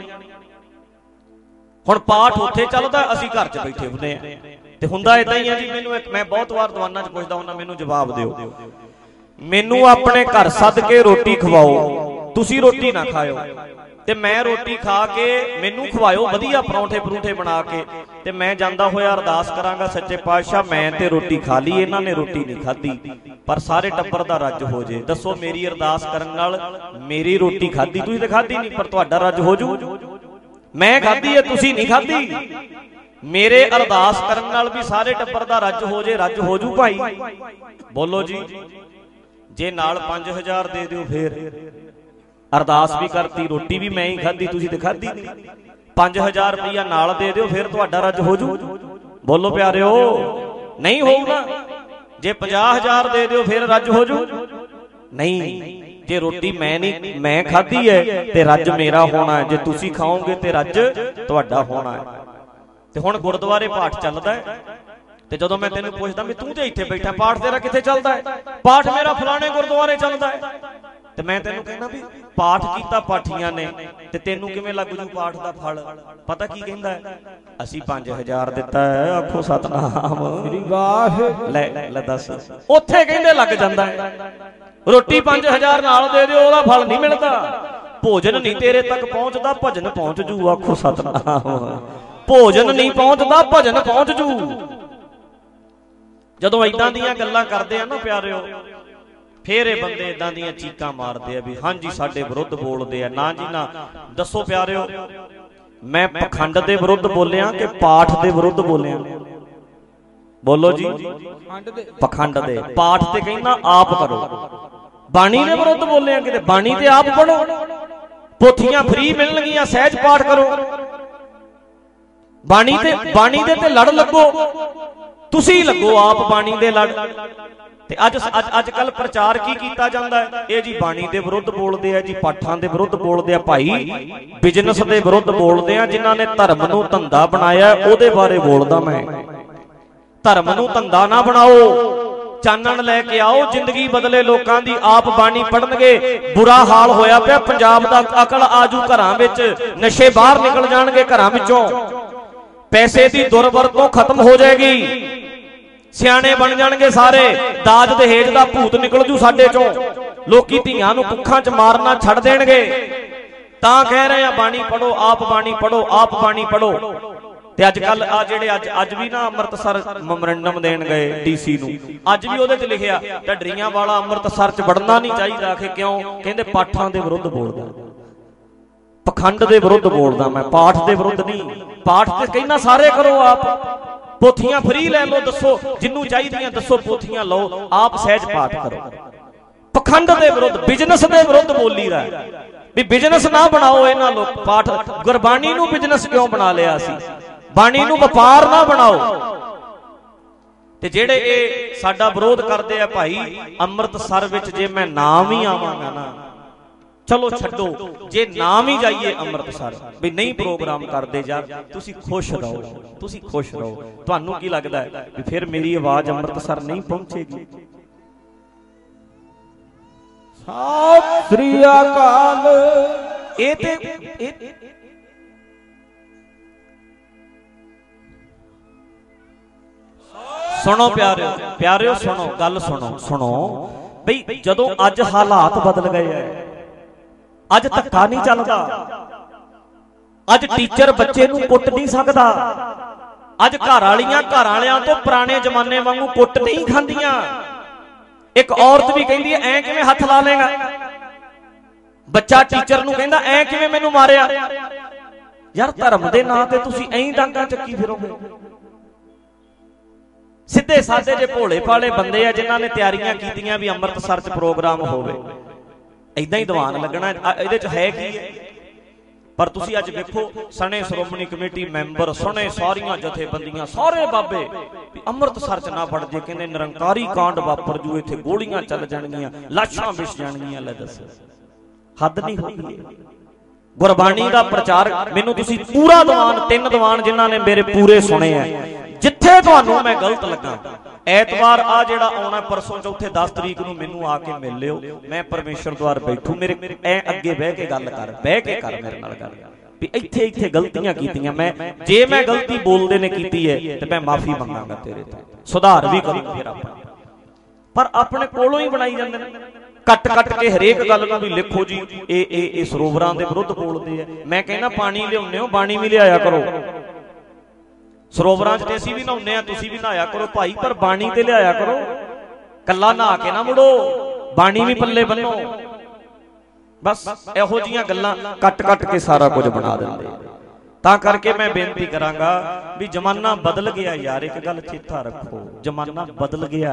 ਹੁਣ ਪਾਠ ਉੱਥੇ ਚੱਲਦਾ, ਅਸੀਂ ਘਰ 'ਚ ਬੈਠੇ ਹੁੰਦੇ ਆ। ਤੇ ਹੁੰਦਾ ਏਦਾਂ ਹੀ ਆ ਜੀ। ਮੈਂ ਬਹੁਤ ਵਾਰ ਦੀਵਾਨਾਂ 'ਚ ਪੁੱਛਦਾ ਹੁੰਦਾ, ਮੈਨੂੰ ਜਵਾਬ ਦਿਓ। ਮੈਨੂੰ ਆਪਣੇ ਘਰ ਸੱਦ ਕੇ ਰੋਟੀ ਖਵਾਓ, ਤੁਸੀਂ ਰੋਟੀ ਨਾ ਖਾਇਓ, ਤੇ ਮੈਂ ਰੋਟੀ ਖਾ ਕੇ ਮੈਨੂੰ ਖਵਾਇਓ ਵਧੀਆ ਪਰੌਂਠੇ ਪਰੂਠੇ ਬਣਾ ਕੇ, ਤੇ ਮੈਂ ਜਾਂਦਾ ਹੋਇਆ ਅਰਦਾਸ ਕਰਾਂਗਾ, ਸੱਚੇ ਪਾਤਸ਼ਾਹ ਮੈਂ ਤੇ ਰੋਟੀ ਖਾ ਲਈ, ਇਹਨਾਂ ਨੇ ਰੋਟੀ ਨਹੀਂ ਖਾਧੀ, ਪਰ ਸਾਰੇ ਟੱਬਰ ਦਾ ਰੱਜ ਹੋ ਜੇ। ਦੱਸੋ ਮੇਰੀ ਅਰਦਾਸ ਕਰਨ ਨਾਲ ਮੇਰੀ ਰੋਟੀ ਖਾਧੀ, ਤੁਸੀਂ ਤਾਂ ਖਾਧੀ ਨਹੀਂ, ਪਰ ਤੁਹਾਡਾ ਰੱਜ ਹੋ ਜੂ। ਮੈਂ ਖਾਧੀ ਹੈ, ਤੁਸੀਂ ਨਹੀਂ ਖਾਧੀ। ਮੇਰੇ ਅਰਦਾਸ ਕਰਨ ਨਾਲ ਵੀ ਸਾਰੇ ਟੱਬਰ ਦਾ ਰੱਜ ਹੋ ਜੇ, ਰੱਜ ਹੋ ਜੂ ਭਾਈ। ਬੋਲੋ ਜੀ। ਜੇ ਨਾਲ 5000 ਦੇ ਦਿਓ, ਫੇਰ ਅਰਦਾਸ ਵੀ ਕਰਤੀ, ਰੋਟੀ ਵੀ ਮੈਂ ਹੀ ਖਾਧੀ, ਤੁਸੀਂ ਤੇ ਖਾਧੀ ਨਹੀਂ। 5000 ਰੁਪਇਆ ਨਾਲ ਦੇ ਦਿਓ, ਫਿਰ ਤੁਹਾਡਾ ਰੱਜ ਹੋ ਜੂ। ਬੋਲੋ ਪਿਆਰਿਓ, ਨਹੀਂ ਹੋਊਗਾ। ਜੇ 50000 ਦੇ ਦਿਓ, ਫਿਰ ਰੱਜ ਹੋ ਜੂ। ਨਹੀਂ, ਜੇ ਰੋਟੀ ਮੈਂ ਖਾਧੀ ਹੈ ਤੇ ਰੱਜ ਮੇਰਾ ਹੋਣਾ ਹੈ, ਜੇ ਤੁਸੀਂ ਖਾਓਗੇ ਤੇ ਰੱਜ ਤੁਹਾਡਾ ਹੋਣਾ ਹੈ। ਤੇ ਹੁਣ ਗੁਰਦੁਆਰੇ ਪਾਠ ਚੱਲਦਾ ਹੈ, ਤੇ ਜਦੋਂ ਮੈਂ ਤੈਨੂੰ ਪੁੱਛਦਾ ਵੀ ਤੂੰ ਤੇ ਇੱਥੇ ਬੈਠਾ, ਪਾਠ ਤੇਰਾ ਕਿੱਥੇ ਚੱਲਦਾ ਹੈ? ਪਾਠ ਮੇਰਾ ਫਲਾਣੇ ਗੁਰਦੁਆਰੇ ਚੱਲਦਾ ਹੈ। ਤੇ ਮੈਂ ਤੈਨੂੰ ਕਹਿੰਦਾ ਵੀ ਪਾਠ ਕੀਤਾ ਪਾਠੀਆਂ ਨੇ, ਤੇ ਤੈਨੂੰ ਕਿਵੇਂ ਲੱਗ ਜੂ ਪਾਠ ਦਾ ਫਲ? ਪਤਾ ਕੀ ਕਹਿੰਦਾ ਹੈ? ਅਸੀਂ 5000 ਦਿੱਤਾ ਹੈ, ਆਖੋ ਸਤਨਾਮ ਮੇਰੀ ਵਾਹ। ਲੈ ਦੱਸ, ਉੱਥੇ ਕਹਿੰਦੇ ਲੱਗ ਜਾਂਦਾ ਹੈ। ਰੋਟੀ 5000 ਨਾਲ ਦੇ ਦਿਓ, ਉਹਦਾ ਫਲ ਨਹੀਂ ਮਿਲਦਾ। ਭੋਜਨ ਨਹੀਂ ਤੇਰੇ ਤੱਕ ਪਹੁੰਚਦਾ, ਭਜਨ ਪਹੁੰਚ ਜੂ, ਆਖੋ ਸਤਨਾਮ। ਭੋਜਨ ਨਹੀਂ ਪਹੁੰਚਦਾ, ਭਜਨ ਪਹੁੰਚ ਜੂ। ਜਦੋਂ ਏਦਾਂ ਦੀਆਂ ਗੱਲਾਂ ਕਰਦੇ ਆ ਨਾ ਪਿਆਰਿਓ, ਫੇਰ ਇਹ ਬੰਦੇ ਏਦਾਂ ਦੀਆਂ ਚੀਕਾਂ ਮਾਰਦੇ ਆ ਵੀ ਹਾਂਜੀ ਸਾਡੇ ਵਿਰੁੱਧ ਬੋਲਦੇ ਆ। ਨਾ ਜੀ ਨਾ। ਦੱਸੋ ਪਿਆਰਿਓ, ਮੈਂ ਪਖੰਡ ਦੇ ਵਿਰੁੱਧ ਬੋਲਿਆ ਕਿ ਪਾਠ ਦੇ ਵਿਰੁੱਧ ਬੋਲਿਆ? ਬੋਲੋ ਜੀ। ਪਖੰਡ ਦੇ। ਪਾਠ ਤੇ ਕਹਿੰਦਾ ਆਪ ਕਰੋ। ਬਾਣੀ ਦੇ ਵਿਰੁੱਧ ਬੋਲਿਆ ਕਿਤੇ? ਬਾਣੀ ਤੇ ਆਪ ਪੜੋ, ਪੋਥੀਆਂ ਫ੍ਰੀ ਮਿਲਣਗੀਆਂ, ਸਹਿਜ ਪਾਠ ਕਰੋ। ਬਾਣੀ ਦੇ ਤੇ ਲੜ ਲੱਗੋ, ਤੁਸੀਂ ਲੱਗੋ ਆਪ ਬਾਣੀ ਦੇ ਲੜ। ਤੇ ਅੱਜ ਕੱਲ ਪ੍ਰਚਾਰ ਕੀ ਕੀਤਾ ਜਾਂਦਾ ਹੈ? ਇਹ ਜੀ ਬਾਣੀ ਦੇ ਵਿਰੁੱਧ ਬੋਲਦੇ ਆ ਜੀ, ਪਾਠਾਂ ਦੇ ਵਿਰੁੱਧ ਬੋਲਦੇ ਆ ਭਾਈ, ਬਿਜ਼ਨਸ ਦੇ ਵਿਰੁੱਧ ਬੋਲਦੇ ਆ। ਜਿਨ੍ਹਾਂ ਨੇ ਧਰਮ ਨੂੰ ਧੰਦਾ ਬਣਾਇਆ ਉਹਦੇ ਬਾਰੇ ਬੋਲਦਾ ਮੈਂ। ਧਰਮ ਨੂੰ ਧੰਦਾ ਨਾ ਬਣਾਓ, ਚਾਨਣ ਲੈ ਕੇ ਆਓ, ਜ਼ਿੰਦਗੀ ਬਦਲੇ ਲੋਕਾਂ ਦੀ। ਆਪ ਬਾਣੀ ਪੜਨਗੇ, ਬੁਰਾ ਹਾਲ ਹੋਇਆ ਪਿਆ ਪੰਜਾਬ ਦਾ। ਅਕਲ ਆਜੂ ਘਰਾਂ ਵਿੱਚ, ਨਸ਼ੇ ਬਾਹਰ ਨਿਕਲ ਜਾਣਗੇ ਘਰਾਂ ਵਿੱਚੋਂ, ਪੈਸੇ ਦੀ ਦੁਰਵਰਤੋਂ ਖਤਮ ਹੋ ਜਾਏਗੀ, ਸਿਆਣੇ ਬਣ ਜਾਣਗੇ ਸਾਰੇ। ਦਾਜ ਦਹੇਜ ਦਾ ਭੂਤ ਨਿਕਲ ਜੂ ਸਾਡੇ ਚੋਂ, ਲੋਕੀ ਧੀਆਂ ਨੂੰ ਕੁੱਖਾਂ 'ਚ ਮਾਰਨਾ ਛੱਡ ਦੇਣਗੇ। ਤਾਂ ਕਹਿ ਰਹੇ ਆ ਬਾਣੀ ਪੜੋ, ਆਪ ਬਾਣੀ ਪੜੋ, ਆਪ ਬਾਣੀ ਪੜੋ। ਤੇ ਅੱਜ ਕੱਲ ਆ ਜਿਹੜੇ ਅੱਜ ਵੀ ਨਾ ਅੰਮ੍ਰਿਤਸਰ ਮੈਮੋਰੰਡਮ ਦੇਣ ਗਏ ਡੀਸੀ ਨੂੰ, ਅੱਜ ਵੀ ਉਹਦੇ 'ਚ ਲਿਖਿਆ ਢੱਡਰੀਆਂ ਵਾਲਾ ਅੰਮ੍ਰਿਤਸਰ 'ਚ ਵੜਨਾ ਨਹੀਂ ਚਾਹੀਦਾ। ਕਿਉਂ? ਕਹਿੰਦੇ ਪਾਠਾਂ ਦੇ ਵਿਰੁੱਧ ਬੋਲਦਾ, ਪਖੰਡ ਦੇ ਵਿਰੁੱਧ ਬੋਲਦਾ ਮੈਂ, ਪਾਠ ਦੇ ਵਿਰੁੱਧ ਨਹੀਂ। ਪਾਠ ਤੇ ਕਹਿੰਦਾ ਸਾਰੇ ਕਰੋ ਆਪ, ਪੋਥੀਆਂ ਫ੍ਰੀ ਲੈ ਲਓ। ਦੱਸੋ ਜਿੰਨੂੰ ਚਾਹੀਦੀਆਂ, ਦੱਸੋ ਪੋਥੀਆਂ ਲਓ, ਆਪ ਸਹਿਜ ਪਾਠ ਕਰੋ। ਪਖੰਡ ਦੇ ਵਿਰੁੱਧ, ਬਿਜ਼ਨਸ ਦੇ ਵਿਰੁੱਧ ਬੋਲੀ ਦਾ ਵੀ ਬਿਜ਼ਨਸ ਨਾ ਬਣਾਓ ਇਹਨਾਂ ਲੋਕ। ਪਾਠ ਗੁਰਬਾਣੀ ਨੂੰ ਬਿਜ਼ਨਸ ਕਿਉਂ ਬਣਾ ਲਿਆ ਸੀ? ਬਾਣੀ ਨੂੰ ਵਪਾਰ ਨਾ ਬਣਾਓ। ਤੇ ਜਿਹੜੇ ਇਹ ਸਾਡਾ ਵਿਰੋਧ ਕਰਦੇ ਆ ਭਾਈ, ਅੰਮ੍ਰਿਤਸਰ ਵਿੱਚ ਜੇ ਮੈਂ ਨਾਮ ਹੀ ਆਵਾਂਗਾ ਨਾ, ਚਲੋ ਛੱਡੋ, ਜੇ ਨਾਮ ਹੀ ਜਾਈਏ ਅੰਮ੍ਰਿਤਸਰ ਵੀ ਨਹੀਂ ਪ੍ਰੋਗਰਾਮ ਕਰਦੇ ਯਾਰ, ਤੁਸੀਂ ਖੁਸ਼ ਰਹੋ, ਤੁਸੀਂ ਖੁਸ਼ ਰਹੋ। ਤੁਹਾਨੂੰ ਕੀ ਲੱਗਦਾ ਹੈ ਵੀ ਫਿਰ ਮੇਰੀ ਆਵਾਜ਼ ਅੰਮ੍ਰਿਤਸਰ ਨਹੀਂ ਪਹੁੰਚੇਗੀ? ਸਤਿ ਸ੍ਰੀ ਅਕਾਲ। ਇਹ ਤੇ ਸੁਣੋ ਪਿਆਰਿਓ, ਸੁਣੋ ਗੱਲ, ਸੁਣੋ ਬਈ, ਜਦੋਂ ਅੱਜ ਹਾਲਾਤ ਬਦਲ ਗਏ ਐ, ਅੱਜ ਧੱਕਾ ਨਹੀਂ ਚੱਲਦਾ, ਅੱਜ ਟੀਚਰ ਬੱਚੇ ਨੂੰ ਕੁੱਟ ਨਹੀਂ ਸਕਦਾ, ਅੱਜ ਘਰ ਵਾਲਿਆਂ ਤੋਂ ਪੁਰਾਣੇ ਜ਼ਮਾਨੇ ਵਾਂਗੂ ਕੁੱਟ ਨਹੀਂ ਖਾਂਦੀਆਂ। ਇੱਕ ਔਰਤ ਵੀ ਕਹਿੰਦੀ ਐ, ਐ ਕਿਵੇਂ ਹੱਥ ਲਾ ਲੇਗਾ? बच्चा टीचर नूं कहंदा ऐ किवें मैनूं मारिया। यार धर्म दे नां ते तुसीं ऐं डांगा चक्की फिरोगे। सीधे साधे जे भोले भाले बंदे आ जिन्हां ने तैयारियां कीतियां भी अमृतसर च प्रोग्राम होवे, इदां ही दीवान लगना। इहदे च है की है? पर तुसीं अज वेखो सने श्रोमणी कमेटी मैंबर, सने सारियां जथेबंदियां, सारे बाबे अमृतसर च ना वड़ जे, कहंदे निरंकारी कांड वापर जू, इत्थे गोलियां चल जाणगियां, लाशां विछ जाणगियां। ले दस हद नहीं होगी। गुरबाणी दा प्रचार मैनूं तुसीं पूरा दीवान, 3 दीवान जिन्हां ने मेरे पूरे सुने हैं, जिथे तुहानूं मैं गलत लगा ऐतवार आ जिहड़ा आउणा परसों चौथे 10 तरीक नूं मैनूं आके मिल लिओ। मैं परमेश्वर द्वार बैठू, मेरे ऐ अगे बह के गल कर, बह के कर मेरे नाल गल भी इत्थे इत्थे गलतियां कीतियां। मैं जे मैं गलती बोलदे ने कीती है ते मैं माफी मंगांगा तेरे तो, सुधार भी करूंगा फिर अपना। पर अपने कोलों ही बनाई जांदे ने, कट कट के हरेक गल नूं भी लिखो जी ए सरोवरां दे विरुद्ध बोलदे आ। मैं कहना पानी लिआउने हो, बाणी भी लिआया करो। सरोवरां च असीं भी नहाउने आ, तुसीं भी नहाया करो भाई, पर बाणी ते लिआया करो। कल्ला नहा के ना मुड़ो, बाणी भी पल्ले बन्नो। बस इहो जिहियां गल्लां कट कट के सारा कुछ बना दिंदे। तां करके मैं बेनती करांगा भी जमाना बदल गया यार, एक गल चेता रखो, जमाना बदल गया।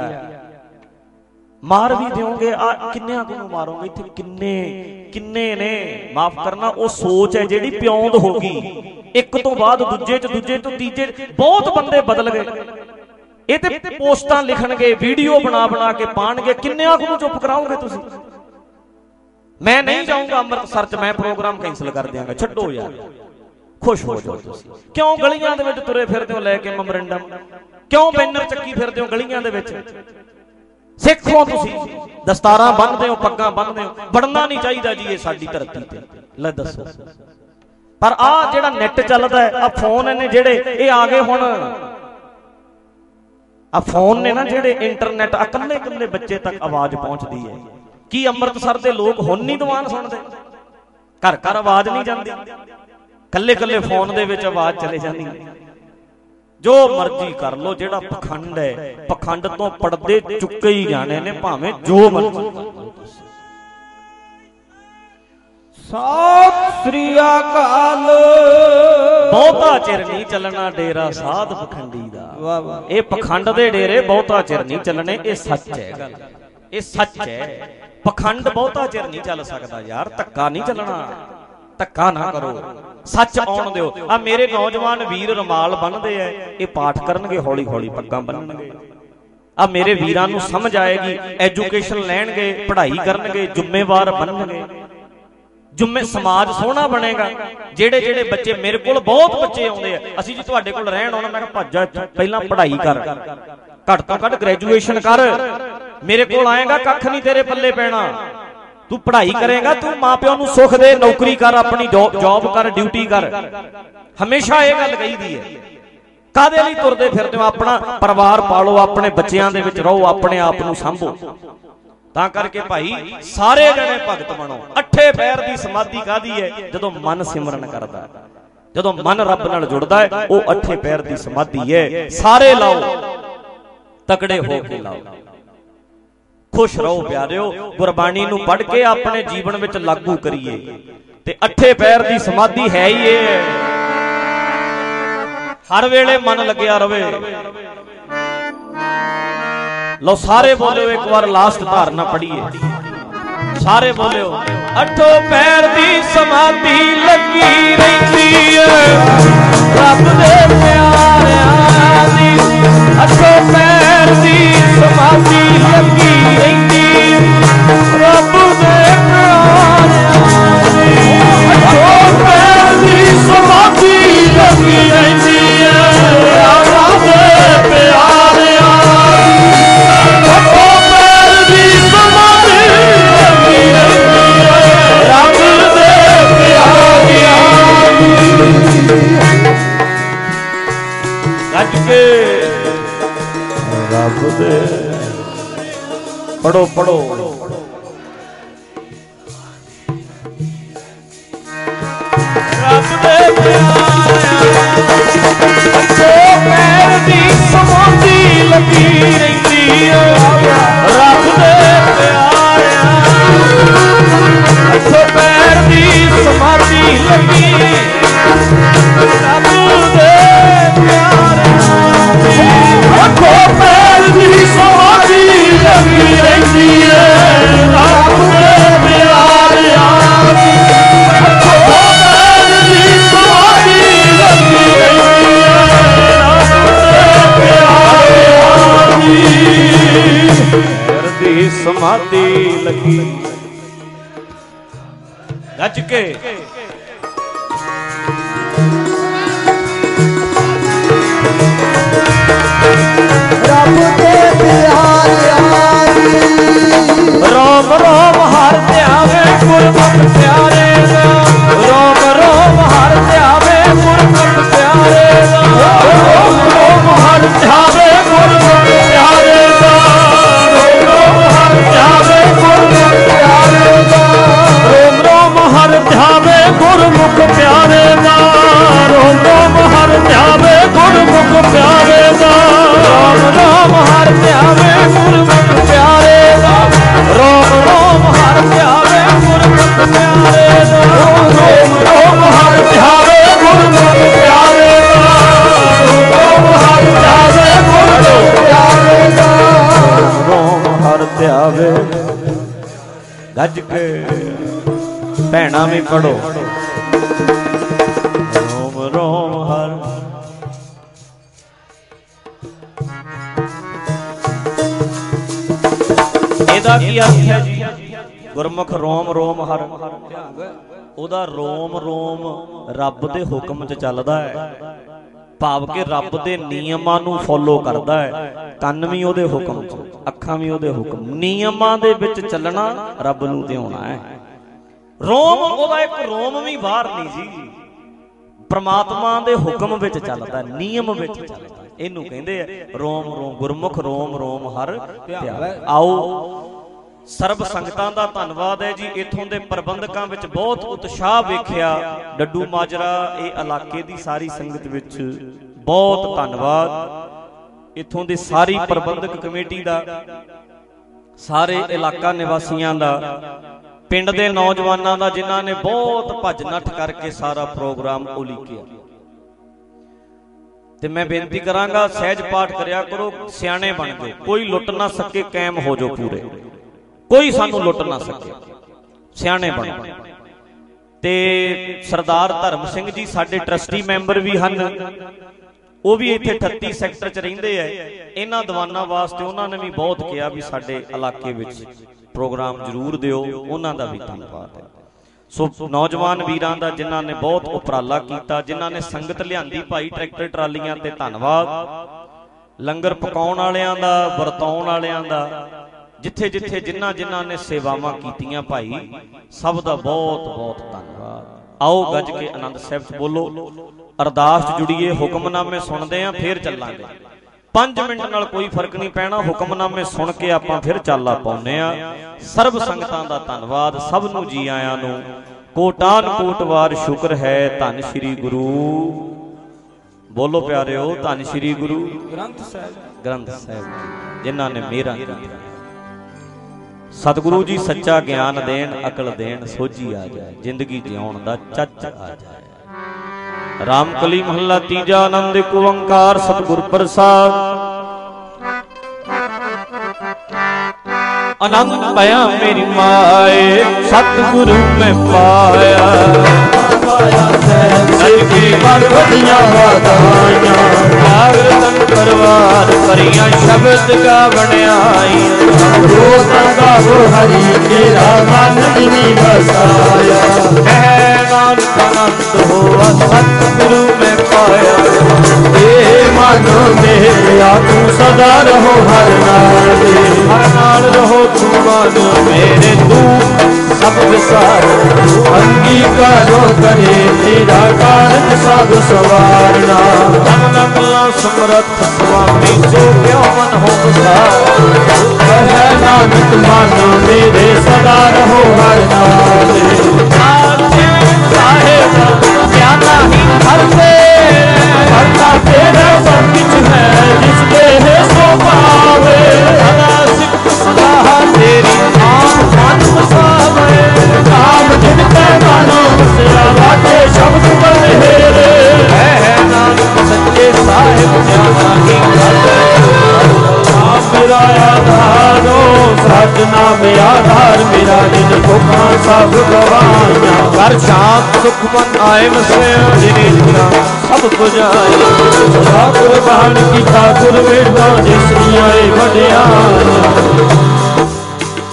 मार भी दोगे, किन्ने को मारोगे, इत्थे किन्ने किन्ने ने, माफ करना वो सोच है जिहड़ी प्योंद हो गई। एक तो बाद दूजे च, दूजे तो तीजे, बहुत बंदे बदल गए। ये ते पोस्टां लिखणगे, वीडियो बना बना के पाणगे, किन्ने को चुप कराओगे तुसीं? मैं नहीं जाऊंगा अमृतसर च, मैं प्रोग्राम कैंसिल कर दियांगा। छड्डो यार, खुश हो जाओ तुसीं। क्यों गलियां दे विच तुरे फिरदे हो लैके मैमोरेंडम? क्यों बैनर चक्की फिरदे हो गलियां दे विच? सिखो तुसीं, दस्तारां बन्नदे हो, पग्गां बन्नदे हो। बढ़ना नहीं चाहिए जी ये साडी धरती ते। ले दसो, पर आ जिहड़ा नैट चलदा है, आ फोन ने जिहड़े ये आ गए हुण, आ फोन ने ना जिहड़े इंटरनेट, आ कल्ले कल्ले बच्चे तक आवाज पहुंचदी है। की अमृतसर दे लोग हुण नहीं दीवान सुणदे? घर घर आवाज नहीं जांदी, कल्ले कल्ले फोन दे विच आवाज चले जांदी। जो मर्जी कर लो, जेड़ा पखंड है, पखंड तो पड़दे चुके ही जाने ने, भावें जो मर्जी। सत श्री अकाल। बहुता चिर नहीं चलना डेरा साध पखंडी दा। ये पखंड दे डेरे बहुता चिर नहीं चलने, ये सच है गल, ये सच है। पखंड बहुता चिर नहीं चल सकता यार, धक्का नहीं चलना, धक्का ना करो, सच आउण दिओ। आ मेरे नौजवान वीर रमाल बन्नदे ऐ, ये पाठ करनगे, हौली हौली पग्गां बन्नणगे। आ मेरे वीरां नूं समझ आएगी, एजुकेशन लैणगे, पढ़ाई करनगे, जिम्मेवार बनणगे, जुम्मे समाज सोहना बनेगा। जेड़े जेड़े बच्चे मेरे कोल, बहुत बच्चे आउंदे आ, असीं जी तुहाडे कोल रहण आउणा, मैं कहा भज जा, पहलां पढ़ाई कर, घट तो घट ग्रेजुएशन कर, मेरे कोल आएगा कख नहीं तेरे पल्ले पैना। तू पढ़ाई करेगा, तू मां प्यो नूं सुख दे, नौकरी कर, अपनी जॉब कर, ड्यूटी कर। हमेशा ये गल कही दी है। कादे लई तुरदे फिरदे हो? अपना परिवार पालो, अपने बच्चियां दे विच रहो, अपने आप नूं संभो। तां करके भाई सारे जने भगत बनो। अठे पैर दी समाधि कादी है? जदों मन सिमरन करदा है, जदों मन रब नाल जुड़दा है, वो अठे पैर दी समाधि है। सारे लाओ, तकड़े हो के लाओ, खुश रहो प्यारिओ। गुरबाणी नूं पढ़ के अपने जीवन विच लागू करिए ते अठे पैर दी समाधि है ही है। हर वेले मन लग्या रवे। लो सारे बोलो एक बार लास्ट धारना पढ़िए, सारे बोलो। अठो पैर दी समाधि लगी रही है रब दे प्यारिआं दी। अठो पैर दी समाधि लगी रही रब दे प्यारिआं दी। अठो पैर दी समाधि लगी रही है रब दे प्यारिआं दी। अठो पैर दी समाधि लगी रही है रब दे प्यारिआं दी। गज के रब दे पढ़ो पढ़ो। रब दे अठो पैर दी समाधि लगी रही है रब दे प्यारिआं। अठो पैर समाधि लगी। गज के रब दे प्यारे रोम रोम हर ध्यावे गुरमुख प्यारे रोम रोम हर ध्यावे गुरमुख प्यारे रोम रोम हर ध्यावे गुरमुख प्यारे रोम रोम हर ध्यावे गुरमुख प्यारे रोम रोम हर ध्यावे गुरमुख प्यारे रोम रोम हर ध्यावे गुरमुख प्यारे रोम रोम हर ध्यावे गुरमुख प्यारे रोम रोम हर ध्यावे गुरमुख प्यारे रोम रोम हर ध्यावे गुरमुख प्यारे रोम हर ध्यावे गुरमुख प्यारे रोम हर ध्यावे। गज के भैणा भी पढ़ो रोम रोम हर। ਇਹਦਾ ਕੀ ਅਰਥ ਹੈ ਜੀ? ਗੁਰਮੁਖ ਰੋਮ ਰੋਮ ਹਰ, ਉਹਦਾ ਰੋਮ ਰੋਮ ਰੱਬ ਦੇ ਹੁਕਮ 'ਚ ਚੱਲਦਾ ਹੈ, ਭਾਵ ਕਿ ਰੱਬ ਦੇ ਨਿਯਮਾਂ ਨੂੰ ਫੋਲੋ ਕਰਦਾ ਹੈ। ਕੰਨ ਵੀ ਉਹਦੇ ਹੁਕਮ 'ਚ, ਅੱਖਾਂ ਵੀ ਉਹਦੇ ਹੁਕਮ, ਨਿਯਮਾਂ ਦੇ ਵਿੱਚ ਚੱਲਣਾ, ਰੱਬ ਨੂੰ ਧਿਆਉਣਾ ਹੈ। ਰੋਮ ਉਹਦਾ ਇੱਕ ਰੋਮ ਵੀ ਬਾਹਰ ਨਹੀਂ ਜੀ, ਪ੍ਰਮਾਤਮਾ ਦੇ ਹੁਕਮ ਵਿੱਚ ਚੱਲਦਾ, ਨਿਯਮ ਵਿੱਚ ਚੱਲਦਾ। ਇਹਨੂੰ ਕਹਿੰਦੇ ਆ ਰੋਮ ਰੋਮ, ਗੁਰਮੁਖ ਰੋਮ ਰੋਮ ਹਰ ਧਿਆਵੇ। ਆਓ ਸਰਬ ਸੰਗਤਾਂ ਦਾ ਧੰਨਵਾਦ ਹੈ ਜੀ। ਇੱਥੋਂ ਦੇ ਪ੍ਰਬੰਧਕਾਂ ਵਿੱਚ ਬਹੁਤ ਉਤਸ਼ਾਹ ਵੇਖਿਆ, ਡੱਡੂ ਮਾਜਰਾ ਇਹ ਇਲਾਕੇ ਦੀ ਸਾਰੀ ਸੰਗਤ ਵਿੱਚ ਬਹੁਤ ਧੰਨਵਾਦ। ਇੱਥੋਂ ਦੀ ਸਾਰੀ ਪ੍ਰਬੰਧਕ ਕਮੇਟੀ ਦਾ, ਸਾਰੇ ਇਲਾਕਾ ਨਿਵਾਸੀਆਂ ਦਾ, ਪਿੰਡ ਦੇ ਨੌਜਵਾਨਾਂ ਦਾ, ਜਿਨ੍ਹਾਂ ਨੇ ਬਹੁਤ ਭੱਜ ਨੱਠ ਕਰਕੇ ਸਾਰਾ ਪ੍ਰੋਗਰਾਮ ਉਲੀਕਿਆ। ਤੇ ਮੈਂ ਬੇਨਤੀ ਕਰਾਂਗਾ ਸਹਿਜ ਪਾਠ ਕਰਿਆ ਕਰੋ, ਸਿਆਣੇ ਬਣ ਜਾਓ, ਕੋਈ ਲੁੱਟ ਨਾ ਸਕੇ, ਕਾਇਮ ਹੋ ਜਾਓ ਪੂਰੇ, ਕੋਈ ਸਾਨੂੰ ਲੁੱਟ ਨਾ ਸਕੇ, ਸਿਆਣੇ ਬਣੋ। ਤੇ ਸਰਦਾਰ ਧਰਮ ਸਿੰਘ ਜੀ ਸਾਡੇ ਟਰਸਟੀ ਮੈਂਬਰ ਵੀ ਹਨ, ਉਹ ਵੀ ਇੱਥੇ 38 ਸੈਕਟਰ 'ਚ ਰਹਿੰਦੇ ਐ। ਇਹਨਾਂ ਦੀਵਾਨਾਂ ਵਾਸਤੇ ਉਹਨਾਂ ਨੇ ਵੀ ਬਹੁਤ ਕਿਹਾ ਵੀ ਸਾਡੇ ਇਲਾਕੇ ਵਿੱਚ ਪ੍ਰੋਗਰਾਮ ਜ਼ਰੂਰ ਦਿਓ, ਉਹਨਾਂ ਦਾ ਵੀ ਧੰਨਵਾਦ ਹੈ। ਸੋ ਨੌਜਵਾਨ ਵੀਰਾਂ ਦਾ ਜਿਨ੍ਹਾਂ ਨੇ ਬਹੁਤ ਉਪਰਾਲਾ ਕੀਤਾ, ਜਿਨ੍ਹਾਂ ਨੇ ਸੰਗਤ ਲਿਆਂਦੀ ਭਾਈ ਟਰੈਕਟਰ ਟਰਾਲੀਆਂ ਤੇ ਧੰਨਵਾਦ। ਲੰਗਰ ਪਕਾਉਣ ਵਾਲਿਆਂ ਦਾ, ਵਰਤਾਉਣ ਵਾਲਿਆਂ ਦਾ, ਜਿੱਥੇ ਜਿੱਥੇ ਜਿਨ੍ਹਾਂ ਜਿਨ੍ਹਾਂ ਨੇ ਸੇਵਾਵਾਂ ਕੀਤੀਆਂ ਭਾਈ, ਸਭ ਦਾ ਬਹੁਤ ਬਹੁਤ ਧੰਨਵਾਦ। ਆਓ ਗੱਜ ਕੇ ਆਨੰਦ ਸਾਹਿਬ 'ਚ ਬੋਲੋ, ਅਰਦਾਸ 'ਚ ਜੁੜੀਏ, ਹੁਕਮਨਾਮੇ ਸੁਣਦੇ ਆਂ ਫਿਰ ਚੱਲਾਂਗੇ। 5 ਮਿੰਟ ਨਾਲ ਕੋਈ ਫਰਕ ਨਹੀਂ ਪੈਣਾ, ਹੁਕਮਨਾਮੇ ਸੁਣ ਕੇ ਆਪਾਂ ਫਿਰ ਚਾਲਾ ਪਾਉਂਦੇ ਆ। ਸਰਬ ਸੰਗਤਾਂ ਦਾ ਧੰਨਵਾਦ, ਸਭ ਨੂੰ ਜੀ ਆਇਆਂ ਨੂੰ ਕੋਟਾਨ ਕੋਟ ਵਾਰ ਸ਼ੁਕਰ ਹੈ। ਧੰਨ ਸ਼੍ਰੀ ਗੁਰੂ, ਬੋਲੋ ਪਿਆਰਿਓ, ਧੰਨ ਸ਼੍ਰੀ ਗੁਰੂ ਗ੍ਰੰਥ ਸਾਹਿਬ, ਗ੍ਰੰਥ ਸਾਹਿਬ ਜਿਨ੍ਹਾਂ ਨੇ ਮੇਰਾ ਸਤਿਗੁਰੂ ਜੀ ਸੱਚਾ ਗਿਆਨ ਦੇਣ, ਅਕਲ ਦੇਣ, ਸੋਝੀ ਆ ਜਾਏ, ਜ਼ਿੰਦਗੀ ਜਿਉਣ ਦਾ ਚੱਚ ਆ ਜਾਏ। ਰਾਮਕਲੀ ਮਹੱਲਾ ਤੀਜਾ। ਆਨੰਦ ਇੱਕ ਓੰਕਾਰ ਸਤਿਗੁਰ ਪ੍ਰਸਾਦ। ਆਨੰਦ ਪਾਇਆ ਮੇਰੀ ਮਾਏ, ਸਤਿਗੁਰੂ ਮੈਂ ਪਾਇਆ, ਸੱਚੀ ਬੜ ਵੱਡੀਆਂ ਵਾਦਾਈਆਂ, ਆਵਰਤਨ ਪਰਵਾਰ ਭਰੀਆਂ ਸ਼ਬਦ ਗਾ ਬਣਾਈਆਂ। ਰੋਜ਼ਾਂ ਗਾਵੋ ਹਰੀ ਤੇਰਾ ਮਨ ਨਹੀਂ ਵਸਾਇਆ, ਕਹਿ ਨਾਨਕ ਆਨੰਦ ਹੋਆ ਸਤਿਗੁਰੂ ਮੈਂ ਪਾਇਆ। ਇਹ ਮਨ ਮੇਰਾ ਤੂੰ ਸਦਾ ਰਹੋ ਹਰ ਨਾਲ, ਹਰ ਨਾਲ ਰਹੋ ਤੂੰ ਮਨ ਮੇਰੇ, ਤੂੰ ਸਭ ਵਿਸਾਰ ਅੰਗੀਕਾਰੋ ਕਰੇ ਤੇਰਾ ਕਾਰਜ ਸਭ ਸਵਾਰਨਾ। ਜਗਲਾ ਸਮਰੱਥ ਸੁਆਮੀ ਸੋ ਕਿਉ ਮਨ ਹੋ ਵਿਸਾਰ, ਕਹਿ ਨਾਨਕ ਮਨ ਮੇਰੇ ਸਦਾ ਰਹੋ ਹਰ ਨਾਲ। ਸਾਹਿਬ ਗਿਆਨਾ ਹੀ ਹਰ ਤੇਰੇ, ਕਰਤਾ ਤੇਰਾ ਸਭ ਕੁਛ ਹੈ, ਜਿਸ ਦੇ ਸੋ ਪਾਵੇ। ਸਦਾ ਸਿਫਤ ਸਲਾਹ ਤੇਰੀ ਆਪ ਮਨ ਵਸਾਵੇ, ਨਾਮ ਜਿਨ ਤੇ ਮਨ ਵਸਿਆ, ਵਾਜੇ ਸ਼ਬਦ ਬਨੇਰੇ। ਹੈ ਨਾਨਕ ਸੱਚੇ ਸਾਹਿਬ ਗਿਆਨਾ ਹੀ ਹਰ ਮੇਰਾ ਆਧਾਰੋ ਸੱਚ ਨਾਮ ਆਧਾਰ ਮੇਰਾ, ਜਿਨ ਭੁੱਖਾਂ ਸਭ ਗਵਾਈਆਂ। ਕਰ ਸ਼ਾਂਤ ਸੁਖ ਮਨ ਆਏ ਵਸਿਆ, ਜਿਨੇ ਜੁਨਾ ਸਭ ਪੁਜਾਈ। ਸਦਾ ਕੁਰਬਾਨ ਕੀਤਾ ਗੁਰ ਵੇਦਾਂ, ਜਿਸ ਦੀਆਂ ਵਡਿਆਈਆਂ।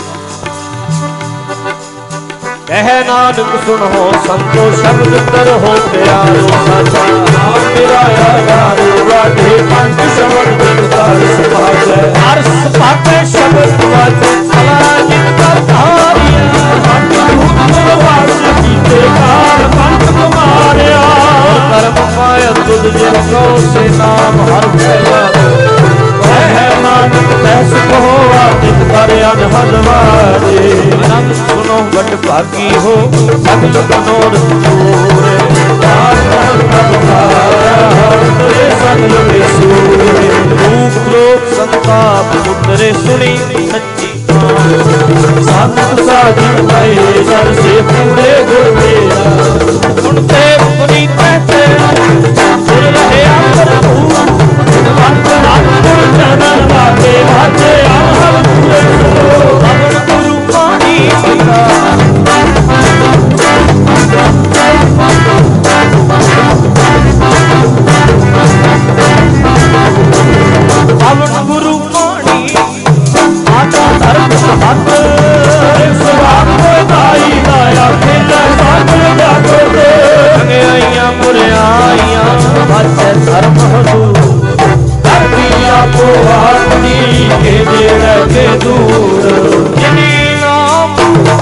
कह नानक सुनो संतो शब्द तरहो प्यारो साचा नाम मेरा यारो वाटे पंच शब्द बिनकार सुभागे अर्स पाके शब्द वाटे सला जिनका धारिया हट भूत वास कीते कार पंच कुमारिया कर्म पाया तुझ जिनको से नाम हर फैला है नानक तैस को आदित कर अनहद वारे अनंत सुनो बट भागी हो सगल मनोरथ पूरे सगल बेसूरे रूप लोक संताप उतरे सुनी सच्ची साधु साधु भये सर से पूरे गुर मेरा सुनते पुनी कहते सुर रहे अंतर वंत अंतर चरण लागे भाजे आहल पूरे पवन गुरु पानी पिता पवन गुरु पानी आचा धर्म सहत सुभाग को दाई दाया खेला सागर जागो दे अंगे आइया मुरे आइया भाजे धर्म हजूर धरतिया को आदमी के देर के दूर जिनी नाम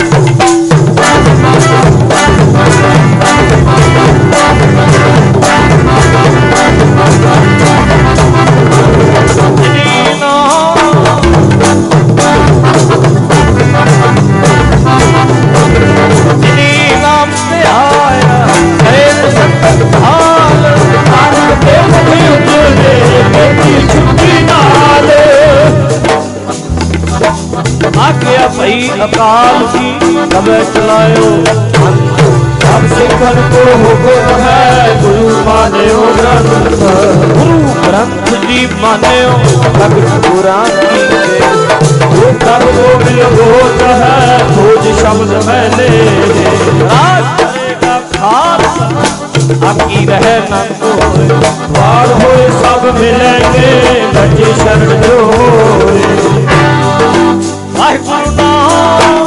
आज्ञा भई अकाल की कबे चलायो अब सिखन को हुक्म है गुरु मान्यो ग्रंथ गुरु ग्रंथ जी मान्यो भगत पुराण की वो कर वो मिलगोत है खोज शब्द मैंने राज करेगा खालसा आकी रहे न कोई वार होए सब मिलेंगे बचे शरण जो होए वाहिगुरु नाम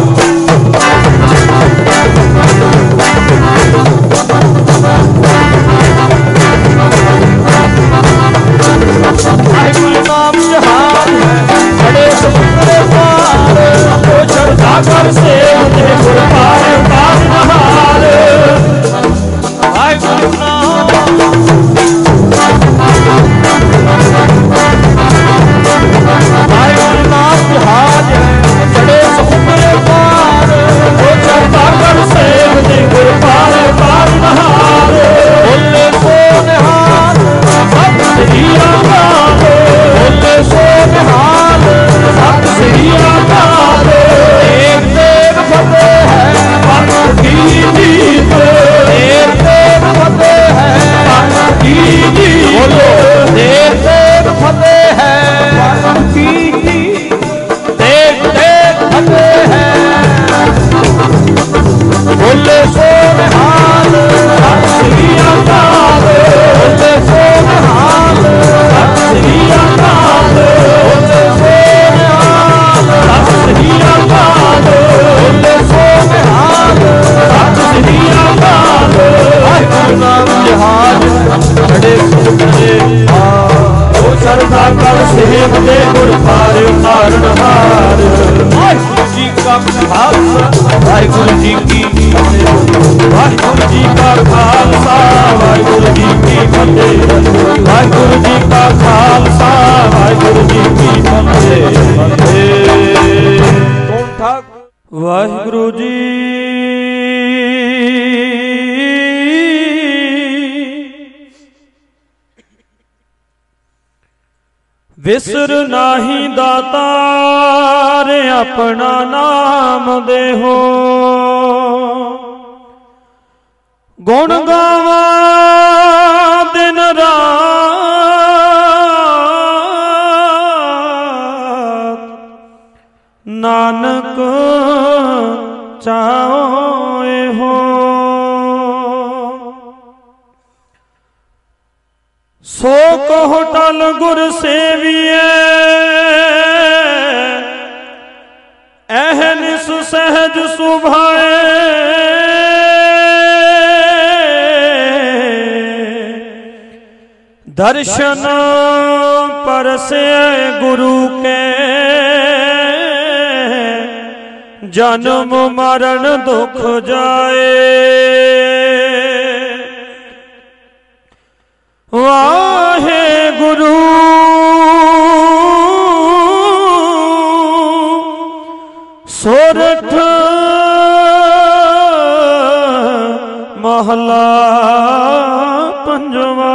वाहिगुरु नाम जहान है बड़े समुद्र पार तो श्रद्धा कर से मुझे गुर पार पार नहार वाहिगुरु नाम वाहिगुरु नाम जहाज है बड़े समुद्र पार तो श्रद्धा कर से मुझे गुर पार पार नहार बोले सो निहाल सत श्री अकाल बोले सो निहाल सत श्री अकाल एक देव फतेह है पंथ की जीत एक देव फतेह है पंथ की जीत बोलो एक देव फतेह है पंथ की जीत देव देव फतेह है बोले सो निहाल सत श्री अकाल बोले सो निहाल सत श्री अकाल बोले सो निहाल सत श्री अकाल बोले सो निहाल सत श्री अकाल वाहिगुरु नाम जहाज बड़े सुखरे ओ श्रद्धा कर सेव दे गुर पार कारण हार वाहिगुरु जी का खालसा वाहिगुरु जी की वाहिगुरु जी का खालसा वाहिगुरु जी की फतेह वाहिगुरु जी का खालसा वाहिगुरु जी की फतेह वाहिगुरु जी विसर नाही दातार अपना नाम देहो गुण गावा दिन रात नानक चाओ हो सो कहो टल गुर सेविए एहनिस सहज सुभाए दर्शन परसे गुरु के जन्म मरण दुख जाए। वाहे गुरु सोरठ महला पंजवा।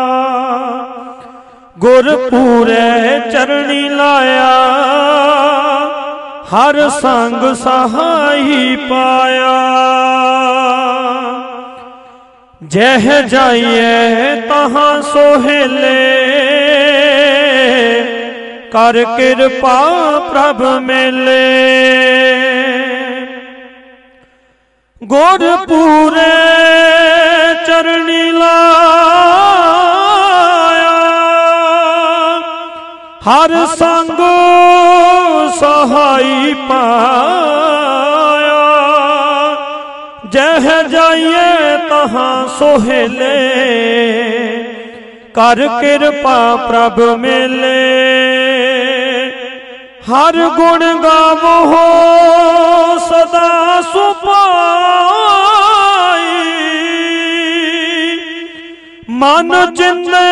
गुरपूरे चरणी लाया हर संग सहाई पाया। जह जाइए तहाँ सोहेले कर कृपा प्रभ मेले। गुरपूरे चरणी लाया हर संग सहाई पाया। जह जाइए तहाँ सोहेले कर कृपा प्रभ मेले। हर गुण गावो हो सदा सुपाई। मन चिंदे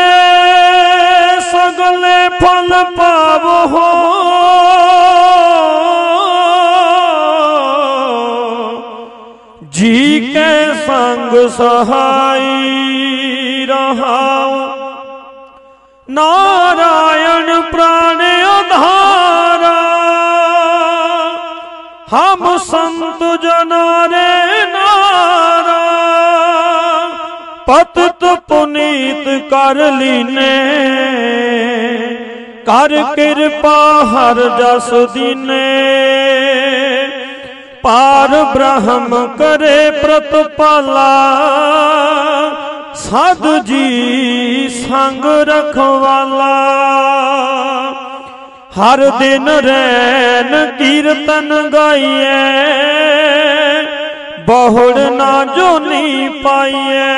सगले फल पावो हो। जी के संग सहाई रहाओ। नारायण प्राण आधारा हम संत जनारे नारा। पतित पुनीत कर लीने कर कृपा हर जस दीने। पार ब्रह्म करे प्रतिपाला साध जी संग रखवाला। हर दिन रैन कीर्तन गाइए बहुड़ ना जोनी पाइए।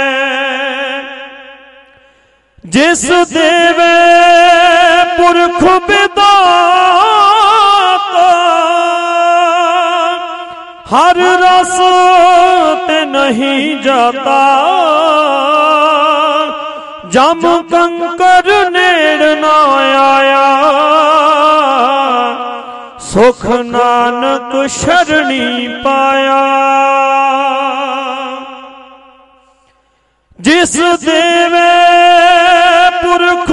जिस देवे पुरख बिदाता हर रस ते नहीं जाता। जम कंकर नेड़ ना आया सुख नानक शरणी पाया। जिस देवे पुरख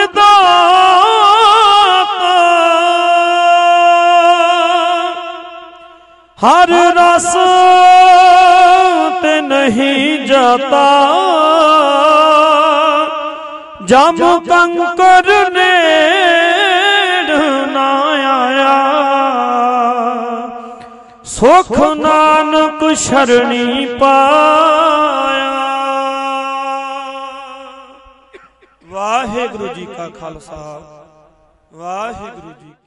बिदाता हर रस ते नहीं जाता। जम कंकर नेड़ ना आया सुख नानक शरणी पाया। वाहिगुरु जी का खालसा वाहिगुरु जी।